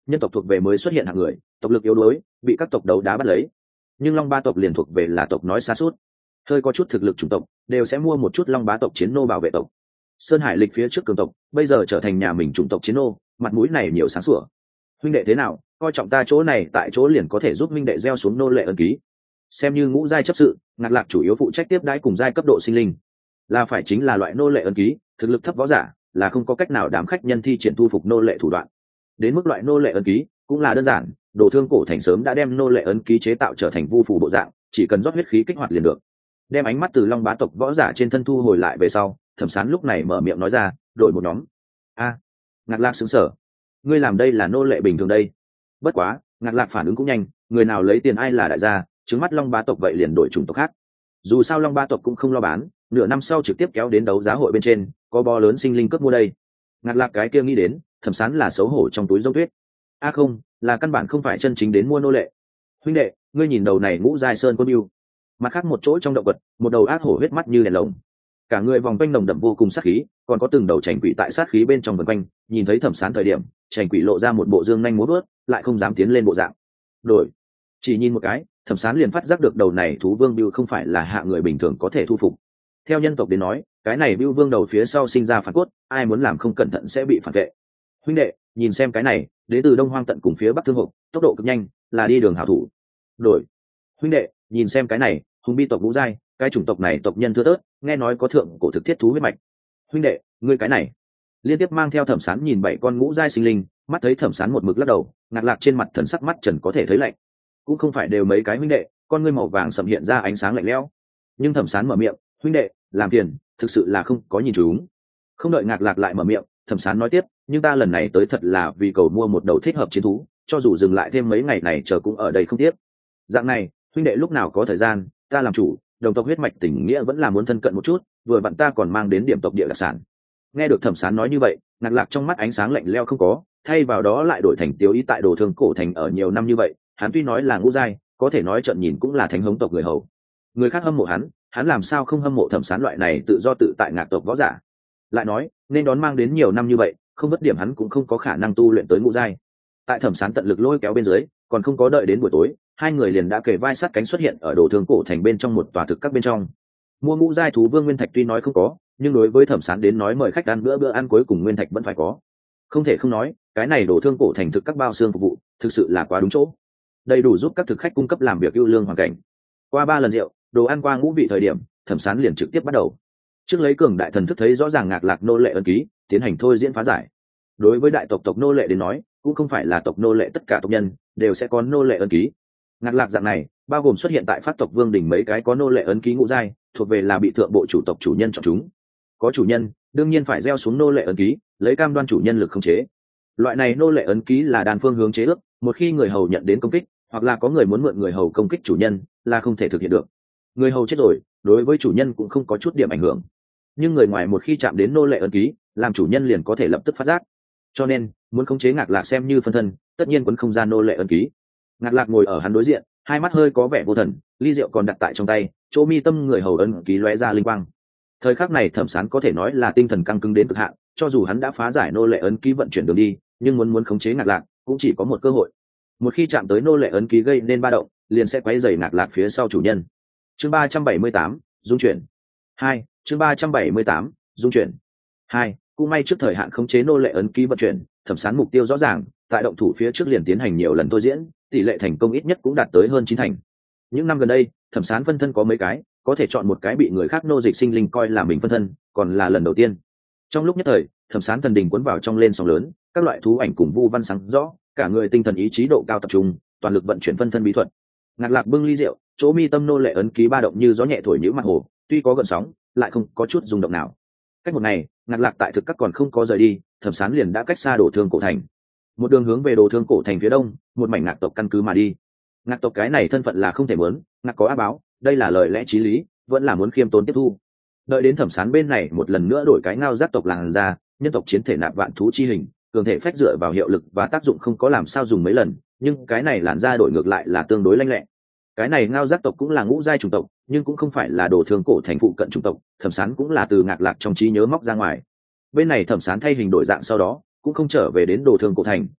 nhân tộc thuộc về mới xuất hiện hạng người, tộc lực yếu đuối, bị các tộc đấu đá bắt lấy. Nhưng long ba tộc liền thuộc về là tộc nói xa suốt, hơi có chút thực lực chủng tộc đều sẽ mua một chút long bá tộc chiến nô bảo vệ tộc. Sơn Hải lịch phía trước cường tộc bây giờ trở thành nhà mình chủng tộc chiến nô, mặt mũi này nhiều sáng sủa. Huynh đệ thế nào, coi trọng ta chỗ này tại chỗ liền có thể giúp huynh đệ gieo xuống nô lệ ấn ký. Xem như ngũ giai chấp sự, Ngạc Lạc chủ yếu phụ trách tiếp đãi cùng giai cấp độ sinh linh, là phải chính là loại nô lệ ấn ký, thực lực thấp võ giả là không có cách nào đám khách nhân thi triển thu phục nô lệ thủ đoạn. Đến mức loại nô lệ ấn ký cũng là đơn giản, Đồ Thương Cổ Thành sớm đã đem nô lệ ấn ký chế tạo trở thành vu phù bộ dạng, chỉ cần rót huyết khí kích hoạt liền được. Đem ánh mắt từ long bá tộc võ giả trên thân thu hồi lại về sau, Thẩm Sán lúc này mở miệng nói ra, đổi một nhóm. A, Ngạc Lạc sững sờ, ngươi làm đây là nô lệ bình thường đây. Bất quá, Ngạc Lạc phản ứng cũng nhanh, người nào lấy tiền ai là đại gia, trứng mắt long bá tộc vậy liền đổi chủng tộc khác. Dù sao long bá tộc cũng không lo bán, nửa năm sau trực tiếp kéo đến đấu giá hội bên trên, có bo lớn sinh linh cướp mua đây. Ngạc Lạc cái kia nghĩ đến, Thẩm Sán là xấu hổ trong túi giống tuyết. A không, là căn bản không phải chân chính đến mua nô lệ. Huynh đệ, ngươi nhìn đầu này ngũ giai sơn quân yêu. Mặt khác một chỗ trong động vật, một đầu ác hổ huyết mắt như đèn lồng, cả người vòng quanh nồng đậm vô cùng sát khí, còn có từng đầu chành quỷ tại sát khí bên trong vần quanh. Nhìn thấy Thẩm Sán thời điểm, chành quỷ lộ ra một bộ dương nhanh múa vớt, lại không dám tiến lên bộ dạng. Đổi, chỉ nhìn một cái, Thẩm Sán liền phát giác được đầu này thú vương bưu không phải là hạ người bình thường có thể thu phục. Theo nhân tộc đến nói, cái này bưu vương đầu phía sau sinh ra phản cốt, ai muốn làm không cẩn thận sẽ bị phản vệ. Huynh đệ, nhìn xem cái này, đến từ đông hoang tận cùng phía bắc thương hộp, tốc độ cực nhanh, là đi đường hảo thủ. Đổi, huynh đệ, nhìn xem cái này, hùng bi tộc ngũ giai, cái chủng tộc này tộc nhân thưa thớt, nghe nói có thượng cổ thực thiết thú huyết mạch. Huynh đệ, ngươi cái này, liên tiếp mang theo Thẩm Sán nhìn bảy con ngũ giai sinh linh, mắt thấy Thẩm Sán một mực lắc đầu, Ngạc Lạc trên mặt thần sắc mắt trần có thể thấy lạnh. Cũng không phải đều mấy cái huynh đệ, con ngươi màu vàng sậm hiện ra ánh sáng lạnh lẽo. Nhưng Thẩm Sán mở miệng, huynh đệ, làm phiền, thực sự là không có nhìn chúng. Không đợi Ngạc Lạc lại mở miệng, Thẩm Sán nói tiếp, nhưng ta lần này tới thật là vì cầu mua một đầu thích hợp chiến thú, cho dù dừng lại thêm mấy ngày này chờ cũng ở đây không tiếc. Dạng này, huynh đệ lúc nào có thời gian, ta làm chủ, đồng tộc huyết mạch tình nghĩa vẫn là muốn thân cận một chút, vừa vặn ta còn mang đến điểm tộc địa đặc sản. Nghe được Thẩm Sán nói như vậy, Ngạc Lạc trong mắt ánh sáng lạnh lẽo không có, thay vào đó lại đổi thành tiêu ý tại Đồ Thương Cổ Thành ở nhiều năm như vậy, hắn tuy nói là ngũ giai, có thể nói trận nhìn cũng là thánh hống tộc người hầu. Người khác hâm mộ hắn, hắn làm sao không hâm mộ Thẩm Sán loại này tự do tự tại Ngạc tộc võ giả. Lại nói, nên đón mang đến nhiều năm như vậy, không vất điểm hắn cũng không có khả năng tu luyện tới ngũ giai. Tại Thẩm Sán tận lực lôi kéo bên dưới, còn không có đợi đến buổi tối, hai người liền đã kề vai sát cánh xuất hiện ở Đồ Thương Cổ Thành bên trong một tòa thực các bên trong. Mua ngũ giai thú vương nguyên thạch tuy nói không có, nhưng đối với Thẩm Sán đến nói mời khách ăn bữa bữa ăn cuối cùng nguyên thạch vẫn phải có. Không thể không nói, cái này Đồ Thương Cổ Thành thực các bao xương phục vụ, thực sự là quá đúng chỗ. Đầy đủ giúp các thực khách cung cấp làm việc ưu lương hoàn cảnh. Qua ba lần rượu, đồ ăn qua ngũ vị thời điểm, Thẩm Sán liền trực tiếp bắt đầu. Trước lấy cường đại thần thức thấy rõ ràng Ngạc Lạc nô lệ ấn ký, tiến hành thôi diễn phá giải. Đối với đại tộc tộc nô lệ đến nói, cũng không phải là tộc nô lệ tất cả tộc nhân đều sẽ có nô lệ ấn ký. Ngạc Lạc dạng này, bao gồm xuất hiện tại phát tộc vương đỉnh mấy cái có nô lệ ấn ký ngũ giai, thuộc về là bị thượng bộ chủ tộc chủ nhân chọn chúng. Có chủ nhân, đương nhiên phải gieo xuống nô lệ ấn ký, lấy cam đoan chủ nhân lực khống chế. Loại này nô lệ ấn ký là đan phương hướng chế ước, một khi người hầu nhận đến công kích, hoặc là có người muốn mượn người hầu công kích chủ nhân, là không thể thực hiện được. Người hầu chết rồi, đối với chủ nhân cũng không có chút điểm ảnh hưởng. Nhưng người ngoài một khi chạm đến nô lệ ấn ký, làm chủ nhân liền có thể lập tức phát giác. Cho nên, muốn khống chế Ngạc Lạc xem như phân thân, tất nhiên quấn không ra nô lệ ấn ký. Ngạc Lạc ngồi ở hắn đối diện, hai mắt hơi có vẻ vô thần, ly rượu còn đặt tại trong tay, chỗ mi tâm người hầu ấn ký lóe ra linh quang. Thời khắc này Thẩm Sán có thể nói là tinh thần căng cứng đến cực hạn, cho dù hắn đã phá giải nô lệ ấn ký vận chuyển đường đi, nhưng muốn muốn khống chế Ngạc Lạc, cũng chỉ có một cơ hội. Một khi chạm tới nô lệ ấn ký gây nên ba động, liền sẽ quấy rầy Ngạc Lạc phía sau chủ nhân. Chương ba trăm bảy mươi tám, dung chuyển. hai, chương ba trăm bảy mươi tám, dung chuyển. hai, cũng may trước thời hạn khống chế nô lệ ấn ký vận chuyển, Thẩm Sán mục tiêu rõ ràng, tại động thủ phía trước liền tiến hành nhiều lần thôi diễn, tỷ lệ thành công ít nhất cũng đạt tới hơn chín thành. Những năm gần đây, Thẩm Sán phân thân có mấy cái, có thể chọn một cái bị người khác nô dịch sinh linh coi là mình phân thân, còn là lần đầu tiên. Trong lúc nhất thời, Thẩm Sán thần đình cuốn vào trong lên sóng lớn, các loại thú ảnh cùng vu văn sáng rõ, cả người tinh thần ý chí độ cao tập trung, toàn lực vận chuyển phân thân bí thuật. Ngạc Lạc bưng ly rượu, chỗ mi tâm nô lệ ấn ký ba động như gió nhẹ thổi nhũ mặt hồ, tuy có gợn sóng, lại không có chút rung động nào. Cách một ngày, Ngạc Lạc tại thực các còn không có rời đi, Thẩm Sán liền đã cách xa Đồ Thương Cổ Thành, một đường hướng về Đồ Thương Cổ Thành phía đông, một mảnh Ngạc tộc căn cứ mà đi. Ngạc tộc cái này thân phận là không thể muốn, Ngạc có ác báo, đây là lời lẽ chí lý, vẫn là muốn khiêm tốn tiếp thu. Đợi đến Thẩm Sán bên này một lần nữa đổi cái ngao giác tộc làng ra, nhân tộc chiến thể nạp vạn thú chi hình, cường thể phách dựa vào hiệu lực và tác dụng không có làm sao dùng mấy lần, nhưng cái này làn ra đổi ngược lại là tương đối lanh lẹ. Cái này ngao giác tộc cũng là ngũ giai chủng tộc, nhưng cũng không phải là Đồ Thương Cổ Thành phụ cận chủng tộc, Thẩm Sán cũng là từ Ngạc Lạc trong trí nhớ móc ra ngoài. Bên này Thẩm Sán thay hình đổi dạng sau đó, cũng không trở về đến Đồ Thương Cổ Thành,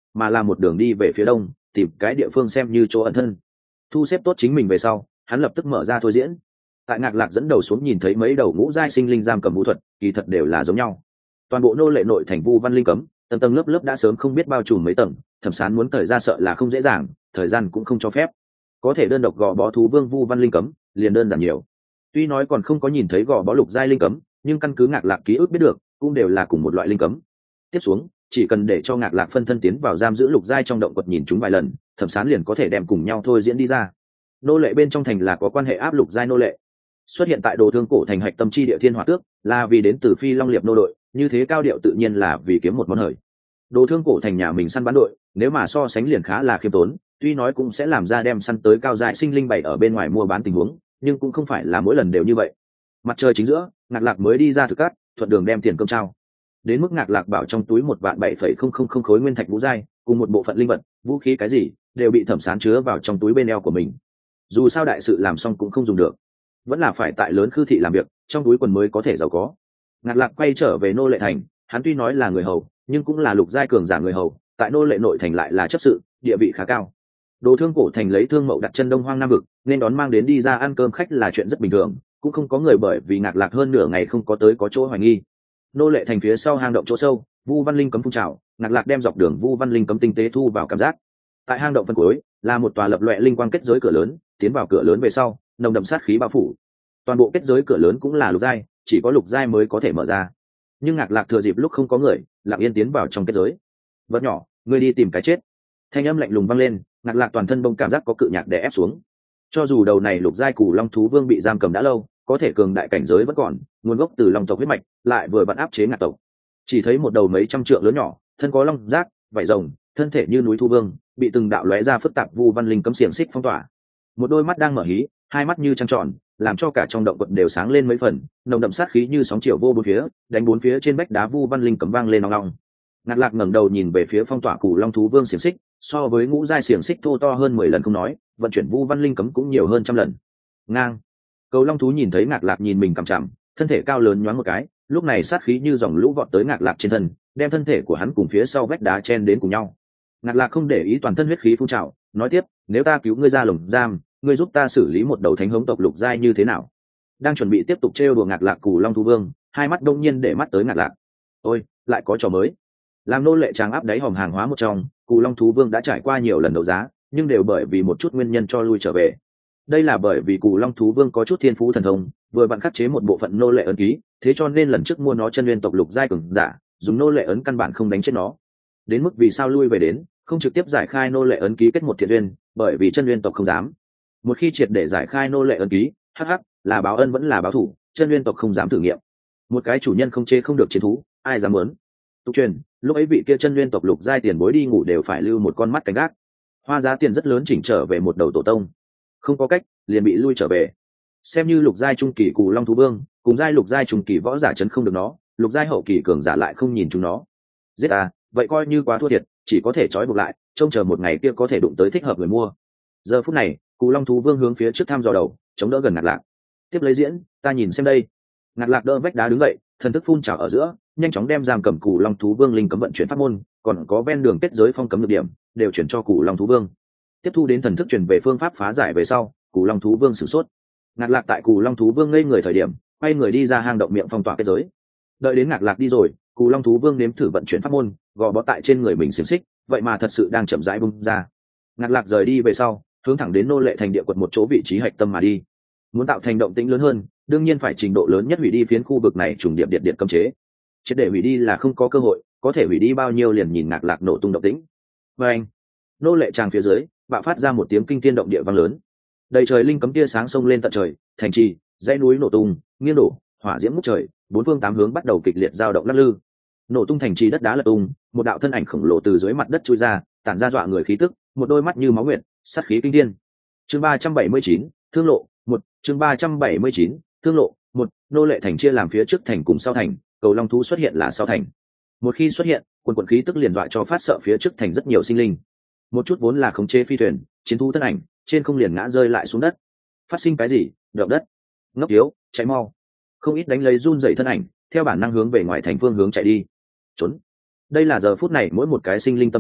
mà là một đường đi về phía đông, tìm cái địa phương xem như chỗ ẩn thân. Thu xếp tốt chính mình về sau, hắn lập tức mở ra thôi diễn. Tại Ngạc Lạc dẫn đầu xuống nhìn thấy mấy đầu ngũ giai sinh linh giam cầm vũ thuật, kỳ thật đều là giống nhau. Toàn bộ nô lệ nội thành vu văn linh cấm, tầng tầng lớp lớp đã sớm không biết bao trùm mấy tầng, Thẩm Sán muốn thời ra sợ là không dễ dàng, thời gian cũng không cho phép. Có thể đơn độc gò bó thú vương vu văn linh cấm, liền đơn giản nhiều. Tuy nói còn không có nhìn thấy gò bó lục giai linh cấm, nhưng căn cứ Ngạc Lạc ký ức biết được, cũng đều là cùng một loại linh cấm. Tiếp xuống, chỉ cần để cho Ngạc Lạc phân thân tiến vào giam giữ lục giai trong động quật nhìn chúng vài lần, Thẩm Sán liền có thể đem cùng nhau thôi diễn đi ra. Nô lệ bên trong thành là có quan hệ áp lục giai nô lệ. Xuất hiện tại Đồ Thương cổ thành hạch tâm chi địa Thiên Hỏa Tước, là vì đến từ Phi Long Liệp nô đội, như thế cao điệu tự nhiên là vì kiếm một món hời. Đồ Thương cổ thành nhà mình săn bắn đội, nếu mà so sánh liền khá là khiêm tốn, tuy nói cũng sẽ làm ra đem săn tới cao giai sinh linh bảy ở bên ngoài mua bán tình huống, nhưng cũng không phải là mỗi lần đều như vậy. Mặt trời chính giữa, Ngạc Lạc mới đi ra thực cát, thuận đường đem tiền cơm trao. Đến mức Ngạc Lạc bảo trong túi một vạn bảy phẩy không không không khối nguyên thạch vũ giai, cùng một bộ phận linh vật, vũ khí cái gì, đều bị Thẩm Sán chứa vào trong túi bên eo của mình. Dù sao đại sự làm xong cũng không dùng được, vẫn là phải tại lớn khư thị làm việc, trong túi quần mới có thể giàu có. Ngạc Lạc quay trở về nô lệ thành, hắn tuy nói là người hầu, nhưng cũng là lục giai cường giả người hầu, tại nô lệ nội thành lại là chấp sự, địa vị khá cao. Đồ Thương cổ thành lấy thương mậu đặt chân Đông Hoang Nam vực, nên đón mang đến đi ra ăn cơm khách là chuyện rất bình thường, cũng không có người bởi vì Ngạc Lạc hơn nửa ngày không có tới có chỗ hoài nghi. Nô lệ thành phía sau hang động chỗ sâu, Vu Văn Linh cấm phun trào, Ngạc Lạc đem dọc đường Vu Văn Linh cấm tinh tế thu vào cảm giác. Tại hang động phân cuối, là một tòa lập loè linh quang kết giới cửa lớn, tiến vào cửa lớn về sau, nồng đậm sát khí bao phủ. Toàn bộ kết giới cửa lớn cũng là lục giai, chỉ có lục giai mới có thể mở ra. Nhưng Ngạc Lạc thừa dịp lúc không có người, lặng yên tiến vào trong kết giới. Vật nhỏ, ngươi đi tìm cái chết. Thanh âm lạnh lùng vang lên, Ngạc Lạc toàn thân bông cảm giác có cự nhạc đè ép xuống. Cho dù đầu này lục giai cù long thú vương bị giam cầm đã lâu, có thể cường đại cảnh giới vẫn còn, nguồn gốc từ long tộc huyết mạch, lại vừa vặn áp chế Ngạc tộc. Chỉ thấy một đầu mấy trăm trượng lớn nhỏ, thân có long giác, vảy rồng, thân thể như núi thu vương, bị từng đạo lóe ra phức tạp vu văn linh cấm xiềng xích phong tỏa. Một đôi mắt đang mở hí, hai mắt như trăng tròn, làm cho cả trong động quật đều sáng lên mấy phần, nồng đậm sát khí như sóng chiều vô bốn phía, đánh bốn phía trên vách đá vu văn linh cấm vang lên ong ong. Ngạc Lạc ngẩng đầu nhìn về phía phong tỏa cù long thú vương xiềng xích, so với ngũ giai xiềng xích thô to hơn mười lần không nói, vận chuyển vu văn linh cấm cũng nhiều hơn trăm lần. Ngang. Cầu long thú nhìn thấy Ngạc Lạc nhìn mình cằm chằm, thân thể cao lớn nhoáng một cái, lúc này sát khí như dòng lũ vọt tới Ngạc Lạc trên thân, đem thân thể của hắn cùng phía sau vách đá chen đến cùng nhau. Ngạc Lạc không để ý toàn thân huyết khí phun trào, nói tiếp, nếu ta cứu ngươi ra lồng giam, ngươi giúp ta xử lý một đầu thánh hống tộc lục giai như thế nào? Đang chuẩn bị tiếp tục trêu đùa Ngạc Lạc cù long thú vương, hai mắt đông nhiên để mắt tới Ngạc Lạc. Ôi, lại có trò mới. Làm nô lệ tráng áp đáy hòm hàng hóa một trong, cù long thú vương đã trải qua nhiều lần đấu giá, nhưng đều bởi vì một chút nguyên nhân cho lui trở về. Đây là bởi vì cù long thú vương có chút thiên phú thần thông, vừa vặn khắc chế một bộ phận nô lệ ấn ký, thế cho nên lần trước mua nó chân nguyên tộc lục giai cường giả, dùng nô lệ ấn căn bản không đánh chết nó. Đến mức vì sao lui về đến, không trực tiếp giải khai nô lệ ấn ký kết một thiện duyên, bởi vì chân nguyên tộc không dám. Một khi triệt để giải khai nô lệ ấn ký, hắc hắc, là báo ân vẫn là báo thủ, chân nguyên tộc không dám thử nghiệm. Một cái chủ nhân không chê không được chiến thú, ai dám muốn? Tục truyền, lúc ấy vị kia chân nguyên tộc lục giai tiền bối đi ngủ đều phải lưu một con mắt canh gác. Hoa giá tiền rất lớn chỉnh trở về một đầu tổ tông, không có cách, liền bị lui trở về. Xem như lục giai trung kỳ cù long thú vương, cùng giai lục giai trung kỳ võ giả chấn không được nó, lục giai hậu kỳ cường giả lại không nhìn chúng nó. Giết à, vậy coi như quá thua thiệt, chỉ có thể trói buộc lại, trông chờ một ngày kia có thể đụng tới thích hợp người mua. Giờ phút này, cù long thú vương hướng phía trước thăm dò đầu, chống đỡ gần Ngạc Lạc. Tiếp lấy diễn, ta nhìn xem đây. Ngạc Lạc đỡ vách đá đứng dậy, thần thức phun trào ở giữa, nhanh chóng đem giam cầm cù long thú vương linh cấm vận chuyển pháp môn, còn có ven đường kết giới phong cấm được điểm, đều chuyển cho cù long thú vương. Tiếp thu đến thần thức truyền về phương pháp phá giải về sau, cù long thú vương sử sốt. Ngạc Lạc tại cù long thú vương ngây người thời điểm, quay người đi ra hang động miệng phong tỏa kết giới. Đợi đến Ngạc Lạc đi rồi, cù long thú vương nếm thử vận chuyển pháp môn, gò bó tại trên người mình xiềng xích, vậy mà thật sự đang chậm rãi bung ra. Ngạc Lạc rời đi về sau, hướng thẳng đến nô lệ thành địa quật một chỗ vị trí hạch tâm mà đi. Muốn tạo thành động tĩnh lớn hơn, đương nhiên phải trình độ lớn nhất hủy đi phiến khu vực này trùng điệp điện điện cấm chế. Chết để hủy đi là không có cơ hội, có thể hủy đi bao nhiêu liền nhìn Ngạc Lạc nổ tung động tĩnh. Và anh, nô lệ tràng phía dưới bạo phát ra một tiếng kinh thiên động địa vang lớn. Đầy trời linh cấm tia sáng xông lên tận trời, thành trì, dãy núi nổ tung, nghiêng đổ, hỏa diễm ngút trời, bốn phương tám hướng bắt đầu kịch liệt dao động lắc lư. Nổ tung thành trì đất đá lật tung, một đạo thân ảnh khổng lồ từ dưới mặt đất chui ra, tản ra dọa người khí tức, một đôi mắt như máu nguyệt, sát khí kinh thiên. Chương ba trăm bảy mươi chín, thương lộ, một, chương ba trăm bảy mươi chín, thương lộ, một, nô lệ thành chia làm phía trước thành cùng sau thành, cầu long thú xuất hiện là sau thành. Một khi xuất hiện, quần quần khí tức liền dọa cho phát sợ phía trước thành rất nhiều sinh linh. Một chút vốn là khống chế phi thuyền, chiến thú thân ảnh, trên không liền ngã rơi lại xuống đất. Phát sinh cái gì? Động đất. Ngốc yếu, chạy mau. Không ít đánh lấy run rẩy thân ảnh, theo bản năng hướng về ngoài thành phương hướng chạy đi. Trốn. Đây là giờ phút này mỗi một cái sinh linh tâm tư,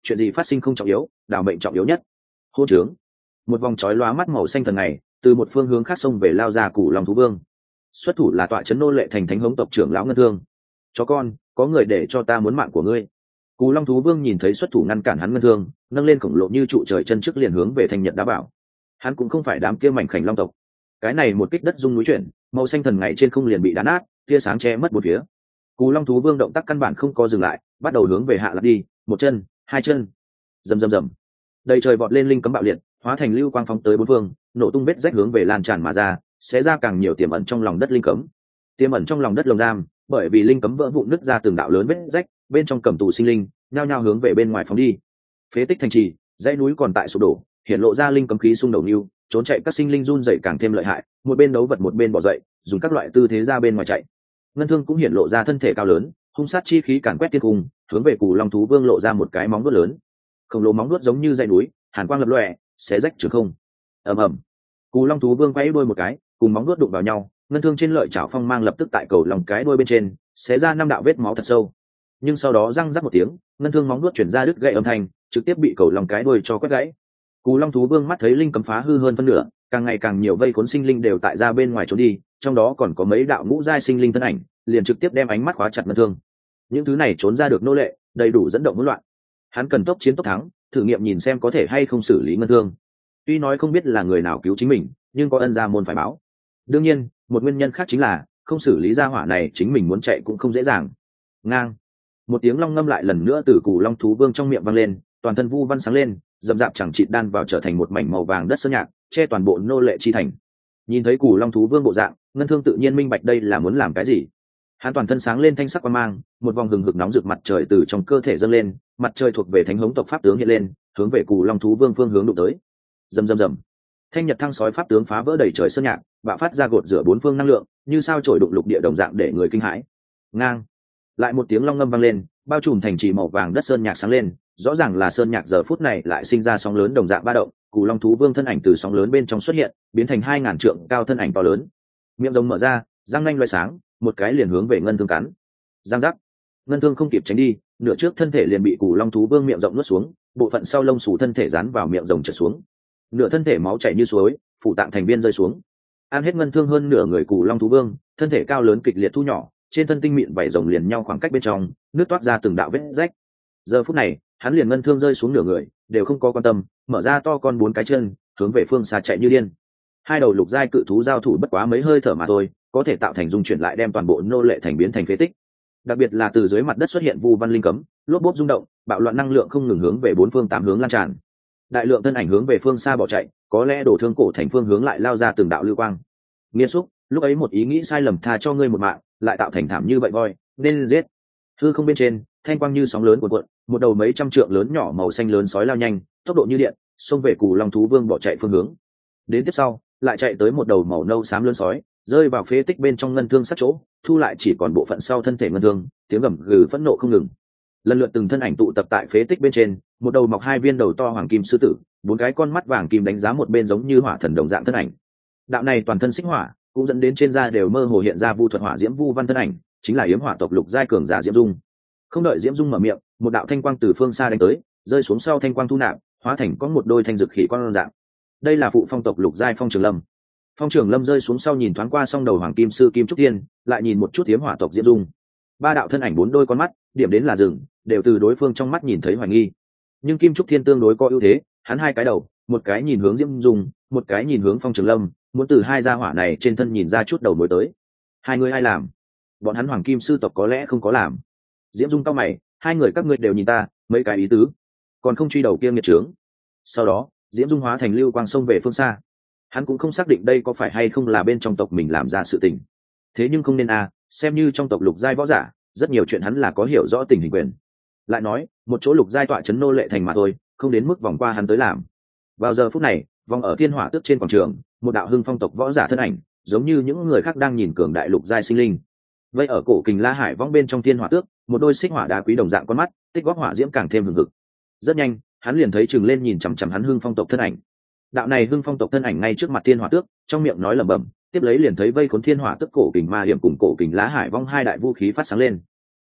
chuyện gì phát sinh không trọng yếu, đào mệnh trọng yếu nhất. Hô trướng. Một vòng chói lóa mắt màu xanh thần này từ một phương hướng khác xông về lao ra Cửu Long thú vương. Xuất thủ là tọa trấn nô lệ thành thánh hống tộc trưởng lão Ngân Thương. Chó con, có người để cho ta muốn mạng của ngươi. Cửu Long thú vương nhìn thấy xuất thủ ngăn cản hắn Ngân Thương, nâng lên khổng lồ như trụ trời chân trước liền hướng về Thanh Nhật đá bảo. Hắn cũng không phải đám kia mảnh khảnh long tộc. Cái này một kích đất rung núi chuyển, màu xanh thần ngày trên không liền bị đá nát, tia sáng che mất một phía. Cửu Long thú vương động tác căn bản không có dừng lại, bắt đầu hướng về hạ lật đi, một chân, hai chân, rầm rầm rầm. Đầy trời vọt lên linh cấm bạo liệt, hóa thành lưu quang phóng tới bốn phương, nổ tung vết rách hướng về lan tràn mà ra, sẽ ra càng nhiều tiềm ẩn trong lòng đất linh cấm. Tiềm ẩn trong lòng đất lồng giam, bởi vì linh cấm vỡ vụn nứt ra từng đạo lớn vết rách, bên trong cầm tù sinh linh, nhao nhao hướng về bên ngoài phóng đi. Phế tích thành trì, dãy núi còn tại sụp đổ, hiện lộ ra linh cấm khí xung đầu nưu, trốn chạy các sinh linh run rẩy càng thêm lợi hại, một bên đấu vật một bên bỏ dậy, dùng các loại tư thế ra bên ngoài chạy. Ngân Thương cũng hiện lộ ra thân thể cao lớn, hung sát chi khí càn quét thiên cung, hướng về Cửu Long thú vương lộ ra một cái móng vuốt lớn. Khổng lồ móng vuốt giống như dãy núi, hàn quang lập lòe, xé rách trường không. Ầm ầm. Cửu Long thú vương quay đuôi một cái, cùng móng vuốt đụng vào nhau, Ngân Thương trên lợi chảo phong mang lập tức tại cầu lòng cái đuôi bên trên, xé ra năm đạo vết máu thật sâu. Nhưng sau đó răng rắc một tiếng, Ngân Thương móng vuốt chuyển ra đứt gãy âm thanh, trực tiếp bị cầu lòng cái đuôi cho quét gãy. Cửu Long thú vương mắt thấy linh cấm phá hư hơn phân nửa, càng ngày càng nhiều vây khốn sinh linh đều tại ra bên ngoài trốn đi, trong đó còn có mấy đạo ngũ giai sinh linh thân ảnh, liền trực tiếp đem ánh mắt khóa chặt Ngân Thương. Những thứ này trốn ra được nô lệ, đầy đủ dẫn động hỗn loạn. Hắn cần tốc chiến tốc thắng, thử nghiệm nhìn xem có thể hay không xử lý Ngân Thương. Tuy nói không biết là người nào cứu chính mình, nhưng có ân gia môn phải báo. Đương nhiên, một nguyên nhân khác chính là không xử lý ra hỏa này, chính mình muốn chạy cũng không dễ dàng. Ngang. Một tiếng long ngâm lại lần nữa từ Cửu Long thú vương trong miệng vang lên, toàn thân vu văn sáng lên, dầm dạp chẳng chịt đan vào trở thành một mảnh màu vàng đất sơn nhạc, che toàn bộ nô lệ chi thành. Nhìn thấy Cửu Long thú vương bộ dạng, Ngân Thương tự nhiên minh bạch đây là muốn làm cái gì. Hắn toàn thân sáng lên thanh sắc quang mang, một vòng hừng hực nóng rực mặt trời từ trong cơ thể dâng lên, mặt trời thuộc về thánh hống tộc pháp tướng hiện lên, hướng về Cửu Long thú vương phương hướng đụng tới. Rầm rầm rầm. Thanh nhật thăng sói pháp tướng phá vỡ đầy trời sơn nhạc, bạo phát ra gột rửa bốn phương năng lượng, như sao chổi đụng lục địa đồng dạng để người kinh hãi. Ngang. Lại một tiếng long ngâm vang lên, bao trùm thành trì màu vàng đất sơn nhạc sáng lên, rõ ràng là sơn nhạc giờ phút này lại sinh ra sóng lớn đồng dạng ba động. Cửu Long thú vương thân ảnh từ sóng lớn bên trong xuất hiện, biến thành hai ngàn trượng cao thân ảnh to lớn, miệng rồng mở ra, răng nanh loé sáng, một cái liền hướng về Ngân Thương cắn. Giang giác. Ngân Thương không kịp tránh đi, nửa trước thân thể liền bị Cửu Long thú vương miệng rộng nuốt xuống, bộ phận sau lông xù thân thể dán vào miệng rồng trượt xuống, nửa thân thể máu chảy như suối, phủ tạng thành viên rơi xuống. Ăn hết Ngân Thương hơn nửa người Cửu Long thú vương, thân thể cao lớn kịch liệt thu nhỏ, trên thân tinh mịn vảy rồng liền nhau khoảng cách bên trong, nước toát ra từng đạo vết rách. Giờ phút này, hắn liền Ngân Thương rơi xuống nửa người, đều không có quan tâm, mở ra to con bốn cái chân, hướng về phương xa chạy như điên. Hai đầu lục giai cự thú giao thủ bất quá mấy hơi thở mà thôi, có thể tạo thành dung chuyển lại đem toàn bộ nô lệ thành biến thành phế tích. Đặc biệt là từ dưới mặt đất xuất hiện vu văn linh cấm, lốp bốp rung động, bạo loạn năng lượng không ngừng hướng về bốn phương tám hướng lan tràn. Đại lượng thân ảnh hướng về phương xa bỏ chạy, có lẽ đổ thương cổ thành phương hướng lại lao ra từng đạo lưu quang. Nghiên xúc, lúc ấy một ý nghĩ sai lầm tha cho ngươi một mạng, lại tạo thành thảm như vậy voi, nên giết. Hư không bên trên, thanh quang như sóng lớn cuộn cuộn, một đầu mấy trăm trượng lớn nhỏ màu xanh lớn sói lao nhanh, tốc độ như điện, xông về Cửu Long thú vương bỏ chạy phương hướng. Đến tiếp sau, lại chạy tới một đầu màu nâu xám lớn sói, rơi vào phế tích bên trong Ngân Thương sát chỗ, thu lại chỉ còn bộ phận sau thân thể Ngân Thương, tiếng gầm gừ phẫn nộ không ngừng. Lần lượt từng thân ảnh tụ tập tại phế tích bên trên, một đầu mọc hai viên đầu to hoàng kim sư tử, bốn cái con mắt vàng kim đánh giá một bên giống như hỏa thần đồng dạng thân ảnh. Đạo này toàn thân xích hỏa, cũng dẫn đến trên da đều mơ hồ hiện ra vu thuật hỏa diễm vu văn thân ảnh, chính là yếm hỏa tộc lục giai cường giả Diễm Dung. Không đợi Diễm Dung mở miệng, một đạo thanh quang từ phương xa đánh tới, rơi xuống sau thanh quang thu nạp, hóa thành có một đôi thanh dực khỉ con dạng. Đây là phụ phong tộc lục giai Phong Trường Lâm. Phong Trường Lâm rơi xuống sau nhìn thoáng qua song đầu hoàng kim sư Kim Trúc Tiên, lại nhìn một chút yếm hỏa tộc Diễm Dung. Ba đạo thân ảnh bốn đôi con mắt, điểm đến là rừng, đều từ đối phương trong mắt nhìn thấy hoài nghi. Nhưng Kim Trúc Thiên tương đối có ưu thế, hắn hai cái đầu, một cái nhìn hướng Diễm Dung, một cái nhìn hướng Phong Trường Lâm, muốn từ hai gia hỏa này trên thân nhìn ra chút đầu mối tới. Hai người ai làm? Bọn hắn hoàng kim sư tộc có lẽ không có làm. Diễm Dung cau mày, hai người các ngươi đều nhìn ta, mấy cái ý tứ, còn không truy đầu kia nghiệt trướng. Sau đó, Diễm Dung hóa thành lưu quang sông về phương xa. Hắn cũng không xác định đây có phải hay không là bên trong tộc mình làm ra sự tình. Thế nhưng không nên a, à, xem như trong tộc lục giai võ giả, rất nhiều chuyện hắn là có hiểu rõ tình hình quyền. Lại nói, một chỗ lục giai tọa trấn nô lệ thành mà thôi, không đến mức vòng qua hắn tới làm. Vào giờ phút này, vòng ở thiên hỏa tước trên quảng trường, một đạo hưng phong tộc võ giả thân ảnh, giống như những người khác đang nhìn cường đại lục giai sinh linh. Vậy ở cổ kình La Hải vong bên trong thiên hỏa tước, một đôi xích hỏa đá quý đồng dạng con mắt, tích góp hỏa diễm càng thêm hừng hực. Rất nhanh, hắn liền thấy chừng lên nhìn chằm chằm hắn hưng phong tộc thân ảnh. Đạo này hưng phong tộc thân ảnh ngay trước mặt thiên hỏa tước, trong miệng nói lẩm bẩm, tiếp lấy liền thấy vây khốn thiên hỏa tước cổ kình ma hiểm cùng cổ kình Lá Hải vong hai đại vũ khí phát sáng lên.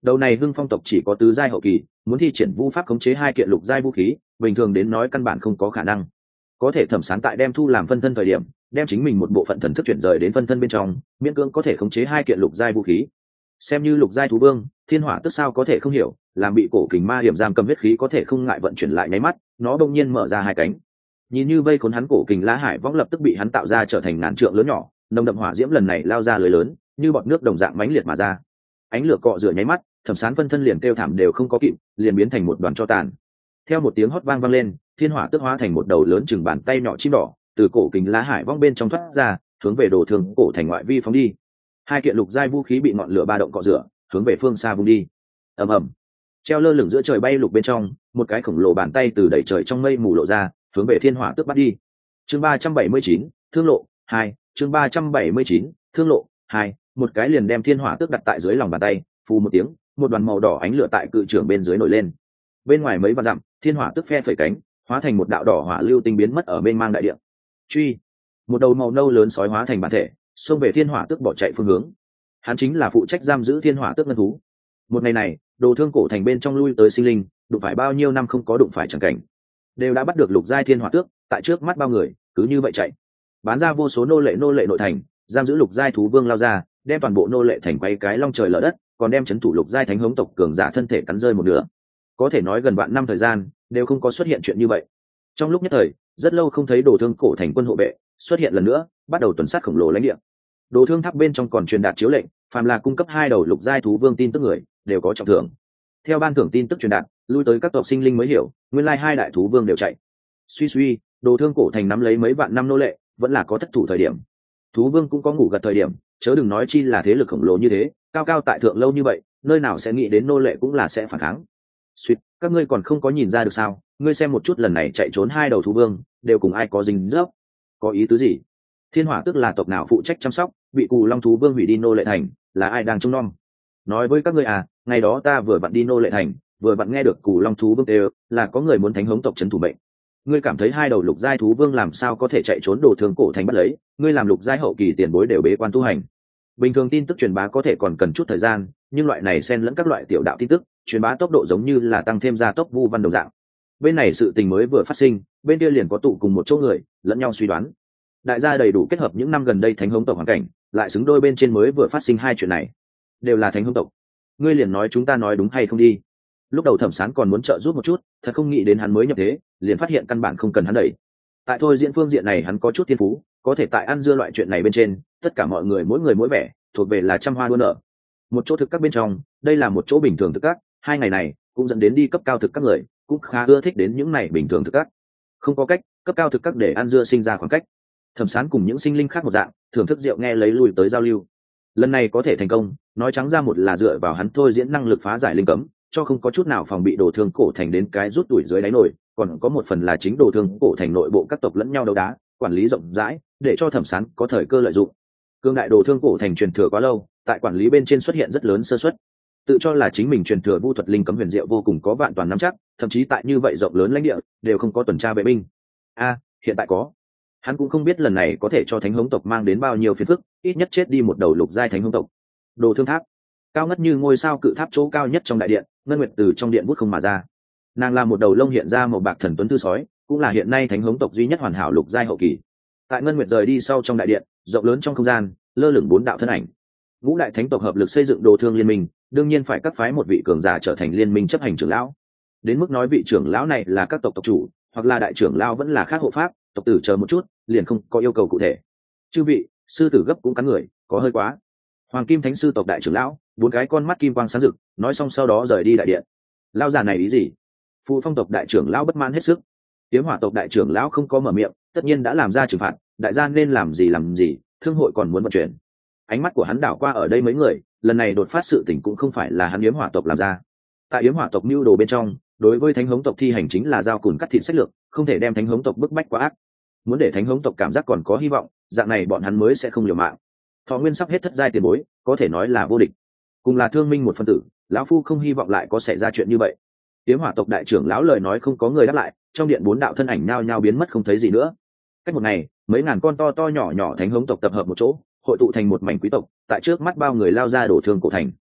Đầu này Hưng Phong tộc chỉ có tứ giai hậu kỳ, muốn thi triển vu pháp khống chế hai kiện lục giai vũ khí, bình thường đến nói căn bản không có khả năng. Có thể Thẩm Sán tại đem thu làm phân thân thời điểm, đem chính mình một bộ phận thần thức chuyển rời đến phân thân bên trong, miễn cưỡng có thể khống chế hai kiện lục giai vũ khí. Xem như lục giai thú vương, thiên hỏa tức sao có thể không hiểu, làm bị cổ kình ma hiểm giam cầm huyết khí có thể không ngại vận chuyển lại nháy mắt, nó bỗng nhiên mở ra hai cánh. Nhìn như vây khốn hắn cổ kình lá hải võng lập tức bị hắn tạo ra trở thành ngàn trượng lớn nhỏ, nồng đậm hỏa diễm lần này lao ra lưới lớn, như bọt nước đồng dạng mãnh liệt mà ra. Ánh lửa cọ rửa nháy mắt, Thẩm Sán phân thân liền kêu thảm đều không có kịp, liền biến thành một đoàn tro tàn. Theo một tiếng hót vang vang lên, thiên hỏa tức hóa thành một đầu lớn chừng bàn tay nhỏ chim đỏ, từ cổ kình lá hải vong bên trong thoát ra, hướng về đồ thương cổ thành ngoại vi phóng đi. Hai kiện lục giai vũ khí bị ngọn lửa ba động cọ rửa, hướng về phương xa vung đi. Ầm ầm. Treo lơ lửng giữa trời bay lục bên trong, một cái khổng lồ bàn tay từ đẩy trời trong mây mù lộ ra, hướng về thiên hỏa tức bắt đi. Chương ba trăm bảy mươi chín, thương lộ hai, chương ba trăm bảy mươi chín, thương lộ hai, một cái liền đem thiên hỏa tức đặt tại dưới lòng bàn tay, phù một tiếng, một đoàn màu đỏ ánh lửa tại cự trưởng bên dưới nổi lên. Bên ngoài mấy vạn dặm, thiên hỏa tức phe phẩy cánh, hóa thành một đạo đỏ hỏa lưu tinh biến mất ở bên mang đại địa. Truy, một đầu màu nâu lớn sói hóa thành bản thể, xông về thiên hỏa tức bỏ chạy phương hướng. Hắn chính là phụ trách giam giữ thiên hỏa tức ngân thú. Một ngày này, đồ thương cổ thành bên trong lui tới sinh linh, đụng phải bao nhiêu năm không có đụng phải chẳng cảnh, đều đã bắt được lục giai thiên hỏa tước, tại trước mắt bao người, cứ như vậy chạy. Bán ra vô số nô lệ nô lệ nội thành, giam giữ lục giai thú vương lao ra, đem toàn bộ nô lệ thành quay cái long trời lở đất, còn đem chấn thủ lục giai thánh hống tộc cường giả thân thể cắn rơi một nửa. Có thể nói gần vạn năm thời gian đều không có xuất hiện chuyện như vậy. Trong lúc nhất thời, rất lâu không thấy đồ thương cổ thành quân hộ vệ xuất hiện lần nữa, bắt đầu tuần sát khổng lồ lãnh địa. Đồ thương tháp bên trong còn truyền đạt chiếu lệnh, phàm là cung cấp hai đầu lục giai thú vương tin tức người đều có trọng thưởng. Theo ban thưởng tin tức truyền đạt, lui tới các tộc sinh linh mới hiểu, nguyên lai hai đại thú vương đều chạy. Suy suy, đồ thương cổ thành nắm lấy mấy vạn năm nô lệ, vẫn là có thất thủ thời điểm. Thú vương cũng có ngủ gật thời điểm, chớ đừng nói chi là thế lực khổng lồ như thế, cao cao tại thượng lâu như vậy, nơi nào sẽ nghĩ đến nô lệ cũng là sẽ phản kháng. Suýt, các ngươi còn không có nhìn ra được sao? Ngươi xem một chút lần này chạy trốn hai đầu thú vương, đều cùng ai có dính dấp? Có ý tứ gì? Thiên hỏa tức là tộc nào phụ trách chăm sóc, bị cù long thú vương hủy đi nô lệ thành, là ai đang trông nom? Nói với các ngươi à, ngày đó ta vừa vặn đi nô lệ thành, vừa vặn nghe được cù long thú vương đều là có người muốn thánh hống tộc trấn thủ mệnh. Ngươi cảm thấy hai đầu lục giai thú vương làm sao có thể chạy trốn đồ thương cổ thành bắt lấy? Ngươi làm lục giai hậu kỳ tiền bối đều bế quan tu hành. Bình thường tin tức truyền bá có thể còn cần chút thời gian, nhưng loại này xen lẫn các loại tiểu đạo tin tức, truyền bá tốc độ giống như là tăng thêm gia tốc vu văn đồng dạng. Bên này sự tình mới vừa phát sinh, bên kia liền có tụ cùng một chỗ người, lẫn nhau suy đoán. Đại gia đầy đủ kết hợp những năm gần đây thánh hống tộc hoàn cảnh, lại xứng đôi bên trên mới vừa phát sinh hai chuyện này, đều là thánh hống tộc. Ngươi liền nói chúng ta nói đúng hay không đi. Lúc đầu Thẩm Sán còn muốn trợ giúp một chút, thật không nghĩ đến hắn mới nhập thế, liền phát hiện căn bản không cần hắn đẩy. Tại thôi diễn phương diện này hắn có chút thiên phú, có thể tại ăn dưa loại chuyện này bên trên, tất cả mọi người mỗi người mỗi vẻ, thuộc về là trăm hoa đua nở. Một chỗ thực các bên trong, đây là một chỗ bình thường thực các, hai ngày này cũng dẫn đến đi cấp cao thực các người, cũng khá ưa thích đến những này bình thường thực các. Không có cách, cấp cao thực các để ăn dưa sinh ra khoảng cách. Thẩm Sán cùng những sinh linh khác một dạng, thưởng thức rượu nghe lấy lui tới giao lưu. Lần này có thể thành công, nói trắng ra một là dựa vào hắn thôi diễn năng lực phá giải linh cấm, cho không có chút nào phòng bị đồ thương cổ thành đến cái rút tuổi dưới đáy nổi, còn có một phần là chính đồ thương cổ thành nội bộ các tộc lẫn nhau đấu đá, quản lý rộng rãi, để cho Thẩm Sán có thời cơ lợi dụng. Cương đại đồ thương cổ thành truyền thừa quá lâu, tại quản lý bên trên xuất hiện rất lớn sơ suất. Tự cho là chính mình truyền thừa vu thuật linh cấm huyền diệu vô cùng có vạn toàn nắm chắc, thậm chí tại như vậy rộng lớn lãnh địa đều không có tuần tra vệ binh. A, hiện tại có. Hắn cũng không biết lần này có thể cho thánh hống tộc mang đến bao nhiêu phiền phức, ít nhất chết đi một đầu lục giai thánh hống tộc. Đồ thương tháp, cao ngất như ngôi sao cự tháp chỗ cao nhất trong đại điện, ngân nguyệt từ trong điện bút không mà ra. Nàng là một đầu lông hiện ra màu bạc thần tuấn tư sói, cũng là hiện nay thánh hống tộc duy nhất hoàn hảo lục giai hậu kỳ. Tại ngân nguyệt rời đi sau trong đại điện, rộng lớn trong không gian, lơ lửng bốn đạo thân ảnh. Ngũ đại thánh tộc hợp lực xây dựng đồ thương liên minh, đương nhiên phải các phái một vị cường giả trở thành liên minh chấp hành trưởng lão. Đến mức nói vị trưởng lão này là các tộc tộc chủ, hoặc là đại trưởng lão vẫn là khác hộ pháp, tộc tử chờ một chút, liền không có yêu cầu cụ thể. Chư vị, sư tử gấp cũng cắn người, có hơi quá. Hoàng kim thánh sư tộc đại trưởng lão, bốn cái con mắt kim quang sáng rực, nói xong sau đó rời đi đại điện. Lão già này ý gì? Phụ phong tộc đại trưởng lão bất mãn hết sức. Tiếm hỏa tộc đại trưởng lão không có mở miệng, tất nhiên đã làm ra trừng phạt, đại gia nên làm gì làm gì, thương hội còn muốn vận chuyển. Ánh mắt của hắn đảo qua ở đây mấy người, lần này đột phát sự tình cũng không phải là hắn yếm hỏa tộc làm ra. Tại yếm hỏa tộc mưu đồ bên trong, đối với thánh hống tộc thi hành chính là giao cùn cắt thịt sách lược, không thể đem thánh hống tộc bức bách quá ác. Muốn để thánh hống tộc cảm giác còn có hy vọng, dạng này bọn hắn mới sẽ không liều mạng. Thọ nguyên sắp hết thất giai tiền bối, có thể nói là vô địch. Cùng là thương minh một phân tử, lão phu không hy vọng lại có xảy ra chuyện như vậy. Tiếm hỏa tộc đại trưởng lão lời nói không có người đáp lại, trong điện bốn đạo thân ảnh nhao nhao biến mất không thấy gì nữa. Cách một ngày, mấy ngàn con to to nhỏ nhỏ thánh hống tộc tập hợp một chỗ, hội tụ thành một mảnh quý tộc, tại trước mắt bao người lao ra đổ thương cổ thành.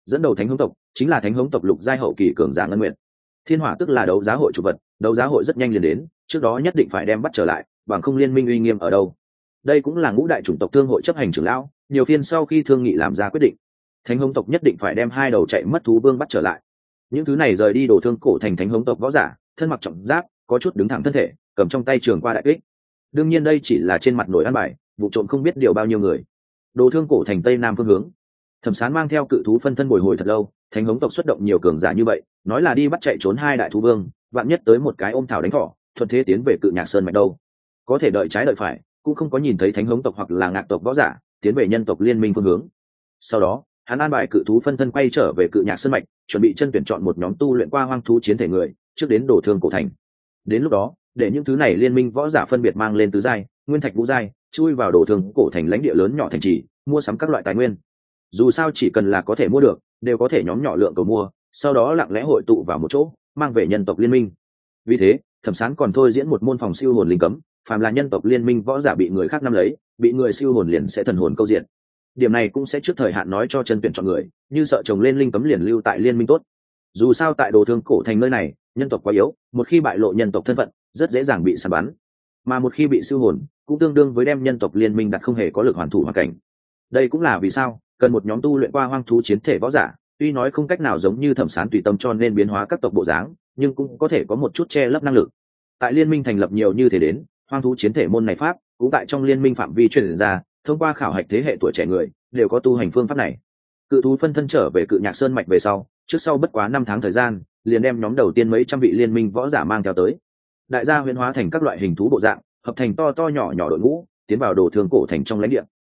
dẫn đầu thánh hống tộc chính là thánh hống tộc lục giai hậu kỳ cường giả ngân nguyện. Thiên hỏa tức là đấu giá hội chủ vật, đấu giá hội rất nhanh liền đến, trước đó nhất định phải đem bắt trở lại, bằng không liên minh uy nghiêm ở đâu. Đây cũng là ngũ đại chủng tộc thương hội chấp hành trưởng lão nhiều phiên sau khi thương nghị làm ra quyết định, thánh hống tộc nhất định phải đem hai đầu chạy mất thú vương bắt trở lại. Những thứ này rời đi đồ thương cổ thành thánh hống tộc võ giả, thân mặc trọng giáp, có chút đứng thẳng thân thể, cầm trong tay trường qua đại kích. Đương nhiên đây chỉ là trên mặt nổi ăn bài, vụ trộm không biết điều bao nhiêu người. Đồ thương cổ thành tây nam phương hướng, Thẩm Sán mang theo cự thú phân thân bồi hồi thật lâu, thánh hống tộc xuất động nhiều cường giả như vậy, nói là đi bắt chạy trốn hai đại thú vương, vạn nhất tới một cái ôm thảo đánh thỏ, thuận thế tiến về cự nhạc sơn mạch đâu. Có thể đợi trái đợi phải, cũng không có nhìn thấy thánh hống tộc hoặc là ngạc tộc võ giả tiến về nhân tộc liên minh phương hướng. Sau đó hắn an bài cự thú phân thân quay trở về cự nhạc sơn mạch, chuẩn bị chân tuyển chọn một nhóm tu luyện qua hoang thú chiến thể người trước đến đổ thương cổ thành. Đến lúc đó để những thứ này liên minh võ giả phân biệt mang lên tứ giai, nguyên thạch vũ giai, chui vào đổ thương cổ thành lãnh địa lớn nhỏ thành trì, mua sắm các loại tài nguyên. Dù sao chỉ cần là có thể mua được, đều có thể nhóm nhỏ lượng cầu mua, sau đó lặng lẽ hội tụ vào một chỗ, mang về nhân tộc liên minh. Vì thế Thẩm Sán còn thôi diễn một môn phòng siêu hồn linh cấm, phàm là nhân tộc liên minh võ giả bị người khác nắm lấy, bị người siêu hồn liền sẽ thần hồn câu diện. Điểm này cũng sẽ trước thời hạn nói cho chân tuyển chọn người, như sợ chồng lên linh cấm liền lưu tại liên minh tốt. Dù sao tại đồ thương cổ thành nơi này, nhân tộc quá yếu, một khi bại lộ nhân tộc thân phận, rất dễ dàng bị săn bắn. Mà một khi bị siêu hồn, cũng tương đương với đem nhân tộc liên minh đặt không hề có lực hoàn thủ hoàn cảnh. Đây cũng là vì sao cần một nhóm tu luyện qua hoang thú chiến thể võ giả, tuy nói không cách nào giống như Thẩm Sán tùy tâm cho nên biến hóa các tộc bộ dáng, nhưng cũng có thể có một chút che lấp năng lực. Tại liên minh thành lập nhiều như thế đến, hoang thú chiến thể môn này pháp cũng tại trong liên minh phạm vi truyền ra, thông qua khảo hạch thế hệ tuổi trẻ người đều có tu hành phương pháp này. Cự thú phân thân trở về cự nhạc sơn mạch về sau, trước sau bất quá năm tháng thời gian, liền đem nhóm đầu tiên mấy trăm vị liên minh võ giả mang theo tới. Đại gia huyễn hóa thành các loại hình thú bộ dạng, hợp thành to to nhỏ nhỏ đội ngũ, tiến vào đồ thương cổ thành trong lãnh địa.